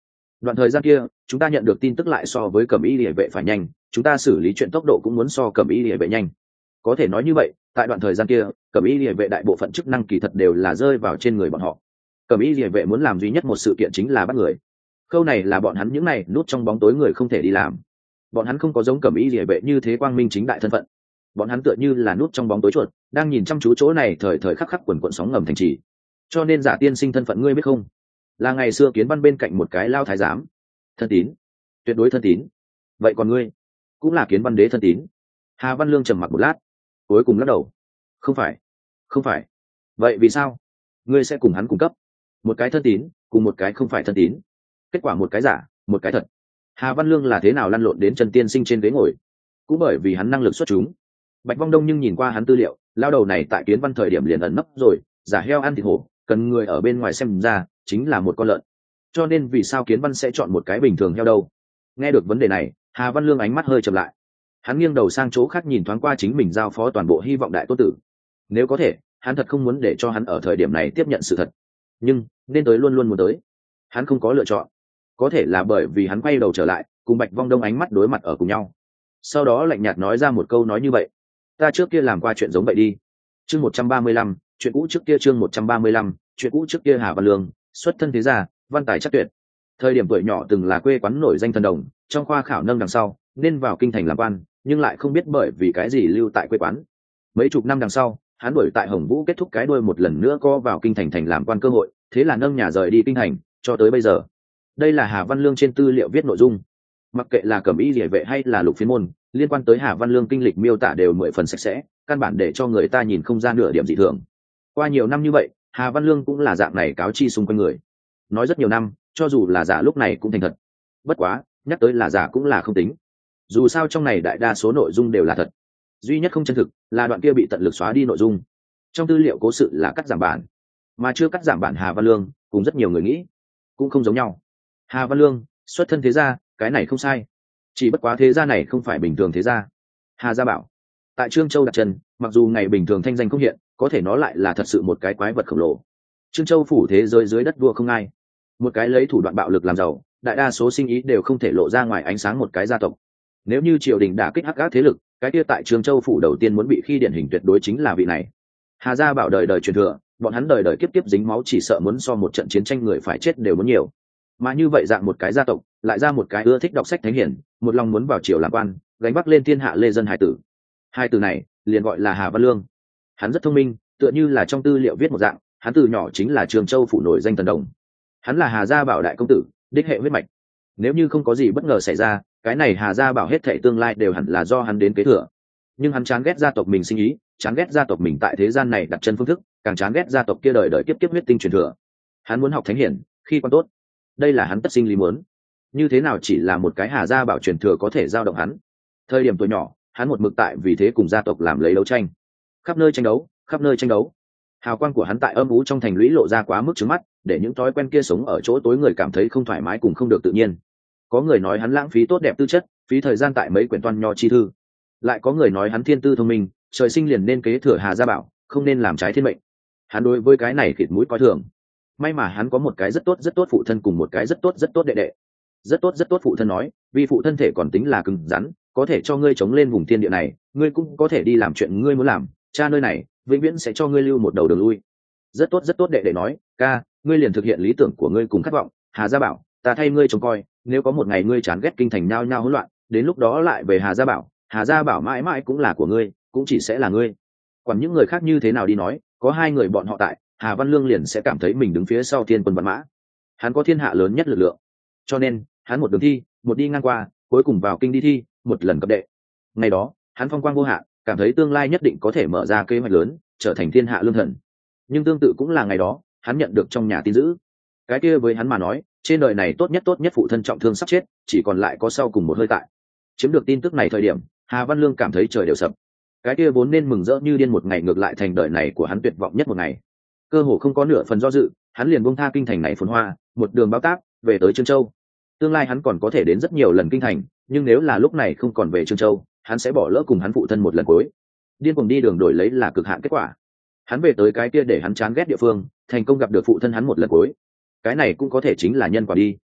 Đoạn thời gian kia chúng ta nhận được tin tức lại so với cẩm y địa vệ phải nhanh, chúng ta xử lý chuyện tốc độ cũng muốn so cẩm y địa vệ nhanh. Có thể nói như vậy, tại đoạn thời gian kia cẩm y địa vệ đại bộ phận chức năng kỳ thật đều là rơi vào trên người bọn họ. Cẩm y địa vệ muốn làm duy nhất một sự kiện chính là bắt người. Câu này là bọn hắn những này núp trong bóng tối người không thể đi làm. Bọn hắn không có giống cẩm y địa vệ như thế quang minh chính đại thân phận. Bọn hắn tựa như là núp trong bóng tối chuột, đang nhìn chăm chú chỗ này thời thời khắc khắc quần quần sóng ngầm thành trì. Cho nên Giả tiên sinh thân phận ngươi biết không, là ngày xưa Kiến Văn bên cạnh một cái lao thái giám. Thân tín, tuyệt đối thân tín. Vậy còn ngươi cũng là Kiến Văn đế thân tín? Hà Văn Lương trầm mặc một lát, cuối cùng lắc đầu. Không phải, không phải. Vậy vì sao ngươi sẽ cùng hắn cung cấp một cái thân tín cùng một cái không phải thân tín? Kết quả một cái giả một cái thật. Hà Văn Lương là thế nào lăn lộn đến Trần tiên sinh trên ghế ngồi? Cũng bởi vì hắn năng lực xuất chúng. Bạch Vong Đông nhưng nhìn qua hắn tư liệu, lao đầu này tại Kiến Văn thời điểm liền ẩn nấp rồi, giả heo ăn thịt hổ, cần người ở bên ngoài xem ra chính là một con lợn. Cho nên vì sao Kiến Văn sẽ chọn một cái bình thường heo đâu? Nghe được vấn đề này, Hà Văn Lương ánh mắt hơi chậm lại. Hắn nghiêng đầu sang chỗ khác nhìn thoáng qua chính mình giao phó toàn bộ hy vọng đại tôn tử. Nếu có thể, hắn thật không muốn để cho hắn ở thời điểm này tiếp nhận sự thật. Nhưng nên tới luôn luôn muốn tới. Hắn không có lựa chọn. Có thể là bởi vì hắn quay đầu trở lại, cùng Bạch Vong Đông ánh mắt đối mặt ở cùng nhau. Sau đó lạnh nhạt nói ra một câu nói như vậy: ta trước kia làm qua chuyện giống vậy đi. Chương 135, chuyện cũ trước kia. Chương 135, chuyện cũ trước kia. Hà Văn Lương xuất thân thế gia, văn tài chắc tuyệt. Thời điểm tuổi nhỏ từng là quê quán nổi danh thần đồng, trong khoa khảo nâng đằng sau nên vào kinh thành làm quan, nhưng lại không biết bởi vì cái gì lưu tại quê quán. Mấy chục năm đằng sau, hắn đuổi tại Hồng Vũ kết thúc cái đuôi một lần nữa có vào kinh thành thành làm quan cơ hội, thế là nâng nhà rời đi kinh thành, cho tới bây giờ. Đây là Hà Văn Lương trên tư liệu viết nội dung. Mặc kệ là cẩm y liề vệ hay là lục phiến môn, liên quan tới Hà Văn Lương kinh lịch miêu tả đều 10 phần sạch sẽ, căn bản để cho người ta nhìn không ra nửa điểm dị thường. Qua nhiều năm như vậy, Hà Văn Lương cũng là dạng này cáo chi xung quanh người. Nói rất nhiều năm, cho dù là giả lúc này cũng thành thật. Bất quá, nhắc tới là giả cũng là không tính. Dù sao trong này đại đa số nội dung đều là thật. Duy nhất không chân thực là đoạn kia bị tận lực xóa đi nội dung. Trong tư liệu cố sự là cắt giảm bản, mà chưa cắt giảm bản Hà Văn Lương, cùng rất nhiều người nghĩ, cũng không giống nhau. Hà Văn Lương xuất thân thế gia, cái này không sai. Chỉ bất quá thế gia này không phải bình thường thế gia. Hà Gia Bảo tại Trương Châu đặt chân, mặc dù ngày bình thường thanh danh không hiện, có thể nó lại là thật sự một cái quái vật khổng lồ. Trương Châu phủ thế giới dưới đất vua không ai, một cái lấy thủ đoạn bạo lực làm giàu, đại đa số sinh ý đều không thể lộ ra ngoài ánh sáng một cái gia tộc. Nếu như triều đình đả kích hắc ác thế lực, cái kia tại Trương Châu phủ đầu tiên muốn bị khi điển hình tuyệt đối chính là vị này. Hà Gia Bảo đời đời truyền thừa, bọn hắn đời đời kiếp kiếp dính máu, chỉ sợ muốn so một trận chiến tranh người phải chết đều muốn nhiều. Mà như vậy dạng một cái gia tộc, lại ra một cái ưa thích đọc sách thánh hiển, một lòng muốn vào triều làm quan, gánh vác lên thiên hạ lê dân hải tử. Hai từ này liền gọi là Hà Văn Lương. Hắn rất thông minh, tựa như là trong tư liệu viết một dạng, hắn từ nhỏ chính là Trương Châu phủ nổi danh thần đồng. Hắn là Hà Gia Bảo đại công tử, đích hệ huyết mạch. Nếu như không có gì bất ngờ xảy ra, cái này Hà Gia Bảo hết thảy tương lai đều hẳn là do hắn đến kế thừa. Nhưng hắn chán ghét gia tộc mình sinh ý, chán ghét gia tộc mình tại thế gian này đặt chân phương thức, càng chán ghét gia tộc kia đời đời kiếp kiếp huyết tinh truyền thừa. Hắn muốn học thánh hiển, khi quan tốt. Đây là hắn tất sinh lý muốn. Như thế nào chỉ là một cái Hà Gia Bảo truyền thừa có thể dao động hắn? Thời điểm tuổi nhỏ, hắn một mực tại vì thế cùng gia tộc làm lấy đấu tranh, khắp nơi tranh đấu, khắp nơi tranh đấu. Hào quang của hắn tại âm u trong thành lũy lộ ra quá mức trướng mắt, để những thói quen kia sống ở chỗ tối người cảm thấy không thoải mái cùng không được tự nhiên. Có người nói hắn lãng phí tốt đẹp tư chất, phí thời gian tại mấy quyển toan nho chi thư. Lại có người nói hắn thiên tư thông minh, trời sinh liền nên kế thừa Hà Gia Bảo, không nên làm trái thiên mệnh. Hắn đối với cái này khịt mũi coi thường. May mà hắn có một cái rất tốt phụ thân cùng một cái rất tốt đệ đệ. Rất tốt phụ thân nói, vì phụ thân thể còn tính là cứng rắn, có thể cho ngươi chống lên vùng thiên địa này, ngươi cũng có thể đi làm chuyện ngươi muốn làm, cha nơi này vĩnh viễn sẽ cho ngươi lưu một đầu đường lui. Rất tốt đệ đệ nói, ca, ngươi liền thực hiện lý tưởng của ngươi cùng khát vọng, Hà Gia Bảo, ta thay ngươi trông coi, nếu có một ngày ngươi chán ghét kinh thành nhao nhao hỗn loạn, đến lúc đó lại về Hà Gia Bảo mãi mãi cũng là của ngươi, cũng chỉ sẽ là ngươi. Còn những người khác như thế nào đi nói, có hai người bọn họ tại, Hà Văn Lương liền sẽ cảm thấy mình đứng phía sau thiên quân vạn mã. Hắn có thiên hạ lớn nhất lực lượng, cho nên hắn một đường thi, một đi ngang qua, cuối cùng vào kinh đi thi, một lần cấp đệ. Ngày đó, hắn phong quang vô hạn, cảm thấy tương lai nhất định có thể mở ra kế hoạch lớn, trở thành thiên hạ lương thần. Nhưng tương tự cũng là ngày đó, hắn nhận được trong nhà tin dữ. Cái kia với hắn mà nói, trên đời này tốt nhất phụ thân trọng thương sắp chết, chỉ còn lại có sau cùng một hơi tại. Chiếm được tin tức này thời điểm, Hà Văn Lương cảm thấy trời đều sập. Cái kia vốn nên mừng rỡ như điên một ngày ngược lại thành đời này của hắn tuyệt vọng nhất một ngày. Cơ hồ không có nửa phần do dự, hắn liền buông tha kinh thành này phồn hoa, một đường báo táp về tới Trương Châu. Tương lai hắn còn có thể đến rất nhiều lần kinh thành, nhưng nếu là lúc này không còn về Trương Châu, hắn sẽ bỏ lỡ cùng hắn phụ thân một lần cuối. Điên cuồng đi đường đổi lấy là cực hạn kết quả. Hắn về tới cái kia để hắn chán ghét địa phương, thành công gặp được phụ thân hắn một lần cuối. Cái này cũng có thể chính là nhân quả đi.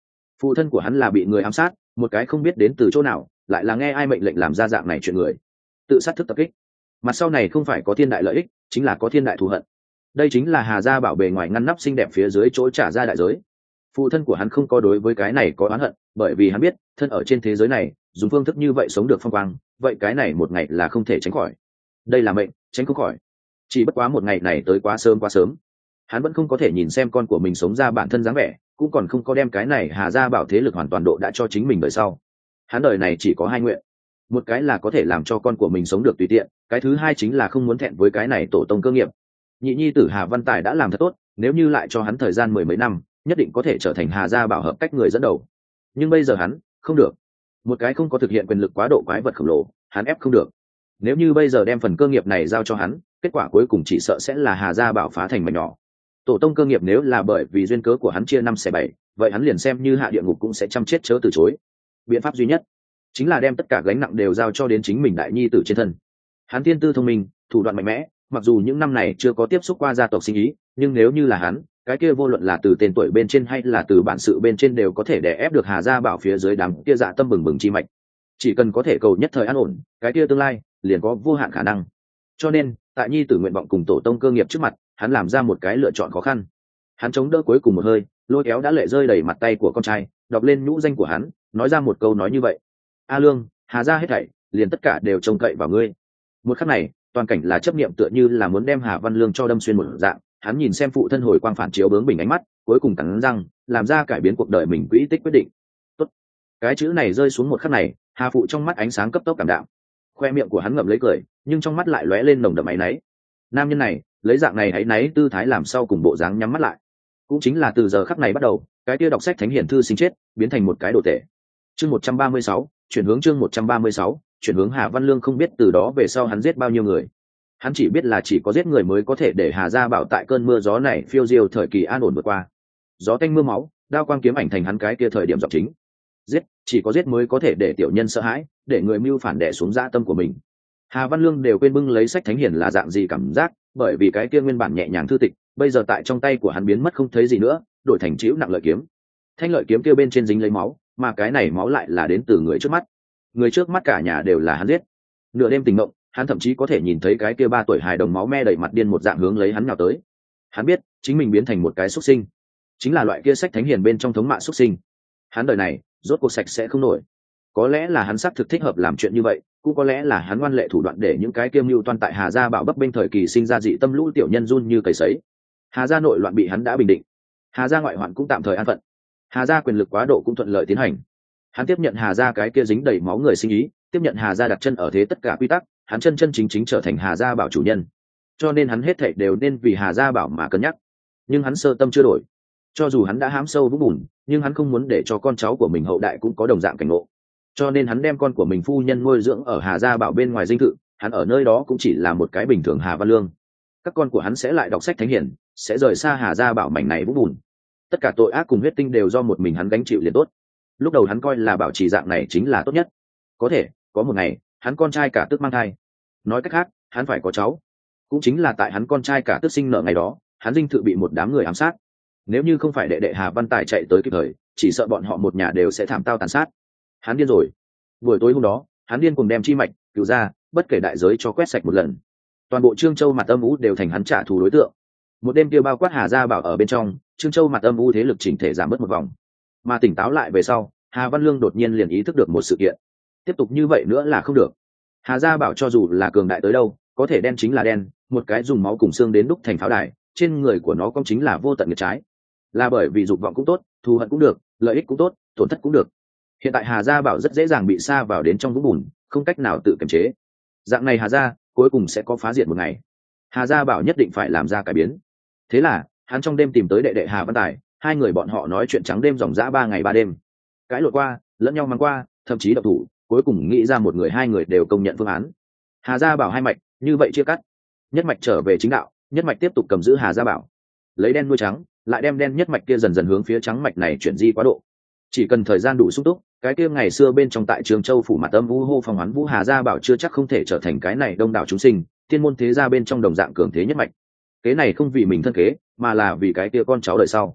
Phụ thân của hắn là bị người ám sát, một cái không biết đến từ chỗ nào, lại là nghe ai mệnh lệnh làm ra dạng này chuyện người, tự sát thức tập kích. Mặt sau này không phải có thiên đại lợi ích, chính là có thiên đại thù hận. Đây chính là Hà gia bảo bề ngoài ngăn nắp xinh đẹp, phía dưới chỗ trả ra đại giới. Phụ thân của hắn không có đối với cái này có oán hận, bởi vì hắn biết thân ở trên thế giới này dùng phương thức như vậy sống được phong quang, vậy cái này một ngày là không thể tránh khỏi. Đây là mệnh, tránh không khỏi. Chỉ bất quá một ngày này tới quá sớm, hắn vẫn không có thể nhìn xem con của mình sống ra bản thân dáng vẻ, cũng còn không có đem cái này Hà gia bảo thế lực hoàn toàn độ đã cho chính mình đời sau. Hắn đời này chỉ có hai nguyện, một cái là có thể làm cho con của mình sống được tùy tiện, cái thứ hai chính là không muốn thẹn với cái này tổ tông cơ nghiệp. Nhị nhi tử Hà Văn Tài đã làm thật tốt, nếu như lại cho hắn thời gian 10 mấy năm, nhất định có thể trở thành Hà gia bảo hợp cách người dẫn đầu. Nhưng bây giờ hắn không được, một cái không có thực hiện quyền lực quá độ quái vật khổng lồ, hắn ép không được. Nếu như bây giờ đem phần cơ nghiệp này giao cho hắn, kết quả cuối cùng chỉ sợ sẽ là Hà gia bảo phá thành mảnh nhỏ. Tổ tông cơ nghiệp nếu là bởi vì duyên cớ của hắn chia 5/7, vậy hắn liền xem như hạ địa ngục cũng sẽ chăm chết chớ từ chối. Biện pháp duy nhất chính là đem tất cả gánh nặng đều giao cho đến chính mình đại nhi tử trên thân. Hắn thiên tư thông minh, thủ đoạn mạnh mẽ, mặc dù những năm này chưa có tiếp xúc qua gia tộc sinh ý, nhưng nếu như là hắn, cái kia vô luận là từ tên tuổi bên trên hay là từ bản sự bên trên đều có thể đè ép được Hà gia bảo phía dưới đám kia dạ tâm bừng bừng chi mạch. Chỉ cần có thể cầu nhất thời an ổn, cái kia tương lai liền có vô hạn khả năng. Cho nên tại nhi tử nguyện vọng cùng tổ tông cơ nghiệp trước mặt, hắn làm ra một cái lựa chọn khó khăn. Hắn chống đỡ cuối cùng một hơi, lôi kéo đã lệ rơi đầy mặt tay của con trai, đọc lên nhũ danh của hắn, nói ra một câu nói như vậy: A Lương, Hà gia hết thảy liền tất cả đều trông cậy vào ngươi. Một khắc này, toàn cảnh là chấp niệm, tựa như là muốn đem Hà Văn Lương cho đâm xuyên một dạng. Hắn nhìn xem phụ thân hồi quang phản chiếu bướng bỉnh ánh mắt, cuối cùng cắn răng làm ra cải biến cuộc đời mình quỹ tích quyết định. Tốt. Cái chữ này rơi xuống một khắc này, Hà phụ trong mắt ánh sáng cấp tốc cảm đạm, khoe miệng của hắn ngậm lấy cười, nhưng trong mắt lại lóe lên nồng đậm áy náy. Nam nhân này lấy dạng này áy náy tư thái làm sau cùng bộ dáng nhắm mắt lại. Cũng chính là từ giờ khắc này bắt đầu, cái kia đọc sách thánh hiển thư sinh chết biến thành một cái đồ tể. Chương 136, chuyển hướng chương 136, chuyển hướng. Hà Văn Lương không biết từ đó về sau hắn giết bao nhiêu người. Hắn chỉ biết là chỉ có giết người mới có thể để Hà gia bảo tại cơn mưa gió này phiêu diêu thời kỳ an ổn vượt qua. Gió tanh mưa máu, đao quang kiếm ảnh thành hắn cái kia thời điểm giọng chính. Giết, chỉ có giết mới có thể để tiểu nhân sợ hãi, để người mưu phản đè xuống dạ tâm của mình. Hà Văn Lương đều quên bưng lấy sách thánh hiển là dạng gì cảm giác, bởi vì cái kia nguyên bản nhẹ nhàng thư tịch, bây giờ tại trong tay của hắn biến mất không thấy gì nữa, đổi thành chịu nặng lợi kiếm. Thanh lợi kiếm kia bên trên dính lấy máu, mà cái này máu lại là đến từ người trước mắt. Người trước mắt cả nhà đều là hắn giết. Nửa đêm tỉnh mộng, hắn thậm chí có thể nhìn thấy cái kia 3 tuổi hài đồng máu me đầy mặt điên một dạng hướng lấy hắn nào tới. Hắn biết chính mình biến thành một cái xuất sinh, chính là loại kia sách thánh hiền bên trong thống mạ xuất sinh. Hắn đời này rốt cuộc sạch sẽ không nổi. Có lẽ là hắn xác thực thích hợp làm chuyện như vậy, cũng có lẽ là hắn ngoan lệ thủ đoạn để những cái kiêm mưu toan tại Hà gia bảo bấp bênh thời kỳ sinh ra dị tâm lũ tiểu nhân run như cầy sấy. Hà gia nội loạn bị hắn đã bình định, Hà gia ngoại hoạn cũng tạm thời an phận, Hà gia quyền lực quá độ cũng thuận lợi tiến hành. Hắn tiếp nhận Hà gia cái kia dính đầy máu người sinh ý, tiếp nhận Hà gia đặt chân ở thế tất cả quy tắc, hắn chân chân chính chính trở thành Hà gia bảo chủ nhân. Cho nên hắn hết thảy đều nên vì Hà gia bảo mà cân nhắc. Nhưng hắn sơ tâm chưa đổi. Cho dù hắn đã hám sâu vũng bùn, nhưng hắn không muốn để cho con cháu của mình hậu đại cũng có đồng dạng cảnh ngộ. Cho nên hắn đem con của mình phu nhân nuôi dưỡng ở Hà gia bảo bên ngoài dinh thự, hắn ở nơi đó cũng chỉ là một cái bình thường Hà Văn Lương. Các con của hắn sẽ lại đọc sách thánh hiển, sẽ rời xa Hà gia bảo mảnh này vũng bùn. Tất cả tội ác cùng huyết tinh đều do một mình hắn gánh chịu liền tốt. Lúc đầu hắn coi là bảo trì dạng này chính là tốt nhất. Có thể có một ngày hắn con trai cả tức mang thai, nói cách khác hắn phải có cháu. Cũng chính là tại hắn con trai cả tức sinh nở ngày đó, hắn dinh thự bị một đám người ám sát. Nếu như không phải đệ đệ Hà Văn Tài chạy tới kịp thời, chỉ sợ bọn họ một nhà đều sẽ thảm tao tàn sát. Hắn điên rồi. Buổi tối hôm đó hắn điên cùng đem chi mạch cứu ra, bất kể đại giới cho quét sạch một lần. Toàn bộ Trương Châu mặt âm u đều thành hắn trả thù đối tượng. Một đêm kia bao quát Hà gia bảo ở bên trong, Trương Châu mặt âm u thế lực chỉnh thể giảm bớt một vòng. Mà tỉnh táo lại về sau, Hà Văn Lương đột nhiên liền ý thức được một sự kiện. Tiếp tục như vậy nữa là không được. Hà gia bảo cho dù là cường đại tới đâu, có thể đen chính là đen, một cái dùng máu cùng xương đến đúc thành pháo đài, trên người của nó cũng chính là vô tận nghiệt trái. Là bởi vì dục vọng cũng tốt, thù hận cũng được, lợi ích cũng tốt, tổn thất cũng được. Hiện tại Hà gia bảo rất dễ dàng bị sa vào đến trong vũng bùn, không cách nào tự kiềm chế. Dạng này Hà gia cuối cùng sẽ có phá diệt một ngày. Hà gia bảo nhất định phải làm ra cải biến. Thế là hắn trong đêm tìm tới đệ đệ Hà Văn Tài, hai người bọn họ nói chuyện trắng đêm ròng rã 3 ngày 3 đêm, cãi lộn qua, lẫn nhau mắng qua, thậm chí độc thủ, cuối cùng nghĩ ra một người hai người đều công nhận phương án. Hà gia bảo hai mạch như vậy chia cắt, nhất mạch trở về chính đạo, nhất mạch tiếp tục cầm giữ Hà gia bảo, lấy đen nuôi trắng, lại đem đen nhất mạch kia dần dần hướng phía trắng mạch này chuyển di quá độ. Chỉ cần thời gian đủ sung túc, cái kia ngày xưa bên trong tại Trường Châu phủ mặt âm u hô phong hoán vũ Hà gia bảo chưa chắc không thể trở thành cái này đông đảo chúng sinh, tiên môn thế gia bên trong đồng dạng cường thế nhất mạch. Kế này không vì mình thân kế, mà là vì cái kia con cháu đời sau.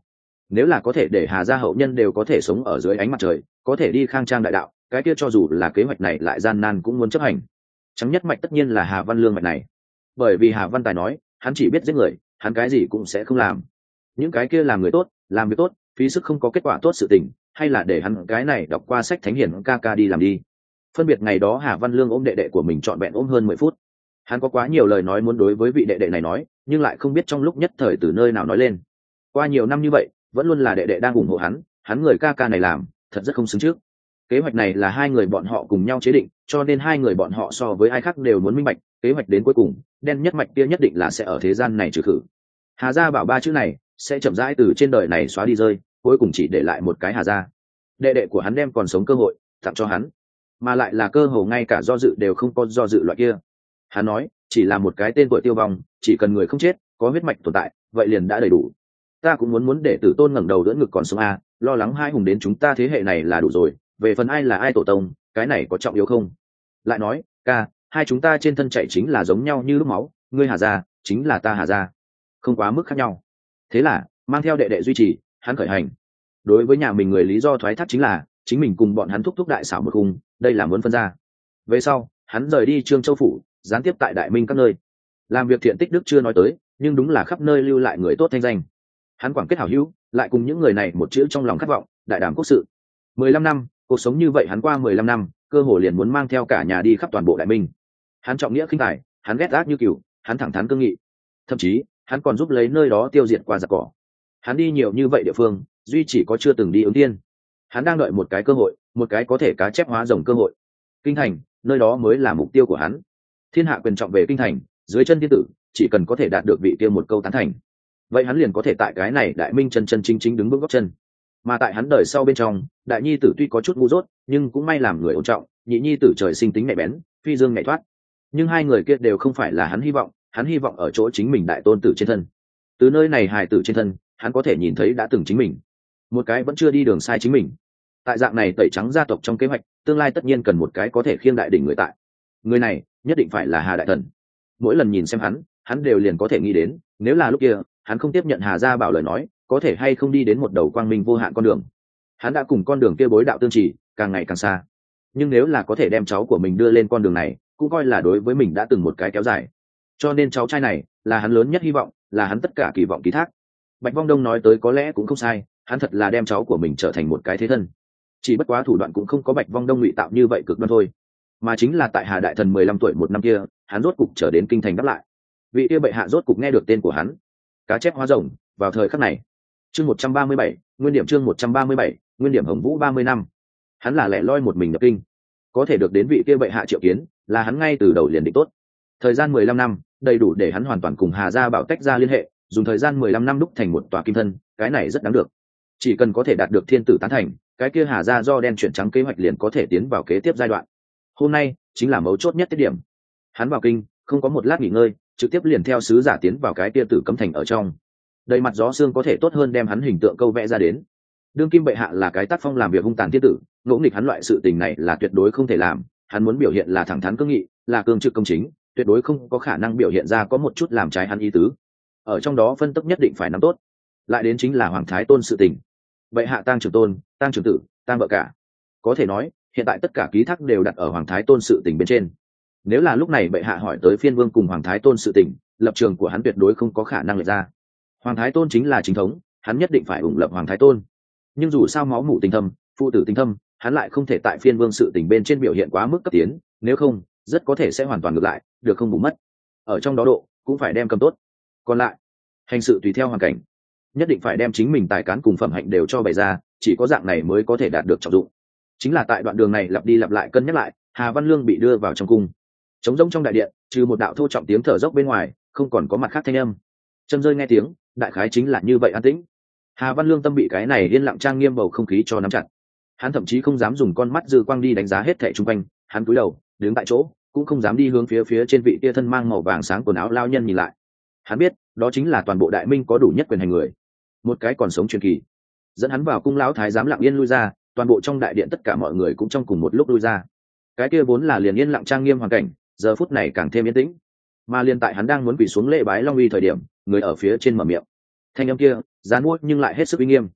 nếu là có thể để Hà gia hậu nhân đều có thể sống ở dưới ánh mặt trời, có thể đi khang trang đại đạo, cái kia cho dù là kế hoạch này lại gian nan cũng muốn chấp hành. Trắng nhất mạch tất nhiên là Hà Văn Lương mạch này, bởi vì Hà Văn Tài nói hắn chỉ biết giết người, hắn cái gì cũng sẽ không làm. Những cái kia làm người tốt, làm việc tốt, phí sức không có kết quả tốt sự tình, hay là để hắn cái này đọc qua sách thánh hiển ca ca đi làm đi. Phân biệt ngày đó Hà Văn Lương ôm đệ đệ của mình trọn vẹn ôm hơn 10 phút. Hắn có quá nhiều lời nói muốn đối với vị đệ đệ này nói, nhưng lại không biết trong lúc nhất thời từ nơi nào nói lên. Qua nhiều năm như vậy, vẫn luôn là đệ đệ đang ủng hộ hắn người ca ca này làm, thật rất không xứng trước. Kế hoạch này là hai người bọn họ cùng nhau chế định, cho nên hai người bọn họ so với ai khác đều muốn minh bạch, kế hoạch đến cuối cùng, đen nhất mạch kia nhất định là sẽ ở thế gian này trừ khử. Hà gia bảo ba chữ này sẽ chậm rãi từ trên đời này xóa đi rơi, cuối cùng chỉ để lại một cái Hà gia. Đệ đệ của hắn đem còn sống cơ hội tặng cho hắn, mà lại là cơ hồ ngay cả do dự đều không có do dự loại kia. Hắn nói, chỉ là một cái tên tuổi tiêu vong, chỉ cần người không chết, có huyết mạch tồn tại, vậy liền đã đầy đủ. Ta cũng muốn để Tử Tôn ngẩng đầu đỡ ngực còn sống a, lo lắng hai hùng đến chúng ta thế hệ này là đủ rồi, về phần ai là ai tổ tông, cái này có trọng yếu không? Lại nói, ca, hai chúng ta trên thân chạy chính là giống nhau như lúc máu, ngươi Hà gia chính là ta Hà gia, không quá mức khác nhau. Thế là mang theo đệ đệ duy trì, hắn khởi hành. Đối với nhà mình người lý do thoái thác chính là chính mình cùng bọn hắn thúc thúc đại xảo một khung, đây là muốn phân ra. Về sau hắn rời đi Trương Châu phủ, gián tiếp tại Đại Minh các nơi làm việc thiện tích đức chưa nói tới, nhưng đúng là khắp nơi lưu lại người tốt thanh danh. Hắn quảng kết hảo hữu, lại cùng những người này một chữ trong lòng khát vọng, đại đảm quốc sự. 15 năm cuộc sống như vậy, hắn qua 15 năm cơ hồ liền muốn mang theo cả nhà đi khắp toàn bộ Đại Minh. Hắn trọng nghĩa khinh tài, hắn ghét ác như cừu, hắn thẳng thắn cương nghị, thậm chí hắn còn giúp lấy nơi đó tiêu diệt qua giặc cỏ. Hắn đi nhiều như vậy địa phương, duy chỉ có chưa từng đi ứng tiên. Hắn đang đợi một cái cơ hội, một cái có thể cá chép hóa rồng cơ hội. Kinh thành, nơi đó mới là mục tiêu của hắn. Thiên hạ quyền trọng về kinh thành, dưới chân thiên tử, chỉ cần có thể đạt được vị kia một câu tán thành, vậy hắn liền có thể tại cái này Đại Minh chân chân chính chính đứng bước gót chân. Mà tại hắn đời sau bên trong, đại nhi tử tuy có chút ngu dốt, nhưng cũng may làm người ổn trọng, nhị nhi tử trời sinh tính nhạy bén, phi dương nhạy thoát. Nhưng hai người kia đều không phải là hắn hy vọng ở chỗ chính mình đại tôn tử trên thân. Từ nơi này hài tử trên thân, hắn có thể nhìn thấy đã từng chính mình, một cái vẫn chưa đi đường sai chính mình. Tại dạng này tẩy trắng gia tộc trong kế hoạch, tương lai tất nhiên cần một cái có thể khiêng đại đỉnh người tại. Người này nhất định phải là Hà đại thần. Mỗi lần nhìn xem hắn đều liền có thể nghĩ đến, nếu là lúc kia hắn không tiếp nhận Hà gia bảo lời nói, có thể hay không đi đến một đầu quang minh vô hạn con đường. Hắn đã cùng con đường kia bối đạo tương chỉ, càng ngày càng xa. Nhưng nếu là có thể đem cháu của mình đưa lên con đường này, cũng coi là đối với mình đã từng một cái kéo dài. Cho nên cháu trai này là hắn lớn nhất hy vọng, là hắn tất cả kỳ vọng ký thác. Bạch Vong Đông nói tới có lẽ cũng không sai, hắn thật là đem cháu của mình trở thành một cái thế thân. Chỉ bất quá thủ đoạn cũng không có Bạch Vong Đông ngụy tạo như vậy cực đoan thôi, mà chính là tại Hà đại thần 15 tuổi một năm kia, hắn rốt cục trở đến kinh thành đáp lại. Vị kia bệ hạ rốt cục nghe được tên của hắn, cá chép hóa rồng. Vào thời khắc này, chương 137, nguyên điểm chương 137, nguyên điểm Hồng Vũ 30 năm, hắn là lẻ loi một mình nhập kinh. Có thể được đến vị kia bệ hạ triệu kiến, là hắn ngay từ đầu liền định tốt. Thời gian 15 năm, đầy đủ để hắn hoàn toàn cùng Hà gia bảo tách ra liên hệ, dùng thời gian 15 năm đúc thành một tòa kim thân, cái này rất đáng được. Chỉ cần có thể đạt được thiên tử tán thành, cái kia Hà gia do đen chuyển trắng kế hoạch liền có thể tiến vào kế tiếp giai đoạn. Hôm nay chính là mấu chốt nhất tiết điểm. Hắn vào kinh, không có một lát nghỉ ngơi, trực tiếp liền theo sứ giả tiến vào cái kia tử cấm thành ở trong. Đầy mặt gió xương có thể tốt hơn đem hắn hình tượng câu vẽ ra đến. Đương kim bệ hạ là cái tác phong làm việc hung tàn thiên tử, ngỗ nghịch hắn loại sự tình này là tuyệt đối không thể làm. Hắn muốn biểu hiện là thẳng thắn cương nghị, là cương trực công chính, tuyệt đối không có khả năng biểu hiện ra có một chút làm trái hắn ý tứ. Ở trong đó phân tốc nhất định phải nắm tốt. Lại đến chính là Hoàng Thái Tôn sự tình. Bệ hạ tang trưởng tôn, tang trưởng tử, tang vợ cả. Có thể nói, hiện tại tất cả ký thác đều đặt ở Hoàng Thái Tôn sự tình bên trên. Nếu là lúc này bệ hạ hỏi tới Phiên Vương cùng Hoàng Thái Tôn sự tình, lập trường của hắn tuyệt đối không có khả năng lệch ra. Hoàng Thái Tôn chính là chính thống, hắn nhất định phải ủng lập Hoàng Thái Tôn. Nhưng dù sao máu mủ tình thâm, phụ tử tình thâm, hắn lại không thể tại Phiên Vương sự tình bên trên biểu hiện quá mức cấp tiến, nếu không, rất có thể sẽ hoàn toàn ngược lại, được không bù mất. Ở trong đó độ, cũng phải đem cầm tốt. Còn lại, hành sự tùy theo hoàn cảnh, nhất định phải đem chính mình tài cán cùng phẩm hạnh đều cho bày ra, chỉ có dạng này mới có thể đạt được trọng dụng. Chính là tại đoạn đường này lặp đi lặp lại cân nhắc lại, Hà Văn Lương bị đưa vào trong cung. Trống rỗng trong đại điện, trừ một đạo thô trọng tiếng thở dốc bên ngoài, không còn có mặt khác thanh âm. Châm rơi nghe tiếng, đại khái chính là như vậy an tĩnh. Hà Văn Lương tâm bị cái này yên lặng trang nghiêm bầu không khí cho nắm chặt. Hắn thậm chí không dám dùng con mắt dư quang đi đánh giá hết thảy xung quanh, hắn cúi đầu, đứng tại chỗ, cũng không dám đi hướng phía trên vị kia thân mang màu vàng sáng quần áo lao nhân nhìn lại. Hắn biết, đó chính là toàn bộ Đại Minh có đủ nhất quyền hành người, một cái còn sống truyền kỳ. Dẫn hắn vào cung lão thái giám lặng yên lui ra, toàn bộ trong đại điện tất cả mọi người cũng trong cùng một lúc lui ra. Cái kia vốn là liền yên lặng trang nghiêm hoàn cảnh, giờ phút này càng thêm yên tĩnh. Mà liền tại hắn đang muốn quỳ xuống lễ bái Long Uy thời điểm, người ở phía trên mở miệng. Thanh âm kia, giàn mua nhưng lại hết sức uy nghiêm.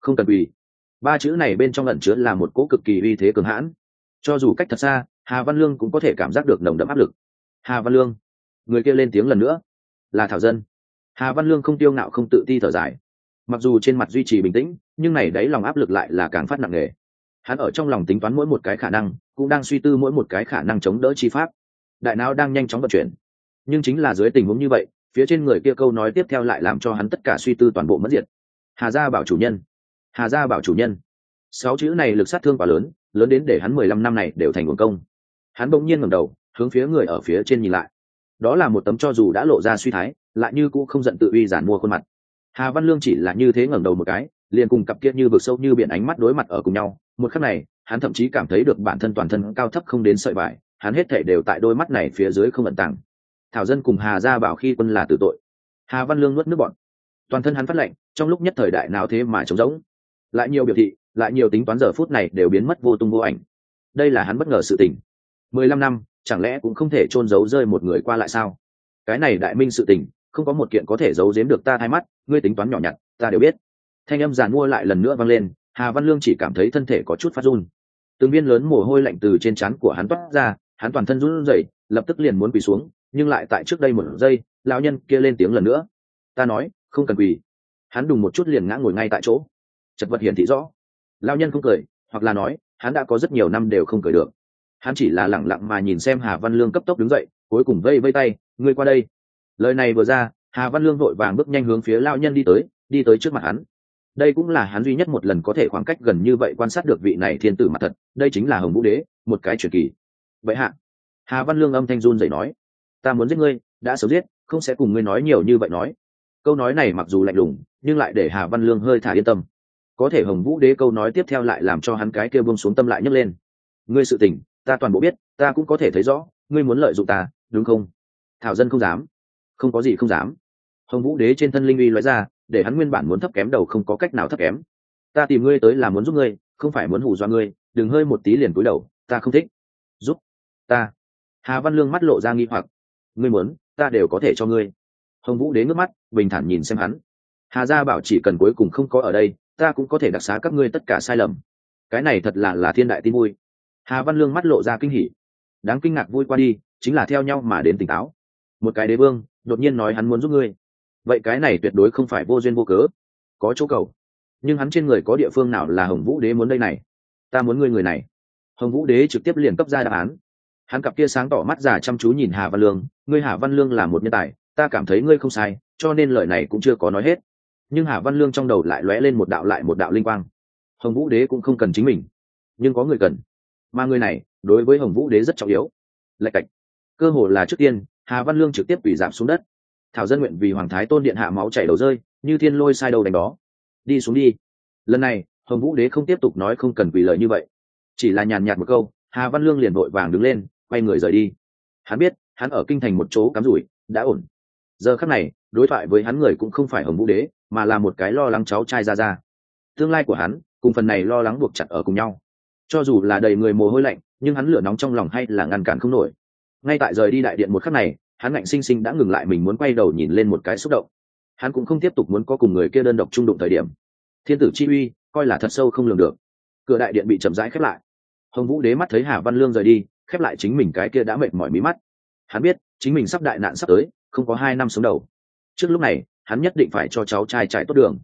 không cần quỳ. Ba chữ này bên trong ẩn chứa là một cỗ cực kỳ uy thế cường hãn, cho dù cách thật xa Hà Văn Lương cũng có thể cảm giác được nồng đậm áp lực. Hà Văn Lương, người kia lên tiếng lần nữa. Là Thảo Dân. Hà Văn Lương không tiêu ngạo không tự ti thở dài, mặc dù trên mặt duy trì bình tĩnh nhưng này đấy lòng áp lực lại là càng phát nặng nề. Hắn ở trong lòng tính toán mỗi một cái khả năng, cũng đang suy tư mỗi một cái khả năng chống đỡ chi pháp, đại não đang nhanh chóng vận chuyển. Nhưng chính là dưới tình huống như vậy, phía trên người kia câu nói tiếp theo lại làm cho hắn tất cả suy tư toàn bộ mất diệt. Hà gia bảo chủ nhân, Hà gia bảo chủ nhân. 6 chữ này lực sát thương quá lớn, lớn đến để hắn 15 năm này đều thành uổng công. Hắn bỗng nhiên ngẩng đầu hướng phía người ở phía trên nhìn lại, đó là một tấm cho dù đã lộ ra suy thái lại như cũng không giận tự uy giản mua khuôn mặt. Hà Văn Lương chỉ là như thế ngẩng đầu một cái, liền cùng cặp kia như vực sâu như biển ánh mắt đối mặt ở cùng nhau. Một khắc này hắn thậm chí cảm thấy được bản thân toàn thân cao thấp không đến sợi vải, hắn hết thảy đều tại đôi mắt này phía dưới không ẩn tàng. Thảo Dân cùng Hà gia bảo khi quân là tử tội. Hà Văn Lương nuốt nước bọt, toàn thân hắn phát lạnh, trong lúc nhất thời đại não thế mà trống rỗng, lại nhiều biểu thị lại nhiều tính toán giờ phút này đều biến mất vô tung vô ảnh. Đây là hắn bất ngờ sự tình. 15 năm chẳng lẽ cũng không thể chôn giấu rơi một người qua lại sao? Cái này đại minh sự tình không có một kiện có thể giấu giếm được ta thay mắt, ngươi tính toán nhỏ nhặt ta đều biết. Thanh âm giàn mua lại lần nữa vang lên. Hà Văn Lương chỉ cảm thấy thân thể có chút phát run, từng viên lớn mồ hôi lạnh từ trên trán của hắn toát ra, hắn toàn thân run rẩy, lập tức liền muốn quỳ xuống, nhưng lại tại trước đây một giây lão nhân kia lên tiếng lần nữa. Ta nói không cần quỳ. Hắn đùng một chút liền ngã ngồi ngay tại chỗ, chật vật hiển thị rõ. Lão nhân không cười, hoặc là nói hắn đã có rất nhiều năm đều không cười được. Hắn chỉ là lẳng lặng mà nhìn xem Hà Văn Lương cấp tốc đứng dậy, cuối cùng vây vây tay, ngươi qua đây. Lời này vừa ra, Hà Văn Lương vội vàng bước nhanh hướng phía lão nhân đi tới trước mặt hắn. Đây cũng là hắn duy nhất một lần có thể khoảng cách gần như vậy quan sát được vị này thiên tử mặt thật, đây chính là Hồng Vũ Đế, một cái truyền kỳ. Vậy hạ, Hà Văn Lương âm thanh run rẩy nói, ta muốn giết ngươi, đã sớm giết, không sẽ cùng ngươi nói nhiều như vậy nói. Câu nói này mặc dù lạnh lùng, nhưng lại để Hà Văn Lương hơi thả yên tâm. Có thể Hồng Vũ Đế câu nói tiếp theo lại làm cho hắn cái kia buông xuống tâm lại nhấc lên. Ngươi sự tình, ta toàn bộ biết, ta cũng có thể thấy rõ, ngươi muốn lợi dụng ta, đúng không? Thảo Dân không dám. Không có gì không dám. Hồng Vũ Đế trên thân linh uy lóe ra, để hắn nguyên bản muốn thấp kém đầu không có cách nào thấp kém. Ta tìm ngươi tới là muốn giúp ngươi, không phải muốn hù dọa ngươi, đừng hơi một tí liền cúi đầu, ta không thích. Giúp ta? Hà Văn Lương mắt lộ ra nghi hoặc. Ngươi muốn, ta đều có thể cho ngươi. Hồng Vũ Đế ngước mắt, bình thản nhìn xem hắn. Hà gia bảo chỉ cần cuối cùng không có ở đây, ta cũng có thể đặc xá các ngươi tất cả sai lầm. Cái này thật là thiên đại tin vui. Hà Văn Lương mắt lộ ra kinh hỉ. Đáng kinh ngạc vui qua đi, chính là theo nhau mà đến tỉnh táo. Một cái đế vương đột nhiên nói hắn muốn giúp ngươi, vậy cái này tuyệt đối không phải vô duyên vô cớ, có chỗ cầu. Nhưng hắn trên người có địa phương nào là Hồng Vũ Đế muốn đây này? Ta muốn ngươi người này. Hồng Vũ Đế trực tiếp liền cấp ra đáp án. Hắn cặp kia sáng tỏ mắt già chăm chú nhìn Hà Văn Lương, ngươi Hà Văn Lương là một nhân tài, ta cảm thấy ngươi không sai, cho nên lời này cũng chưa có nói hết. Nhưng Hà Văn Lương trong đầu lại lóe lên một đạo lại một đạo linh quang. Hồng Vũ Đế cũng không cần chính mình, nhưng có người cần, mà người này đối với Hồng Vũ Đế rất trọng yếu. Lạch cạch, cơ hồ là trước tiên Hà Văn Lương trực tiếp bị giảm xuống đất. Thảo Dân nguyện vì Hoàng Thái Tôn điện hạ máu chảy đầu rơi, như thiên lôi sai đầu đánh đó. Đi xuống đi. Lần này Hồng Vũ Đế không tiếp tục nói không cần quỳ lời như vậy, chỉ là nhàn nhạt một câu, Hà Văn Lương liền vội vàng đứng lên quay người rời đi. Hắn biết hắn ở kinh thành một chỗ cắm rủi đã ổn. Giờ khắc này đối thoại với hắn người cũng không phải Hồng Vũ Đế, mà là một cái lo lắng cháu trai ra. Tương lai của hắn cùng phần này lo lắng buộc chặt ở cùng nhau. Cho dù là đầy người mồ hôi lạnh, nhưng hắn lửa nóng trong lòng hay là ngăn cản không nổi. Ngay tại rời đi đại điện một khắc này, hắn ngạnh sinh sinh đã ngừng lại mình muốn quay đầu nhìn lên một cái xúc động. Hắn cũng không tiếp tục muốn có cùng người kia đơn độc chung đụng thời điểm. Thiên tử chi uy coi là thật sâu không lường được. Cửa đại điện bị chậm rãi khép lại. Hồng Vũ Đế mắt thấy Hà Văn Lương rời đi, khép lại chính mình cái kia đã mệt mỏi mí mắt. Hắn biết chính mình sắp đại nạn sắp tới, không có 2 năm sống đầu. Trước lúc này hắn nhất định phải cho cháu trai trải tốt đường.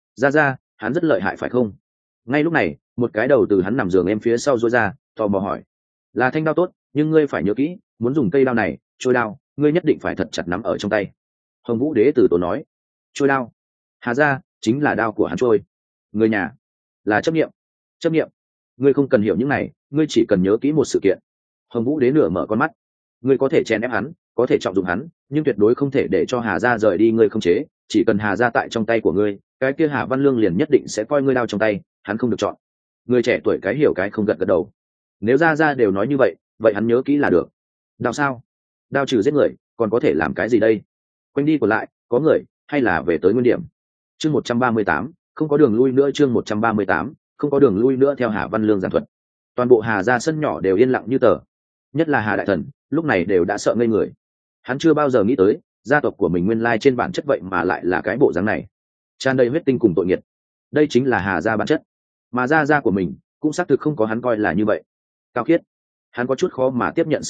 Ra hắn rất lợi hại phải không? Ngay lúc này một cái đầu từ hắn nằm giường em phía sau rối ra, tò mò hỏi, là thanh đao tốt, nhưng ngươi phải nhớ kỹ, muốn dùng cây đao này, trôi đao, ngươi nhất định phải thật chặt nắm ở trong tay. Hồng Vũ Đế từ tốn nói, trôi đao? Hà gia chính là đao của hắn trôi. Người nhà là chấp niệm. Ngươi không cần hiểu những này, ngươi chỉ cần nhớ kỹ một sự kiện. Hồng Vũ Đế nửa mở con mắt, ngươi có thể chèn ép hắn, có thể trọng dụng hắn, nhưng tuyệt đối không thể để cho Hà gia rời đi ngươi không chế. Chỉ cần Hà gia tại trong tay của ngươi, cái kia Hà Văn Lương liền nhất định sẽ coi ngươi đao trong tay, hắn không được chọn. Người trẻ tuổi cái hiểu cái không gật gật đầu. Nếu ra đều nói như vậy, vậy hắn nhớ kỹ là được. Đao sao? Đao trừ giết người, còn có thể làm cái gì đây? Quanh đi còn lại, có người, hay là về tới nguyên điểm. Chương 138, không có đường lui nữa. Chương 138, không có đường lui nữa. Theo Hà Văn Lương giảng thuật, toàn bộ Hà gia sân nhỏ đều yên lặng như tờ. Nhất là Hà đại thần, lúc này đều đã sợ ngây người. Hắn chưa bao giờ nghĩ tới, gia tộc của mình nguyên lai trên bản chất vậy mà lại là cái bộ dáng này, tràn đầy huyết tinh cùng tội nghiệt. đây chính là Hà gia bản chất, mà gia của mình cũng xác thực không có hắn coi là như vậy. Cao khiết, hắn có chút khó mà tiếp nhận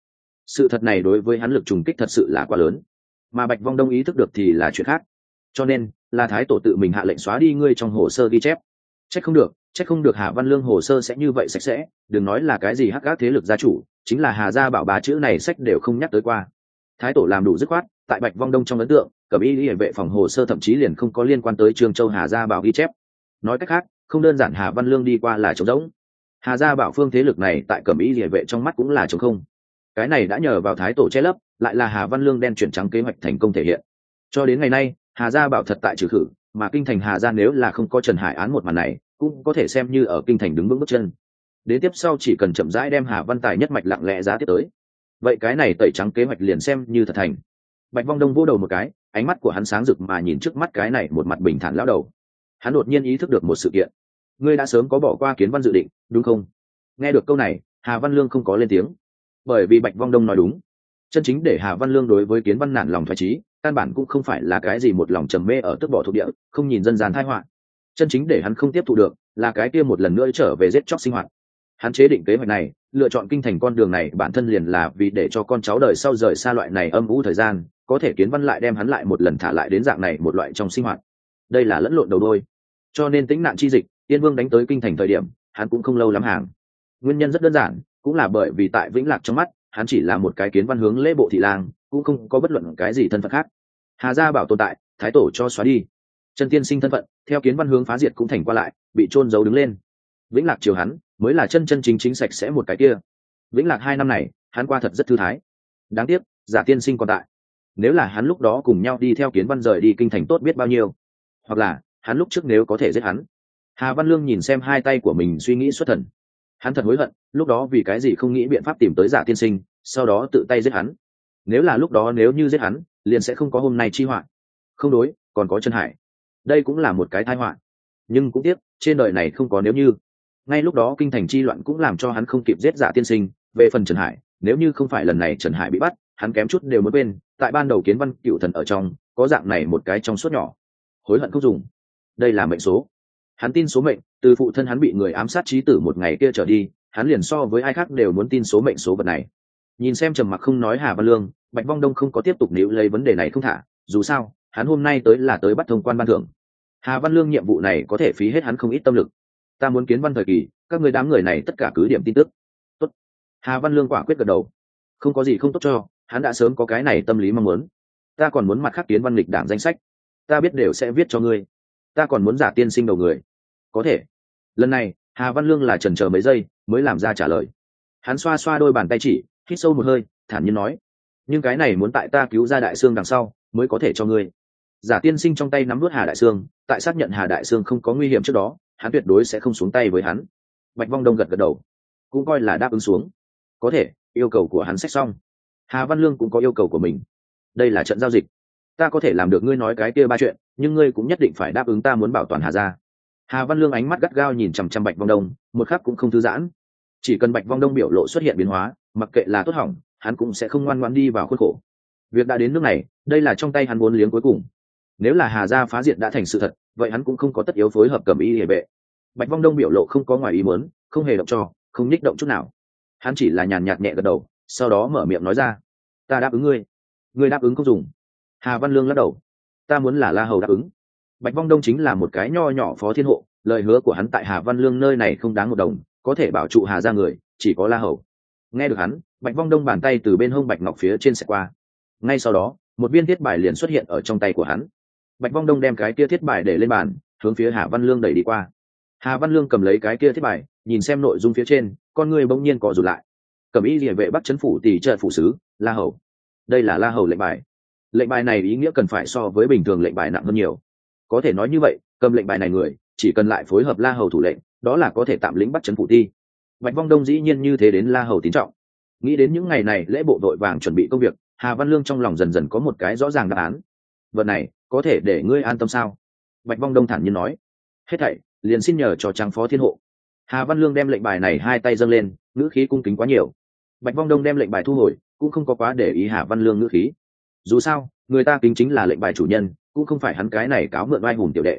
sự thật này đối với hắn lực trùng kích thật sự là quá lớn, mà Bạch Vong Đông ý thức được thì là chuyện khác, cho nên là Thái tổ tự mình hạ lệnh xóa đi ngươi trong hồ sơ ghi chép. Trách không được Hà Văn Lương hồ sơ sẽ như vậy sạch sẽ, đừng nói là cái gì hắc ác thế lực gia chủ, chính là Hà gia bảo bà chữ này sách đều không nhắc tới qua. Thái tổ làm đủ dứt khoát, tại Bạch Vong Đông trong ấn tượng, Cẩm Y Liễu vệ phòng hồ sơ thậm chí liền không có liên quan tới Trương Châu Hà gia bảo ghi chép. Nói cách khác, không đơn giản Hà Văn Lương đi qua là trống rỗng. Hà gia bảo phương thế lực này tại Cẩm Y Liễu vệ trong mắt cũng là trống không. Cái này đã nhờ vào Thái tổ che lấp, lại là Hà Văn Lương đen chuyển trắng kế hoạch thành công thể hiện. Cho đến ngày nay, Hà gia bảo thật tại trừ khử, mà kinh thành Hà gia nếu là không có Trần Hải án một màn này, cũng có thể xem như ở kinh thành đứng vững bước chân. Đến tiếp sau chỉ cần chậm rãi đem Hà Văn Tài nhất mạch lặng lẽ giá tiếp tới, vậy cái này tẩy trắng kế hoạch liền xem như thật thành. Bạch Vong Đông vô đầu một cái, ánh mắt của hắn sáng rực mà nhìn trước mắt cái này một mặt bình thản lão đầu. Hắn đột nhiên ý thức được một sự kiện. Ngươi đã sớm có bỏ qua Kiến Văn dự định, đúng không? Nghe được câu này, Hà Văn Lương không có lên tiếng, bởi vì Bạch Vong Đông nói đúng. Chân chính để Hà Văn Lương đối với Kiến Văn nản lòng thoái chí, căn bản cũng không phải là cái gì một lòng trầm mê ở tức bỏ thuộc địa, không nhìn dân gian tai họa. Chân chính để hắn không tiếp thụ được là cái kia một lần nữa trở về giết chóc sinh hoạt. Hắn chế định kế hoạch này, lựa chọn kinh thành con đường này bản thân liền là vì để cho con cháu đời sau rời xa loại này âm u thời gian, có thể Kiến Văn lại đem hắn lại một lần thả lại đến dạng này một loại trong sinh hoạt. Đây là lẫn lộn đầu đôi. Cho nên tính nạn chi dịch, Tiên Vương đánh tới kinh thành thời điểm, hắn cũng không lâu lắm hàng. Nguyên nhân rất đơn giản, cũng là bởi vì tại Vĩnh Lạc trong mắt, hắn chỉ là một cái Kiến Văn hướng lễ bộ thị lang, cũng không có bất luận cái gì thân phận khác. Hà gia bảo tồn tại, Thái tổ cho xóa đi. Chân tiên sinh thân phận, theo Kiến Văn hướng phá diệt cũng thành qua lại, bị chôn giấu đứng lên. Vĩnh Lạc chiều hắn, mới là chân chân chính chính sạch sẽ một cái kia. Vĩnh Lạc 2 năm này, hắn qua thật rất thư thái. Đáng tiếc, giả tiên sinh còn tại. Nếu là hắn lúc đó cùng nhau đi theo Kiến Văn rời đi kinh thành tốt biết bao nhiêu. Hoặc là, hắn lúc trước nếu có thể giết hắn. Hà Văn Lương nhìn xem hai tay của mình suy nghĩ xuất thần. Hắn thật hối hận, lúc đó vì cái gì không nghĩ biện pháp tìm tới giả tiên sinh, sau đó tự tay giết hắn. Nếu là lúc đó nếu như giết hắn, liền sẽ không có hôm nay chi họa. Không đối, còn có Trần Hải. Đây cũng là một cái tai họa. Nhưng cũng tiếc, trên đời này không có nếu như. Ngay lúc đó kinh thành chi loạn cũng làm cho hắn không kịp giết giả tiên sinh. Về phần Trần Hải, nếu như không phải lần này Trần Hải bị bắt, hắn kém chút đều muốn quên, tại ban đầu Kiến Văn cựu thần ở trong, có dạng này một cái trong suốt nhỏ. Hối hận không dùng. Đây là mệnh số. Hắn tin số mệnh, từ phụ thân hắn bị người ám sát chí tử một ngày kia trở đi, hắn liền so với ai khác đều muốn tin số mệnh số vật này. Nhìn xem trầm mặc không nói Hà Văn Lương, Bạch Vong Đông không có tiếp tục níu lấy vấn đề này không thả, dù sao, hắn hôm nay tới là tới bắt thông quan ban thưởng. Hà Văn Lương nhiệm vụ này có thể phí hết hắn không ít tâm lực. Ta muốn Kiến Văn thời kỳ, các người đám người này tất cả cứ điểm tin tức. Tốt. Hà Văn Lương quả quyết gật đầu. Không có gì không tốt cho, hắn đã sớm có cái này tâm lý mong muốn. Ta còn muốn mặt khác Kiến Văn lịch đảng danh sách, ta biết đều sẽ viết cho ngươi. Ta còn muốn giả tiên sinh đầu người. Có thể. Lần này, Hà Văn Lương là chần chờ mấy giây mới làm ra trả lời. Hắn xoa xoa đôi bàn tay chỉ, hít sâu một hơi, thản nhiên nói: nhưng cái này muốn tại ta cứu ra Đại Sương đằng sau mới có thể cho ngươi. Giả tiên sinh trong tay nắm nuốt Hà Đại Sương, tại xác nhận Hà Đại Sương không có nguy hiểm trước đó, hắn tuyệt đối sẽ không xuống tay với hắn. Bạch Vong Đông gật gật đầu, cũng coi là đáp ứng xuống. Có thể, yêu cầu của hắn xét xong. Hà Văn Lương cũng có yêu cầu của mình. Đây là trận giao dịch, ta có thể làm được ngươi nói cái kia 3 chuyện, nhưng ngươi cũng nhất định phải đáp ứng ta muốn bảo toàn Hà gia. Hà Văn Lương ánh mắt gắt gao nhìn chằm chằm Bạch Vong Đông, một khắc cũng không thư giãn. Chỉ cần Bạch Vong Đông biểu lộ xuất hiện biến hóa, mặc kệ là tốt hỏng, hắn cũng sẽ không ngoan ngoãn đi vào khuôn khổ. Việc đã đến nước này, đây là trong tay hắn vốn liếng cuối cùng. Nếu là Hà gia phá diệt đã thành sự thật, vậy hắn cũng không có tất yếu phối hợp Cẩm Y Liễu vệ. Bạch Vong Đông biểu lộ không có ngoài ý muốn, không hề động cho, không nhích động chút nào. Hắn chỉ là nhàn nhạt nhẹ gật đầu, sau đó mở miệng nói ra: ta đáp ứng ngươi. Ngươi đáp ứng không dùng. Hà Văn Lương lắc đầu: ta muốn là La Hầu đáp ứng. Bạch Vong Đông chính là một cái nho nhỏ phó thiên hộ, lời hứa của hắn tại Hà Văn Lương nơi này không đáng một đồng, có thể bảo trụ Hà gia người chỉ có La Hầu. Nghe được hắn, Bạch Vong Đông bàn tay từ bên hông bạch ngọc phía trên xẹt qua. Ngay sau đó, một viên thiết bài liền xuất hiện ở trong tay của hắn. Bạch Vong Đông đem cái kia thiết bài để lên bàn, hướng phía Hà Văn Lương đẩy đi qua. Hà Văn Lương cầm lấy cái kia thiết bài, nhìn xem nội dung phía trên, con người bỗng nhiên co rụt lại. Cẩm Y Liễu vệ Bắc trấn phủ tỷ trợ phủ sứ, La Hầu. Đây là La Hầu lệnh bài. Lệnh bài này ý nghĩa cần phải so với bình thường lệnh bài nặng hơn nhiều. Có thể nói như vậy, cầm lệnh bài này người, chỉ cần lại phối hợp La Hầu thủ lệnh, đó là có thể tạm lĩnh Bắc trấn phủ ti. Bạch Vong Đông dĩ nhiên như thế đến La Hầu tín trọng. Nghĩ đến những ngày này lễ bộ vội vàng chuẩn bị công việc, Hà Văn Lương trong lòng dần dần có một cái rõ ràng đáp án. Vật này có thể để ngươi an tâm sao? Bạch Vong Đông thản nhiên nói. Hết thảy liền xin nhờ cho Trang phó thiên hộ. Hà Văn Lương đem lệnh bài này hai tay dâng lên, ngữ khí cung kính quá nhiều. Bạch Vong Đông đem lệnh bài thu hồi, cũng không có quá để ý Hà Văn Lương ngữ khí. Dù sao, người ta kính chính là lệnh bài chủ nhân, cũng không phải hắn cái này cáo mượn oai hùng tiểu đệ.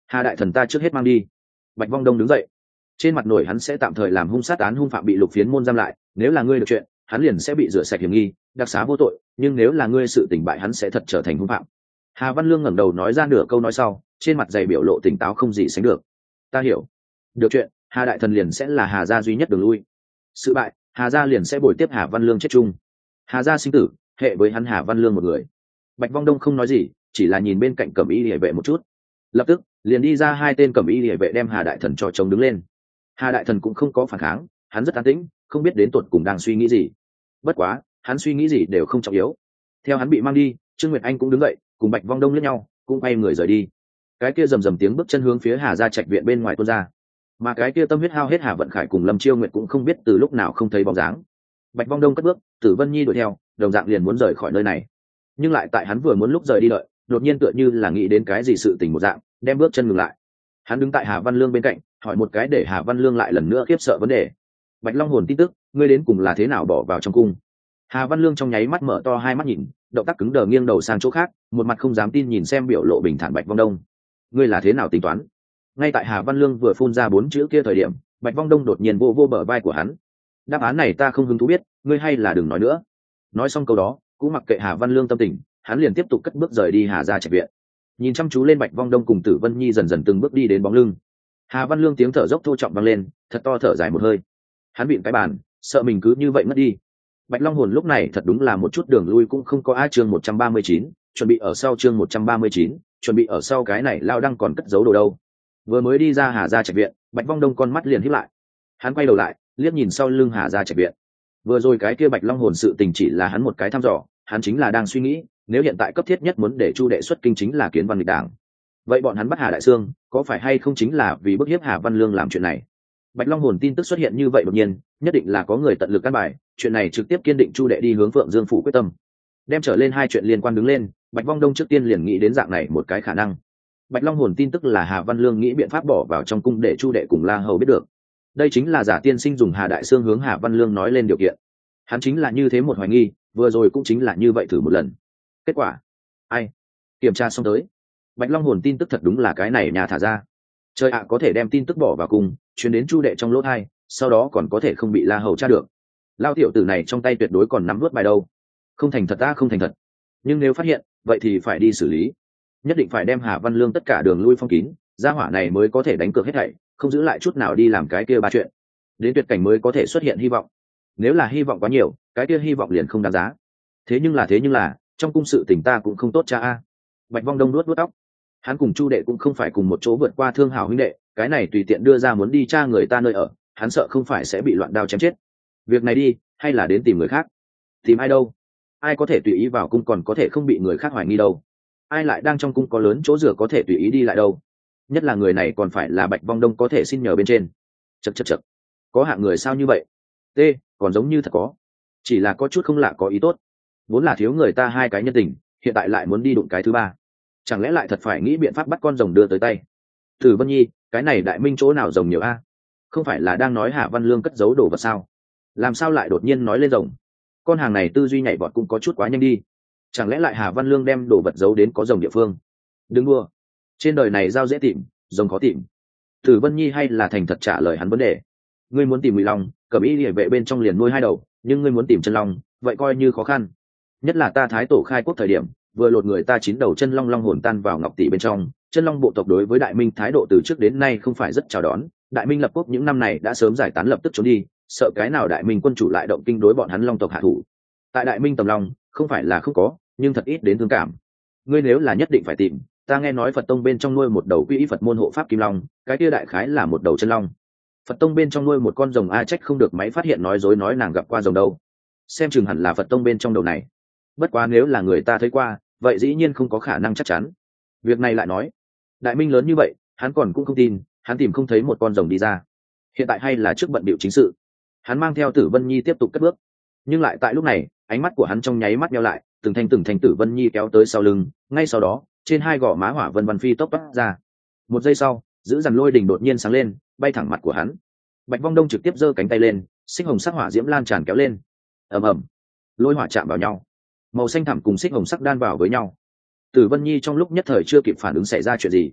Hà đại thần ta trước hết mang đi. Bạch Vong Đông đứng dậy, trên mặt nổi hắn sẽ tạm thời làm hung sát án hung phạm bị Lục Phiến môn giam lại, nếu là ngươi được chuyện hắn liền sẽ bị rửa sạch hiểm nghi, đặc xá vô tội, nhưng nếu là ngươi sự tỉnh bại hắn sẽ thật trở thành hung phạm. Hà Văn Lương ngẩng đầu nói ra nửa câu nói sau, trên mặt dày biểu lộ tỉnh táo không gì sánh được. Ta hiểu, được chuyện Hà đại thần liền sẽ là Hà gia duy nhất đường lui, sự bại Hà gia liền sẽ bồi tiếp Hà Văn Lương chết chung. Hà gia sinh tử hệ với hắn Hà Văn Lương một người. Bạch Vong Đông không nói gì, chỉ là nhìn bên cạnh cẩm y liễu vệ một chút, lập tức liền đi ra hai tên cẩm y liễu vệ đem Hà đại thần cho chống đứng lên. Hà đại thần cũng không có phản kháng, hắn rất an tĩnh, không biết đến tột cùng đang suy nghĩ gì. Bất quá hắn suy nghĩ gì đều không trọng yếu. Theo hắn bị mang đi, Trương Nguyệt Anh cũng đứng dậy, cùng Bạch Vong Đông liếc nhau, cũng quay người rời đi. Cái kia rầm rầm tiếng bước chân hướng phía Hà gia trạch viện bên ngoài tuôn ra, mà cái kia tâm huyết hao hết Hà Vận Khải cùng Lâm Chiêu Nguyệt cũng không biết từ lúc nào không thấy bóng dáng. Bạch Vong Đông cất bước, Tử Vân Nhi đuổi theo, đồng dạng liền muốn rời khỏi nơi này, nhưng lại tại hắn vừa muốn lúc rời đi đợi, đột nhiên tựa như là nghĩ đến cái gì sự tình một dạng, đem bước chân ngừng lại. Hắn đứng tại Hà Văn Lương bên cạnh, hỏi một cái để Hà Văn Lương lại lần nữa khiếp sợ vấn đề. Bạch Long hồn tin tức, ngươi đến cùng là thế nào bỏ vào trong cung? Hà Văn Lương trong nháy mắt mở to hai mắt nhìn, động tác cứng đờ nghiêng đầu sang chỗ khác, một mặt không dám tin nhìn xem biểu lộ bình thản Bạch Vong Đông. Ngươi là thế nào tính toán? Ngay tại Hà Văn Lương vừa phun ra bốn chữ kia thời điểm, Bạch Vong Đông đột nhiên vô vô bờ vai của hắn. Đáp án này ta không hứng thú biết, ngươi hay là đừng nói nữa. Nói xong câu đó, cũng mặc kệ Hà Văn Lương tâm tình, hắn liền tiếp tục cất bước rời đi Hà gia trạch viện. Nhìn chăm chú lên Bạch Vong Đông cùng Tử Vân Nhi dần dần từng bước đi đến bóng lưng. Hà Văn Lương tiếng thở dốc thô trọng vang lên, thật to thở dài một hơi. Hắn bịn cái bàn, sợ mình cứ như vậy mất đi. Bạch Long hồn lúc này thật đúng là một chút đường lui cũng không có. A chương 139, chuẩn bị ở sau chương 139, chuẩn bị ở sau cái này lao đăng còn cất giấu đồ đâu. Vừa mới đi ra Hà gia trạch viện, Bạch Vong Đông con mắt liền híp lại. Hắn quay đầu lại, liếc nhìn sau lưng Hà gia trạch viện. Vừa rồi cái kia Bạch Long hồn sự tình chỉ là hắn một cái thăm dò, hắn chính là đang suy nghĩ, nếu hiện tại cấp thiết nhất muốn để Chu đệ xuất kinh chính là kiến văn nghịch đảng, vậy bọn hắn bắt Hà đại xương có phải hay không chính là vì bức hiếp Hà Văn Lương làm chuyện này? Bạch Long hồn tin tức xuất hiện như vậy đột nhiên, nhất định là có người tận lực căn bài, chuyện này trực tiếp kiên định Chu đệ đi hướng Phượng Dương phủ quyết tâm. Đem trở lên hai chuyện liên quan đứng lên, Bạch Vong Đông trước tiên liền nghĩ đến dạng này một cái khả năng. Bạch Long hồn tin tức là Hà Văn Lương nghĩ biện pháp bỏ vào trong cung để Chu đệ cùng La Hầu biết được. Đây chính là giả tiên sinh dùng Hà đại xương hướng Hà Văn Lương nói lên điều kiện. Hắn chính là như thế một hoài nghi, vừa rồi cũng chính là như vậy thử một lần. Kết quả ai kiểm tra xong tới, Bạch Long hồn tin tức thật đúng là cái này nhà thả ra. Trời ạ, có thể đem tin tức bỏ vào cung chuyến đến Chu đệ trong lỗ thai, sau đó còn có thể không bị La Hầu tra được. Lao tiểu tử này trong tay tuyệt đối còn nắm vớt bài đâu. Không thành thật ta không thành thật, nhưng nếu phát hiện vậy thì phải đi xử lý, nhất định phải đem Hà Văn Lương tất cả đường lui phong kín, gia hỏa này mới có thể đánh cược hết thảy, không giữ lại chút nào đi làm cái kia ba chuyện, đến tuyệt cảnh mới có thể xuất hiện hy vọng. Nếu là hy vọng quá nhiều, cái kia hy vọng liền không đáng giá. Thế nhưng là trong cung sự tình ta cũng không tốt cha a. Bạch Vong Đông nuốt tóc, hắn cùng Chu đệ cũng không phải cùng một chỗ vượt qua thương hảo huynh đệ, cái này tùy tiện đưa ra muốn đi tra người ta nơi ở, hắn sợ không phải sẽ bị loạn đao chém chết. Việc này đi hay là đến tìm người khác? Tìm ai đâu? Ai có thể tùy ý vào cung còn có thể không bị người khác hoài nghi đâu? Ai lại đang trong cung có lớn chỗ rửa có thể tùy ý đi lại đâu? Nhất là người này còn phải là Bạch Vong Đông có thể xin nhờ bên trên. Chậc, có hạng người sao như vậy? T, còn giống như thật có, chỉ là có chút không lạ có ý tốt. Vốn là thiếu người ta hai cái nhân tình, hiện tại lại muốn đi đụng cái thứ ba, chẳng lẽ lại thật phải nghĩ biện pháp bắt con rồng đưa tới tay? Tử Vân Nhi, cái này Đại Minh chỗ nào rồng nhiều a? Không phải là đang nói Hà Văn Lương cất giấu đồ vật sao? Làm sao lại đột nhiên nói lên rồng? Con hàng này tư duy nhảy vọt cũng có chút quá nhanh đi. Chẳng lẽ lại Hà Văn Lương đem đồ vật giấu đến có rồng địa phương? Đừng đua, trên đời này dao dễ tìm, rồng khó tìm. Tử Vân Nhi hay là thành thật trả lời hắn vấn đề. Ngươi muốn tìm Ngụy Long, Cẩm Y Liễu vệ bên trong liền nuôi hai đầu, nhưng ngươi muốn tìm chân long, vậy coi như khó khăn. Nhất là ta Thái tổ khai quốc thời điểm, vừa lột người ta 9 đầu chân long long hồn tan vào ngọc tỷ bên trong, chân long bộ tộc đối với Đại Minh thái độ từ trước đến nay không phải rất chào đón. Đại Minh lập quốc những năm này đã sớm giải tán lập tức trốn đi, sợ cái nào Đại Minh quân chủ lại động kinh đối bọn hắn long tộc hạ thủ. Tại Đại Minh tầm long, không phải là không có, nhưng thật ít đến thương cảm. Ngươi nếu là nhất định phải tìm, ta nghe nói Phật tông bên trong nuôi một đầu quy Phật môn hộ pháp kim long, cái kia đại khái là một đầu chân long. Phật tông bên trong nuôi một con rồng, a trách không được máy phát hiện nói dối nói nàng gặp qua rồng đâu, xem chừng hẳn là Phật tông bên trong đầu này. Bất quá nếu là người ta thấy qua, vậy dĩ nhiên không có khả năng chắc chắn. Việc này lại nói, Đại Minh lớn như vậy, hắn còn cũng không tin, hắn tìm không thấy một con rồng đi ra. Hiện tại hay là trước bận bịu chính sự, hắn mang theo Tử Vân Nhi tiếp tục cất bước. Nhưng lại tại lúc này, ánh mắt của hắn trong nháy mắt nheo lại, từng thanh Tử Vân Nhi kéo tới sau lưng, ngay sau đó, trên hai gò má hỏa vân vân phi tốc toát ra. Một giây sau, giữ dằn lôi đình đột nhiên sáng lên, bay thẳng mặt của hắn. Bạch Vong Đông trực tiếp giơ cánh tay lên, xích hồng sắc hỏa diễm lan tràn kéo lên. Ầm ầm, lôi hỏa chạm vào nhau, màu xanh thẳm cùng xích hồng sắc đan vào với nhau. Tử Vân Nhi trong lúc nhất thời chưa kịp phản ứng xảy ra chuyện gì,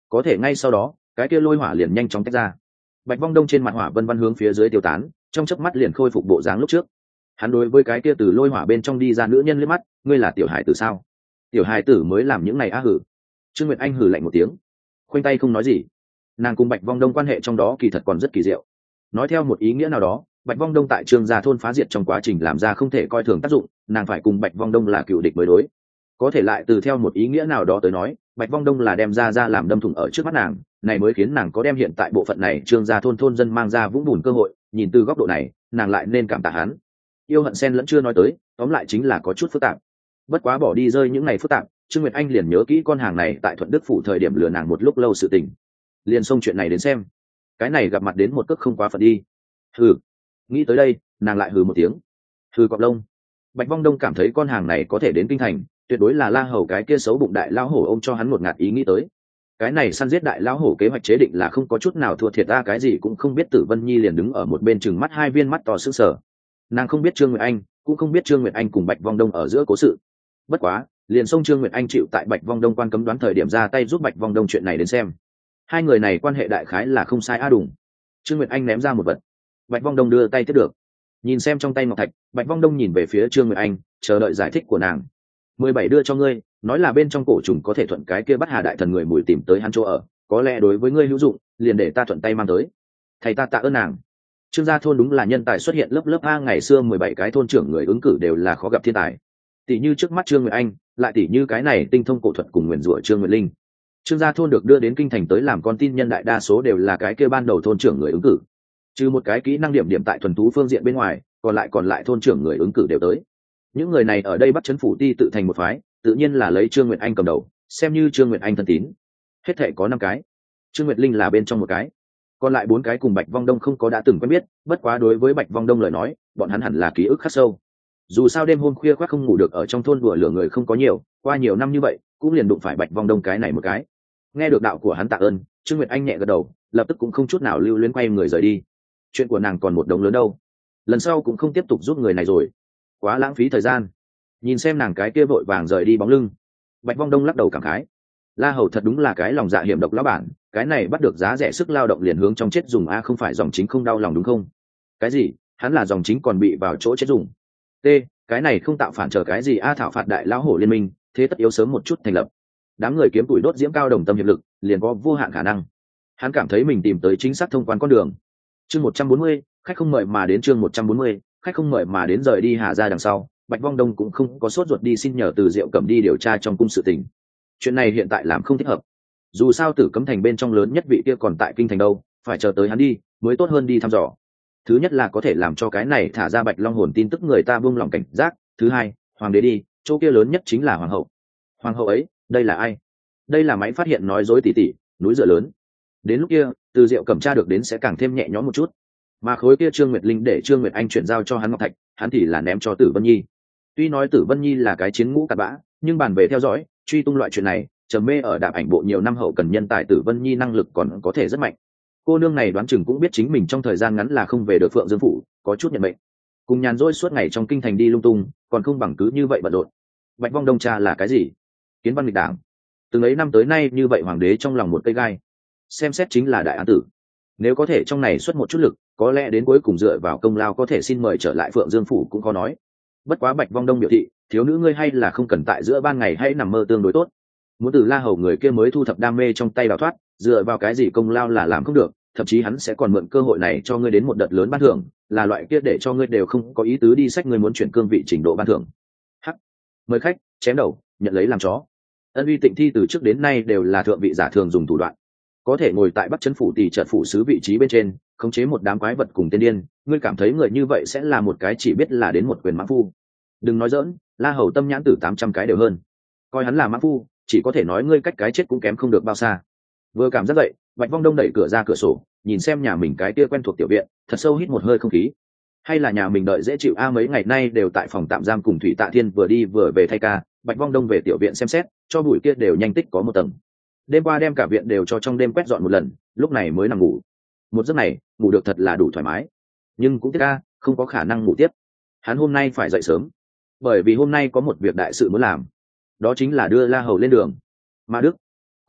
có thể ngay sau đó cái kia lôi hỏa liền nhanh chóng tách ra. Bạch Vong Đông trên mặt hỏa vân vân hướng phía dưới tiêu tán, trong chớp mắt liền khôi phục bộ dáng lúc trước. Hắn đối với cái kia từ lôi hỏa bên trong đi ra nữ nhân liếc mắt, ngươi là tiểu hải tử sao? Tiểu hải tử mới làm những này á hử. Trương Nguyệt Anh hử lạnh một tiếng, khoanh tay không nói gì. Nàng cùng Bạch Vong Đông quan hệ trong đó kỳ thật còn rất kỳ diệu. Nói theo một ý nghĩa nào đó, Bạch Vong Đông tại Trương gia thôn phá diệt trong quá trình làm ra không thể coi thường tác dụng, nàng phải cùng Bạch Vong Đông là cựu địch mới đối. Có thể lại từ theo một ý nghĩa nào đó tới nói, Bạch Vong Đông là đem ra làm đâm thủng ở trước mắt nàng, này mới khiến nàng có đem hiện tại bộ phận này Trương gia thôn dân mang ra vũng bùn cơ hội. Nhìn từ góc độ này, nàng lại nên cảm tạ hắn. Yêu hận xen lẫn chưa nói tới, tóm lại chính là có chút phức tạp. Bất quá bỏ đi rơi những ngày phức tạp, Trương Nguyệt Anh liền nhớ kỹ con hàng này tại Thuận Đức phủ thời điểm lừa nàng một lúc lâu sự tình, liền xông chuyện này đến xem. Cái này gặp mặt đến một cước không quá phận đi. Hừ. Nghĩ tới đây, nàng lại hừ một tiếng. Hừ cọp lông. Bạch Vong Đông cảm thấy con hàng này có thể đến kinh thành, tuyệt đối là La Hầu cái kia xấu bụng đại lão hổ ôm cho hắn một ngạt ý nghĩ tới. Cái này săn giết đại lão hổ kế hoạch chế định là không có chút nào thua thiệt, ta cái gì cũng không biết. Tử Vân Nhi liền đứng ở một bên chừng mắt hai viên mắt to sững sờ. Nàng không biết Trương Nguyệt Anh, cũng không biết Trương Nguyệt Anh cùng Bạch Vong Đông ở giữa cố sự. Bất quá, liền xông Trương Nguyệt Anh chịu tại Bạch Vong Đông quan cấm đoán thời điểm ra tay giúp Bạch Vong Đông chuyện này đến xem. Hai người này quan hệ đại khái là không sai a đùng. Trương Nguyệt Anh ném ra một vật, Bạch Vong Đông đưa tay tiếp được, nhìn xem trong tay ngọc thạch. Bạch Vong Đông nhìn về phía Trương Nguyệt Anh, chờ đợi giải thích của nàng. 17 đưa cho ngươi, nói là bên trong cổ trùng có thể thuận cái kia bắt Hà đại thần người mùi tìm tới hắn chỗ ở, có lẽ đối với ngươi hữu dụng, liền để ta thuận tay mang tới. Thầy ta tạ ơn nàng. Trương gia thôn đúng là nhân tài xuất hiện lớp lớp a, ngày xưa 17 cái thôn trưởng người ứng cử đều là khó gặp thiên tài. Tỷ như trước mắt Trương Nguyệt Anh, lại tỷ như cái này tinh thông cổ thuật cùng nguyền rủa Trương Nguyệt Linh. Trương gia thôn được đưa đến kinh thành tới làm con tin nhân đại đa số đều là cái kia ban đầu thôn trưởng người ứng cử, trừ một cái kỹ năng điểm tại thuần thú phương diện bên ngoài, còn lại thôn trưởng người ứng cử đều tới. Những người này ở đây bắt chấn phủ ti tự thành một phái, tự nhiên là lấy Trương Nguyệt Anh cầm đầu, xem như Trương Nguyệt Anh thân tín. Hết thảy có 5 cái, Trương Nguyệt Linh là bên trong một cái, còn lại 4 cái cùng Bạch Vong Đông không có đã từng quen biết. Bất quá đối với Bạch Vong Đông lời nói, bọn hắn hẳn là ký ức khắc sâu. Dù sao đêm hôm khuya khoác không ngủ được ở trong thôn đùa lửa người không có nhiều, qua nhiều năm như vậy cũng liền đụng phải Bạch Vong Đông cái này một cái. Nghe được đạo của hắn tạ ơn, Trương Nguyệt Anh nhẹ gật đầu, lập tức cũng không chút nào lưu luyến quay người rời đi. Chuyện của nàng còn một đống lớn đâu, lần sau cũng không tiếp tục giúp người này rồi, quá lãng phí thời gian. Nhìn xem nàng cái kia vội vàng rời đi bóng lưng, Bạch Vong Đông lắc đầu cảm khái. La Hầu thật đúng là cái lòng dạ hiểm độc lão bản, cái này bắt được giá rẻ sức lao động liền hướng trong chết dùng a, không phải dòng chính không đau lòng đúng không? Cái gì? Hắn là dòng chính còn bị vào chỗ chết dùng. T, cái này không tạo phản trở cái gì a, thảo phạt đại lão hổ liên minh, thế tất yếu sớm một chút thành lập. Đám người kiếm tuổi đốt diễm cao đồng tâm hiệp lực, liền có vô hạn khả năng. Hắn cảm thấy mình tìm tới chính xác thông quan con đường. Chương 140, khách không mời mà đến. Chương 140, khách không mời mà đến. Rời đi Hà ra đằng sau, Bạch Vong Đông cũng không có sốt ruột đi xin nhờ Từ Diệu Cẩm đi điều tra trong cung sự tình. Chuyện này hiện tại làm không thích hợp. Dù sao Tử Cấm thành bên trong lớn nhất vị kia còn tại kinh thành đâu, phải chờ tới hắn đi mới tốt hơn đi thăm dò. Thứ nhất là có thể làm cho cái này thả ra Bạch Long hồn tin tức người ta buông lòng cảnh giác. Thứ hai, hoàng đế đi, chỗ kia lớn nhất chính là hoàng hậu. Hoàng hậu ấy, đây là ai? Đây là máy phát hiện nói dối tỉ tỉ, núi dựa lớn. Đến lúc kia, Từ Diệu Cẩm tra được đến sẽ càng thêm nhẹ nhõm một chút. Mà khối kia Trương Nguyệt Linh để Trương Nguyệt Anh chuyển giao cho hắn ngọc thạch, hắn thì là ném cho Tử Vân Nhi. Tuy nói Tử Vân Nhi là cái chiến ngũ cặn bã, nhưng bàn về theo dõi, truy tung loại chuyện này, trầm mê ở đạp ảnh bộ nhiều năm hậu cần nhân tài Tử Vân Nhi năng lực còn có thể rất mạnh. Cô nương này đoán chừng cũng biết chính mình trong thời gian ngắn là không về được Phượng Dương phủ, có chút nhận mệnh. Cùng nhàn rỗi suốt ngày trong kinh thành đi lung tung, còn không bằng cứ như vậy bận rộn. Bạch Vong Đông cha là cái gì? Kiến văn nghịch đảng. Từng ấy năm tới nay như vậy hoàng đế trong lòng một cây gai. Xem xét chính là đại án tử. Nếu có thể trong này xuất một chút lực, có lẽ đến cuối cùng dựa vào công lao có thể xin mời trở lại Phượng Dương phủ cũng có nói. Bất quá Bạch Vong Đông biểu thị, thiếu nữ ngươi hay là không cần tại giữa ban ngày hãy nằm mơ tương đối tốt. Muốn từ La Hầu người kia mới thu thập đam mê trong tay đào thoát, dựa vào cái gì công lao là làm không được, thậm chí hắn sẽ còn mượn cơ hội này cho ngươi đến một đợt lớn ban thưởng, là loại kia để cho ngươi đều không có ý tứ đi sách ngươi muốn chuyển cương vị trình độ ban thưởng. Hắc, mời khách, chém đầu, nhận lấy làm chó. Ân uy Tịnh Thi từ trước đến nay đều là thượng vị giả thường dùng thủ đoạn, có thể ngồi tại Bắc Trấn phủ tỷ trợt phủ sứ vị trí bên trên, khống chế một đám quái vật cùng tên điên, ngươi cảm thấy người như vậy sẽ là một cái chỉ biết là đến một quyền mãng phu? Đừng nói dỡn, La Hầu tâm nhãn tử 800 cái đều hơn, coi hắn là mãng phu, chỉ có thể nói ngươi cách cái chết cũng kém không được bao xa. Vừa cảm giác vậy, Bạch Vong Đông đẩy cửa ra cửa sổ, nhìn xem nhà mình cái kia quen thuộc tiểu viện, thật sâu hít một hơi không khí. Hay là nhà mình đợi dễ chịu a, mấy ngày nay đều tại phòng tạm giam cùng Thủy Tạ Thiên vừa đi vừa về thay ca. Bạch Vong Đông về tiểu viện xem xét, cho bụi kia đều nhanh tích có một tầng. Đêm qua đem cả viện đều cho trong đêm quét dọn một lần, lúc này mới nằm ngủ. Một giấc này ngủ được thật là đủ thoải mái, nhưng cũng tiếc ca không có khả năng ngủ tiếp. Hắn hôm nay phải dậy sớm, bởi vì hôm nay có một việc đại sự muốn làm, đó chính là đưa La Hầu lên đường. Mà Đức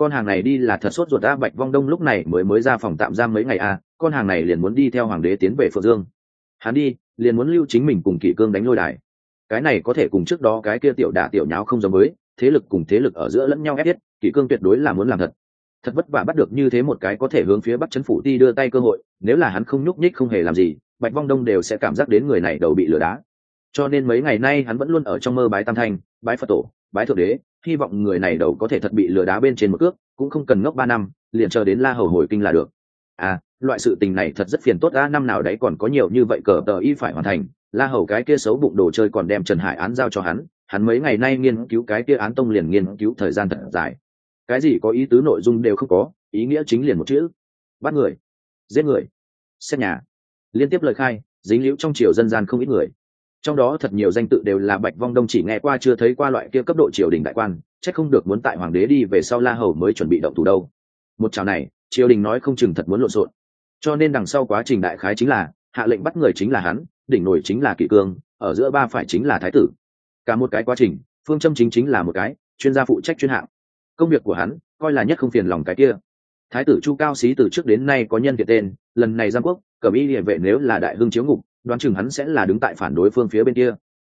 con hàng này đi là thật sốt ruột. Bạch Vong Đông lúc này mới ra phòng tạm giam mấy ngày con hàng này liền muốn đi theo hoàng đế tiến về Phượng Dương. Hắn đi liền muốn lưu chính mình cùng Kỷ Cương đánh lôi đài. Cái này có thể cùng trước đó cái kia tiểu đả tiểu nháo không giống với, thế lực cùng thế lực ở giữa lẫn nhau ép thiết, Kỷ Cương tuyệt đối là muốn làm thật vất vả bắt được như thế một cái có thể hướng phía Bắc Trấn Phủ Ti đưa tay cơ hội, nếu là hắn không nhúc nhích không hề làm gì, Bạch Vong Đông đều sẽ cảm giác đến người này đầu bị lừa đá. Cho nên mấy ngày nay hắn vẫn luôn ở trong mơ bái Tam Thanh, bái Phật tổ, bái Thượng Đế, hy vọng người này đầu có thể thật bị lừa đá bên trên một cước, cũng không cần ngốc 3 năm, liền chờ đến La Hầu hồi kinh là được. Loại sự tình này thật rất phiền tốt. Năm nào đấy còn có nhiều như vậy cờ tờ y phải hoàn thành, La Hầu cái kia xấu bụng đồ chơi còn đem Trần Hải án giao cho hắn mấy ngày nay nghiên cứu cái kia án tông liền nghiên cứu thời gian thật dài, cái gì có ý tứ nội dung đều không có, ý nghĩa chính liền một chữ: bắt người, giết người, xét nhà. Liên tiếp lời khai dính liễu trong triều dân gian không ít người, trong đó thật nhiều danh tự đều là Bạch Vong Đông chỉ nghe qua chưa thấy qua loại kia cấp độ triều đình đại quan, chắc không được muốn tại hoàng đế đi về sau La Hầu mới chuẩn bị động thủ đâu. Một chảo này triều đình nói không chừng thật muốn lộn xộn, cho nên đằng sau quá trình đại khái chính là hạ lệnh bắt người chính là hắn, đỉnh nổi chính là Kỷ Cương, ở giữa ba phải chính là thái tử. Cả một cái quá trình phương châm chính là một cái chuyên gia phụ trách chuyên hạng, công việc của hắn coi là nhất không phiền lòng cái kia. Thái tử Chu Cao Xí từ trước đến nay có nhân thiện tên, lần này giam quốc Cẩm Y Liệ Vệ nếu là đại hưng chiếu ngục, đoán chừng hắn sẽ là đứng tại phản đối phương phía bên kia.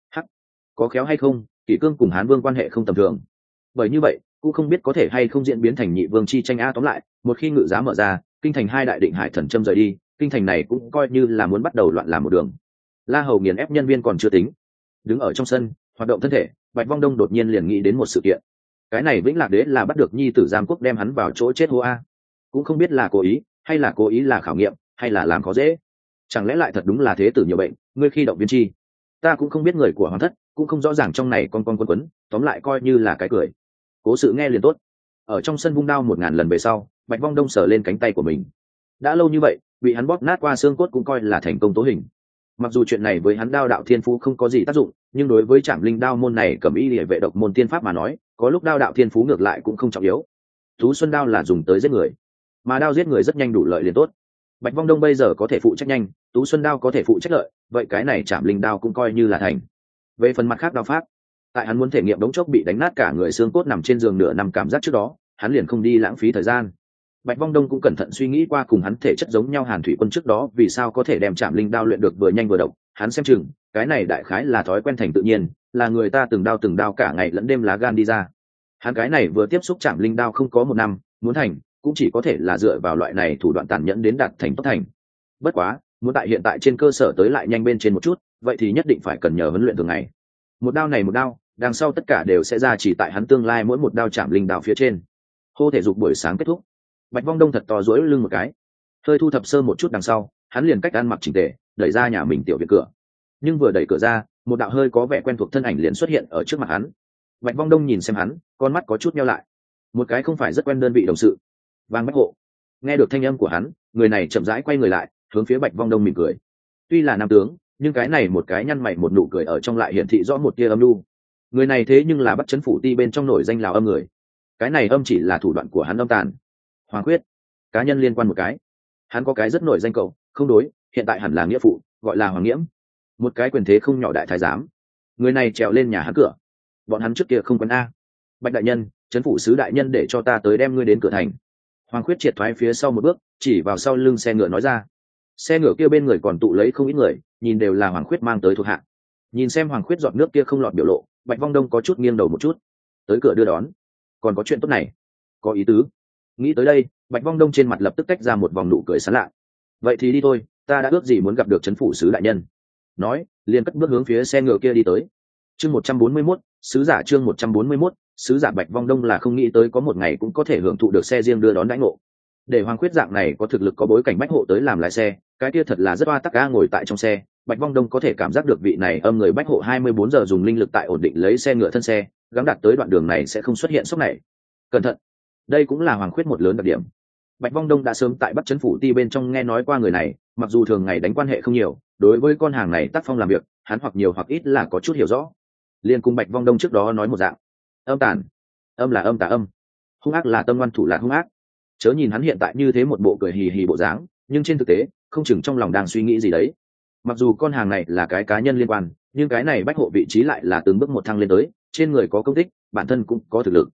Có khéo hay không, Kỷ Cương cùng Hán Vương quan hệ không tầm thường, bởi như vậy cũng không biết có thể hay không diễn biến thành nhị vương chi tranh. Tóm lại, một khi ngự giá mở ra, kinh thành hai đại định hải thần châm rời đi, kinh thành này cũng coi như là muốn bắt đầu loạn làm một đường. La Hầu nghiền ép nhân viên còn chưa tính, đứng ở trong sân hoạt động thân thể, Bạch Vong Đông đột nhiên liền nghĩ đến một sự kiện. Cái này Vĩnh Lạc Đế là bắt được nhi tử giam quốc đem hắn vào chỗ chết hô cũng không biết là cố ý hay là cố ý là khảo nghiệm hay là làm khó dễ. Chẳng lẽ lại thật đúng là thế tử nhiều bệnh, ngươi khi động viên chi. Ta cũng không biết người của hoàng thất, cũng không rõ ràng trong này con quấn, tóm lại coi như là cái cười. Cố sự nghe liền tốt. Ở trong sân vung đao 1000 lần về sau, Bạch Vong Đông sờ lên cánh tay của mình. Đã lâu như vậy, bị hắn bóp nát qua xương cốt cũng coi là thành công tố hình. Mặc dù chuyện này với hắn đao đạo thiên phú không có gì tác dụng, nhưng đối với Trảm Linh đao môn này Cẩm Y Liệ Vệ độc môn tiên pháp mà nói, có lúc đao đạo thiên phú ngược lại cũng không trọng yếu. Tú Xuân đao là dùng tới giết người, mà đao giết người rất nhanh đủ lợi liền tốt. Bạch Vong Đông bây giờ có thể phụ trách nhanh, Tú Xuân đao có thể phụ trách lợi, vậy cái này Trảm Linh đao cũng coi như là thành. Về phần mặt khác đao pháp, tại hắn muốn thể nghiệm đống chốc bị đánh nát cả người xương cốt nằm trên giường nửa năm cảm giác trước đó, hắn liền không đi lãng phí thời gian. Bạch Vong Đông cũng cẩn thận suy nghĩ qua cùng hắn thể chất giống nhau Hàn Thủy Quân trước đó vì sao có thể đem Trảm Linh đao luyện được vừa nhanh vừa độc. Hắn xem chừng cái này đại khái là thói quen thành tự nhiên, là người ta từng đao cả ngày lẫn đêm lá gan đi ra. Hắn cái này vừa tiếp xúc Trảm Linh đao không có 1 năm, muốn thành cũng chỉ có thể là dựa vào loại này thủ đoạn tàn nhẫn đến đạt thành tốt thành. Bất quá muốn tại hiện tại trên cơ sở tới lại nhanh bên trên một chút, vậy thì nhất định phải cần nhờ huấn luyện thường ngày. Một đao này một đao, đằng sau tất cả đều sẽ ra chỉ tại hắn tương lai mỗi một đao Trảm Linh đao phía trên. Hô thể dục buổi sáng kết thúc, Bạch Vong Đông thật to duỗi lưng một cái, hơi thu thập sơ một chút đằng sau, hắn liền cách ăn mặc chỉnh tề, đẩy ra nhà mình tiểu viện cửa. Nhưng vừa đẩy cửa ra, một đạo hơi có vẻ quen thuộc thân ảnh liền xuất hiện ở trước mặt hắn. Bạch Vong Đông nhìn xem hắn, con mắt có chút nheo lại. Một cái không phải rất quen đơn vị đồng sự, Vang Bách Hộ. Nghe được thanh âm của hắn, người này chậm rãi quay người lại, hướng phía Bạch Vong Đông mỉm cười. Tuy là nam tướng, nhưng cái này một cái nhăn mày một nụ cười ở trong lại hiển thị rõ một tia âm nhu. Người này thế nhưng là Bắc Trấn Phủ Ti bên trong nổi danh Lào Âm người. Cái này âm chỉ là thủ đoạn của hắn âm tàn. Hoàng Khuyết, cá nhân liên quan một cái. Hắn có cái rất nổi danh cậu, không đối, hiện tại hẳn là nghĩa phụ, gọi là Hoàng Nghiễm. Một cái quyền thế không nhỏ đại thái giám. Người này trèo lên nhà hắn cửa. Bọn hắn trước kia không quen Bạch đại nhân, Trấn Phủ sứ đại nhân để cho ta tới đem ngươi đến cửa thành. Hoàng Khuyết triệt thoái phía sau một bước, chỉ vào sau lưng xe ngựa nói ra. Xe ngựa kia bên người còn tụ lấy không ít người, nhìn đều là Hoàng Khuyết mang tới thuộc hạ. Nhìn xem Hoàng Khuyết giọt nước kia không lọt biểu lộ, Bạch Vong Đông có chút nghiêng đầu một chút. Tới cửa đưa đón, còn có chuyện tốt này, có ý tứ. Nghĩ tới đây, Bạch Vong Đông trên mặt lập tức tách ra một vòng nụ cười sán lạ. Vậy thì đi thôi, ta đã ước gì muốn gặp được Trấn Phủ sứ đại nhân. Nói, liền cất bước hướng phía xe ngựa kia đi tới. Chương 141, sứ giả chương 141, sứ giả. Bạch Vong Đông là không nghĩ tới có một ngày cũng có thể hưởng thụ được xe riêng đưa đón đãi ngộ. Để Hoàng Khuyết dạng này có thực lực có bối cảnh bách hộ tới làm lái xe, cái kia thật là rất oa tắc ngồi tại trong xe. Bạch Vong Đông có thể cảm giác được vị này âm người bách hộ 24 giờ dùng linh lực tại ổn định lấy xe ngựa thân xe, gắng đạt tới đoạn đường này sẽ không xuất hiện sốc này. Cẩn thận, đây cũng là Hoàng Khuyết một lớn đặc điểm. Bạch Vong Đông đã sớm tại Bắc Trấn Phủ Ti bên trong nghe nói qua người này, mặc dù thường ngày đánh quan hệ không nhiều, đối với con hàng này tác phong làm việc, hắn hoặc nhiều hoặc ít là có chút hiểu rõ. Liên cùng Bạch Vong Đông trước đó nói một dạng, âm tàn, âm là âm tà âm, hung ác là tâm ngoan thủ là hung ác. Chớ nhìn hắn hiện tại như thế một bộ cười hì hì bộ dáng, nhưng trên thực tế không chừng trong lòng đang suy nghĩ gì đấy. Mặc dù con hàng này là cái cá nhân liên quan, nhưng cái này bách hộ vị trí lại là từng bước một thăng lên tới, trên người có công tích, bản thân cũng có thực lực.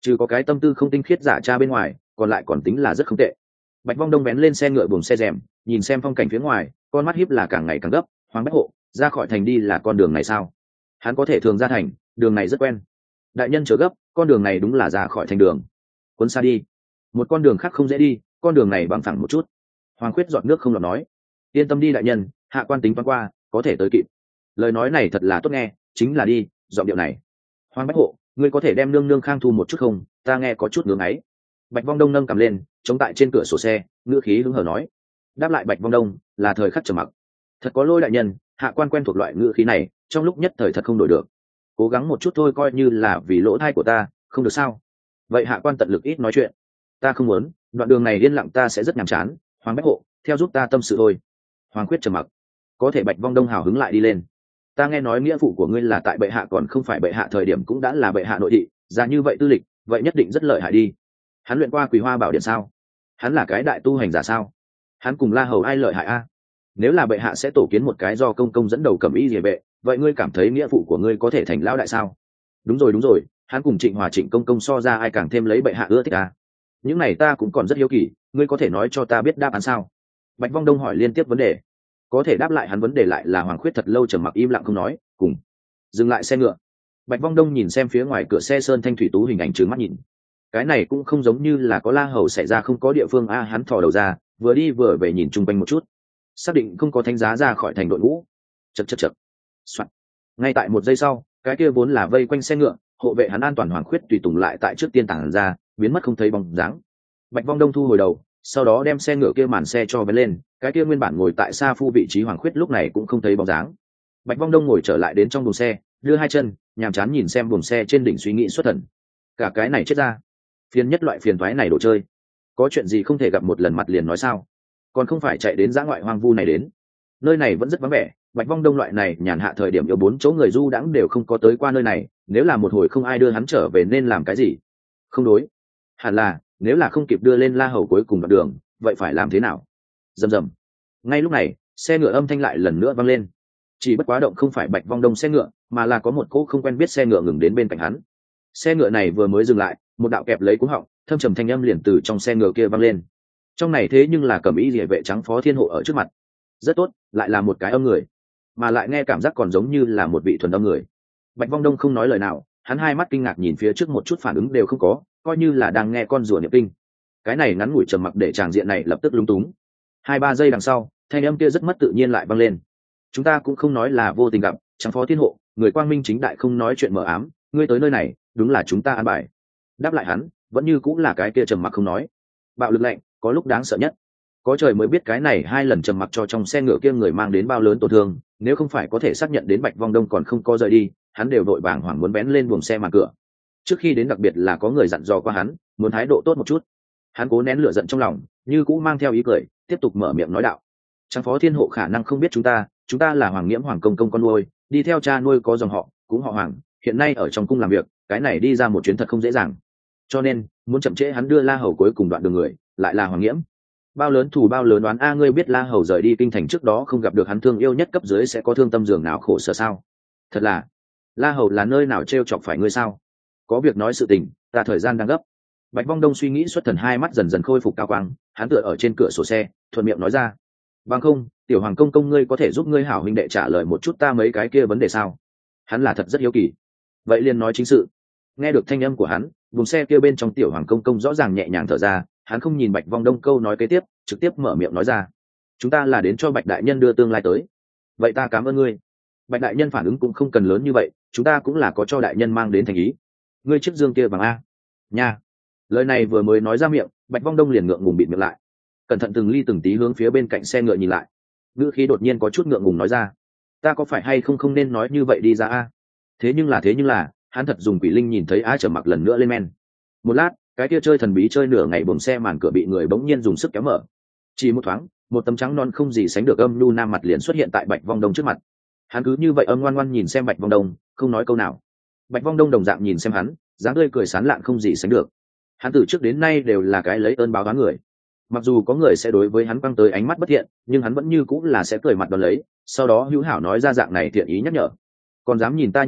trừ có cái tâm tư không tinh khiết giả cha bên ngoài, còn lại còn tính là rất không tệ. Bạch Vong Đông bén lên xe ngựa buồng xe rèm, nhìn xem phong cảnh phía ngoài, con mắt hiếp là càng ngày càng gấp. Hoàng Bách Hộ, ra khỏi thành đi là con đường này sao? Hắn có thể thường ra thành, đường này rất quen. Đại nhân chớ gấp, con đường này đúng là ra khỏi thành đường. Cuốn xa đi, một con đường khác không dễ đi, con đường này bằng phẳng một chút. Hoàng Khuyết giọt nước không lọt nói, yên tâm đi đại nhân, hạ quan tính toán qua, có thể tới kịp. Lời nói này thật là tốt nghe, chính là đi, giọng điệu này. Hoàng Bách Hộ, ngươi có thể đem nương nương khang thu một chút không? Ta nghe có chút ngưỡng ấy. Bạch Vong Đông nâng cầm lên, chống tại trên cửa sổ xe, ngữ khí hứng hờ nói. Đáp lại Bạch Vong Đông là thời khắc trầm mặc. Thật có lỗi đại nhân, hạ quan quen thuộc loại ngữ khí này, trong lúc nhất thời thật không đổi được. Cố gắng một chút thôi, coi như là vì lỗ thai của ta, không được sao? Vậy hạ quan tận lực ít nói chuyện. Ta không muốn, đoạn đường này yên lặng ta sẽ rất nhàm chán. Hoàng Bách Hộ, theo giúp ta tâm sự thôi. Hoàng Khuyết trầm mặc. Có thể Bạch Vong Đông hào hứng lại đi lên. Ta nghe nói nghĩa phụ của ngươi là tại bệ hạ còn không phải bệ hạ thời điểm cũng đã là bệ hạ nội thị, ra như vậy tư lịch, vậy nhất định rất lợi hại đi. Hắn luyện qua Quỳ Hoa Bảo Điện sao? Hắn là cái đại tu hành giả sao? Hắn cùng La Hầu ai lợi hại a? Nếu là bệ hạ sẽ tổ kiến một cái do công công dẫn đầu cầm y rìa vệ, vậy ngươi cảm thấy nghĩa phụ của ngươi có thể thành lão đại sao? Đúng rồi, hắn cùng Trịnh Hòa Trịnh công công so ra ai càng thêm lấy bệ hạ ưa thích a? Những này ta cũng còn rất hiếu kỳ, ngươi có thể nói cho ta biết đáp án sao? Bạch Vong Đông hỏi liên tiếp vấn đề. Có thể đáp lại hắn vấn đề lại là Hoàng Khuyết thật lâu trầm mặc im lặng không nói. Cùng dừng lại xe ngựa, Bạch Vong Đông nhìn xem phía ngoài cửa xe sơn thanh thủy tú hình ảnh trừng mắt nhìn. Cái này cũng không giống như là có La Hầu xảy ra không có địa phương a. Hắn thò đầu ra, vừa đi vừa về nhìn chung quanh một chút, xác định không có thánh giá ra khỏi thành đội ngũ. Chật. Soạn. Ngay tại một giây sau, cái kia vốn là vây quanh xe ngựa, hộ vệ hắn an toàn Hoàng Khuyết tùy tùng lại tại trước tiên tản ra, biến mất không thấy bóng dáng. Bạch Vong Đông thu hồi đầu, sau đó đem xe ngựa kia màn xe cho vén lên, cái kia nguyên bản ngồi tại xa phu vị trí Hoàng Khuyết lúc này cũng không thấy bóng dáng. Bạch Vong Đông ngồi trở lại đến trong buồng xe, đưa hai chân, nhàm chán nhìn xem buồng xe trên đỉnh suy nghĩ xuất thần. Cả cái này chết ra, phiền nhất loại phiền toái này đồ chơi. Có chuyện gì không thể gặp một lần mặt liền nói sao? Còn không phải chạy đến dã ngoại hoang vu này đến. Nơi này vẫn rất vắng vẻ, Bạch Vong Đông loại này nhàn hạ thời điểm yêu bốn chỗ người du đãng đều không có tới qua nơi này, nếu là một hồi không ai đưa hắn trở về nên làm cái gì? Không đối, hẳn là nếu là không kịp đưa lên La Hầu cuối cùng đoạn đường, vậy phải làm thế nào? Rầm. Ngay lúc này, xe ngựa âm thanh lại lần nữa vang lên. Chỉ bất quá động không phải Bạch Vong Đông xe ngựa, mà là có một cỗ không quen biết xe ngựa ngừng đến bên cạnh hắn. Xe ngựa này vừa mới dừng lại, một đạo kẹp lấy cú họng, thâm trầm thanh âm liền từ trong xe ngựa kia vang lên. Trong này thế nhưng là Cẩm Y Liễu vệ trắng Phó Thiên Hộ ở trước mặt. Rất tốt, lại là một cái âm người, mà lại nghe cảm giác còn giống như là một vị thuần âm người. Bạch Vong Đông không nói lời nào, hắn hai mắt kinh ngạc nhìn phía trước một chút phản ứng đều không có, coi như là đang nghe con rùa niệm kinh. Cái này ngắn ngủi trầm mặc để tràng diện này lập tức lúng túng. 2-3 giây đằng sau, thanh âm kia rất mất tự nhiên lại vang lên. Chúng ta cũng không nói là vô tình gặp, trắng Phó Thiên Hộ, người quang minh chính đại không nói chuyện mờ ám, ngươi tới nơi này, đúng là chúng ta an bài. Đáp lại hắn, vẫn như cũng là cái kia trầm mặc không nói. Bạo lực lạnh, có lúc đáng sợ nhất. Có trời mới biết cái này 2 lần trầm mặc cho trong xe ngựa kia người mang đến bao lớn tổn thương, nếu không phải có thể xác nhận đến Bạch Vong Đông còn không có rời đi, hắn đều đội vàng hoảng muốn bén lên buồng xe mà cửa. Trước khi đến đặc biệt là có người dặn dò qua hắn, muốn thái độ tốt một chút. Hắn cố nén lửa giận trong lòng, như cũng mang theo ý cười, tiếp tục mở miệng nói đạo: "Trang Phó Thiên Hộ khả năng không biết chúng ta là Hoàng Nghiễm Hoàng công công con nuôi, đi theo cha nuôi có dòng họ, cũng họ Hoàng, hiện nay ở trong cung làm việc, cái này đi ra một chuyến thật không dễ dàng. Cho nên, muốn chậm trễ hắn đưa La Hầu cuối cùng đoạn đường người, lại là Hoàng Nghiễm. Bao lớn thù bao lớn đoán a, ngươi biết La Hầu rời đi kinh thành trước đó không gặp được hắn thương yêu nhất cấp dưới sẽ có thương tâm giường nào khổ sở sao? Thật là, La Hầu là nơi nào trêu chọc phải ngươi sao? Có việc nói sự tình, ta thời gian đang gấp." Bạch Vong Đông suy nghĩ xuất thần, hai mắt dần dần khôi phục cao quang, hắn tựa ở trên cửa sổ xe, thuận miệng nói ra: "Bằng không, tiểu Hoàng công công ngươi có thể giúp ngươi hảo huynh đệ trả lời một chút ta mấy cái kia vấn đề sao?" Hắn là thật rất hiếu kỳ. Vậy liền nói chính sự. Nghe được thanh âm của hắn, vùng xe kia bên trong tiểu Hoàng công công rõ ràng nhẹ nhàng thở ra, hắn không nhìn Bạch Vong Đông câu nói kế tiếp, trực tiếp mở miệng nói ra: "Chúng ta là đến cho Bạch đại nhân đưa tương lai tới." "Vậy ta cảm ơn ngươi." Bạch đại nhân phản ứng cũng không cần lớn như vậy, chúng ta cũng là có cho đại nhân mang đến thành ý. Ngươi chiếc dương kia bằng a nha. Lời này vừa mới nói ra miệng, Bạch Vong Đông liền ngượng ngùng bịt miệng lại, cẩn thận từng ly từng tí hướng phía bên cạnh xe ngựa nhìn lại. Ngữ khí đột nhiên có chút ngượng ngùng nói ra: "Ta có phải hay không nên nói như vậy đi ra a?" Thế nhưng là, hắn thật dùng quỷ linh nhìn thấy Á Trở Mặc lần nữa lên men. Một lát, cái kia chơi thần bí chơi nửa ngày buồng xe màn cửa bị người bỗng nhiên dùng sức kéo mở. Chỉ một thoáng, một tấm trắng non không gì sánh được âm nhu nam mặt liền xuất hiện tại Bạch Vong Đông trước mặt. Hắn cứ như vậy âm ngoan ngoan nhìn xem Bạch Vong Đông, không nói câu nào. Bạch Vong Đông đồng dạng nhìn xem hắn, dáng tươi cười sán lạn không gì sánh được. Hắn từ trước đến nay đều là cái lấy ơn báo oán người. Mặc dù có người sẽ đối với hắn quăng tới ánh mắt bất thiện, nhưng hắn vẫn như cũng là sẽ cười mặt đón lấy, sau đó hữu hảo nói ra dạng này thiện ý nhắc nhở: "Còn dám nhìn ta như vậy,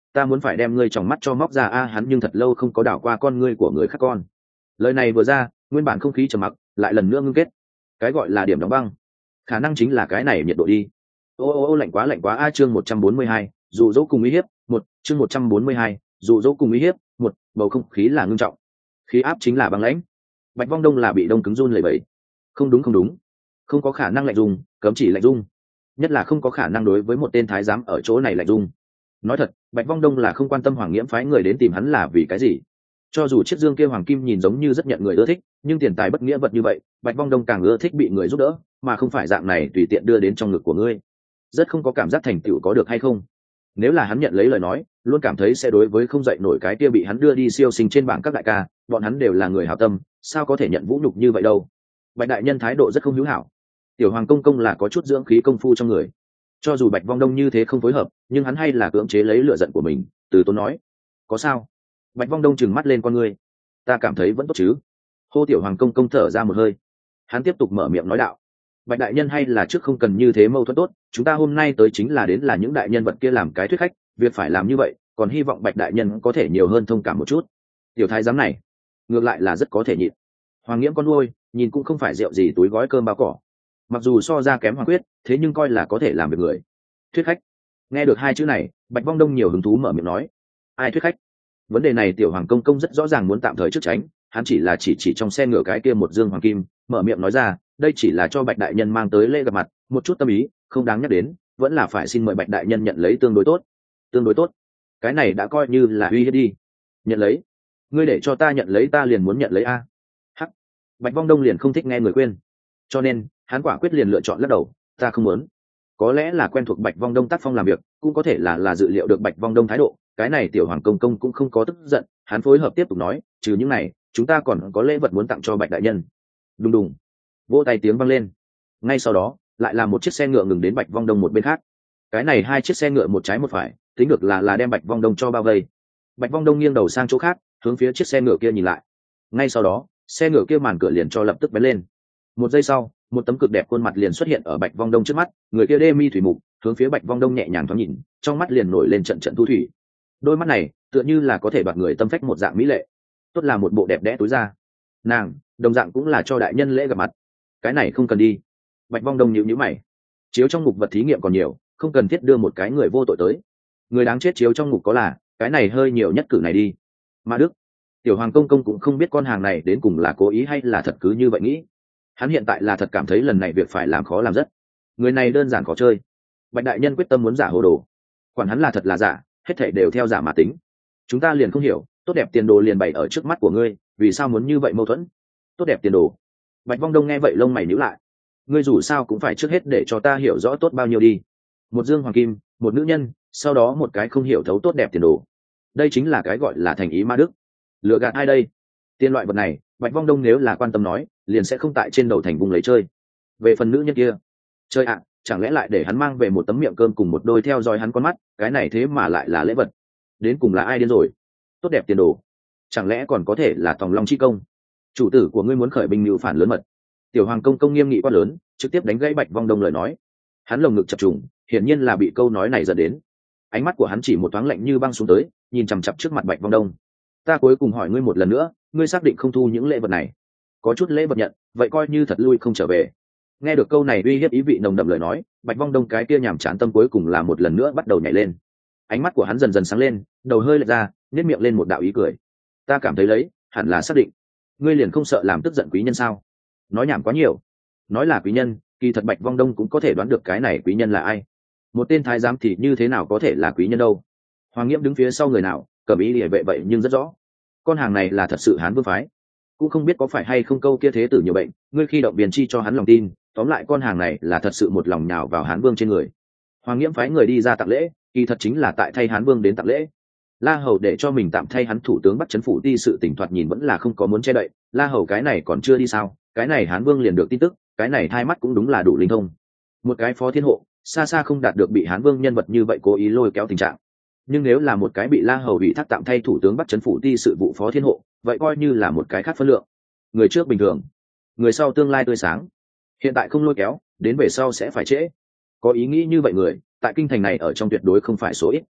ta muốn phải đem ngươi trong mắt cho móc ra a. Hắn nhưng thật lâu không có đảo qua con ngươi của người khác con. Lời này vừa ra, nguyên bản không khí trầm mặc lại lần nữa ngưng kết. Cái gọi là điểm đóng băng, khả năng chính là cái này nhiệt độ đi. Ô lạnh quá a. Chương 142, dụ dỗ cùng uy hiếp một. Chương 142, dụ dỗ cùng uy hiếp một. Bầu không khí là ngưng trọng, khí áp chính là băng lãnh. Bạch Vong Đông là bị đông cứng run lẩy bẩy. Không đúng, không có khả năng lạnh dung, cấm chỉ lạnh dung, nhất là không có khả năng đối với một tên thái giám ở chỗ này lạnh dung. Nói thật, Bạch Vong Đông là không quan tâm Hoàng Nghiễm phái người đến tìm hắn là vì cái gì. Cho dù chiếc dương kia hoàng kim nhìn giống như rất nhận người ưa thích, nhưng tiền tài bất nghĩa vật như vậy, Bạch Vong Đông càng ưa thích bị người giúp đỡ, mà không phải dạng này tùy tiện đưa đến trong ngực của ngươi. Rất không có cảm giác thành tựu có được hay không. Nếu là hắn nhận lấy lời nói, luôn cảm thấy sẽ đối với không dậy nổi cái kia bị hắn đưa đi siêu sinh trên bảng các đại ca, bọn hắn đều là người hảo tâm, sao có thể nhận vũ nhục như vậy đâu. Bạch đại nhân thái độ rất không hữu hảo. Tiểu Hoàng công công là có chút dưỡng khí công phu trong người. Cho dù Bạch Vong Đông như thế không phối hợp, nhưng hắn hay là cưỡng chế lấy lửa giận của mình, từ tốn nói: "Có sao?" Bạch Vong Đông trừng mắt lên con ngươi: "Ta cảm thấy vẫn tốt chứ." Hô Tiểu Hoàng công công thở ra một hơi. Hắn tiếp tục mở miệng nói đạo: "Bạch đại nhân hay là trước không cần như thế mâu thuẫn tốt, chúng ta hôm nay tới chính là đến là những đại nhân vật kia làm cái thuyết khách, việc phải làm như vậy, còn hy vọng Bạch đại nhân có thể nhiều hơn thông cảm một chút." Tiểu thái giám này, ngược lại là rất có thể nhịn. Hoàng Nghiễm con nuôi, nhìn cũng không phải rượu gì túi gói cơm bao cỏ. Mặc dù so ra kém Hoàng Quyết, thế nhưng coi là có thể làm việc người. Thuyết khách. Nghe được hai chữ này, Bạch Vong Đông nhiều hứng thú mở miệng nói: "Ai thuyết khách?" Vấn đề này Tiểu Hoàng công công rất rõ ràng muốn tạm thời trước tránh, hắn chỉ là chỉ trong xe ngựa cái kia một dương hoàng kim, mở miệng nói ra: "Đây chỉ là cho Bạch đại nhân mang tới lễ gặp mặt, một chút tâm ý, không đáng nhắc đến, vẫn là phải xin mời Bạch đại nhân nhận lấy tương đối tốt." Tương đối tốt? Cái này đã coi như là uy hiếp đi. Nhận lấy? Ngươi để cho ta nhận lấy ta liền muốn nhận lấy a. Hắc. Bạch Vong Đông liền không thích nghe người khuyên, cho nên hắn quả quyết liền lựa chọn lắc đầu: "Ta không muốn." Có lẽ là quen thuộc Bạch Vong Đông tác phong làm việc, cũng có thể là dự liệu được Bạch Vong Đông thái độ, cái này Tiểu Hoàng công công cũng không có tức giận, hắn phối hợp tiếp tục nói: "Trừ những này, chúng ta còn có lễ vật muốn tặng cho Bạch đại nhân." Đùng đùng, vỗ tay tiếng vang lên. Ngay sau đó, lại là một chiếc xe ngựa ngừng đến Bạch Vong Đông một bên khác. Cái này hai chiếc xe ngựa một trái một phải, tính được là đem Bạch Vong Đông cho bao vây. Bạch Vong Đông nghiêng đầu sang chỗ khác, hướng phía chiếc xe ngựa kia nhìn lại. Ngay sau đó, xe ngựa kia màn cửa liền cho lập tức bén lên. Một giây sau, một tấm cực đẹp khuôn mặt liền xuất hiện ở Bạch Vong Đông trước mắt, người kia đê mi thủy mục, hướng phía Bạch Vong Đông nhẹ nhàng thoáng nhìn, trong mắt liền nổi lên trận trận thu thủy. Đôi mắt này, tựa như là có thể đoạt người tâm phách một dạng mỹ lệ. Tốt là một bộ đẹp đẽ túi ra. Nàng, đồng dạng cũng là cho đại nhân lễ gặp mặt. Cái này không cần đi. Bạch Vong Đông nhíu nhíu mày. Chiếu trong ngục vật thí nghiệm còn nhiều, không cần thiết đưa một cái người vô tội tới. Người đáng chết chiếu trong ngục có là, cái này hơi nhiều nhất cử này đi. Mà Đức, Tiểu Hoàng công công cũng không biết con hàng này đến cùng là cố ý hay là thật cứ như vậy nghĩ. Hắn hiện tại là thật cảm thấy lần này việc phải làm khó làm rất. Người này đơn giản khó chơi. Bạch đại nhân quyết tâm muốn giả hồ đồ, quản hắn là thật là giả, hết thảy đều theo giả mà tính. Chúng ta liền không hiểu, tốt đẹp tiền đồ liền bày ở trước mắt của ngươi, vì sao muốn như vậy mâu thuẫn? Tốt đẹp tiền đồ? Bạch Vong Đông nghe vậy lông mày nhíu lại. Ngươi dù sao cũng phải trước hết để cho ta hiểu rõ tốt bao nhiêu đi. Một dương hoàng kim, một nữ nhân, sau đó một cái không hiểu thấu tốt đẹp tiền đồ. Đây chính là cái gọi là thành ý ma đức. Lừa gạt ai đây? Tiền loại vật này, Bạch Vong Đông nếu là quan tâm nói, liền sẽ không tại trên đầu thành vùng lấy chơi. Về phần nữ nhân kia, chơi ạ, chẳng lẽ lại để hắn mang về một tấm miệng cơm cùng một đôi theo dõi hắn con mắt, cái này thế mà lại là lễ vật. Đến cùng là ai điên rồi? Tốt đẹp tiền đồ, chẳng lẽ còn có thể là Tòng Long chi công? Chủ tử của ngươi muốn khởi binh mưu phản lớn mật. Tiểu Hoàng công công nghiêm nghị quát lớn, trực tiếp đánh gãy Bạch Vong Đông lời nói. Hắn lồng ngực chập trùng, hiển nhiên là bị câu nói này dẫn đến. Ánh mắt của hắn chỉ một thoáng lạnh như băng xuống tới, nhìn chằm chằm trước mặt Bạch Vong Đông. Ta cuối cùng hỏi ngươi một lần nữa, ngươi xác định không thu những lễ vật này? Có chút lễ vật nhận, vậy coi như thật lui không trở về. Nghe được câu này uy hiếp ý vị nồng đậm lời nói, Bạch Vong Đông cái kia nhàm chán tâm cuối cùng là một lần nữa bắt đầu nhảy lên. Ánh mắt của hắn dần dần sáng lên, đầu hơi lệch ra, nhếch miệng lên một đạo ý cười. Ta cảm thấy lấy, hẳn là xác định. Ngươi liền không sợ làm tức giận quý nhân sao? Nói nhảm quá nhiều. Nói là quý nhân, kỳ thật Bạch Vong Đông cũng có thể đoán được cái này quý nhân là ai. Một tên thái giám thì như thế nào có thể là quý nhân đâu? Hoàng Nghiễm đứng phía sau người nào, cầm ý địa vệ vậy nhưng rất rõ. Con hàng này là thật sự Hán Vương phái. Cũng không biết có phải hay không câu kia thế tử nhiều bệnh, ngươi khi động viên chi cho hắn lòng tin, tóm lại con hàng này là thật sự một lòng nhào vào Hán Vương trên người. Hoàng Nghiễm phái người đi ra tặng lễ, kỳ thật chính là tại thay Hán Vương đến tặng lễ. La Hầu để cho mình tạm thay hắn thủ tướng bắt chấn phủ ti sự tỉnh thoạt nhìn vẫn là không có muốn che đậy. La Hầu cái này còn chưa đi sao? Cái này Hán Vương liền được tin tức, cái này hai mắt cũng đúng là đủ linh thông. Một cái phó thiên hộ, xa xa không đạt được bị Hán Vương nhân vật như vậy cố ý lôi kéo tình trạng. Nhưng nếu là một cái bị La Hầu bị thác tạm thay thủ tướng bắt chấn phủ ti sự vụ phó thiên hộ, vậy coi như là một cái khác phân lượng. Người trước bình thường, người sau tương lai tươi sáng. Hiện tại không lôi kéo, đến về sau sẽ phải trễ. Có ý nghĩ như vậy người, tại kinh thành này ở trong tuyệt đối không phải số ít.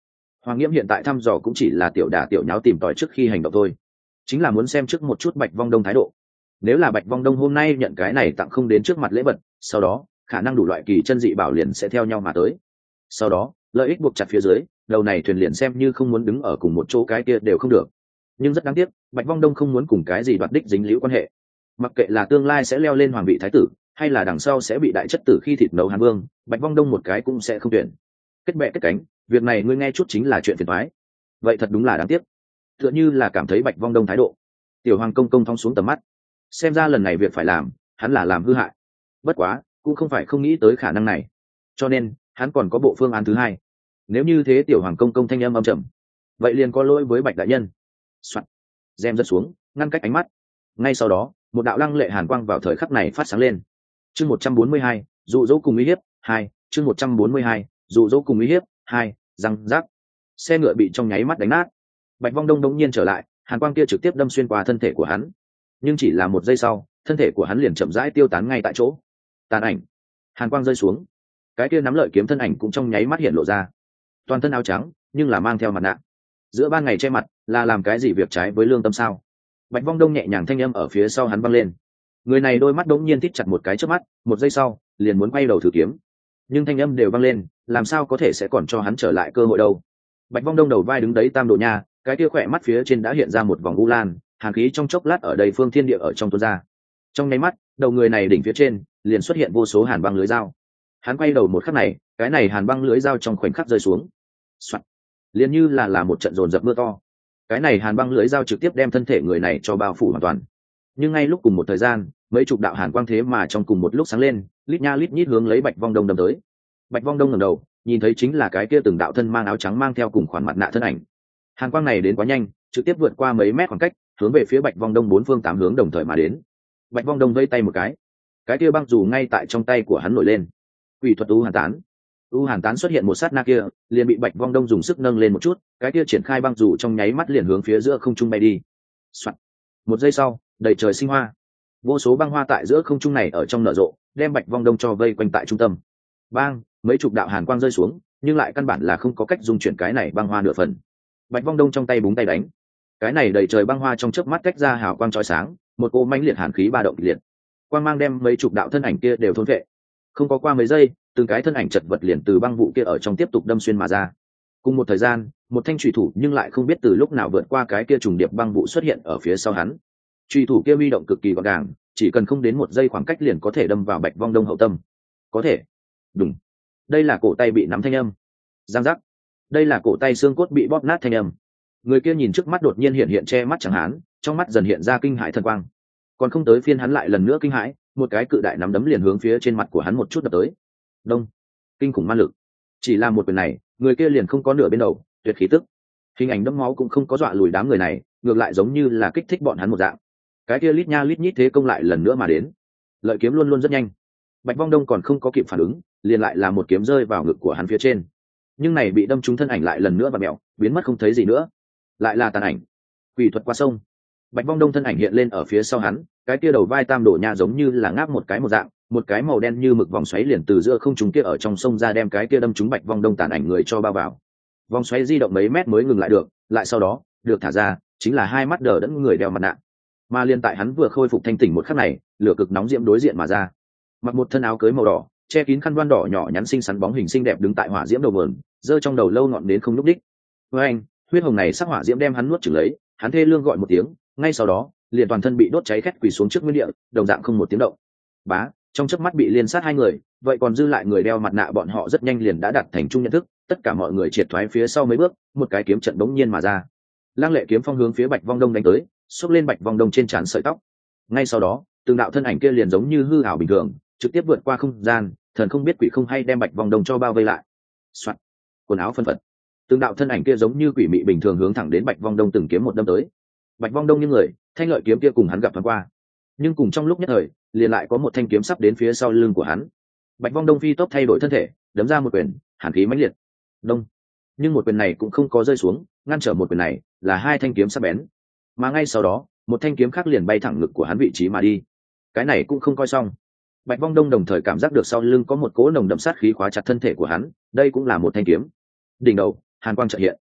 Hoàng Nghiễm hiện tại thăm dò cũng chỉ là tiểu đả tiểu nháo tìm tòi trước khi hành động thôi, chính là muốn xem trước một chút Bạch Vong Đông thái độ. Nếu là Bạch Vong Đông hôm nay nhận cái này tặng không đến trước mặt lễ vật, sau đó khả năng đủ loại kỳ chân dị bảo liền sẽ theo nhau mà tới. Sau đó lợi ích buộc chặt phía dưới, đầu này thuyền liền xem như không muốn đứng ở cùng một chỗ cái kia đều không được. Nhưng rất đáng tiếc, Bạch Vong Đông không muốn cùng cái gì đoạt đích dính líu quan hệ. Mặc kệ là tương lai sẽ leo lên hoàng vị thái tử, hay là đằng sau sẽ bị đại chất tử khi thịt nấu Hàn Vương, Bạch Vong Đông một cái cũng sẽ không tuyển. Kết bè kết cánh, việc này ngươi nghe chút chính là chuyện phiền toái. Vậy thật đúng là đáng tiếc. Tựa như là cảm thấy Bạch Vong Đông thái độ. Tiểu Hoàng công công thong xuống tầm mắt. Xem ra lần này việc phải làm, hắn là làm hư hại. Bất quá, cũng không phải không nghĩ tới khả năng này. Cho nên, hắn còn có bộ phương án thứ hai. Nếu như thế Tiểu Hoàng công công thanh âm âm trầm, vậy liền có lỗi với Bạch đại nhân. Soạn. Rèm rớt xuống, ngăn cách ánh mắt. Ngay sau đó, một đạo lăng lệ hàn quang vào thời khắc này phát sáng lên. Chương 142, dụ dỗ cùng uy hiếp 2, chương 142, dụ dỗ cùng uy hiếp 2, răng rác. Xe ngựa bị trong nháy mắt đánh nát. Bạch Vong Đông đống nhiên trở lại, hàn quang kia trực tiếp đâm xuyên qua thân thể của hắn. Nhưng chỉ là một giây sau, thân thể của hắn liền chậm rãi tiêu tán ngay tại chỗ. Tàn ảnh. Hàn quang rơi xuống, cái kia nắm lợi kiếm thân ảnh cũng trong nháy mắt hiện lộ ra. Toàn thân áo trắng, nhưng là mang theo mặt nạ. Giữa ban ngày che mặt, là làm cái gì việc trái với lương tâm sao? Bạch Vong Đông nhẹ nhàng thanh âm ở phía sau hắn vang lên. Người này đôi mắt đống nhiên thít chặt một cái trước mắt, một giây sau liền muốn quay đầu thử kiếm, nhưng thanh âm đều vang lên, làm sao có thể sẽ còn cho hắn trở lại cơ hội đâu? Bạch Vong Đông đầu vai đứng đấy Tam Độ Nha, cái kia khỏe mắt phía trên đã hiện ra một vòng u lan, hàn khí trong chốc lát ở đây phương thiên địa ở trong tuôn ra. Trong nháy mắt, đầu người này đỉnh phía trên liền xuất hiện vô số hàn băng lưới dao. Hắn quay đầu một khắc này, cái này hàn băng lưới dao trong khoảnh khắc rơi xuống. Soạn. Liền như là một trận dồn dập mưa to. Cái này hàn băng lưới dao trực tiếp đem thân thể người này cho bao phủ hoàn toàn. Nhưng ngay lúc cùng một thời gian, mấy chục đạo hàn quang thế mà trong cùng một lúc sáng lên, lít nha lít nhít hướng lấy Bạch Vong Đông đâm tới. Bạch Vong Đông ngẩng đầu, nhìn thấy chính là cái kia từng đạo thân mang áo trắng mang theo cùng khoản mặt nạ thân ảnh. Hàn quang này đến quá nhanh, trực tiếp vượt qua mấy mét khoảng cách, hướng về phía Bạch Vong Đông bốn phương tám hướng đồng thời mà đến. Bạch Vong Đông vây tay một cái kia băng dù ngay tại trong tay của hắn nổi lên. Quỷ thuật u hàn tán. U hàn tán xuất hiện một sát na kia, liền bị Bạch Vong Đông dùng sức nâng lên một chút, cái kia triển khai băng dù trong nháy mắt liền hướng phía giữa không trung bay đi. Soạn. Một giây sau, đầy trời sinh hoa, vô số băng hoa tại giữa không trung này ở trong nở rộ, đem Bạch Vong Đông cho vây quanh tại trung tâm. Bang, mấy chục đạo hàn quang rơi xuống, nhưng lại căn bản là không có cách dung chuyển cái này băng hoa nửa phần. Bạch Vong Đông trong tay búng tay đánh, cái này đầy trời băng hoa trong chớp mắt cách ra hào quang chói sáng, một cỗ mãnh liệt hàn khí ba động liệt, quang mang đem mấy chục đạo thân ảnh kia đều thôn vệ. Không có qua mấy giây, từng cái thân ảnh chật vật liền từ băng vụ kia ở trong tiếp tục đâm xuyên mà ra. Cùng một thời gian, một thanh chủy thủ nhưng lại không biết từ lúc nào vượt qua cái kia trùng điệp băng vụ xuất hiện ở phía sau hắn. Chủy thủ kia huy động cực kỳ gọn gàng, chỉ cần không đến một giây khoảng cách liền có thể đâm vào Bạch Vong Đông hậu tâm. Có thể. Đúng. Đây là cổ tay bị nắm thanh âm. Giang giác. Đây là cổ tay xương cốt bị bóp nát thanh âm. Người kia nhìn trước mắt đột nhiên hiện che mắt chẳng hán, trong mắt dần hiện ra kinh hãi thần quang. Còn không tới phiên hắn lại lần nữa kinh hãi, một cái cự đại nắm đấm liền hướng phía trên mặt của hắn một chút đập tới. Đông. Kinh khủng ma lực. Chỉ là một quyền này, người kia liền không có nửa bên đầu, tuyệt khí tức. Hình ảnh đẫm máu cũng không có dọa lùi đám người này, ngược lại giống như là kích thích bọn hắn một dạng. Cái kia lít nha lít nhít thế công lại lần nữa mà đến. Lợi kiếm luôn luôn rất nhanh. Bạch Vong Đông còn không có kịp phản ứng, liền lại là một kiếm rơi vào ngực của hắn phía trên. Nhưng này bị đâm trúng thân ảnh lại lần nữa và mèo, biến mất không thấy gì nữa. Lại là tàn ảnh. Quỷ thuật qua sông. Bạch Vong Đông thân ảnh hiện lên ở phía sau hắn, cái kia đầu vai Tam Độ Nha giống như là ngáp một cái một dạng, một cái màu đen như mực vòng xoáy liền từ giữa không trung kia ở trong sông ra đem cái kia đâm trúng Bạch Vong Đông tàn ảnh người cho bao vào. Vòng xoáy di động mấy mét mới ngừng lại được, lại sau đó được thả ra, chính là hai mắt đờ đẫn người đeo mặt nạ. Mà liên tại hắn vừa khôi phục thanh tỉnh một khắc này, lửa cực nóng diễm đối diện mà ra. Mặc một thân áo cưới màu đỏ, che kín khăn đoan đỏ nhỏ nhắn xinh xắn bóng hình xinh đẹp đứng tại hỏa diễm đầu vườn, giơ trong đầu lâu ngọn đến không lúc đích. Với anh, huyết hồng này sắc hỏa diễm đem hắn nuốt chửng lấy, hắn thê lương gọi một tiếng, ngay sau đó, liền toàn thân bị đốt cháy khét quỳ xuống trước nguyên địa, đồng dạng không một tiếng động. Bá, trong chớp mắt bị liên sát hai người, vậy còn dư lại người đeo mặt nạ bọn họ rất nhanh liền đã đạt thành chung nhận thức, tất cả mọi người triệt thoái phía sau mấy bước, một cái kiếm trận bỗng nhiên mà ra. Lăng lệ kiếm phong hướng phía Bạch Vong Đông đánh tới, xốc lên Bạch Vong Đông trên trán sợi tóc. Ngay sau đó, từng đạo thân ảnh kia liền giống như hư ảo bình thường, trực tiếp vượt qua không gian, thần không biết quỷ không hay đem Bạch Vong Đông cho bao vây lại. Soạt, quần áo phân phật. Từng đạo thân ảnh kia giống như quỷ mị bình thường hướng thẳng đến Bạch Vong Đông từng kiếm một đâm tới. Bạch Vong Đông như người, thanh lợi kiếm kia cùng hắn gặp thoáng qua, nhưng cùng trong lúc nhất thời, liền lại có một thanh kiếm sắp đến phía sau lưng của hắn. Bạch Vong Đông phi tốc thay đổi thân thể, đấm ra một quyền, hàn khí mãnh liệt. Đông. Nhưng một quyền này cũng không có rơi xuống, ngăn trở một quyền này là hai thanh kiếm sắc bén. Mà ngay sau đó, một thanh kiếm khác liền bay thẳng ngực của hắn vị trí mà đi. Cái này cũng không coi xong. Bạch Vong Đông đồng thời cảm giác được sau lưng có một cỗ nồng đậm sát khí khóa chặt thân thể của hắn, đây cũng là một thanh kiếm. Đỉnh đầu, hàn quang chợt hiện.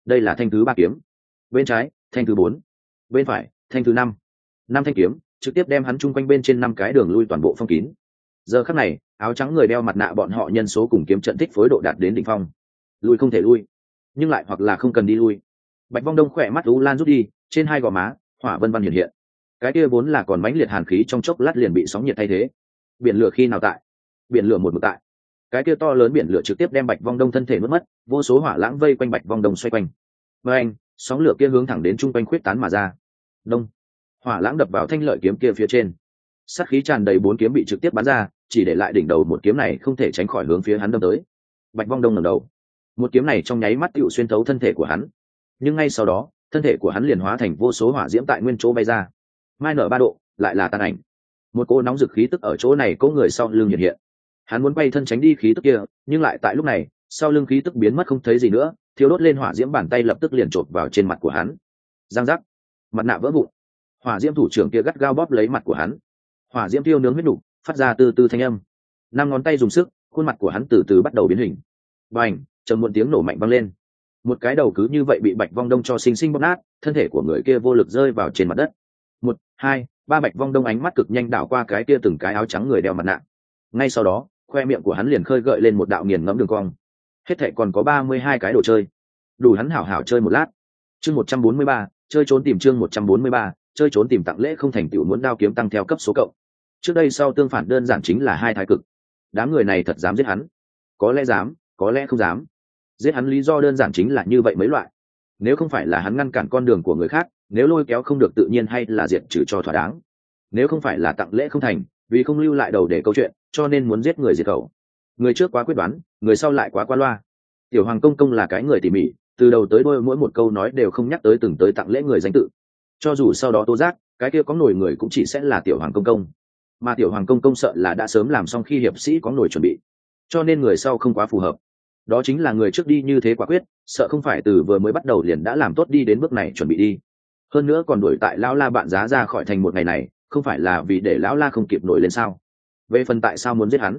đây là thanh thứ 3 kiếm. Bên trái thanh thứ 4, bên phải thanh thứ 5. 5 thanh kiếm trực tiếp đem hắn chung quanh bên trên 5 cái đường lui toàn bộ phong kín. Giờ khắc này áo trắng người đeo mặt nạ bọn họ nhân số cùng kiếm trận thích phối độ đạt đến đỉnh phong, lui không thể lui, nhưng lại hoặc là không cần đi lui. Bạch Vong Đông khỏe mắt u lan rút đi, trên hai gò má hỏa vân vân hiện hiện, cái kia vốn là còn mãnh liệt hàn khí trong chốc lát liền bị sóng nhiệt thay thế. Biển lửa khi nào tại, biển lửa một mực tại. Cái kia to lớn biển lửa trực tiếp đem Bạch Vong Đông thân thể nuốt mất, vô số hỏa lãng vây quanh Bạch Vong Đông xoay quanh. Và anh, sóng lửa kia hướng thẳng đến trung quanh khuyết tán mà ra. Đông, hỏa lãng đập vào thanh lợi kiếm kia phía trên, sát khí tràn đầy 4 kiếm bị trực tiếp bắn ra, chỉ để lại đỉnh đầu một kiếm này không thể tránh khỏi hướng phía hắn đâm tới. Bạch Vong Đông ngẩng đầu, một kiếm này trong nháy mắt tựu xuyên thấu thân thể của hắn, nhưng ngay sau đó thân thể của hắn liền hóa thành vô số hỏa diễm tại nguyên chỗ bay ra. Mai nở 3 độ, lại là tàn ảnh. Một cỗ nóng rực khí tức ở chỗ này có người sau lưng hiện hiện. Hắn muốn bay thân tránh đi khí tức kia, nhưng lại tại lúc này sau lưng khí tức biến mất không thấy gì nữa, thiếu đốt lên hỏa diễm bàn tay lập tức liền chộp vào trên mặt của hắn. Giang giác, mặt nạ vỡ vụn. Hỏa diễm thủ trưởng kia gắt gao bóp lấy mặt của hắn, hỏa diễm tiêu nướng huyết nục phát ra từ từ thanh âm. 5 ngón tay dùng sức, khuôn mặt của hắn từ từ bắt đầu biến hình. Bành, trầm muộn tiếng nổ mạnh vang lên. Một cái đầu cứ như vậy bị Bạch Vong Đông cho xinh xinh bóp nát, thân thể của người kia vô lực rơi vào trên mặt đất. 1, 2, 3 Bạch Vong Đông ánh mắt cực nhanh đảo qua cái kia từng cái áo trắng người đeo mặt nạ. Ngay sau đó khoe miệng của hắn liền khơi gợi lên một đạo nghiền ngẫm đường cong. Hết thảy còn có 32 cái đồ chơi, đủ hắn hảo hảo chơi một lát. Chương 143, chơi trốn tìm. Chương 143, chơi trốn tìm. Tặng lễ không thành tựu muốn đao kiếm tăng theo cấp số cộng. Trước đây sau tương phản đơn giản chính là hai thái cực. Đám người này thật dám giết hắn, có lẽ dám, có lẽ không dám. Giết hắn lý do đơn giản chính là như vậy mấy loại. Nếu không phải là hắn ngăn cản con đường của người khác, nếu lôi kéo không được tự nhiên hay là diệt trừ cho thỏa đáng. Nếu không phải là tặng lễ không thành, vì không lưu lại đầu để câu chuyện, cho nên muốn giết người diệt khẩu. Người trước quá quyết đoán, người sau lại quá qua loa. Tiểu Hoàng công công là cái người tỉ mỉ, từ đầu tới đuôi mỗi một câu nói đều không nhắc tới từng tới tặng lễ người danh tự. Cho dù sau đó tố giác, cái kia có nổi người cũng chỉ sẽ là Tiểu Hoàng công công, mà Tiểu Hoàng công công sợ là đã sớm làm xong khi hiệp sĩ có nổi chuẩn bị, cho nên người sau không quá phù hợp. Đó chính là người trước đi như thế quả quyết, sợ không phải từ vừa mới bắt đầu liền đã làm tốt đi đến bước này chuẩn bị đi. Hơn nữa còn đuổi tại lão la bạn giá ra khỏi thành một ngày này, không phải là vì để lão la không kịp nổi lên sao? Về phần tại sao muốn giết hắn,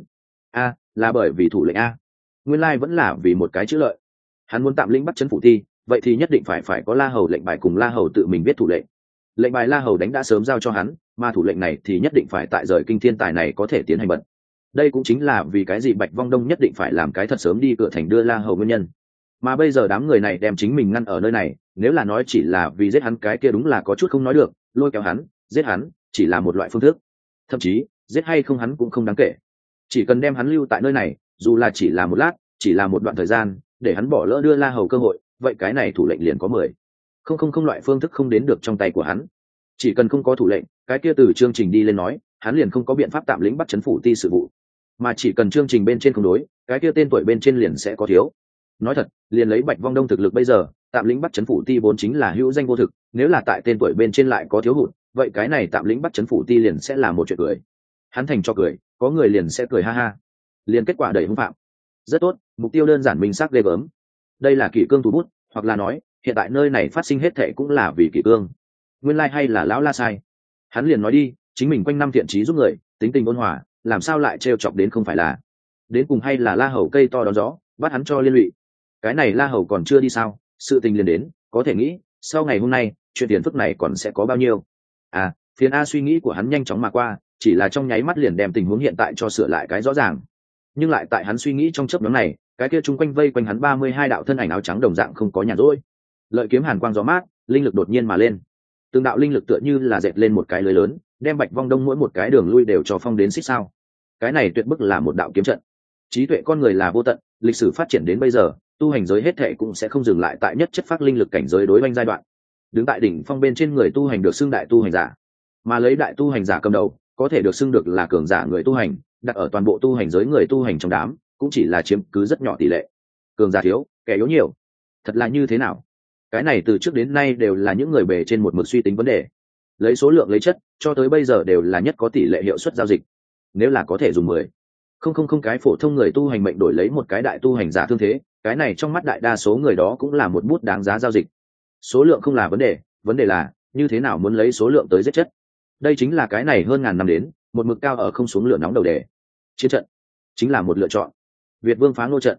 là bởi vì thủ lệnh a. Nguyên lai vẫn là vì một cái chữ lợi. Hắn muốn tạm lĩnh bắt trấn phủ thi, vậy thì nhất định phải có La Hầu lệnh bài cùng La Hầu tự mình viết thủ lệnh. Lệnh bài La Hầu đánh đã sớm giao cho hắn, mà thủ lệnh này thì nhất định phải tại rời kinh thiên tài này có thể tiến hành bận. Đây cũng chính là vì cái gì Bạch Vong Đông nhất định phải làm cái thật sớm đi cửa thành đưa La Hầu nguyên nhân. Mà bây giờ đám người này đem chính mình ngăn ở nơi này, nếu là nói chỉ là vì giết hắn cái kia đúng là có chút không nói được, lôi kéo hắn, giết hắn chỉ là một loại phương thức. Thậm chí giết hay không hắn cũng không đáng kể, chỉ cần đem hắn lưu tại nơi này, dù là chỉ là một lát, chỉ là một đoạn thời gian, để hắn bỏ lỡ đưa La Hầu cơ hội, vậy cái này thủ lệnh liền có 10. Không loại phương thức không đến được trong tay của hắn. Chỉ cần không có thủ lệnh, cái kia từ chương trình đi lên nói, hắn liền không có biện pháp tạm lĩnh bắt trấn phủ ti sự vụ. Mà chỉ cần chương trình bên trên không đối, cái kia tên tuổi bên trên liền sẽ có thiếu. Nói thật, liền lấy Bạch Vong Đông thực lực bây giờ, tạm lĩnh bắt trấn phủ ti vốn chính là hữu danh vô thực, nếu là tại tên tuổi bên trên lại có thiếu hụt, vậy cái này tạm lĩnh bắt trấn phủ ti liền sẽ là một chuyện cười. Hắn thành cho cười, có người liền sẽ cười ha ha. Liền kết quả đầy hung phạm. Rất tốt, mục tiêu đơn giản minh xác ghê gớm. Đây là kỷ cương thủ bút, hoặc là nói, hiện tại nơi này phát sinh hết thệ cũng là vì kỷ cương. Nguyên lai hay là lão la sai. Hắn liền nói đi, chính mình quanh năm thiện trí giúp người, tính tình ôn hòa, làm sao lại trêu chọc đến không phải là. Đến cùng hay là La Hầu cây to đón gió, bắt hắn cho liên lụy. Cái này La Hầu còn chưa đi sao, sự tình liền đến, có thể nghĩ, sau ngày hôm nay, chuyện tiền phức này còn sẽ có bao nhiêu. Phiền A suy nghĩ của hắn nhanh chóng mà qua, chỉ là trong nháy mắt liền đem tình huống hiện tại cho sửa lại cái rõ ràng. Nhưng lại tại hắn suy nghĩ trong chớp nhoáng này, cái kia chung quanh vây quanh hắn 32 đạo thân ảnh áo trắng đồng dạng không có nhàn rỗi. Lợi kiếm hàn quang gió mát, linh lực đột nhiên mà lên. Từng đạo linh lực tựa như là dệt lên một cái lưới lớn, đem Bạch Vong Đông mỗi một cái đường lui đều cho phong đến xích sao. Cái này tuyệt bức là một đạo kiếm trận. Trí tuệ con người là vô tận, lịch sử phát triển đến bây giờ, tu hành giới hết thệ cũng sẽ không dừng lại tại nhất chất phát linh lực cảnh giới đối oanh giai đoạn. Đứng tại đỉnh phong bên trên người tu hành được xưng đại tu hành giả, mà lấy đại tu hành giả cầm đầu, có thể được xưng được là cường giả người tu hành, đặt ở toàn bộ tu hành giới người tu hành trong đám, cũng chỉ là chiếm cứ rất nhỏ tỷ lệ. Cường giả thiếu, kẻ yếu nhiều. Thật là như thế nào? Cái này từ trước đến nay đều là những người bề trên một mực suy tính vấn đề. Lấy số lượng lấy chất, cho tới bây giờ đều là nhất có tỷ lệ hiệu suất giao dịch. Nếu là có thể dùng 10, không cái phổ thông người tu hành mệnh đổi lấy một cái đại tu hành giả thương thế, cái này trong mắt đại đa số người đó cũng là một bút đáng giá giao dịch. Số lượng không là vấn đề là như thế nào muốn lấy số lượng tới giết chất. Đây chính là cái này hơn ngàn năm đến một mực cao ở không xuống lửa nóng đầu đề. Chiến trận chính là một lựa chọn. Việt Vương phá Ngô trận,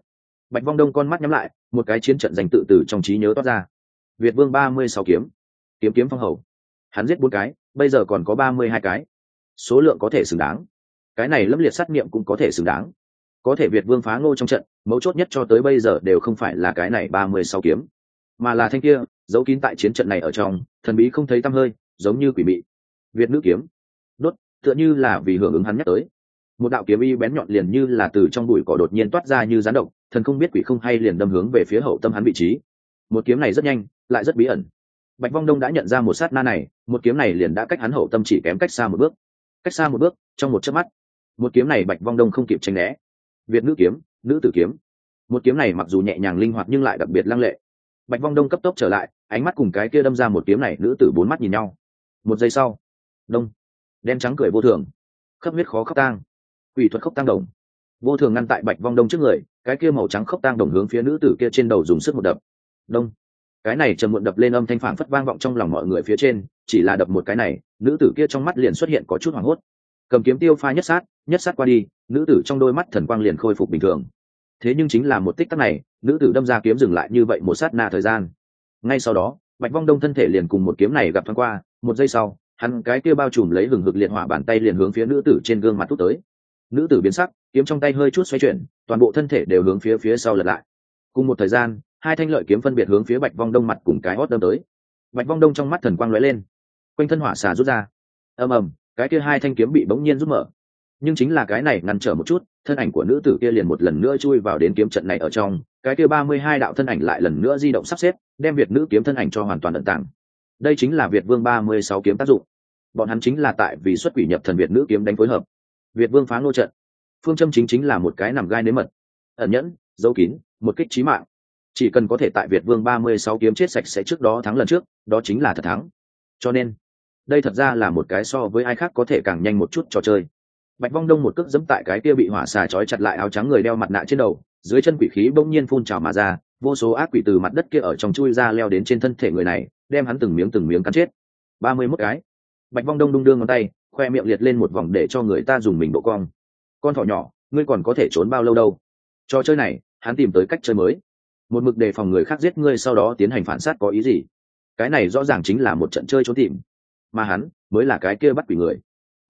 Bạch Vong Đông con mắt nhắm lại, một cái chiến trận danh tự từ trong trí nhớ toát ra. Việt Vương 36 kiếm, kiếm kiếm phong hầu. Hắn giết 4 cái, bây giờ còn có 32 cái. Số lượng có thể xứng đáng. Cái này lâm liệt sát niệm cũng có thể xứng đáng. Có thể Việt Vương phá Ngô trong trận, mấu chốt nhất cho tới bây giờ đều không phải là cái này 36 kiếm, mà là thanh kia giấu kín tại chiến trận này ở trong, thần bí không thấy tăm hơi, giống như quỷ mị. Việt nữ kiếm. Đốt, tựa như là vì hưởng ứng hắn nhắc tới. Một đạo kiếm y bén nhọn liền như là từ trong bụi cỏ đột nhiên toát ra như gián độc, thần không biết quỷ không hay liền đâm hướng về phía hậu tâm hắn vị trí. Một kiếm này rất nhanh, lại rất bí ẩn. Bạch Vong Đông đã nhận ra một sát na này, một kiếm này liền đã cách hắn hậu tâm chỉ kém cách xa một bước. Cách xa một bước, trong một chớp mắt. Một kiếm này Bạch Vong Đông không kịp tránh né. Việt nữ kiếm, nữ tử kiếm. Một kiếm này mặc dù nhẹ nhàng linh hoạt nhưng lại đặc biệt lăng lệ. Bạch Vong Đông cấp tốc trở lại, ánh mắt cùng cái kia đâm ra một kiếm này nữ tử 4 mắt nhìn nhau. Một giây sau, đông, đen trắng cười vô thường, khắp huyết khó khóc tang, quỷ thuật khóc tang đồng. Vô thường ngăn tại Bạch Vong Đông trước người, cái kia màu trắng khóc tang đồng hướng phía nữ tử kia trên đầu dùng sức một đập. Đông. Cái này trầm muộn đập lên âm thanh phảng phất vang vọng trong lòng mọi người phía trên, chỉ là đập một cái này, nữ tử kia trong mắt liền xuất hiện có chút hoảng hốt. Cầm kiếm tiêu pha nhất sát qua đi, nữ tử trong đôi mắt thần quang liền khôi phục bình thường. Thế nhưng chính là một tích tắc này, nữ tử đâm ra kiếm dừng lại như vậy một sát na thời gian. Ngay sau đó, Bạch Vong Đông thân thể liền cùng một kiếm này gặp thoáng qua, một giây sau, hắn cái kia bao trùm lấy hừng hực liệt hỏa bàn tay liền hướng phía nữ tử trên gương mặt tút tới. Nữ tử biến sắc, kiếm trong tay hơi chút xoay chuyển, toàn bộ thân thể đều hướng phía sau lật lại. Cùng một thời gian, hai thanh lợi kiếm phân biệt hướng phía Bạch Vong Đông mặt cùng cái hót đâm tới. Bạch Vong Đông trong mắt thần quang lóe lên, quanh thân hỏa xà rút ra. Ầm ầm, cái kia hai thanh kiếm bị bỗng nhiên rút mở. Nhưng chính là cái này ngăn trở một chút, thân ảnh của nữ tử kia liền một lần nữa chui vào đến kiếm trận này ở trong, cái kia 32 đạo thân ảnh lại lần nữa di động sắp xếp, đem Việt nữ kiếm thân ảnh cho hoàn toàn ẩn tàng. Đây chính là Việt Vương 36 kiếm tác dụng. Bọn hắn chính là tại vì xuất quỷ nhập thần Việt nữ kiếm đánh phối hợp. Việt Vương phá Ngô trận, phương châm chính là một cái nằm gai nếm mật, ẩn nhẫn, giấu kín, một kích chí mạng. Chỉ cần có thể tại Việt Vương 36 kiếm chết sạch sẽ trước đó thắng lần trước, đó chính là thật thắng. Cho nên, đây thật ra là một cái so với ai khác có thể càng nhanh một chút trò chơi. Bạch Vong Đông một cước giẫm tại cái kia bị hỏa xà trói chặt lại áo trắng người đeo mặt nạ trên đầu, dưới chân quỷ khí bỗng nhiên phun trào mà ra, vô số ác quỷ từ mặt đất kia ở trong chui ra leo đến trên thân thể người này, đem hắn từng miếng cắn chết. 31 cái. Bạch Vong Đông đung đưa ngón tay, khoe miệng liệt lên một vòng để cho người ta dùng mình độ cong. Con thỏ nhỏ, ngươi còn có thể trốn bao lâu đâu? Trò chơi này, hắn tìm tới cách chơi mới. Một mực đề phòng người khác giết ngươi sau đó tiến hành phản sát có ý gì? Cái này rõ ràng chính là một trận chơi trốn tìm, mà hắn mới là cái kia bắt quỷ người.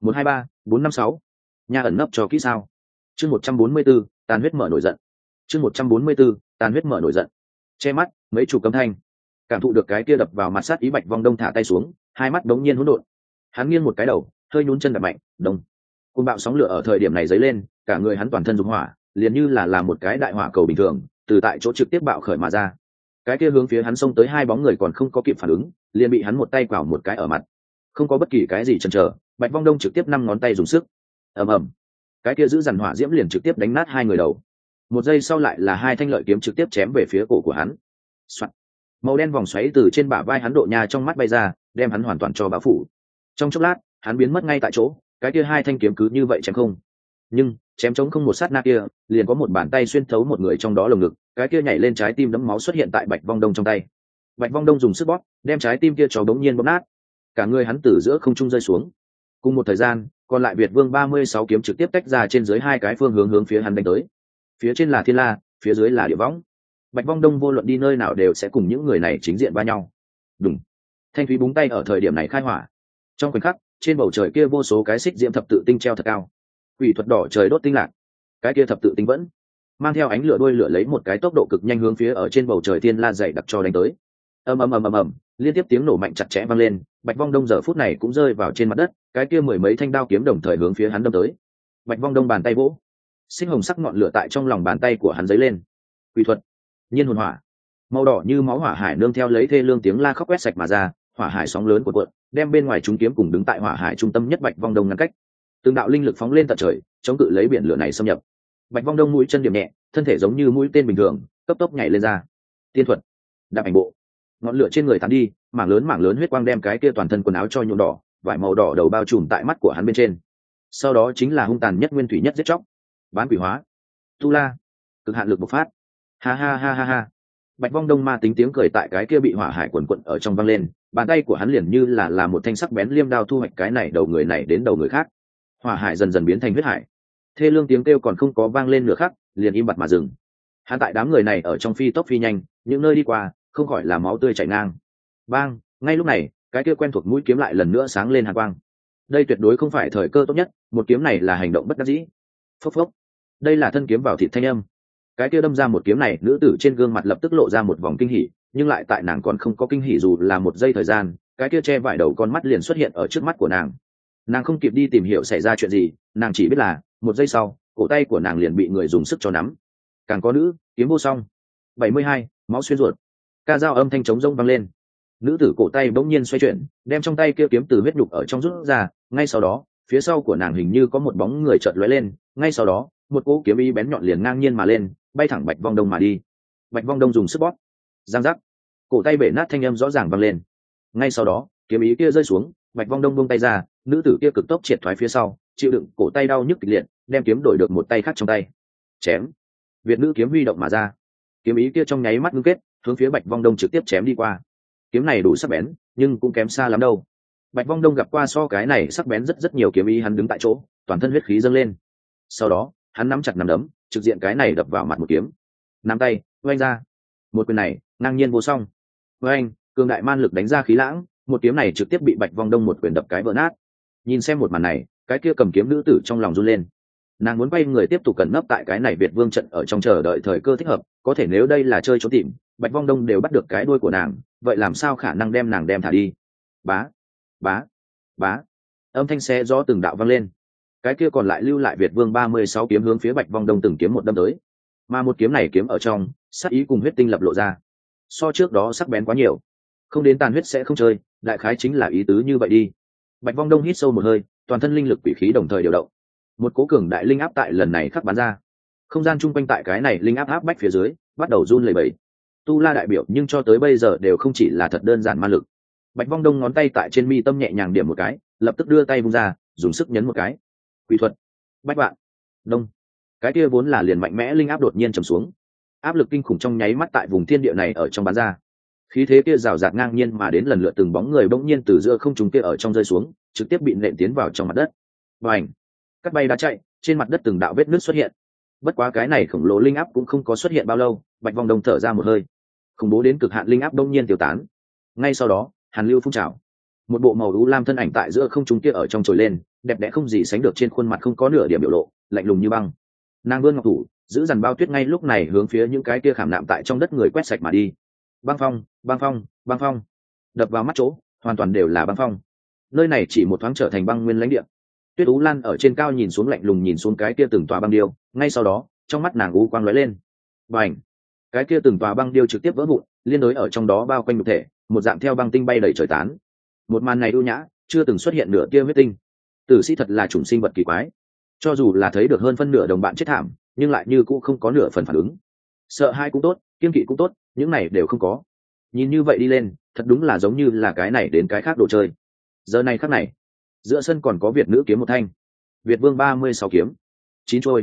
123-456. Nhà ẩn nấp cho kỹ sao? Chương 144, tàn huyết mở nổi giận. Chương 144, tàn huyết mở nổi giận. Che mắt, mấy chủ cấm thanh. Cảm thụ được cái kia đập vào mặt sát ý, Bạch Vong Đông thả tay xuống, hai mắt đống nhiên hỗn độn. Hắn nghiêng một cái đầu, hơi nhún chân đạp mạnh, đông. Cơn bạo sóng lửa ở thời điểm này dấy lên, cả người hắn toàn thân dục hỏa, liền như là làm một cái đại hỏa cầu bình thường, từ tại chỗ trực tiếp bạo khởi mà ra. Cái kia hướng phía hắn xông tới hai bóng người còn không có kịp phản ứng, liền bị hắn một tay quào một cái ở mặt. Không có bất kỳ cái gì chần chờ, Bạch Vong Đông trực tiếp 5 ngón tay dùng sức. Ầm ầm. Cái kia giữ dằn hỏa diễm liền trực tiếp đánh nát hai người đầu. Một giây sau lại là hai thanh lợi kiếm trực tiếp chém về phía cổ của hắn. Soạt. Màu đen vòng xoáy từ trên bả vai hắn độ nha trong mắt bay ra, đem hắn hoàn toàn cho bao phủ. Trong chốc lát, hắn biến mất ngay tại chỗ, cái kia hai thanh kiếm cứ như vậy chém không. Nhưng, chém trống không một sát na kia, liền có một bàn tay xuyên thấu một người trong đó lồng ngực, cái kia nhảy lên trái tim đẫm máu xuất hiện tại Bạch Vong Đông trong tay. Bạch Vong Đông dùng sức bóp, đem trái tim kia cho bỗng nhiên bóp nát. Cả người hắn từ giữa không trung rơi xuống. Cùng một thời gian, còn lại Việt Vương 36 kiếm trực tiếp tách ra trên dưới hai cái phương hướng phía hắn đánh tới. Phía trên là Thiên La, phía dưới là Địa Võng. Bạch Vong Đông vô luận đi nơi nào đều sẽ cùng những người này chính diện va nhau. Đùng. Thanh thúy búng tay ở thời điểm này khai hỏa. Trong khoảnh khắc, trên bầu trời kia vô số cái xích diễm thập tự tinh treo thật cao. Quỷ thuật đỏ trời đốt tinh lạc. Cái kia thập tự tinh vẫn mang theo ánh lửa đuôi lửa lấy một cái tốc độ cực nhanh hướng phía ở trên bầu trời Thiên La dày đặc cho đánh tới. Ầm ầm ầm ầm ầm, liên tiếp tiếng nổ mạnh chặt chẽ vang lên, Bạch Vong Đông giờ phút này cũng rơi vào trên mặt đất, cái kia mười mấy thanh đao kiếm đồng thời hướng phía hắn đâm tới. Bạch Vong Đông bàn tay vỗ, sinh hồng sắc ngọn lửa tại trong lòng bàn tay của hắn dấy lên. Quỷ thuật, nhiên hồn hỏa, màu đỏ như máu hỏa hải nương theo lấy thê lương tiếng la khóc quét sạch mà ra, hỏa hải sóng lớn cuộn, đem bên ngoài chúng kiếm cùng đứng tại hỏa hải trung tâm nhất Bạch Vong Đông ngăn cách. Từng đạo linh lực phóng lên tận trời, chống cự lấy biển lửa này xâm nhập. Bạch Vong Đông mũi chân điểm nhẹ, thân thể giống như mũi tên bình thường, cấp tốc nhảy lên ra. Tiên thuật, đạp ảnh bộ. Ngọn lửa trên người tán đi, mảng lớn huyết quang đem cái kia toàn thân quần áo cho nhuộm đỏ, vải màu đỏ đầu bao trùm tại mắt của hắn bên trên. Sau đó chính là hung tàn nhất nguyên thủy nhất giết chóc. Bán quỷ hóa, tu la, cực hạn lực bộc phát. Ha ha ha ha ha. Bạch Vong Đông ma tính tiếng cười tại cái kia bị hỏa hải quần quật ở trong vang lên, bàn tay của hắn liền như là một thanh sắc bén liêm đao thu hoạch cái này đầu người này đến đầu người khác. Hỏa hải dần dần biến thành huyết hải. Thê lương tiếng kêu còn không có vang lên nửa khắc, liền im bặt mà dừng. Hắn tại đám người này ở trong phi tốc phi nhanh, những nơi đi qua không khỏi là máu tươi chảy ngang. Bang, ngay lúc này cái kia quen thuộc mũi kiếm lại lần nữa sáng lên hàn quang. Đây tuyệt đối không phải thời cơ tốt nhất, một kiếm này là hành động bất đắc dĩ. Phốc phốc, đây là thân kiếm vào thịt thanh âm. Cái kia đâm ra một kiếm này, nữ tử trên gương mặt lập tức lộ ra một vòng kinh hỉ, nhưng lại tại nàng còn không có kinh hỉ dù là một giây thời gian, cái kia che vải đầu con mắt liền xuất hiện ở trước mắt của nàng. Nàng không kịp đi tìm hiểu xảy ra chuyện gì, nàng chỉ biết là một giây sau cổ tay của nàng liền bị người dùng sức cho nắm. Càng có nữ kiếm vô song 72, máu xuyên ruột. Ca dao âm thanh trống rông vang lên, nữ tử cổ tay bỗng nhiên xoay chuyển, đem trong tay kia kiếm từ huyết nhục ở trong rút ra. Ngay sau đó phía sau của nàng hình như có một bóng người chợt lóe lên, ngay sau đó một cỗ kiếm ý bén nhọn liền ngang nhiên mà lên, bay thẳng Bạch Vong Đông mà đi. Bạch Vong Đông dùng sức bóp, giang giác, cổ tay bể nát thanh âm rõ ràng vang lên. Ngay sau đó kiếm ý kia rơi xuống, Bạch Vong Đông buông tay ra, nữ tử kia cực tốc triệt thoái phía sau, chịu đựng cổ tay đau nhức kịch liệt, đem kiếm đổi được một tay khác trong tay. Chém. Việt nữ kiếm huy động mà ra, kiếm ý kia trong nháy mắt ngưng kết, hướng phía Bạch Vong Đông trực tiếp chém đi qua. Kiếm này đủ sắc bén, nhưng cũng kém xa lắm đâu. Bạch Vong Đông gặp qua so cái này sắc bén rất nhiều kiếm ý, hắn đứng tại chỗ, toàn thân huyết khí dâng lên. Sau đó hắn nắm chặt nắm đấm, trực diện cái này đập vào mặt một kiếm. Nắm tay oanh ra, một quyền này ngang nhiên vô song. Oanh, cường đại man lực đánh ra khí lãng, một kiếm này trực tiếp bị Bạch Vong Đông một quyền đập cái vỡ nát. Nhìn xem một màn này, cái kia cầm kiếm nữ tử trong lòng run lên. Nàng muốn quay người tiếp tục cẩn nấp tại cái này Việt Vương trận ở trong chờ đợi thời cơ thích hợp, có thể nếu đây là chơi trốn tìm, Bạch Vong Đông đều bắt được cái đuôi của nàng, vậy làm sao khả năng đem nàng đem thả đi. Bá bá bá, âm thanh xé gió từng đạo vang lên. Cái kia còn lại lưu lại Việt Vương 36 kiếm hướng phía Bạch Vong Đông từng kiếm một đâm tới, mà một kiếm này kiếm ở trong sắc ý cùng huyết tinh lập lộ ra, so trước đó sắc bén quá nhiều. Không đến tàn huyết sẽ không chơi, đại khái chính là ý tứ như vậy đi. Bạch Vong Đông hít sâu một hơi, toàn thân linh lực quỷ khí đồng thời điều động, một cố cường đại linh áp tại lần này khắc bắn ra. Không gian chung quanh tại cái này linh áp áp bách phía dưới bắt đầu run lẩy bẩy. Tu La đại biểu nhưng cho tới bây giờ đều không chỉ là thật đơn giản ma lực. Bạch Vong Đông ngón tay tại trên mi tâm nhẹ nhàng điểm một cái, lập tức đưa tay vung ra, dùng sức nhấn một cái. Quỷ thuật bách vạn đông. Cái kia vốn là liền mạnh mẽ linh áp đột nhiên trầm xuống, áp lực kinh khủng trong nháy mắt tại vùng thiên địa này ở trong bắn ra. Khí thế kia rào rạt ngang nhiên mà đến, lần lượt từng bóng người bỗng nhiên từ giữa không trung kia ở trong rơi xuống, trực tiếp bị nện tiến vào trong mặt đất. Bành, cắt bay đá chạy, trên mặt đất từng đạo vết nứt xuất hiện. Bất quá cái này khổng lồ linh áp cũng không có xuất hiện bao lâu, Bạch Vong Đông thở ra một hơi, khủng bố đến cực hạn linh áp đông nhiên tiêu tán. Ngay sau đó hàn lưu phun trào, một bộ màu u lam thân ảnh tại giữa không trung kia ở trong trồi lên, đẹp đẽ không gì sánh được, trên khuôn mặt không có nửa điểm biểu lộ, lạnh lùng như băng. Nàng vươn ngọc thủ, giữ dàn bao tuyết ngay lúc này hướng phía những cái kia khảm nạm tại trong đất người quét sạch mà đi. Băng phong băng phong băng phong, đập vào mắt chỗ hoàn toàn đều là băng phong. Nơi này chỉ một thoáng trở thành băng nguyên lãnh địa. Tuyết Ú Lan ở trên cao nhìn xuống, lạnh lùng nhìn xuống cái kia từng tòa băng điêu, ngay sau đó trong mắt nàng u quang lóe lên. Bành, cái kia từng tòa băng điêu trực tiếp vỡ vụn, liên đối ở trong đó bao quanh nhục thể, một dạng theo băng tinh bay đầy trời tán. Một màn này ưu nhã, chưa từng xuất hiện nửa tia huyết tinh. Tử sĩ thật là chủng sinh vật kỳ quái, cho dù là thấy được hơn phân nửa đồng bạn chết thảm, nhưng lại như cũ không có nửa phần phản ứng. Sợ hãi cũng tốt, kiên kỵ cũng tốt, những này đều không có. Nhìn như vậy đi lên, thật đúng là giống như là cái này đến cái khác đồ chơi. Giờ này khắc này, giữa sân còn có Việt nữ kiếm một thanh, Việt Vương 36 kiếm 9 trôi,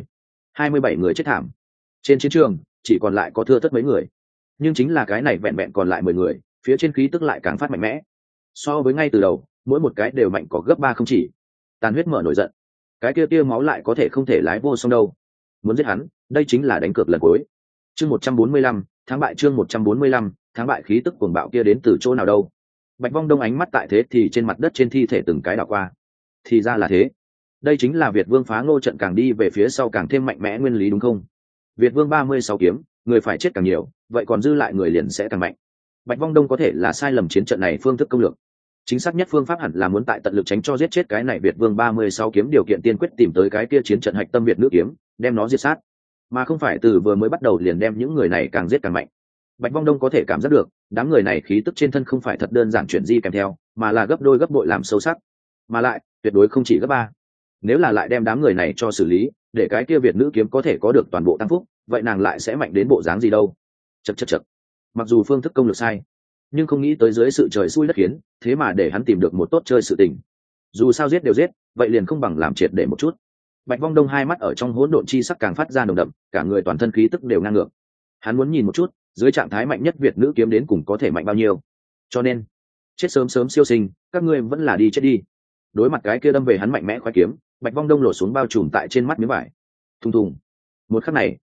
27 người chết thảm. Trên chiến trường chỉ còn lại có thưa thớt mấy người, nhưng chính là cái này vẹn vẹn còn lại 10 người, phía trên khí tức lại càng phát mạnh mẽ. So với ngay từ đầu, mỗi một cái đều mạnh có gấp 3 không chỉ. Tàn huyết mở nổi giận, cái kia tia máu lại có thể không thể lái vô song đâu. Muốn giết hắn, đây chính là đánh cược lần cuối. Chương 145, tháng bại, chương 145, tháng bại. Khí tức cuồng bạo kia đến từ chỗ nào đâu? Bạch Vong Đông ánh mắt tại thế thì trên mặt đất trên thi thể từng cái đảo qua. Thì ra là thế, đây chính là Việt Vương phá Ngô trận càng đi về phía sau càng thêm mạnh mẽ nguyên lý đúng không? Việt Vương 36 kiếm, người phải chết càng nhiều, vậy còn dư lại người liền sẽ càng mạnh. Bạch Vong Đông có thể là sai lầm chiến trận này phương thức công lược. Chính xác nhất phương pháp hẳn là muốn tại tận lực tránh cho giết chết cái này Việt Vương 36 kiếm, điều kiện tiên quyết tìm tới cái kia chiến trận hạch tâm Việt nữ kiếm, đem nó diệt sát, mà không phải từ vừa mới bắt đầu liền đem những người này càng giết càng mạnh. Bạch Vong Đông có thể cảm giác được, đám người này khí tức trên thân không phải thật đơn giản chuyển di kèm theo, mà là gấp đôi gấp bội làm sâu sắc, mà lại tuyệt đối không chỉ gấp 3. Nếu là lại đem đám người này cho xử lý, để cái kia Việt nữ kiếm có thể có được toàn bộ tăng phúc, vậy nàng lại sẽ mạnh đến bộ dáng gì đâu? Chậc chậc chậc. Mặc dù phương thức công lược sai, nhưng không nghĩ tới dưới sự trời xui đất khiến, thế mà để hắn tìm được một tốt chơi sự tình. Dù sao giết đều giết, vậy liền không bằng làm triệt để một chút. Bạch Vong Đông hai mắt ở trong hỗn độn chi sắc càng phát ra nồng đậm, cả người toàn thân khí tức đều ngang ngược. Hắn muốn nhìn một chút, dưới trạng thái mạnh nhất Việt nữ kiếm đến cùng có thể mạnh bao nhiêu. Cho nên, chết sớm sớm siêu sinh, các ngươi vẫn là đi chết đi. Đối mặt cái kia đâm về hắn mạnh mẽ khoái kiếm, Bạch Vong Đông lột xuống bao trùm tại trên mắt miếng vải. Thùng thùng. Một khắc này,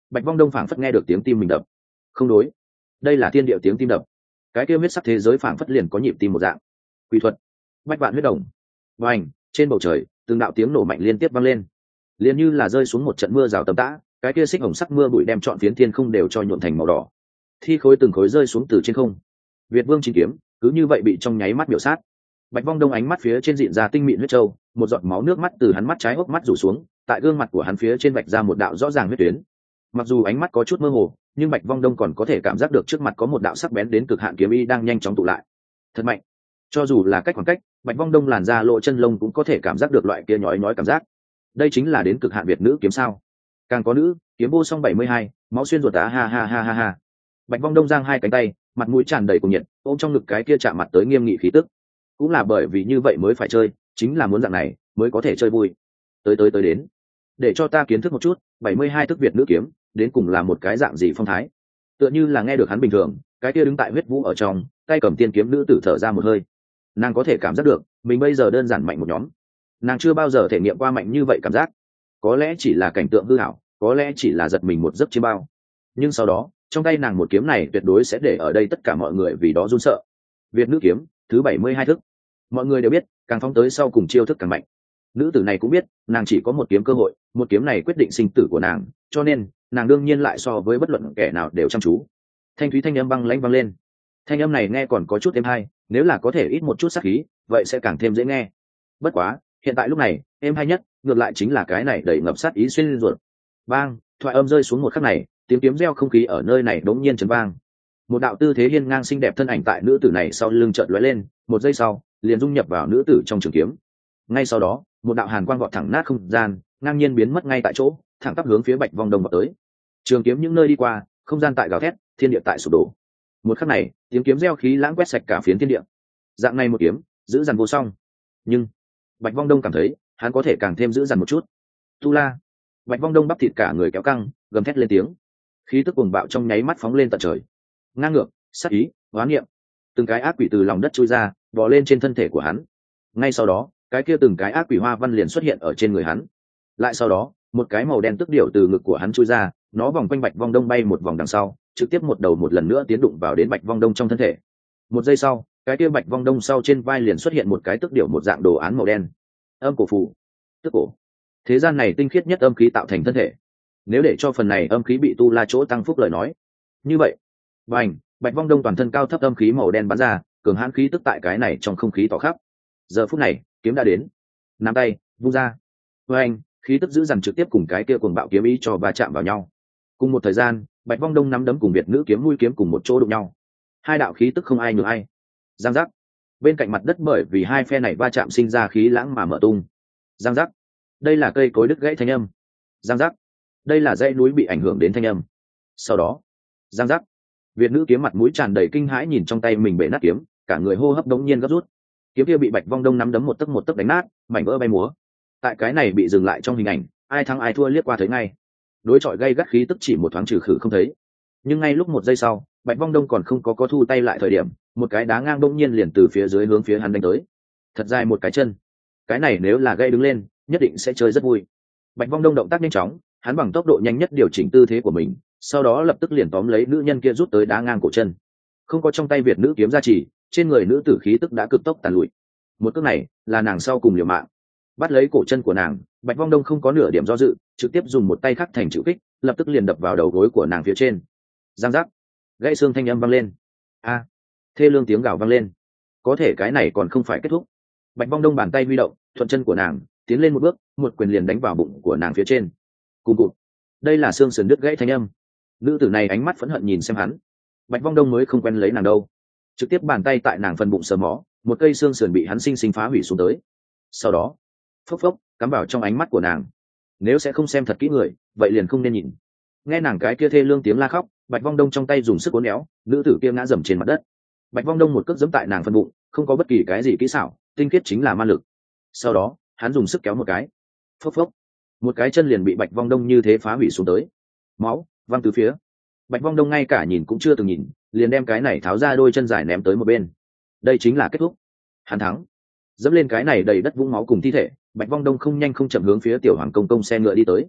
Bạch Vong Đông phảng phất nghe được tiếng tim mình đập. Không đối, đây là thiên địa tiếng tim đập. Cái kia huyết sắc thế giới phảng phất liền có nhịp tim một dạng. Quỷ thuật, bách vạn huyết đồng. Vành, trên bầu trời, từng đạo tiếng nổ mạnh liên tiếp vang lên, liền như là rơi xuống một trận mưa rào tầm tã. Cái kia xích hồng sắc mưa bụi đem trọn phiến thiên không đều cho nhuộm thành màu đỏ. Thi khối từng khối rơi xuống từ trên không. Việt Vương chín kiếm cứ như vậy bị trong nháy mắt biểu sát. Bạch Vong Đông ánh mắt phía trên dịn ra tinh mịn huyết châu, một giọt máu nước mắt từ hắn mắt trái hốc mắt rủ xuống, tại gương mặt của hắn phía trên vạch ra một đạo rõ ràng huyết tuyến. Mặc dù ánh mắt có chút mơ hồ, nhưng Bạch Vong Đông còn có thể cảm giác được trước mặt có một đạo sắc bén đến cực hạn kiếm ý đang nhanh chóng tụ lại. Thật mạnh. Cho dù là cách khoảng cách, Bạch Vong Đông làn da lộ chân lông cũng có thể cảm giác được loại kia nhói nhói cảm giác. Đây chính là đến cực hạn Việt nữ kiếm sao? Càng có nữ, kiếm vô song 72, máu xuyên ruột tá ha ha ha ha ha. Bạch Vong Đông giang hai cánh tay, mặt mũi tràn đầy cuồng nhiệt, ôm trong ngực cái kia chạm mặt tới nghiêm nghị khí tức. Cũng là bởi vì như vậy mới phải chơi, chính là muốn dạng này mới có thể chơi vui. Tới đến, để cho ta kiến thức một chút 72 thức Việt nữ kiếm đến cùng là một cái dạng gì phong thái. Tựa như là nghe được hắn bình thường, cái kia đứng tại huyết vũ ở trong, tay cầm tiên kiếm nữ tử thở ra một hơi. Nàng có thể cảm giác được mình bây giờ đơn giản mạnh một nhóm. Nàng chưa bao giờ thể nghiệm qua mạnh như vậy cảm giác. Có lẽ chỉ là cảnh tượng hư ảo, có lẽ chỉ là giật mình một giấc chiêm bao, nhưng sau đó trong tay nàng một kiếm này tuyệt đối sẽ để ở đây tất cả mọi người vì đó run sợ. Việt nữ kiếm thứ 72 thức. Mọi người đều biết, càng phóng tới sau cùng chiêu thức càng mạnh. Nữ tử này cũng biết, nàng chỉ có một kiếm cơ hội, một kiếm này quyết định sinh tử của nàng, cho nên nàng đương nhiên lại so với bất luận kẻ nào đều chăm chú. Thanh thúy thanh âm băng lãnh vang lên. Thanh âm này nghe còn có chút êm hay, nếu là có thể ít một chút sát khí, vậy sẽ càng thêm dễ nghe. Bất quá, hiện tại lúc này, êm hay nhất, ngược lại chính là cái này đầy ngập sát ý xuyên lên ruột. Bang, thoại âm rơi xuống một khắc này, tiếng kiếm reo không khí ở nơi này đống nhiên chấn vang. Một đạo tư thế hiên ngang xinh đẹp thân ảnh tại nữ tử này sau lưng chợt lóe lên, một giây sau, liền dung nhập vào nữ tử trong trường kiếm. Ngay sau đó, một đạo hàn quang vọt thẳng nát không gian, ngang nhiên biến mất ngay tại chỗ, thẳng tắp hướng phía Bạch Vong Đông vào tới. Trường kiếm những nơi đi qua, không gian tại gào thét, thiên địa tại sụp đổ. Một khắc này, tiếng kiếm reo khí lãng quét sạch cả phiến thiên địa. Dạng này một kiếm, giữ dằn vô song. Nhưng Bạch Vong Đông cảm thấy, hắn có thể càng thêm giữ dằn một chút. Tu La. Bạch Vong Đông bắp thịt cả người kéo căng, gầm thét lên tiếng. Khí tức cuồng bạo trong nháy mắt phóng lên tận trời. Ngang ngược, sát ý, oán niệm, từng cái ác quỷ từ lòng đất chui ra, bò lên trên thân thể của hắn. Ngay sau đó, cái kia từng cái ác quỷ hoa văn liền xuất hiện ở trên người hắn. Lại sau đó, một cái màu đen tức điểu từ ngực của hắn chui ra, nó vòng quanh Bạch Vong Đông bay một vòng đằng sau, trực tiếp một đầu một lần nữa tiến đụng vào đến Bạch Vong Đông trong thân thể. Một giây sau, cái kia Bạch Vong Đông sau trên vai liền xuất hiện một cái tức điểu một dạng đồ án màu đen. Âm cổ phù, tức cổ. Thế gian này tinh khiết nhất âm khí tạo thành thân thể. Nếu để cho phần này âm khí bị tu la chỗ tăng phúc lời nói, như vậy, bành, Bạch Vong Đông toàn thân cao thấp âm khí màu đen bắn ra, cường hãn khí tức tại cái này trong không khí tỏ khắp. Giờ phút này, kiếm đã đến, nắm tay vung ra, bành, khí tức dữ dằn trực tiếp cùng cái kia cuồng bạo kiếm ý cho va chạm vào nhau. Cùng một thời gian, Bạch Vong Đông nắm đấm cùng Việt nữ kiếm mũi kiếm cùng một chỗ đụng nhau. Hai đạo khí tức không ai nhường ai. Giang giác. Bên cạnh mặt đất bởi vì hai phe này va chạm sinh ra khí lãng mà mở tung. Giang giác. Đây là cây cối đứt gãy thanh âm. Giang giác. Đây là dãy núi bị ảnh hưởng đến thanh âm. Sau đó, giang giác. Việt nữ kiếm mặt mũi tràn đầy kinh hãi nhìn trong tay mình bể nát kiếm, cả người hô hấp đống nhiên gấp rút. Kiếm kia bị Bạch Vong Đông nắm đấm một tấc đánh nát, mảnh vỡ bay múa. Tại cái này bị dừng lại trong hình ảnh, ai thắng ai thua liếc qua thấy ngay. Đối chọi gay gắt khí tức chỉ một thoáng trừ khử không thấy. Nhưng ngay lúc một giây sau, Bạch Vong Đông còn không có thu tay lại thời điểm, một cái đá ngang đống nhiên liền từ phía dưới hướng phía hắn đánh tới. Thật dài một cái chân. Cái này nếu là gây đứng lên, nhất định sẽ chơi rất vui. Bạch Vong Đông động tác nhanh chóng, hắn bằng tốc độ nhanh nhất điều chỉnh tư thế của mình, sau đó lập tức liền tóm lấy nữ nhân kia rút tới đá ngang cổ chân. Không có trong tay Việt nữ kiếm gia trì, trên người nữ tử khí tức đã cực tốc tàn lụi. Một cước này là nàng sau cùng liều mạng. Bắt lấy cổ chân của nàng, Bạch Vong Đông không có nửa điểm do dự, trực tiếp dùng một tay khắc thành chữ kích, lập tức liền đập vào đầu gối của nàng phía trên. Giang giác, gãy xương thanh âm vang lên. A, thê lương tiếng gào vang lên. Có thể cái này còn không phải kết thúc. Bạch Vong Đông bàn tay huy động, thuận chân của nàng tiến lên một bước, một quyền liền đánh vào bụng của nàng phía trên. Cùng cụt, đây là xương sườn đứt gãy thanh âm. Nữ tử này ánh mắt phẫn hận nhìn xem hắn. Bạch Vong Đông mới không quen lấy nàng đâu, trực tiếp bàn tay tại nàng phần bụng sờ mó, một cây xương sườn bị hắn sinh sinh phá hủy xuống tới. Sau đó, phốc phốc cắm vào trong ánh mắt của nàng. Nếu sẽ không xem thật kỹ người, vậy liền không nên nhìn. Nghe nàng cái kia thê lương tiếng la khóc, Bạch Vong Đông trong tay dùng sức uốn éo, nữ tử kia ngã dầm trên mặt đất. Bạch Vong Đông một cước giẫm tại nàng phần bụng, không có bất kỳ cái gì kỹ xảo, tinh khiết chính là ma lực. Sau đó, hắn dùng sức kéo một cái, phốc phốc, một cái chân liền bị Bạch Vong Đông như thế phá hủy xuống tới. Máu văng từ phía. Bạch Vong Đông ngay cả nhìn cũng chưa từng nhìn, liền đem cái này tháo ra đôi chân dài ném tới một bên. Đây chính là kết thúc. Hắn thắng. Dẫm lên cái này đầy đất vũng máu cùng thi thể, Bạch Vong Đông không nhanh không chậm hướng phía tiểu hoàng công công xe ngựa đi tới.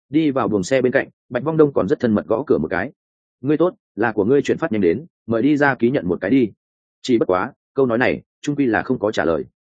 đi vào buồng xe bên cạnh, Bạch Vong Đông còn rất thân mật gõ cửa một cái. Ngươi tốt, là của ngươi chuyển phát nhanh đến, mời đi ra ký nhận một cái đi. Chỉ bất quá câu nói này trung quy là không có trả lời.